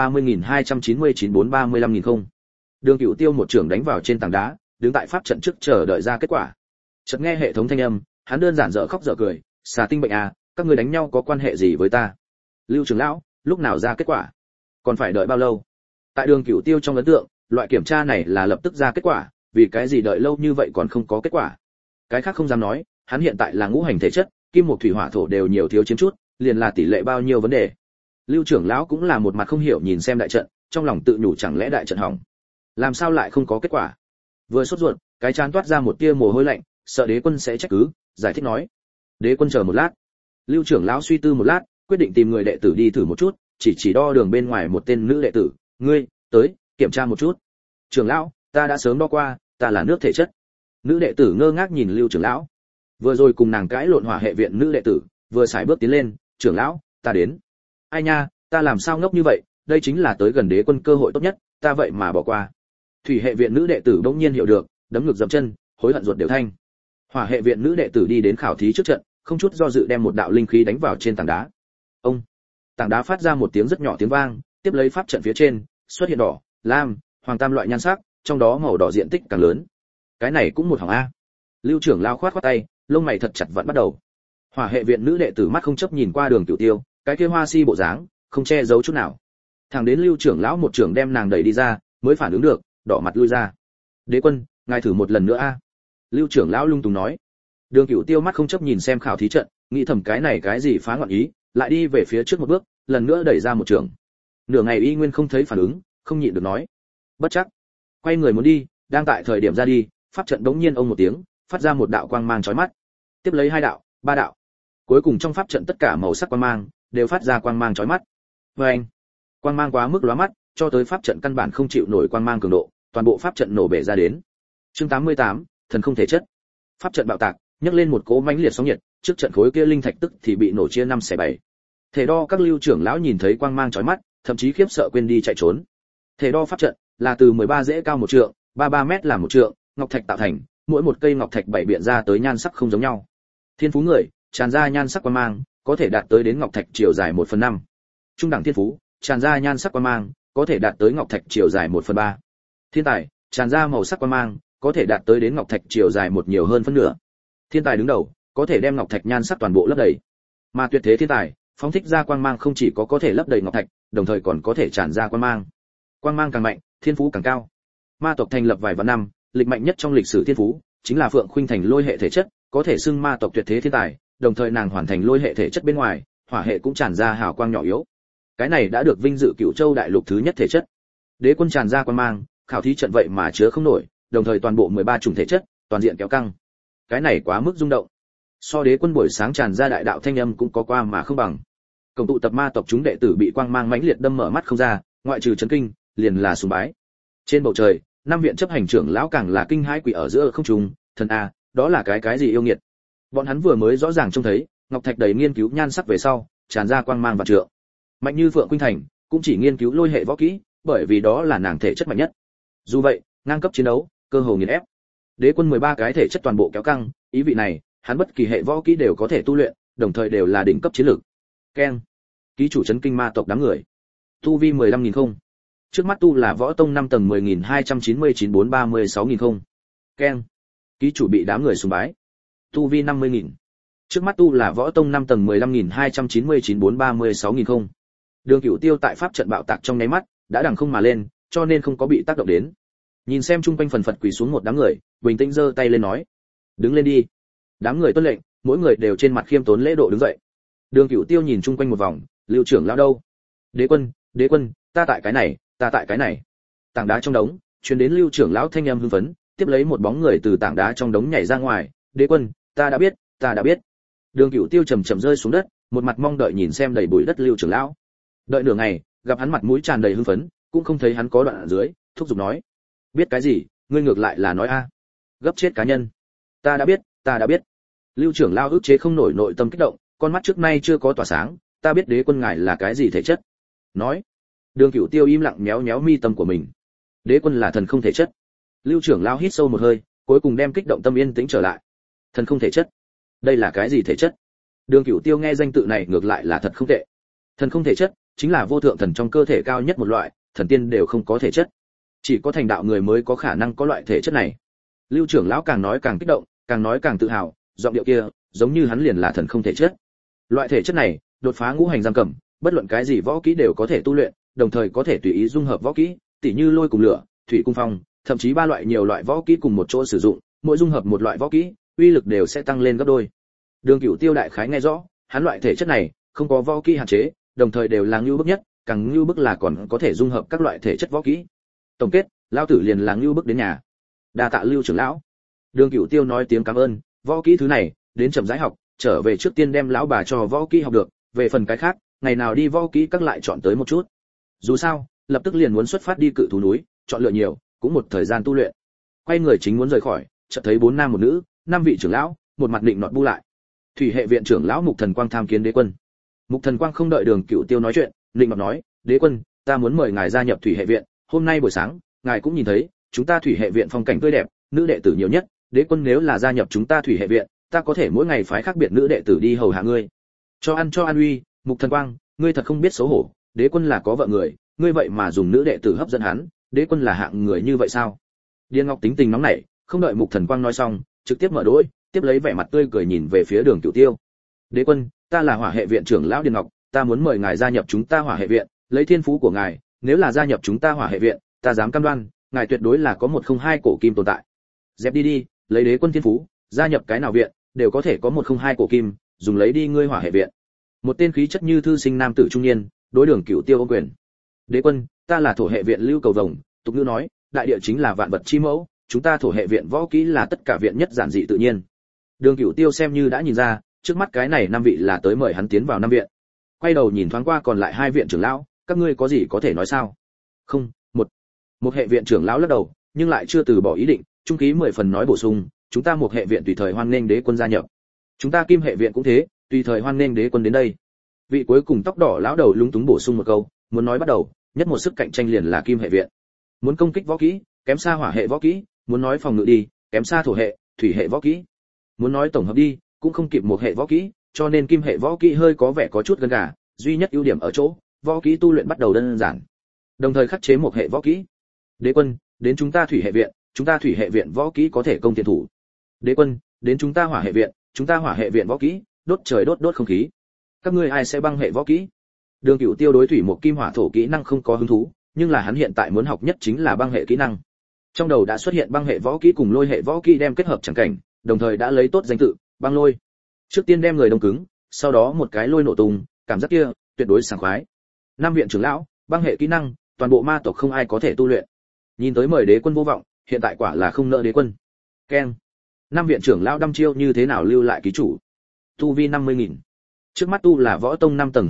30.299-435.000 không. Đường Cửu Tiêu một trưởng đánh vào trên tảng đá, đứng tại pháp trận trước chờ đợi ra kết quả. Chợt nghe hệ thống thanh âm, hắn đơn giản dở khóc dở cười, "Xà tinh bệnh à, các ngươi đánh nhau có quan hệ gì với ta?" Lưu trưởng lão, lúc nào ra kết quả? Còn phải đợi bao lâu? Tại Đường Cửu Tiêu trong ấn tượng, loại kiểm tra này là lập tức ra kết quả, vì cái gì đợi lâu như vậy còn không có kết quả? Cái khác không dám nói, hắn hiện tại là ngũ hành thể chất, kim mộc thủy hỏa thổ đều nhiều thiếu chiếm chút, liền là tỷ lệ bao nhiêu vấn đề. Lưu trưởng lão cũng là một mặt không hiểu nhìn xem đại trận, trong lòng tự nhủ chẳng lẽ đại trận hỏng, làm sao lại không có kết quả. Vừa sốt ruột, cái trán toát ra một tia mồ hôi lạnh, sợ đế quân sẽ trách cứ, giải thích nói: "Đế quân chờ một lát." Lưu trưởng lão suy tư một lát, quyết định tìm người đệ tử đi thử một chút, chỉ đo đường bên ngoài một tên nữ đệ tử, "Ngươi, tới, kiểm tra một chút." "Trưởng lão, ta đã sớm đo qua, ta là nước thể chất." Nữ đệ tử ngơ ngác nhìn Lưu trưởng lão. Vừa rồi cùng nàng cãi lộn hỏa hệ viện nữ đệ tử, vừa sải bước tiến lên, "Trưởng lão, ta đến." "Ai nha, ta làm sao ngốc như vậy, đây chính là tới gần đế quân cơ hội tốt nhất, ta vậy mà bỏ qua." Thủy hệ viện nữ đệ tử bỗng nhiên hiểu được, đấm ngực dậm chân, hối hận ruột đều thanh. Hỏa hệ viện nữ đệ tử đi đến khảo thí trước trận, không chút do dự đem một đạo linh khí đánh vào trên tảng đá. Ông! Tảng đá phát ra một tiếng rất nhỏ tiếng vang, tiếp lấy pháp trận phía trên xuất hiện đỏ, lam, hoàng tam loại nhan sắc, trong đó màu đỏ diện tích càng lớn. Cái này cũng một hỏng a. Lưu trưởng lao khoát tay, lông mày thật chặt vặn bắt đầu. Hỏa hệ viện nữ đệ tử mắt không chấp nhìn qua Đường Cửu Tiêu, cái kia hoa si bộ dáng, không che giấu chút nào. Thẳng đến Lưu trưởng lão một trưởng đem nàng đẩy đi ra, mới phản ứng được, đỏ mặt lui ra. "Đế quân, ngài thử một lần nữa a." Lưu trưởng lão lung tung nói. Đường Cửu Tiêu mắt không chấp nhìn xem khảo thí trận, nghĩ thầm cái này cái gì phá ngọn ý, lại đi về phía trước một bước, lần nữa đẩy ra một trường. Nửa ngày y nguyên không thấy phản ứng, không nhịn được nói: "Bất chắc." Quay người muốn đi, đang tại thời điểm ra đi, pháp trận đống nhiên ông một tiếng, phát ra một đạo quang mang chói mắt. Tiếp lấy 2 đạo, 3 đạo. Cuối cùng trong pháp trận tất cả màu sắc quang mang đều phát ra quang mang chói mắt. Oeng! Quang mang quá mức lóa mắt, cho tới pháp trận căn bản không chịu nổi quang mang cường độ, toàn bộ pháp trận nổ bể ra đến. Chương 88, thần không thể chất. Pháp trận bạo tạc, nhấc lên một cỗ mãnh liệt sóng nhiệt, trước trận khối kia linh thạch tức thì bị nổ chia 5/7. Thể đo các lưu trưởng lão nhìn thấy quang mang chói mắt, thậm chí khiếp sợ quên đi chạy trốn. Thể đo pháp trận là từ 13 rễ cao 1 trượng, 33 mét làm 1 trượng, ngọc thạch tạo thành, mỗi một cây ngọc thạch bảy biện ra tới nhan sắc không giống nhau. Thiên phú người, tràn ra nhan sắc quang mang, có thể đạt tới đến ngọc thạch chiều dài 1/5. Trung đẳng thiên phú, tràn ra nhan sắc quang mang, có thể đạt tới ngọc thạch chiều dài 1/3. Thiên tài, tràn ra màu sắc quang mang, có thể đạt tới đến ngọc thạch chiều dài một nhiều hơn phân nửa. Thiên tài đứng đầu, có thể đem ngọc thạch nhan sắc toàn bộ lấp đầy. Mà tuyệt thế thiên tài, phóng thích ra quang mang không chỉ có thể lấp đầy ngọc thạch, đồng thời còn có thể tràn ra quang mang. Quang mang càng mạnh, thiên phú càng cao. Ma tộc thành lập vài vạn năm, lịch mạnh nhất trong lịch sử thiên phú chính là Phượng Khuynh Thành lôi hệ thể chất, có thể xưng ma tộc tuyệt thế thiên tài, đồng thời nàng hoàn thành lôi hệ thể chất bên ngoài, hỏa hệ cũng tràn ra hào quang nhỏ yếu. Cái này đã được vinh dự Cửu Châu đại lục thứ nhất thể chất. Đế quân tràn ra quang mang, khảo thí trận vậy mà chứa không nổi, đồng thời toàn bộ 13 chủng thể chất, toàn diện kéo căng. Cái này quá mức rung động. So Đế quân buổi sáng tràn ra đại đạo thanh âm cũng có qua mà không bằng. Cổng tụ tập ma tộc chúng đệ tử bị quang mang mãnh liệt đâm mở mắt không ra, ngoại trừ chấn kinh, liền là sùng bái. Trên bầu trời, năm viện chấp hành trưởng lão càng là kinh hãi quỷ ở giữa không trung, thần a, đó là cái gì yêu nghiệt. Bọn hắn vừa mới rõ ràng trông thấy, ngọc thạch đầy nghiên cứu nhan sắc về sau, tràn ra quang mang và trượng. Mạnh như Phượng Khuynh Thành, cũng chỉ nghiên cứu lôi hệ võ kỹ, bởi vì đó là nàng thể chất mạnh nhất. Dù vậy, ngang cấp chiến đấu, cơ hồ nghiền ép. Đế quân 13 cái thể chất toàn bộ kéo căng, ý vị này, hắn bất kỳ hệ võ kỹ đều có thể tu luyện, đồng thời đều là đỉnh cấp chiến lược. Keng. Ký chủ chấn kinh ma tộc đám người. Tu vi 15.000 không. Trước mắt tu là võ tông 5 tầng 10.299-436.000 không. Keng. Ký chủ bị đám người sùng bái. Tu vi 50.000. Trước mắt tu là võ tông 5 tầng 15.299-436.000 không. Đường Cửu Tiêu tại pháp trận bạo tạc trong nháy mắt, đã đằng không mà lên, cho nên không có bị tác động đến. Nhìn xem chung quanh phần phật quỳ xuống một đám người, bình tĩnh giơ tay lên nói: "Đứng lên đi." Đám người tuân lệnh, mỗi người đều trên mặt khiêm tốn lễ độ đứng dậy. Đường Cửu Tiêu nhìn chung quanh một vòng, Lưu trưởng lão đâu? Đế quân, ta tại cái này, ta tại cái này. Tảng đá trong đống, truyền đến Lưu trưởng lão thanh âm hưng phấn, tiếp lấy một bóng người từ tảng đá trong đống nhảy ra ngoài, đế quân, ta đã biết. Đường Cửu Tiêu chậm chậm rơi xuống đất, một mặt mong đợi nhìn xem đầy bụi đất Lưu trưởng lão. Đợi nửa ngày, gặp hắn mặt mũi tràn đầy hưng phấn, cũng không thấy hắn có đoạn ở dưới, thúc giục nói: biết cái gì, ngươi ngược lại là nói a. Gấp chết cá nhân. Ta đã biết. Lưu trưởng lão ức chế không nổi nội tâm kích động, con mắt trước nay chưa có tỏa sáng, ta biết đế quân ngài là cái gì thể chất. Nói. Đường Cửu Tiêu im lặng méo méo mi tâm của mình. Đế quân là thần không thể chất. Lưu trưởng lão hít sâu một hơi, cuối cùng đem kích động tâm yên tĩnh trở lại. Thần không thể chất. Đây là cái gì thể chất? Đường Cửu Tiêu nghe danh tự này ngược lại là thật không tệ. Thần không thể chất chính là vô thượng thần trong cơ thể cao nhất một loại, thần tiên đều không có thể chất, chỉ có thành đạo người mới có khả năng có loại thể chất này. Lưu trưởng lão càng nói càng kích động, càng nói càng tự hào, giọng điệu kia giống như hắn liền là thần không thể chất. Loại thể chất này đột phá ngũ hành giam cầm, bất luận cái gì võ kỹ đều có thể tu luyện, đồng thời có thể tùy ý dung hợp võ kỹ, tỉ như lôi cùng lửa, thủy cùng phong, thậm chí ba loại nhiều loại võ kỹ cùng một chỗ sử dụng, mỗi dung hợp một loại võ kỹ, uy lực đều sẽ tăng lên gấp đôi. Đường Cửu Tiêu đại khái nghe rõ, hắn loại thể chất này không có võ kỹ hạn chế, đồng thời đều là ngưu bức nhất, càng ngưu bức là còn có thể dung hợp các loại thể chất võ kỹ. Tổng kết, lão tử liền là ngưu bức đến nhà. Đa tạ Lưu trưởng lão. Đường Cửu Tiêu nói tiếng cảm ơn, võ kỹ thứ này, đến chậm rãi học, trở về trước tiên đem lão bà cho võ kỹ học được, về phần cái khác, ngày nào đi võ kỹ các lại chọn tới một chút. Dù sao, lập tức liền muốn xuất phát đi Cự Thú núi, chọn lựa nhiều, cũng một thời gian tu luyện. Quay người chính muốn rời khỏi, chợt thấy 4 nam một nữ, 5 vị trưởng lão, một mặt định nọt bu lại. Thủy hệ viện trưởng lão Mục Thần Quang tham kiến đế quân. Mục Thần Quang không đợi Đường Cửu Tiêu nói chuyện, định nọt nói: "Đế quân, ta muốn mời ngài gia nhập Thủy hệ viện, hôm nay buổi sáng, ngài cũng nhìn thấy, chúng ta Thủy hệ viện phong cảnh tươi đẹp, nữ đệ tử nhiều nhất, đế quân nếu là gia nhập chúng ta Thủy hệ viện, ta có thể mỗi ngày phái khác biệt nữ đệ tử đi hầu hạ ngươi." Cho ăn uy, Mục Thần Quang, ngươi thật không biết xấu hổ, đế quân là có vợ người, ngươi vậy mà dùng nữ đệ tử hấp dẫn hắn, đế quân là hạng người như vậy sao? Điền Ngọc tính tình nóng nảy, không đợi Mục Thần Quang nói xong, trực tiếp mở đôi, tiếp lấy vẻ mặt tươi cười nhìn về phía Đường Cửu Tiêu. "Đế quân, ta là Hỏa hệ viện trưởng lão Điền Ngọc, ta muốn mời ngài gia nhập chúng ta Hỏa hệ viện, lấy thiên phú của ngài, nếu là gia nhập chúng ta Hỏa hệ viện, ta dám cam đoan, ngài tuyệt đối là có 102 cổ kim tồn tại." "Dẹp đi, lấy đế quân thiên phú, gia nhập cái nào viện, đều có thể có 102 cổ kim, dùng lấy đi ngươi Hỏa hệ viện." Một tên khí chất như thư sinh nam tử trung niên, đối Đường Cửu Tiêu ôm quyền. "Đế quân, ta là Thổ hệ viện Lưu Cầu Vồng, tục ngữ nói, đại địa chính là vạn vật chi mẫu, chúng ta Thổ hệ viện võ kỹ là tất cả viện nhất giản dị tự nhiên." Đường Cửu Tiêu xem như đã nhìn ra, trước mắt cái này 5 vị là tới mời hắn tiến vào 5 viện. Quay đầu nhìn thoáng qua còn lại 2 viện trưởng lão, các ngươi có gì có thể nói sao? Không, một hệ viện trưởng lão lắc đầu, nhưng lại chưa từ bỏ ý định, trung khí 10 phần nói bổ sung, chúng ta một hệ viện tùy thời hoan nghênh đế quân gia nhập. Chúng ta Kim hệ viện cũng thế, tùy thời hoan nghênh đế quân đến đây. Vị cuối cùng tóc đỏ lão đầu lúng túng bổ sung một câu, muốn nói bắt đầu, nhất một sức cạnh tranh liền là Kim hệ viện. Muốn công kích võ kỹ, kém xa Hỏa hệ võ kỹ, muốn nói phòng ngự đi, kém xa Thổ hệ, Thủy hệ võ kỹ. Muốn nói tổng hợp đi, cũng không kịp một hệ võ kỹ, cho nên Kim hệ võ kỹ hơi có vẻ có chút gân gà, duy nhất ưu điểm ở chỗ, võ kỹ tu luyện bắt đầu đơn giản, đồng thời khắc chế một hệ võ kỹ. Đế quân, đến chúng ta Thủy hệ viện, chúng ta Thủy hệ viện võ kỹ có thể công tiền thủ. Đế quân, đến chúng ta Hỏa hệ viện, chúng ta Hỏa hệ viện võ kỹ, đốt trời đốt không khí. Các ngươi ai sẽ băng hệ võ kỹ? Đường Cửu Tiêu đối thủy một kim hỏa thổ kỹ năng không có hứng thú, nhưng là hắn hiện tại muốn học nhất chính là băng hệ kỹ năng. Trong đầu đã xuất hiện băng hệ võ kỹ cùng lôi hệ võ kỹ đem kết hợp chẳng cảnh, đồng thời đã lấy tốt danh tự, băng lôi. Trước tiên đem người đông cứng, sau đó một cái lôi nổ tung, cảm giác kia tuyệt đối sảng khoái. 5 viện trưởng lão, băng hệ kỹ năng, toàn bộ ma tộc không ai có thể tu luyện. Nhìn tới mời đế quân vô vọng, hiện tại quả là không nợ đế quân. Keng. 5 viện trưởng lão đăm chiêu như thế nào lưu lại ký chủ. Tu vi 50.000. Trước mắt tu là võ tông 5 tầng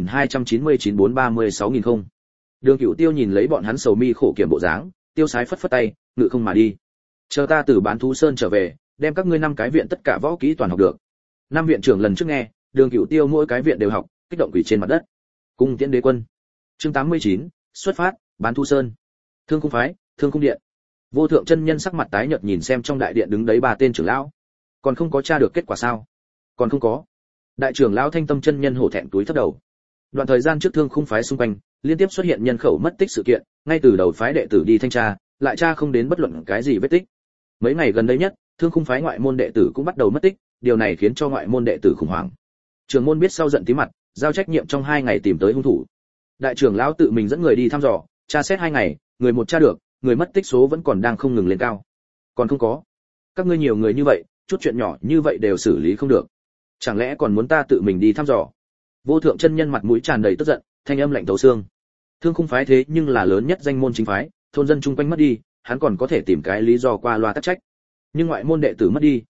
20.299-436.000 không. Đường Cửu Tiêu nhìn lấy bọn hắn sầu mi khổ kiểm bộ dáng, tiêu sái phất phất tay, ngự không mà đi. Chờ ta từ Bán Thú Sơn trở về, đem các ngươi 5 cái viện tất cả võ kỹ toàn học được. 5 viện trưởng lần trước nghe, Đường Cửu Tiêu mỗi cái viện đều học, kích động quỳ trên mặt đất. Cung tiễn đế quân. Chương 89, xuất phát, Bán Thú Sơn. Thương Khung phái, Thương Khung điện. Vô Thượng chân nhân sắc mặt tái nhợt nhìn xem trong đại điện đứng đấy 3 tên trưởng lão. Còn không có tra được kết quả sao? Còn không có. Đại trưởng lão Thanh Tâm chân nhân hổ thẹn túi thấp đầu. Đoạn thời gian trước Thương Khung phái xung quanh liên tiếp xuất hiện nhân khẩu mất tích sự kiện, ngay từ đầu phái đệ tử đi thanh tra, lại tra không đến bất luận cái gì vết tích. Mấy ngày gần đây nhất, Thương Khung phái ngoại môn đệ tử cũng bắt đầu mất tích, điều này khiến cho ngoại môn đệ tử khủng hoảng. Trưởng môn biết sau giận tí mặt, giao trách nhiệm trong 2 ngày tìm tới hung thủ. Đại trưởng lão tự mình dẫn người đi thăm dò, tra xét 2 ngày, người một tra được, người mất tích số vẫn còn đang không ngừng lên cao. Còn không có. Các ngươi nhiều người như vậy, chút chuyện nhỏ như vậy đều xử lý không được. Chẳng lẽ còn muốn ta tự mình đi thăm dò? Vô Thượng chân nhân mặt mũi tràn đầy tức giận, thanh âm lạnh thấu xương. Thương Khung phái thế nhưng là lớn nhất danh môn chính phái, thôn dân chung quanh mất đi, hắn còn có thể tìm cái lý do qua loa tắc trách. Nhưng ngoại môn đệ tử mất đi,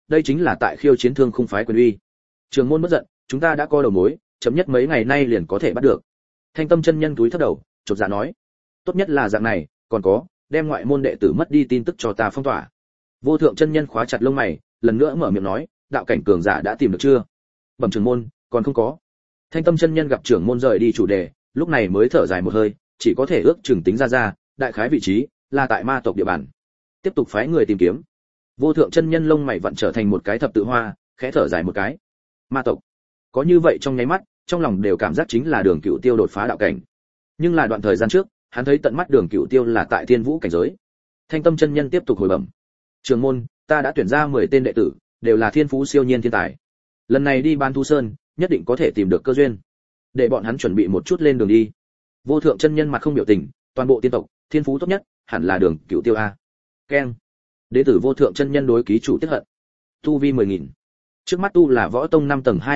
đây chính là tại khiêu chiến Thương Khung phái quyền uy. Trường môn bất giận, chúng ta đã có đầu mối, chậm nhất mấy ngày nay liền có thể bắt được. Thanh Tâm chân nhân túi thấp đầu, chột dạ nói, tốt nhất là dạng này, còn có, đem ngoại môn đệ tử mất đi tin tức cho ta phong tỏa. Vô Thượng chân nhân khóa chặt lông mày, lần nữa mở miệng nói, đạo cảnh cường giả đã tìm được chưa? Bẩm trưởng môn, còn không có. Thanh Tâm chân nhân gặp trưởng môn rời đi chủ đề, lúc này mới thở dài một hơi, chỉ có thể ước chừng tính ra, đại khái vị trí là tại ma tộc địa bàn. Tiếp tục phái người tìm kiếm. Vô Thượng chân nhân lông mày vặn trở thành một cái thập tự hoa, khẽ thở dài một cái. Ma tộc. Có như vậy trong nháy mắt, trong lòng đều cảm giác chính là Đường Cửu Tiêu đột phá đạo cảnh. Nhưng là đoạn thời gian trước, hắn thấy tận mắt Đường Cửu Tiêu là tại Thiên Vũ cảnh giới. Thanh Tâm chân nhân tiếp tục hồi bẩm. Trường môn, ta đã tuyển ra 10 tên đệ tử, đều là thiên phú siêu nhiên thiên tài. Lần này đi Ban Thu Sơn, nhất định có thể tìm được cơ duyên. Để bọn hắn chuẩn bị một chút lên đường đi. Vô Thượng chân nhân mặt không biểu tình, toàn bộ tiên tộc, thiên phú tốt nhất, hẳn là Đường Cửu Tiêu a. Keng. Đệ tử Vô Thượng chân nhân đối ký chủ tiết hận. Tu vi 10.000. Trước mắt tu là võ tông 5 tầng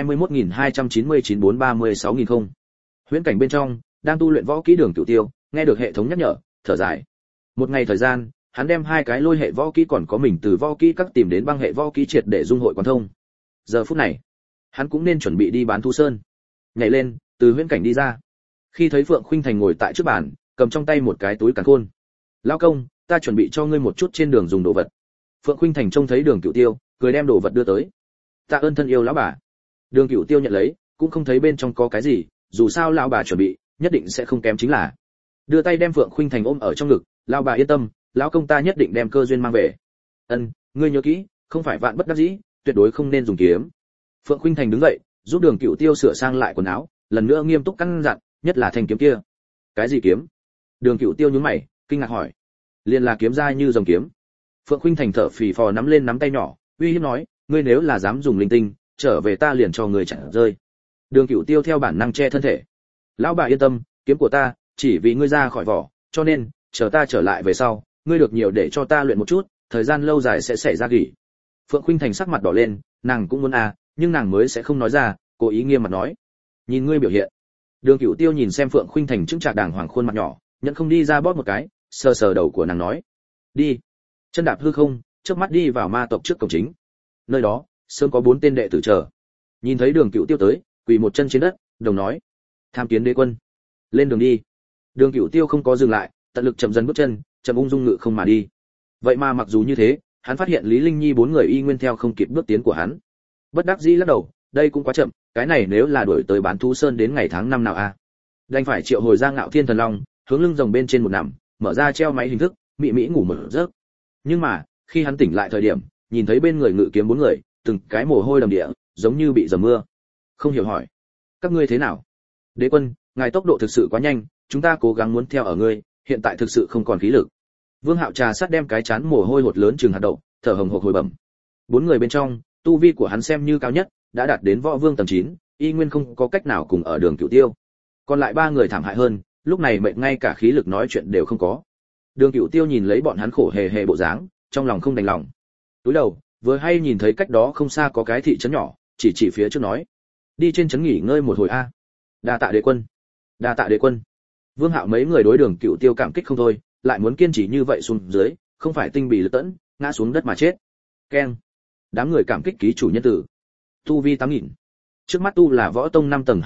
21.299-436.000 không. Huyễn cảnh bên trong, đang tu luyện võ kỹ Đường Cửu Tiêu, nghe được hệ thống nhắc nhở, thở dài. Một ngày thời gian, hắn đem 2 cái lôi hệ võ kỹ còn có mình từ võ kỹ các tìm đến băng hệ võ kỹ triệt để dung hội quan thông. Giờ phút này, hắn cũng nên chuẩn bị đi Bán Thu Sơn. Nhảy lên, từ huyễn cảnh đi ra. Khi thấy Phượng Khuynh Thành ngồi tại trước bàn, cầm trong tay một cái túi càn khôn. "Lão công, ta chuẩn bị cho ngươi một chút trên đường dùng đồ vật." Phượng Khuynh Thành trông thấy Đường Cửu Tiêu, cười đem đồ vật đưa tới. "Tạ ơn thân yêu lão bà." Đường Cửu Tiêu nhận lấy, cũng không thấy bên trong có cái gì, dù sao lão bà chuẩn bị, nhất định sẽ không kém chính là. Đưa tay đem Phượng Khuynh Thành ôm ở trong ngực, "Lão bà yên tâm, lão công ta nhất định đem cơ duyên mang về." "Ân, ngươi nhớ kỹ, không phải vạn bất đắc dĩ, tuyệt đối không nên dùng kiếm." Phượng Khuynh Thành đứng dậy, giúp Đường Cửu Tiêu sửa sang lại quần áo, lần nữa nghiêm túc căn dặn, nhất là thanh kiếm kia. "Cái gì kiếm?" Đường Cửu Tiêu nhướng mày, kinh ngạc hỏi. "Liền là kiếm dai như rồng kiếm." Phượng Khuynh Thành thở phì phò nắm lên nắm tay nhỏ, uy hiếp nói, "Ngươi nếu là dám dùng linh tinh, trở về ta liền cho ngươi chặt rơi." Đường Cửu Tiêu theo bản năng che thân thể. "Lão bà yên tâm, kiếm của ta chỉ vì ngươi ra khỏi vỏ, cho nên chờ ta trở lại về sau, ngươi được nhiều để cho ta luyện một chút, thời gian lâu dài sẽ xảy ra gỉ." Phượng Khuynh Thành sắc mặt đỏ lên, nàng cũng muốn nhưng nàng mới sẽ không nói ra, cố ý nghiêm mặt nói, "Nhìn ngươi biểu hiện." Đường Cửu Tiêu nhìn xem Phượng Khuynh Thành trưng trạc đàng hoàng khuôn mặt nhỏ, nhận không đi ra bóp một cái, sờ sờ đầu của nàng nói, "Đi." Chân đạp hư không, chớp mắt đi vào ma tộc trước cổng chính. Nơi đó, sớm có 4 tên đệ tử chờ. Nhìn thấy Đường Cửu Tiêu tới, quỳ một chân trên đất, đồng nói, "Tham kiến đế quân." "Lên đường đi." Đường Cửu Tiêu không có dừng lại, tận lực chậm dần bước chân, chậm ung dung ngự không mà đi. Vậy mà mặc dù như thế, hắn phát hiện Lý Linh Nhi 4 người y nguyên theo không kịp bước tiến của hắn. Bất đắc dĩ lắc đầu, đây cũng quá chậm, cái này nếu là đuổi tới Bán Thú Sơn đến ngày tháng năm nào a? Đành phải triệu hồi ra Ngạo Thiên Thần Long, hướng lưng rồng bên trên một nằm, mở ra treo máy hình thức, mị mị ngủ một giấc. Nhưng mà, khi hắn tỉnh lại thời điểm, nhìn thấy bên người ngự kiếm 4 người, từng cái mồ hôi đầm địa, giống như bị dầm mưa. Không hiểu hỏi, "Các ngươi thế nào?" "Đế quân, ngài tốc độ thực sự quá nhanh, chúng ta cố gắng muốn theo ở ngươi, hiện tại thực sự không còn khí lực." Vương Hạo trà sát đem cái chán mồ hôi hột lớn chừng hạt đậu, thở hồng hộc hồi bẩm. 4 người bên trong, tu vi của hắn xem như cao nhất, đã đạt đến võ vương tầng 9, y nguyên không có cách nào cùng ở Đường Cửu Tiêu. Còn lại 3 người thảm hại hơn, lúc này mệt ngay cả khí lực nói chuyện đều không có. Đường Cửu Tiêu nhìn lấy bọn hắn khổ hề hề bộ dáng, trong lòng không đành lòng. Túi đầu, vừa hay nhìn thấy cách đó không xa có cái thị trấn nhỏ, chỉ phía trước nói, "Đi trên trấn nghỉ ngơi một hồi a." "Đa tạ đế quân." "Đa tạ đế quân." Vương Hạo mấy người đối Đường Cửu Tiêu cảm kích không thôi, lại muốn kiên trì như vậy xuống dưới, không phải tinh bị lực tẫn, ngã xuống đất mà chết. Keng. Đám người cảm kích ký chủ nhân tử. Tu vi 8.000. Trước mắt tu là võ tông 5 tầng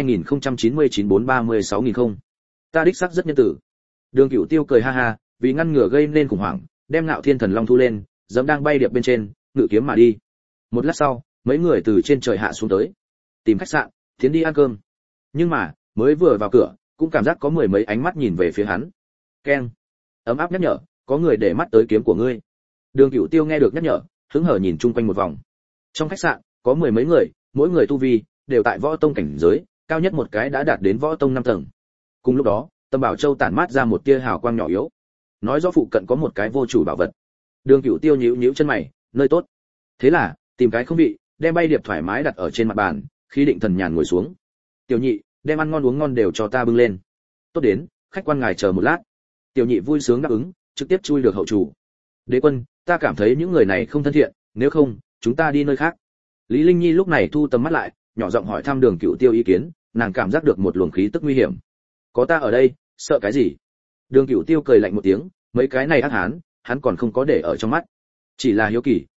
22.099-436.000 không. Ta đích xác rất nhân tử. Đường Cửu Tiêu cười ha ha, vì ngăn ngừa gây nên khủng hoảng, đem Ngạo Thiên Thần Long thu lên, giẫm đang bay điệp bên trên, ngự kiếm mà đi. Một lát sau, mấy người từ trên trời hạ xuống tới, tìm khách sạn, tiến đi ăn cơm. Nhưng mà, mới vừa vào cửa, cũng cảm giác có 10 mấy ánh mắt nhìn về phía hắn. Keng. Ấm áp nhắc nhở, có người để mắt tới kiếm của ngươi. Đường Cửu Tiêu nghe được nhắc nhở, hứng hở nhìn chung quanh một vòng. Trong khách sạn, có 10 mấy người, mỗi người tu vi đều tại võ tông cảnh giới, cao nhất một cái đã đạt đến võ tông 5 tầng. Cùng lúc đó, Tâm Bảo Châu tản mát ra một tia hào quang nhỏ yếu, nói rõ phụ cận có một cái vô chủ bảo vật. Đường Cửu Tiêu nhíu nhíu chân mày, nơi tốt. Thế là, tìm cái không vị, đem bay điệp thoải mái đặt ở trên mặt bàn, khí định thần nhàn ngồi xuống. Tiểu Nhị, đem ăn ngon uống ngon đều cho ta bưng lên. Tốt đến, khách quan ngài chờ một lát. Tiểu Nhị vui sướng đáp ứng, trực tiếp chui được hậu chủ. Đế quân, ta cảm thấy những người này không thân thiện, nếu không, chúng ta đi nơi khác. Lý Linh Nhi lúc này thu tầm mắt lại, nhỏ giọng hỏi thăm Đường Cửu Tiêu ý kiến, nàng cảm giác được một luồng khí tức nguy hiểm. Có ta ở đây, sợ cái gì? Đường Cửu Tiêu cười lạnh một tiếng, mấy cái này ác hán, hắn còn không có để ở trong mắt. Chỉ là hiếu kỳ,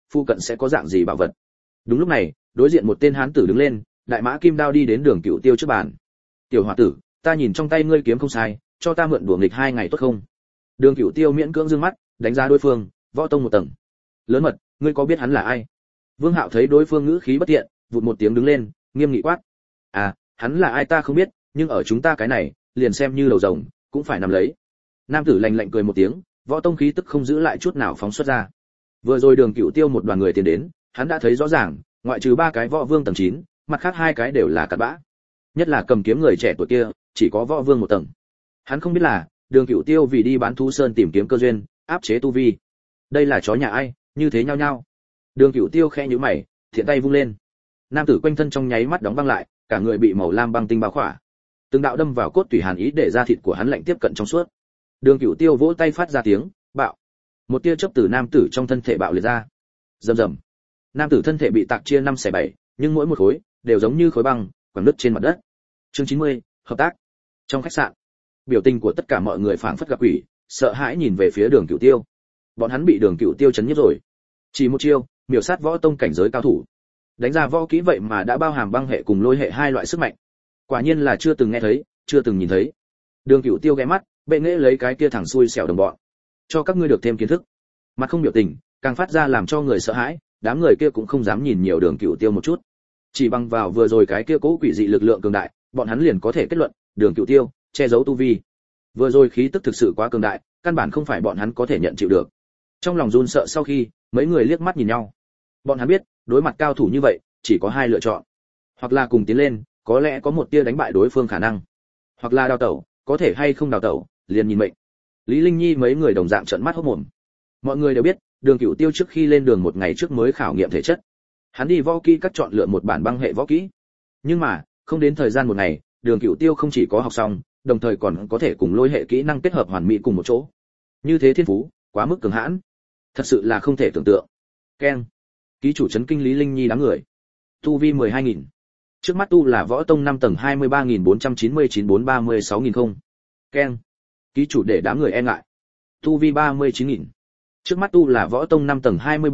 phụ cận sẽ có dạng gì bảo vật. Đúng lúc này, đối diện một tên hán tử đứng lên, đại mã kim đao đi đến Đường Cửu Tiêu trước bàn. "Tiểu hòa tử, ta nhìn trong tay ngươi kiếm không sai, cho ta mượn đùa nghịch 2 ngày tốt không?" Đường Cửu Tiêu miễn cưỡng dương mắt, đánh giá đối phương, võ tông một tầng. "Lớn mật, ngươi có biết hắn là ai?" Vương Hạo thấy đối phương ngữ khí bất tiện, vụt một tiếng đứng lên, nghiêm nghị quát: "À, hắn là ai ta không biết, nhưng ở chúng ta cái này, liền xem như đầu rồng, cũng phải nằm lấy." Nam tử lạnh lạnh cười một tiếng, võ tông khí tức không giữ lại chút nào phóng xuất ra. Vừa rồi Đường Cửu Tiêu một đoàn người tiến đến, hắn đã thấy rõ ràng, ngoại trừ 3 cái võ vương tầng 9, mặt khác 2 cái đều là cặn bã. Nhất là cầm kiếm người trẻ tuổi kia, chỉ có võ vương một tầng. Hắn không biết là, Đường Cửu Tiêu vì đi bán thú sơn tìm kiếm cơ duyên, áp chế tu vi. Đây là chó nhà ai, như thế nhau nhau. Đường Cửu Tiêu khẽ nhíu mày, thiện tay vung lên. Nam tử quanh thân trong nháy mắt đóng băng lại, cả người bị màu lam băng tinh bao khỏa. Từng đạo đâm vào cốt tủy hàn ý để da thịt của hắn lạnh tiếp cận trong suốt. Đường Cửu Tiêu vỗ tay phát ra tiếng bạo. Một tia chớp từ nam tử trong thân thể bạo liệt ra. Rầm rầm. Nam tử thân thể bị tạc chia 5/7, nhưng mỗi một khối đều giống như khối băng, quẳng nứt trên mặt đất. Chương 90, hợp tác. Trong khách sạn, biểu tình của tất cả mọi người phảng phất gặp quỷ, sợ hãi nhìn về phía Đường Cửu Tiêu. Bọn hắn bị Đường Cửu Tiêu chấn nhiếp rồi. Chỉ một chiêu, miểu sát võ tông cảnh giới cao thủ. Đánh ra võ kỹ vậy mà đã bao hàm băng hệ cùng lôi hệ 2 loại sức mạnh. Quả nhiên là chưa từng nghe thấy, chưa từng nhìn thấy. Đường Cửu Tiêu ghé mắt, bệ nghệ lấy cái kia thẳng xuôi xẻo đồng bọn. Cho các ngươi được thêm kiến thức. Mặt không biểu tình, càng phát ra làm cho người sợ hãi, đám người kia cũng không dám nhìn nhiều Đường Cửu Tiêu một chút. Chỉ bằng vào vừa rồi cái kia cố quỷ dị lực lượng cường đại, bọn hắn liền có thể kết luận, Đường Cửu Tiêu che giấu tu vi. Vừa rồi khí tức thực sự quá cường đại, căn bản không phải bọn hắn có thể nhận chịu được. Trong lòng run sợ sau khi, mấy người liếc mắt nhìn nhau. Bọn hắn biết, đối mặt cao thủ như vậy, chỉ có 2 lựa chọn. Hoặc là cùng tiến lên, có lẽ có một tia đánh bại đối phương khả năng. Hoặc là đào tẩu, có thể hay không đào tẩu, liền nhìn mệnh. Lý Linh Nhi mấy người đồng dạng trợn mắt hốt mồm. Mọi người đều biết, Đường Cửu Tiêu trước khi lên đường một ngày trước mới khảo nghiệm thể chất. Hắn đi võ kỹ các chọn lựa một bản băng hệ võ kỹ. Nhưng mà, không đến thời gian một ngày, Đường Cửu Tiêu không chỉ có học xong, đồng thời còn có thể cùng lôi hệ kỹ năng kết hợp hoàn mỹ cùng một chỗ. Như thế thiên phú, quá mức cường hãn, thật sự là không thể tưởng tượng. Keng. Ký chủ trấn kinh Lý Linh Nhi đám người. Tu vi 12.000. Trước mắt tu là võ tông 5 tầng 23.499-436.000 không. Keng. Ký chủ để đám người e ngại. Tu vi 39.000. Trước mắt tu là võ tông 5 tầng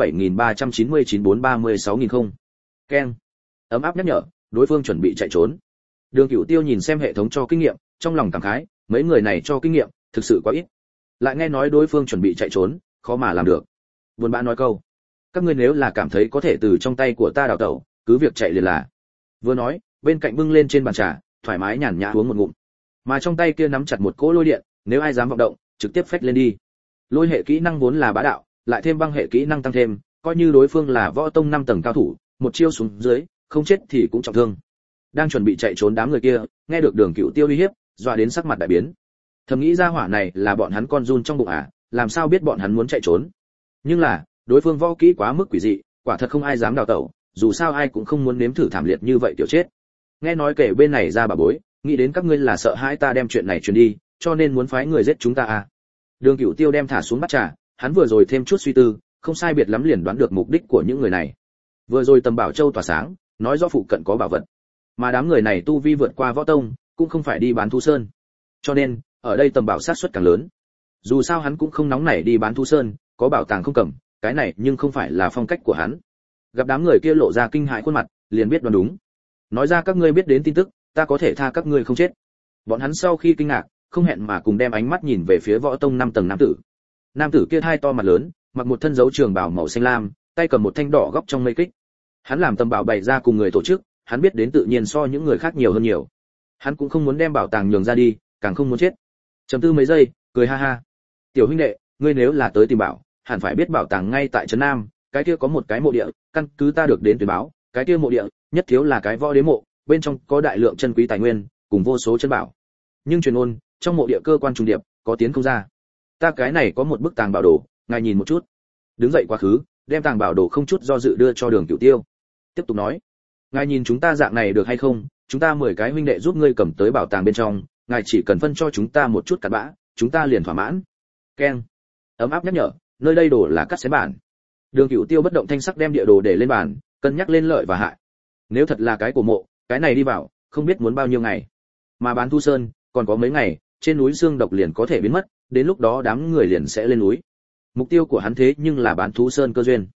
27.399-436.000 không. Keng. Ấm áp nhắc nhở, đối phương chuẩn bị chạy trốn. Đường Cửu Tiêu nhìn xem hệ thống cho kinh nghiệm, trong lòng cảm khái, mấy người này cho kinh nghiệm, thực sự quá ít. Lại nghe nói đối phương chuẩn bị chạy trốn, khó mà làm được. Buồn bã nói câu, các ngươi nếu là cảm thấy có thể từ trong tay của ta đào tẩu, cứ việc chạy liền là. Vừa nói, bên cạnh bưng lên trên bàn trà, thoải mái nhàn nhã uống một ngụm. Mà trong tay kia nắm chặt một cỗ lôi điện, nếu ai dám vọng động, trực tiếp phách lên đi. Lôi hệ kỹ năng vốn là bá đạo, lại thêm băng hệ kỹ năng tăng thêm, coi như đối phương là võ tông 5 tầng cao thủ, một chiêu xuống dưới, không chết thì cũng trọng thương. Đang chuẩn bị chạy trốn đám người kia, nghe được Đường Cửu Tiêu uy hiếp, dọa đến sắc mặt đại biến. Thầm nghĩ ra hỏa này là bọn hắn con run trong bụng à, làm sao biết bọn hắn muốn chạy trốn. Nhưng là, đối phương võ kỹ quá mức quỷ dị, quả thật không ai dám đào tẩu, dù sao ai cũng không muốn nếm thử thảm liệt như vậy tiểu chết. Nghe nói kể bên này ra bà bối, nghĩ đến các ngươi là sợ hãi ta đem chuyện này truyền đi, cho nên muốn phái người giết chúng ta à. Đường Cửu Tiêu đem thả xuống bát trà, hắn vừa rồi thêm chút suy tư, không sai biệt lắm liền đoán được mục đích của những người này. Vừa rồi Tầm Bảo Châu tỏa sáng, nói rõ phụ cận có bảo vật. Mà đám người này tu vi vượt qua võ tông, cũng không phải đi bán thú sơn. Cho nên, ở đây Tầm Bảo sát suất càng lớn. Dù sao hắn cũng không nóng nảy đi bán thú sơn, có bảo tàng không cầm, cái này nhưng không phải là phong cách của hắn. Gặp đám người kia lộ ra kinh hãi khuôn mặt, liền biết đoán đúng. Nói ra các ngươi biết đến tin tức, ta có thể tha các ngươi không chết. Bọn hắn sau khi kinh ngạc, không hẹn mà cùng đem ánh mắt nhìn về phía võ tông 5 tầng nam tử. Nam tử kia hai to mặt lớn, mặc một thân dấu trường bào màu xanh lam, tay cầm một thanh đỏ góc trong mây kích. Hắn làm Tầm Bảo bày ra cùng người tổ chức, hắn biết đến tự nhiên so những người khác nhiều hơn nhiều. Hắn cũng không muốn đem bảo tàng nhường ra đi, càng không muốn chết. Chấm tư mấy giây, cười ha ha. Tiểu huynh đệ, ngươi nếu là tới tìm bảo, hẳn phải biết bảo tàng ngay tại trấn Nam, cái kia có một cái mộ địa, căn cứ ta được đến tuyên báo, cái kia mộ địa nhất thiếu là cái võ đế mộ, bên trong có đại lượng chân quý tài nguyên, cùng vô số chân bảo. Nhưng truyền ôn, trong mộ địa cơ quan trùng điệp, có tiến không ra. Ta cái này có một bức tàng bảo đồ, ngài nhìn một chút. Đứng dậy quá khứ, đem tàng bảo đồ không chút do dự đưa cho Đường Cửu Tiêu. Tiếp tục nói, ngài nhìn chúng ta dạng này được hay không, chúng ta 10 cái huynh đệ giúp ngươi cầm tới bảo tàng bên trong, ngài chỉ cần phân cho chúng ta một chút cặn bã, chúng ta liền thỏa mãn. Keng. Ấm áp nhắc nhở, nơi đây đồ là cắt xé bản. Đường Cửu Tiêu bất động thanh sắc đem địa đồ để lên bàn, cân nhắc lên lợi và hại. Nếu thật là cái của mộ, cái này đi vào, không biết muốn bao nhiêu ngày. Mà bán thu sơn, còn có mấy ngày, trên núi xương độc liền có thể biến mất, đến lúc đó đám người liền sẽ lên núi. Mục tiêu của hắn thế nhưng là bán thú sơn cơ duyên.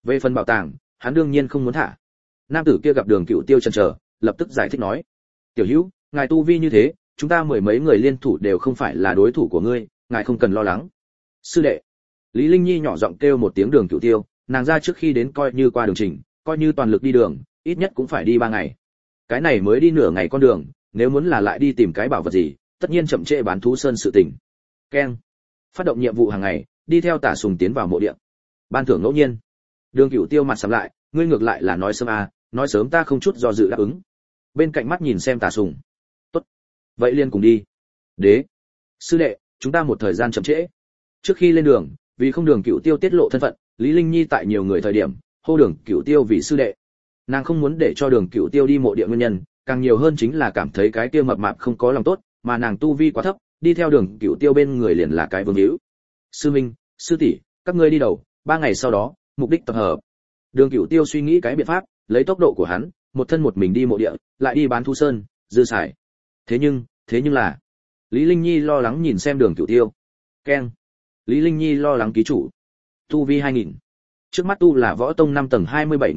Về phần bảo tàng, hắn đương nhiên không muốn thả. Nam tử kia gặp Đường Cửu Tiêu chần chờ, lập tức giải thích nói: "Tiểu Hữu, ngài tu vi như thế, chúng ta mười mấy người liên thủ đều không phải là đối thủ của ngươi, ngài không cần lo lắng." Sư đệ. Lý Linh Nhi nhỏ giọng kêu một tiếng Đường Cửu Tiêu, nàng ra trước khi đến coi như qua đường trình, coi như toàn lực đi đường, ít nhất cũng phải đi 3 ngày. Cái này mới đi nửa ngày con đường, nếu muốn là lại đi tìm cái bảo vật gì, tất nhiên chậm trễ bán thú sơn sự tình. Keng. Phát động nhiệm vụ hàng ngày, đi theo Tả Sùng tiến vào mộ địa. Ban thưởng ngẫu nhiên. Đường Cửu Tiêu mặt sầm lại, ngươi ngược lại là nói sớm à, nói sớm ta không chút do dự đáp ứng. Bên cạnh mắt nhìn xem Tả Sùng. Tốt. Vậy liền cùng đi. Đế. Sư đệ, chúng ta một thời gian chậm trễ. Trước khi lên đường, vì không Đường Cửu Tiêu tiết lộ thân phận, Lý Linh Nhi tại nhiều người thời điểm, hô Đường Cửu Tiêu vì sư đệ. Nàng không muốn để cho Đường Cửu Tiêu đi mộ địa nguyên nhân, càng nhiều hơn chính là cảm thấy cái kia mập mạp không có lòng tốt, mà nàng tu vi quá thấp, đi theo Đường Cửu Tiêu bên người liền là cái vương hữu. Sư minh, sư tỷ, các ngươi đi đầu, 3 ngày sau đó, mục đích tập hợp. Đường Cửu Tiêu suy nghĩ cái biện pháp, lấy tốc độ của hắn, một thân một mình đi mộ địa, lại đi bán thú sơn, dư xài. Thế nhưng là, Lý Linh Nhi lo lắng nhìn xem Đường Cửu Tiêu. Keng. Lý Linh Nhi lo lắng ký chủ. Tu vi 2000. Trước mắt tu là võ tông 5 tầng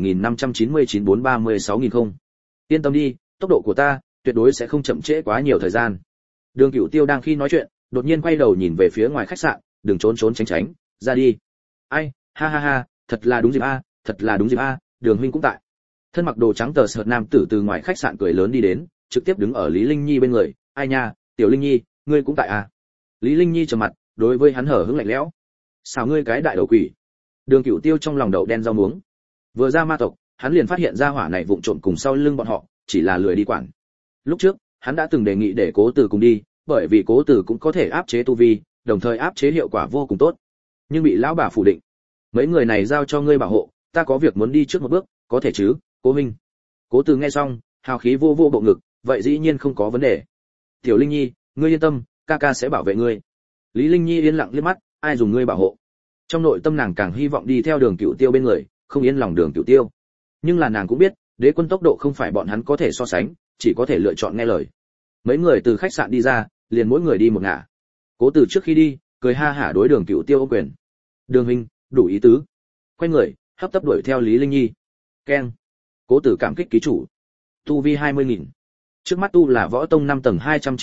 27599-436.000 không. Yên tâm đi, tốc độ của ta tuyệt đối sẽ không chậm trễ quá nhiều thời gian. Đường Cửu Tiêu đang khi nói chuyện, đột nhiên quay đầu nhìn về phía ngoài khách sạn, đừng trốn tránh, ra đi. Ai, ha, thật là đúng dịp a, Đường huynh cũng tại. Thân mặc đồ trắng tờ sợt nam tử từ ngoài khách sạn cười lớn đi đến, trực tiếp đứng ở Lý Linh Nhi bên người, ai nha, Tiểu Linh Nhi, ngươi cũng tại à? Lý Linh Nhi trầm mặt, đối với hắn hở hững lạnh lẽo. Sao ngươi cái đại đầu quỷ? Đường Cửu Tiêu trong lòng đậu đen rau muống. Vừa ra ma tộc, hắn liền phát hiện ra hỏa này vụng trộm cùng sau lưng bọn họ, chỉ là lười đi quản. Lúc trước, hắn đã từng đề nghị để Cố Tử cùng đi, bởi vì Cố Tử cũng có thể áp chế tu vi, đồng thời áp chế hiệu quả vô cùng tốt. Nhưng bị lão bà phủ định. Mấy người này giao cho ngươi bảo hộ, ta có việc muốn đi trước một bước, có thể chứ, Cố huynh. Cố Tử nghe xong, hào khí vô bộ ngực, vậy dĩ nhiên không có vấn đề. Tiểu Linh Nhi, ngươi yên tâm, ca ca sẽ bảo vệ ngươi. Lý Linh Nhi yên lặng liếc mắt, ai dùng ngươi bảo hộ? Trong nội tâm nàng càng hy vọng đi theo Đường Cửu Tiêu bên người, không yên lòng Đường Cửu Tiêu. Nhưng là nàng cũng biết, đế quân tốc độ không phải bọn hắn có thể so sánh, chỉ có thể lựa chọn nghe lời. Mấy người từ khách sạn đi ra, liền mỗi người đi một ngả. Cố Tử trước khi đi, cười ha hả đối Đường Cửu Tiêu ôm quyền. Đường huynh, đủ ý tứ. Quay người, hấp tấp đuổi theo Lý Linh Nhi. Keng. Cố Tử cảm kích ký chủ. Tu vi 20.000. Trước mắt tu là võ tông 5 tầng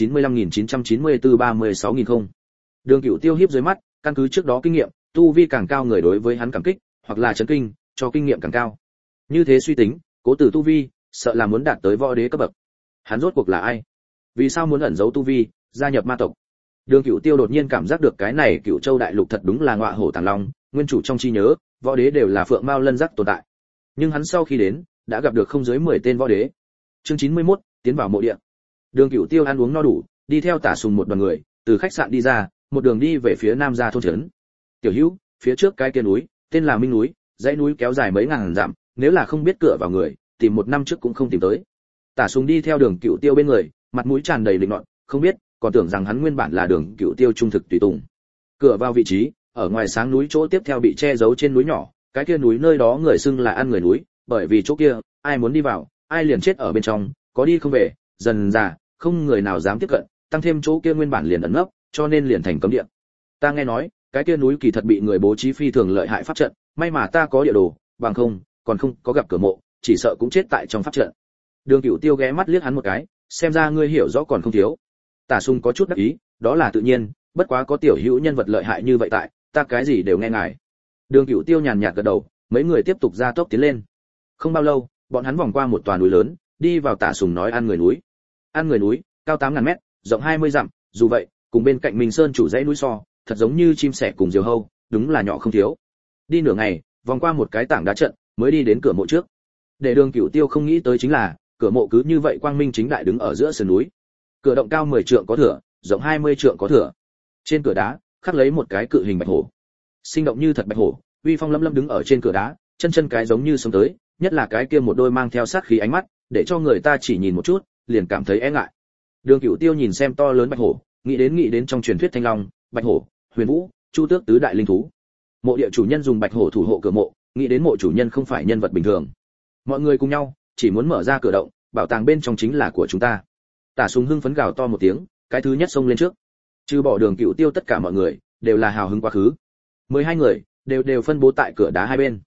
295.994-36.000 không. Đường Cửu Tiêu hiếp dưới mắt, căn cứ trước đó kinh nghiệm, tu vi càng cao người đối với hắn cảm kích, hoặc là chấn kinh, cho kinh nghiệm càng cao. Như thế suy tính, Cố Tử tu vi, sợ là muốn đạt tới võ đế cấp bậc. Hắn rốt cuộc là ai? Vì sao muốn ẩn giấu tu vi, gia nhập ma tộc? Đường Cửu Tiêu đột nhiên cảm giác được cái này Cửu Châu đại lục thật đúng là ngọa hổ tàng long, nguyên chủ trong trí nhớ, võ đế đều là phượng mao lân giác tồn tại. Nhưng hắn sau khi đến, đã gặp được không dưới 10 tên võ đế. Chương 91, tiến vào mộ địa. Đường Cửu Tiêu ăn uống no đủ, đi theo Tả Sùng một đoàn người, từ khách sạn đi ra, một đường đi về phía nam gia thôn trấn. Tiểu Hữu, phía trước cái kia núi, tên là Minh núi, dãy núi kéo dài mấy ngàn dặm, nếu là không biết cửa vào người, tìm 1 năm trước cũng không tìm tới. Tả Sùng đi theo Đường Cửu Tiêu bên người, mặt mũi tràn đầy lịnh nọt, không biết, còn tưởng rằng hắn nguyên bản là Đường Cửu Tiêu trung thực tùy tùng. Cửa vào vị trí, ở ngoài sáng núi chỗ tiếp theo bị che giấu trên núi nhỏ, cái kia núi nơi đó người xưng là ăn người núi, bởi vì chỗ kia, ai muốn đi vào, ai liền chết ở bên trong, có đi không về, dần dà, không người nào dám tiếp cận, tăng thêm chỗ kia nguyên bản liền ẩn nấp, cho nên liền thành cấm địa. Ta nghe nói, cái kia núi kỳ thật bị người bố trí phi thường lợi hại pháp trận, may mà ta có địa đồ, bằng không, còn không có gặp cửa mộ, chỉ sợ cũng chết tại trong pháp trận. Đường Cửu Tiêu ghé mắt liếc hắn một cái, xem ra ngươi hiểu rõ còn không thiếu. Tả Sung có chút đắc ý, đó là tự nhiên, bất quá có tiểu hữu nhân vật lợi hại như vậy tại, ta cái gì đều nghe ngài. Đường Cửu Tiêu nhàn nhạt gật đầu, mấy người tiếp tục ra tốc tiến lên. Không bao lâu, bọn hắn vòng qua một tòa núi lớn, đi vào Tả Sùng nói ăn người núi. Ăn người núi, cao 8.000 mét, rộng 20 dặm, dù vậy, cùng bên cạnh Minh Sơn chủ dãy núi so, thật giống như chim sẻ cùng diều hâu, đúng là nhỏ không thiếu. Đi nửa ngày, vòng qua một cái tảng đá trận, mới đi đến cửa mộ trước. Để Đường Cửu Tiêu không nghĩ tới chính là, cửa mộ cứ như vậy quang minh chính đại đứng ở giữa sườn núi. Cửa động cao 10 trượng có thửa, rộng 20 trượng có thửa. Trên cửa đá, khắc lấy một cái cự hình bạch hổ. Sinh động như thật bạch hổ, uy phong lẫm lẫm đứng ở trên cửa đá, chân cái giống như sống tới, nhất là cái kia một đôi mang theo sát khí ánh mắt, để cho người ta chỉ nhìn một chút, liền cảm thấy e ngại. Đường Cửu Tiêu nhìn xem to lớn bạch hổ, nghĩ đến trong truyền thuyết Thanh Long, Bạch Hổ, Huyền Vũ, Chu Tước tứ đại linh thú. Mộ địa chủ nhân dùng bạch hổ thủ hộ cửa mộ, nghĩ đến mộ chủ nhân không phải nhân vật bình thường. Mọi người cùng nhau, chỉ muốn mở ra cửa động, bảo tàng bên trong chính là của chúng ta. Tả Sùng hưng phấn gào to một tiếng, cái thứ nhất xông lên trước. Trừ bỏ Đường Cửu Tiêu tất cả mọi người đều là hào hứng quá khứ. 12 người đều phân bố tại cửa đá hai bên.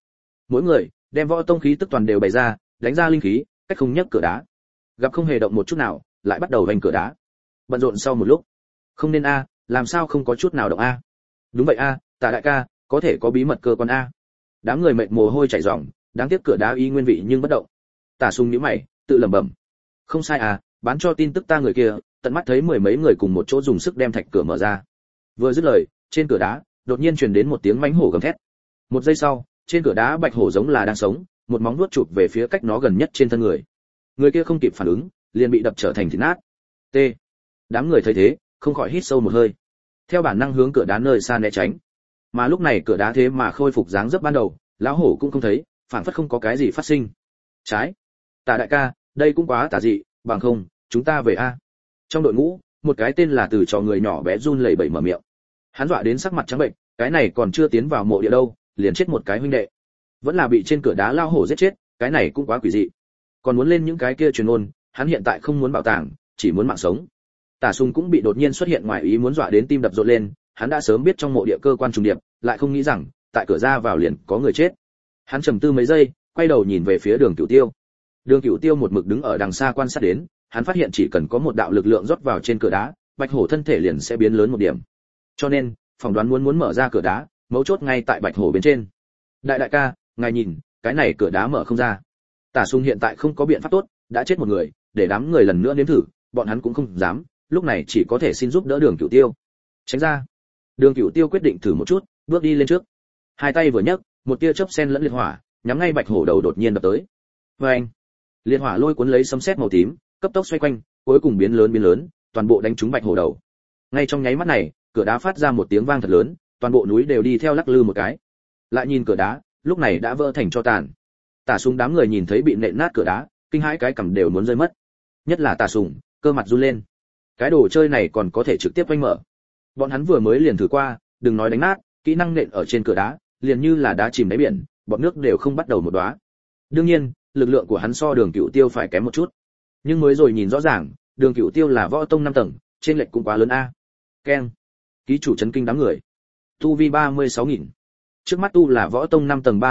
mỗi người đem võ tông khí tức toàn đều bày ra, đánh ra linh khí, cách không nhấc cửa đá. Gặp không hề động một chút nào, lại bắt đầu vành cửa đá. Bận rộn sau một lúc, không nên a, làm sao không có chút nào động a? Đúng vậy a, Tạ đại ca, có thể có bí mật cơ quan a. Đám người mệt mồ hôi chảy ròng, đáng tiếc cửa đá y nguyên vị nhưng bất động. Tả Sung nhíu mày, tự lẩm bẩm. Không sai à, bán cho tin tức ta người kia, tận mắt thấy mười mấy người cùng một chỗ dùng sức đem thạch cửa mở ra. Vừa dứt lời, trên cửa đá đột nhiên truyền đến một tiếng mãnh hổ gầm thét. Một giây sau, trên cửa đá bạch hổ giống là đang sống, một móng vuốt chụp về phía cách nó gần nhất trên thân người. Người kia không kịp phản ứng, liền bị đập trở thành thịt nát. T. Đám người thấy thế, không khỏi hít sâu một hơi, theo bản năng hướng cửa đá nơi xa né tránh. Mà lúc này cửa đá thế mà khôi phục dáng dấp ban đầu, lão hổ cũng không thấy, phản phất không có cái gì phát sinh. Trái, Tạ đại ca, đây cũng quá tà dị, bằng không, chúng ta về a. Trong đội ngũ, một cái tên là Từ trò người nhỏ bé run lẩy bẩy mở miệng. Hắn dọa đến sắc mặt trắng bệnh, cái này còn chưa tiến vào mộ địa đâu, liền chết một cái huynh đệ. Vẫn là bị trên cửa đá lao hổ giết chết, cái này cũng quá quỷ dị. Còn muốn lên những cái kia truyền ôn, hắn hiện tại không muốn bảo tàng, chỉ muốn mạng sống. Tả Sung cũng bị đột nhiên xuất hiện ngoài ý muốn dọa đến tim đập rộn lên, hắn đã sớm biết trong mộ địa cơ quan trùng điệp, lại không nghĩ rằng tại cửa ra vào liền có người chết. Hắn trầm tư mấy giây, quay đầu nhìn về phía Đường Cửu Tiêu. Đường Cửu Tiêu một mực đứng ở đằng xa quan sát đến, hắn phát hiện chỉ cần có một đạo lực lượng rót vào trên cửa đá, bạch hổ thân thể liền sẽ biến lớn một điểm. Cho nên, phỏng đoán muốn mở ra cửa đá, mấu chốt ngay tại bạch hổ bên trên. Đại ca, ngài nhìn, cái này cửa đá mở không ra. Tả Sung hiện tại không có biện pháp tốt, đã chết một người, để đám người lần nữa nếm thử, bọn hắn cũng không dám, lúc này chỉ có thể xin giúp đỡ Đường Cửu Tiêu. Tránh ra. Đường Cửu Tiêu quyết định thử một chút, bước đi lên trước. Hai tay vừa nhấc, một tia chớp sen lẫn liệt hỏa, nhắm ngay bạch hổ đầu đột nhiên đập tới. Oeng! Liệt hỏa lôi cuốn lấy sấm sét màu tím, cấp tốc xoay quanh, cuối cùng biến lớn, toàn bộ đánh trúng bạch hổ đầu. Ngay trong nháy mắt này, cửa đá phát ra một tiếng vang thật lớn, toàn bộ núi đều đi theo lắc lư một cái. Lại nhìn cửa đá, lúc này đã vỡ thành tro tàn. Tả Sung đám người nhìn thấy bị nện nát cửa đá, kinh hãi cái cằm đều muốn rơi mất. Nhất là Tả Sung, cơ mặt run lên. Cái đồ chơi này còn có thể trực tiếp vênh mở. Bọn hắn vừa mới liền thử qua, đừng nói đánh nát, kỹ năng nện ở trên cửa đá, liền như là đá chìm đáy biển, bọt nước đều không bắt đầu một đóa. Đương nhiên, lực lượng của hắn so Đường Cửu Tiêu phải kém một chút. Nhưng mới rồi nhìn rõ ràng, Đường Cửu Tiêu là võ tông 5 tầng, trên lệch cũng quá lớn a. Keng. Ký chủ chấn kinh đám người. Tu vi 36.000. Trước mắt tu là võ tông 5 tầng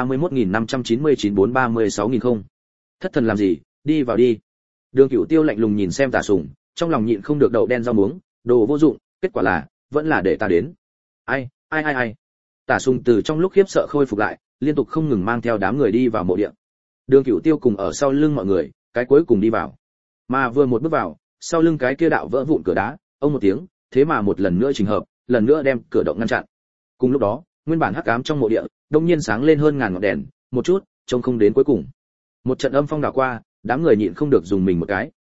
31.599-436.000 không. Thất thần làm gì, đi vào đi. Đường Cửu Tiêu lạnh lùng nhìn xem Tả Sùng, trong lòng nhịn không được đậu đen rau muống, đồ vô dụng, kết quả là vẫn là để ta đến. Ai. Tả Sùng từ trong lúc khiếp sợ khôi phục lại, liên tục không ngừng mang theo đám người đi vào mộ địa. Đường Cửu Tiêu cùng ở sau lưng mọi người, cái cuối cùng đi vào. Mà vừa một bước vào, sau lưng cái kia đạo vỡ vụn cửa đá, ông một tiếng, thế mà một lần nữa chỉnh hợp, lần nữa đem cửa động ngăn chặn. Cùng lúc đó, nguyên bản hắc ám trong mộ địa, đột nhiên sáng lên hơn ngàn ngọn đèn, một chút, trông không đến cuối cùng. Một trận âm phong đảo qua, đám người nhịn không được dùng mình một cái.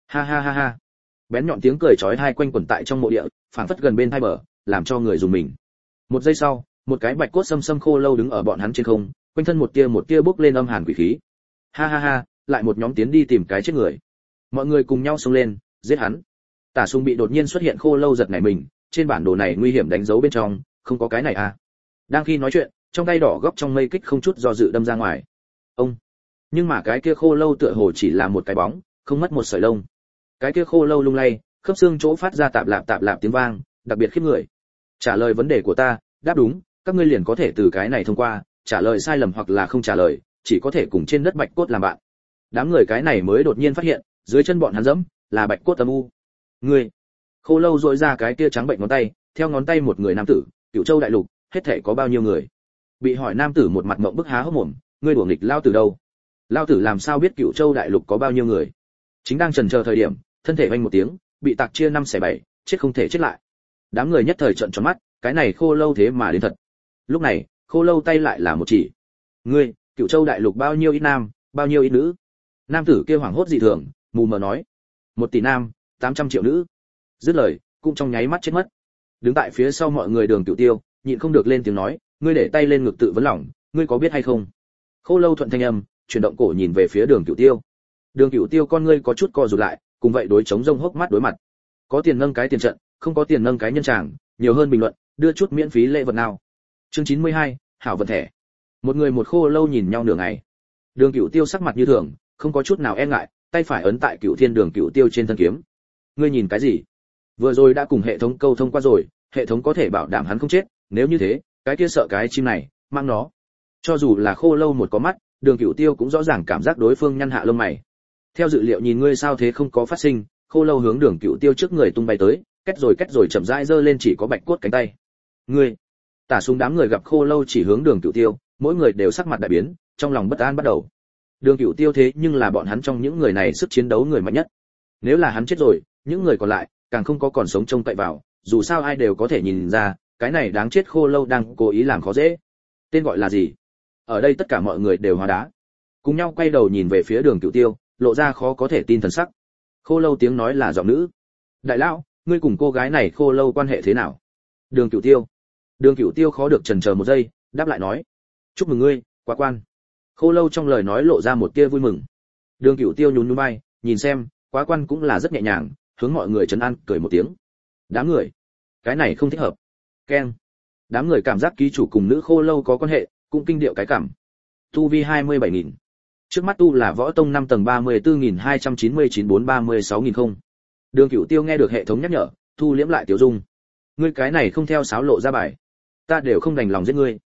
Ha. Bén nhọn tiếng cười chói tai quanh quẩn tại trong mộ địa, phảng phất gần bên tai bờ, làm cho người dùng mình. Một giây sau, một cái bạch cốt xâm khô lâu đứng ở bọn hắn trên không, quanh thân một tia bốc lên âm hàn quỷ khí. Ha, lại một nhóm tiến đi tìm cái chết người. Mọi người cùng nhau xông lên, giết hắn. Tả Sung bị đột nhiên xuất hiện khô lâu giật nảy mình, trên bản đồ này nguy hiểm đánh dấu bên trong, không có cái này à. Đang khi nói chuyện, trong tay đỏ góc trong mây kích không chút do dự đâm ra ngoài. Ông. Nhưng mà cái kia khô lâu tựa hồ chỉ là một cái bóng, không mất một sợi lông. Cái kia khô lâu lung lay, khớp xương chỗ phát ra tạp lạp tiếng vang, đặc biệt khiếp người. Trả lời vấn đề của ta, đáp đúng, các ngươi liền có thể từ cái này thông qua, trả lời sai lầm hoặc là không trả lời, chỉ có thể cùng trên đất bạch cốt làm bạn. Đám người cái này mới đột nhiên phát hiện, dưới chân bọn hắn dẫm là bạch cốt âm u. Ngươi. Khô lâu duỗi ra cái kia trắng bệnh ngón tay, theo ngón tay một người nam tử, Cửu Châu đại lục, hết thảy có bao nhiêu người? Bị hỏi nam tử một mặt ngậm bức há hốc mồm, ngươi đuổi nghịch lao tử đâu? Lao tử làm sao biết Cửu Châu đại lục có bao nhiêu người? Chính đang chần chờ thời điểm, thân thể vang một tiếng, bị tạc chia 5 xẻ 7, chết không thể chết lại. Đám người nhất thời trợn tròn mắt, cái này khô lâu thế mà đến thật. Lúc này, khô lâu tay lại là một chỉ. Ngươi, Cửu Châu đại lục bao nhiêu ít nam, bao nhiêu ít nữ? Nam tử kia hoảng hốt dị thường, mù mờ nói: 1 tỷ nam, 800 triệu nữ. Dứt lời, cũng trong nháy mắt chết mất. Đứng tại phía sau mọi người Đường Cửu Tiêu, nhịn không được lên tiếng nói: ngươi để tay lên ngực tự vấn lòng, ngươi có biết hay không? Khô lâu thuận thanh âm, chuyển động cổ nhìn về phía Đường Cửu Tiêu. Đường Cửu Tiêu con ngươi có chút co rụt lại, cùng vậy đối chống rông hốc mắt đối mặt. Có tiền nâng cái tiền trận, không có tiền nâng cái nhân tràng, nhiều hơn bình luận, đưa chút miễn phí lễ vật nào. Chương 92, hảo vận thẻ. Một người một khô lâu nhìn nhau nửa ngày. Đường Cửu Tiêu sắc mặt như thường, không có chút nào e ngại, tay phải ấn tại Cửu Thiên Đường Cửu Tiêu trên thân kiếm. Ngươi nhìn cái gì? Vừa rồi đã cùng hệ thống câu thông qua rồi, hệ thống có thể bảo đảm hắn không chết, nếu như thế, cái kia sợ cái chim này, mang nó. Cho dù là Khô Lâu một có mắt, Đường Cửu Tiêu cũng rõ ràng cảm giác đối phương nhăn hạ lông mày. Theo dự liệu nhìn ngươi sao thế không có phát sinh, Khô Lâu hướng Đường Cửu Tiêu trước người tung bay tới, kết rồi chậm rãi giơ lên chỉ có bạch cốt cánh tay. Ngươi! Tả Súng đám người gặp Khô Lâu chỉ hướng Đường Cửu Tiêu, mỗi người đều sắc mặt đại biến, trong lòng bất an bắt đầu. Đường Cửu Tiêu thế nhưng là bọn hắn trong những người này sức chiến đấu người mạnh nhất. Nếu là hắn chết rồi, những người còn lại càng không có còn sống trông cậy vào, dù sao ai đều có thể nhìn ra, cái này đáng chết Khô Lâu đang cố ý làm khó dễ. Tên gọi là gì? Ở đây tất cả mọi người đều hóa đá, cùng nhau quay đầu nhìn về phía Đường Cửu Tiêu, lộ ra khó có thể tin thần sắc. Khô Lâu tiếng nói là giọng nữ. Đại lão, ngươi cùng cô gái này Khô Lâu quan hệ thế nào? Đường Cửu Tiêu khó được chần chờ một giây, đáp lại nói: chúc mừng ngươi, quá quan. Khô Lâu trong lời nói lộ ra một tia vui mừng. Đường Cửu Tiêu nhún nhún vai, nhìn xem, quá quan cũng là rất nhẹ nhàng, hướng mọi người trấn an cười một tiếng. Đám người, cái này không thích hợp. Keng. Đám người cảm giác ký chủ cùng nữ Khô Lâu có quan hệ, cũng kinh điệu cái cảm. Tu vi 27.000. Trước mắt tu là võ tông 5 tầng 34.299-436.000 không. Đường Cửu Tiêu nghe được hệ thống nhắc nhở, thu liễm lại tiểu dung. Ngươi cái này không theo sáo lộ ra bài, ta đều không đành lòng giết ngươi.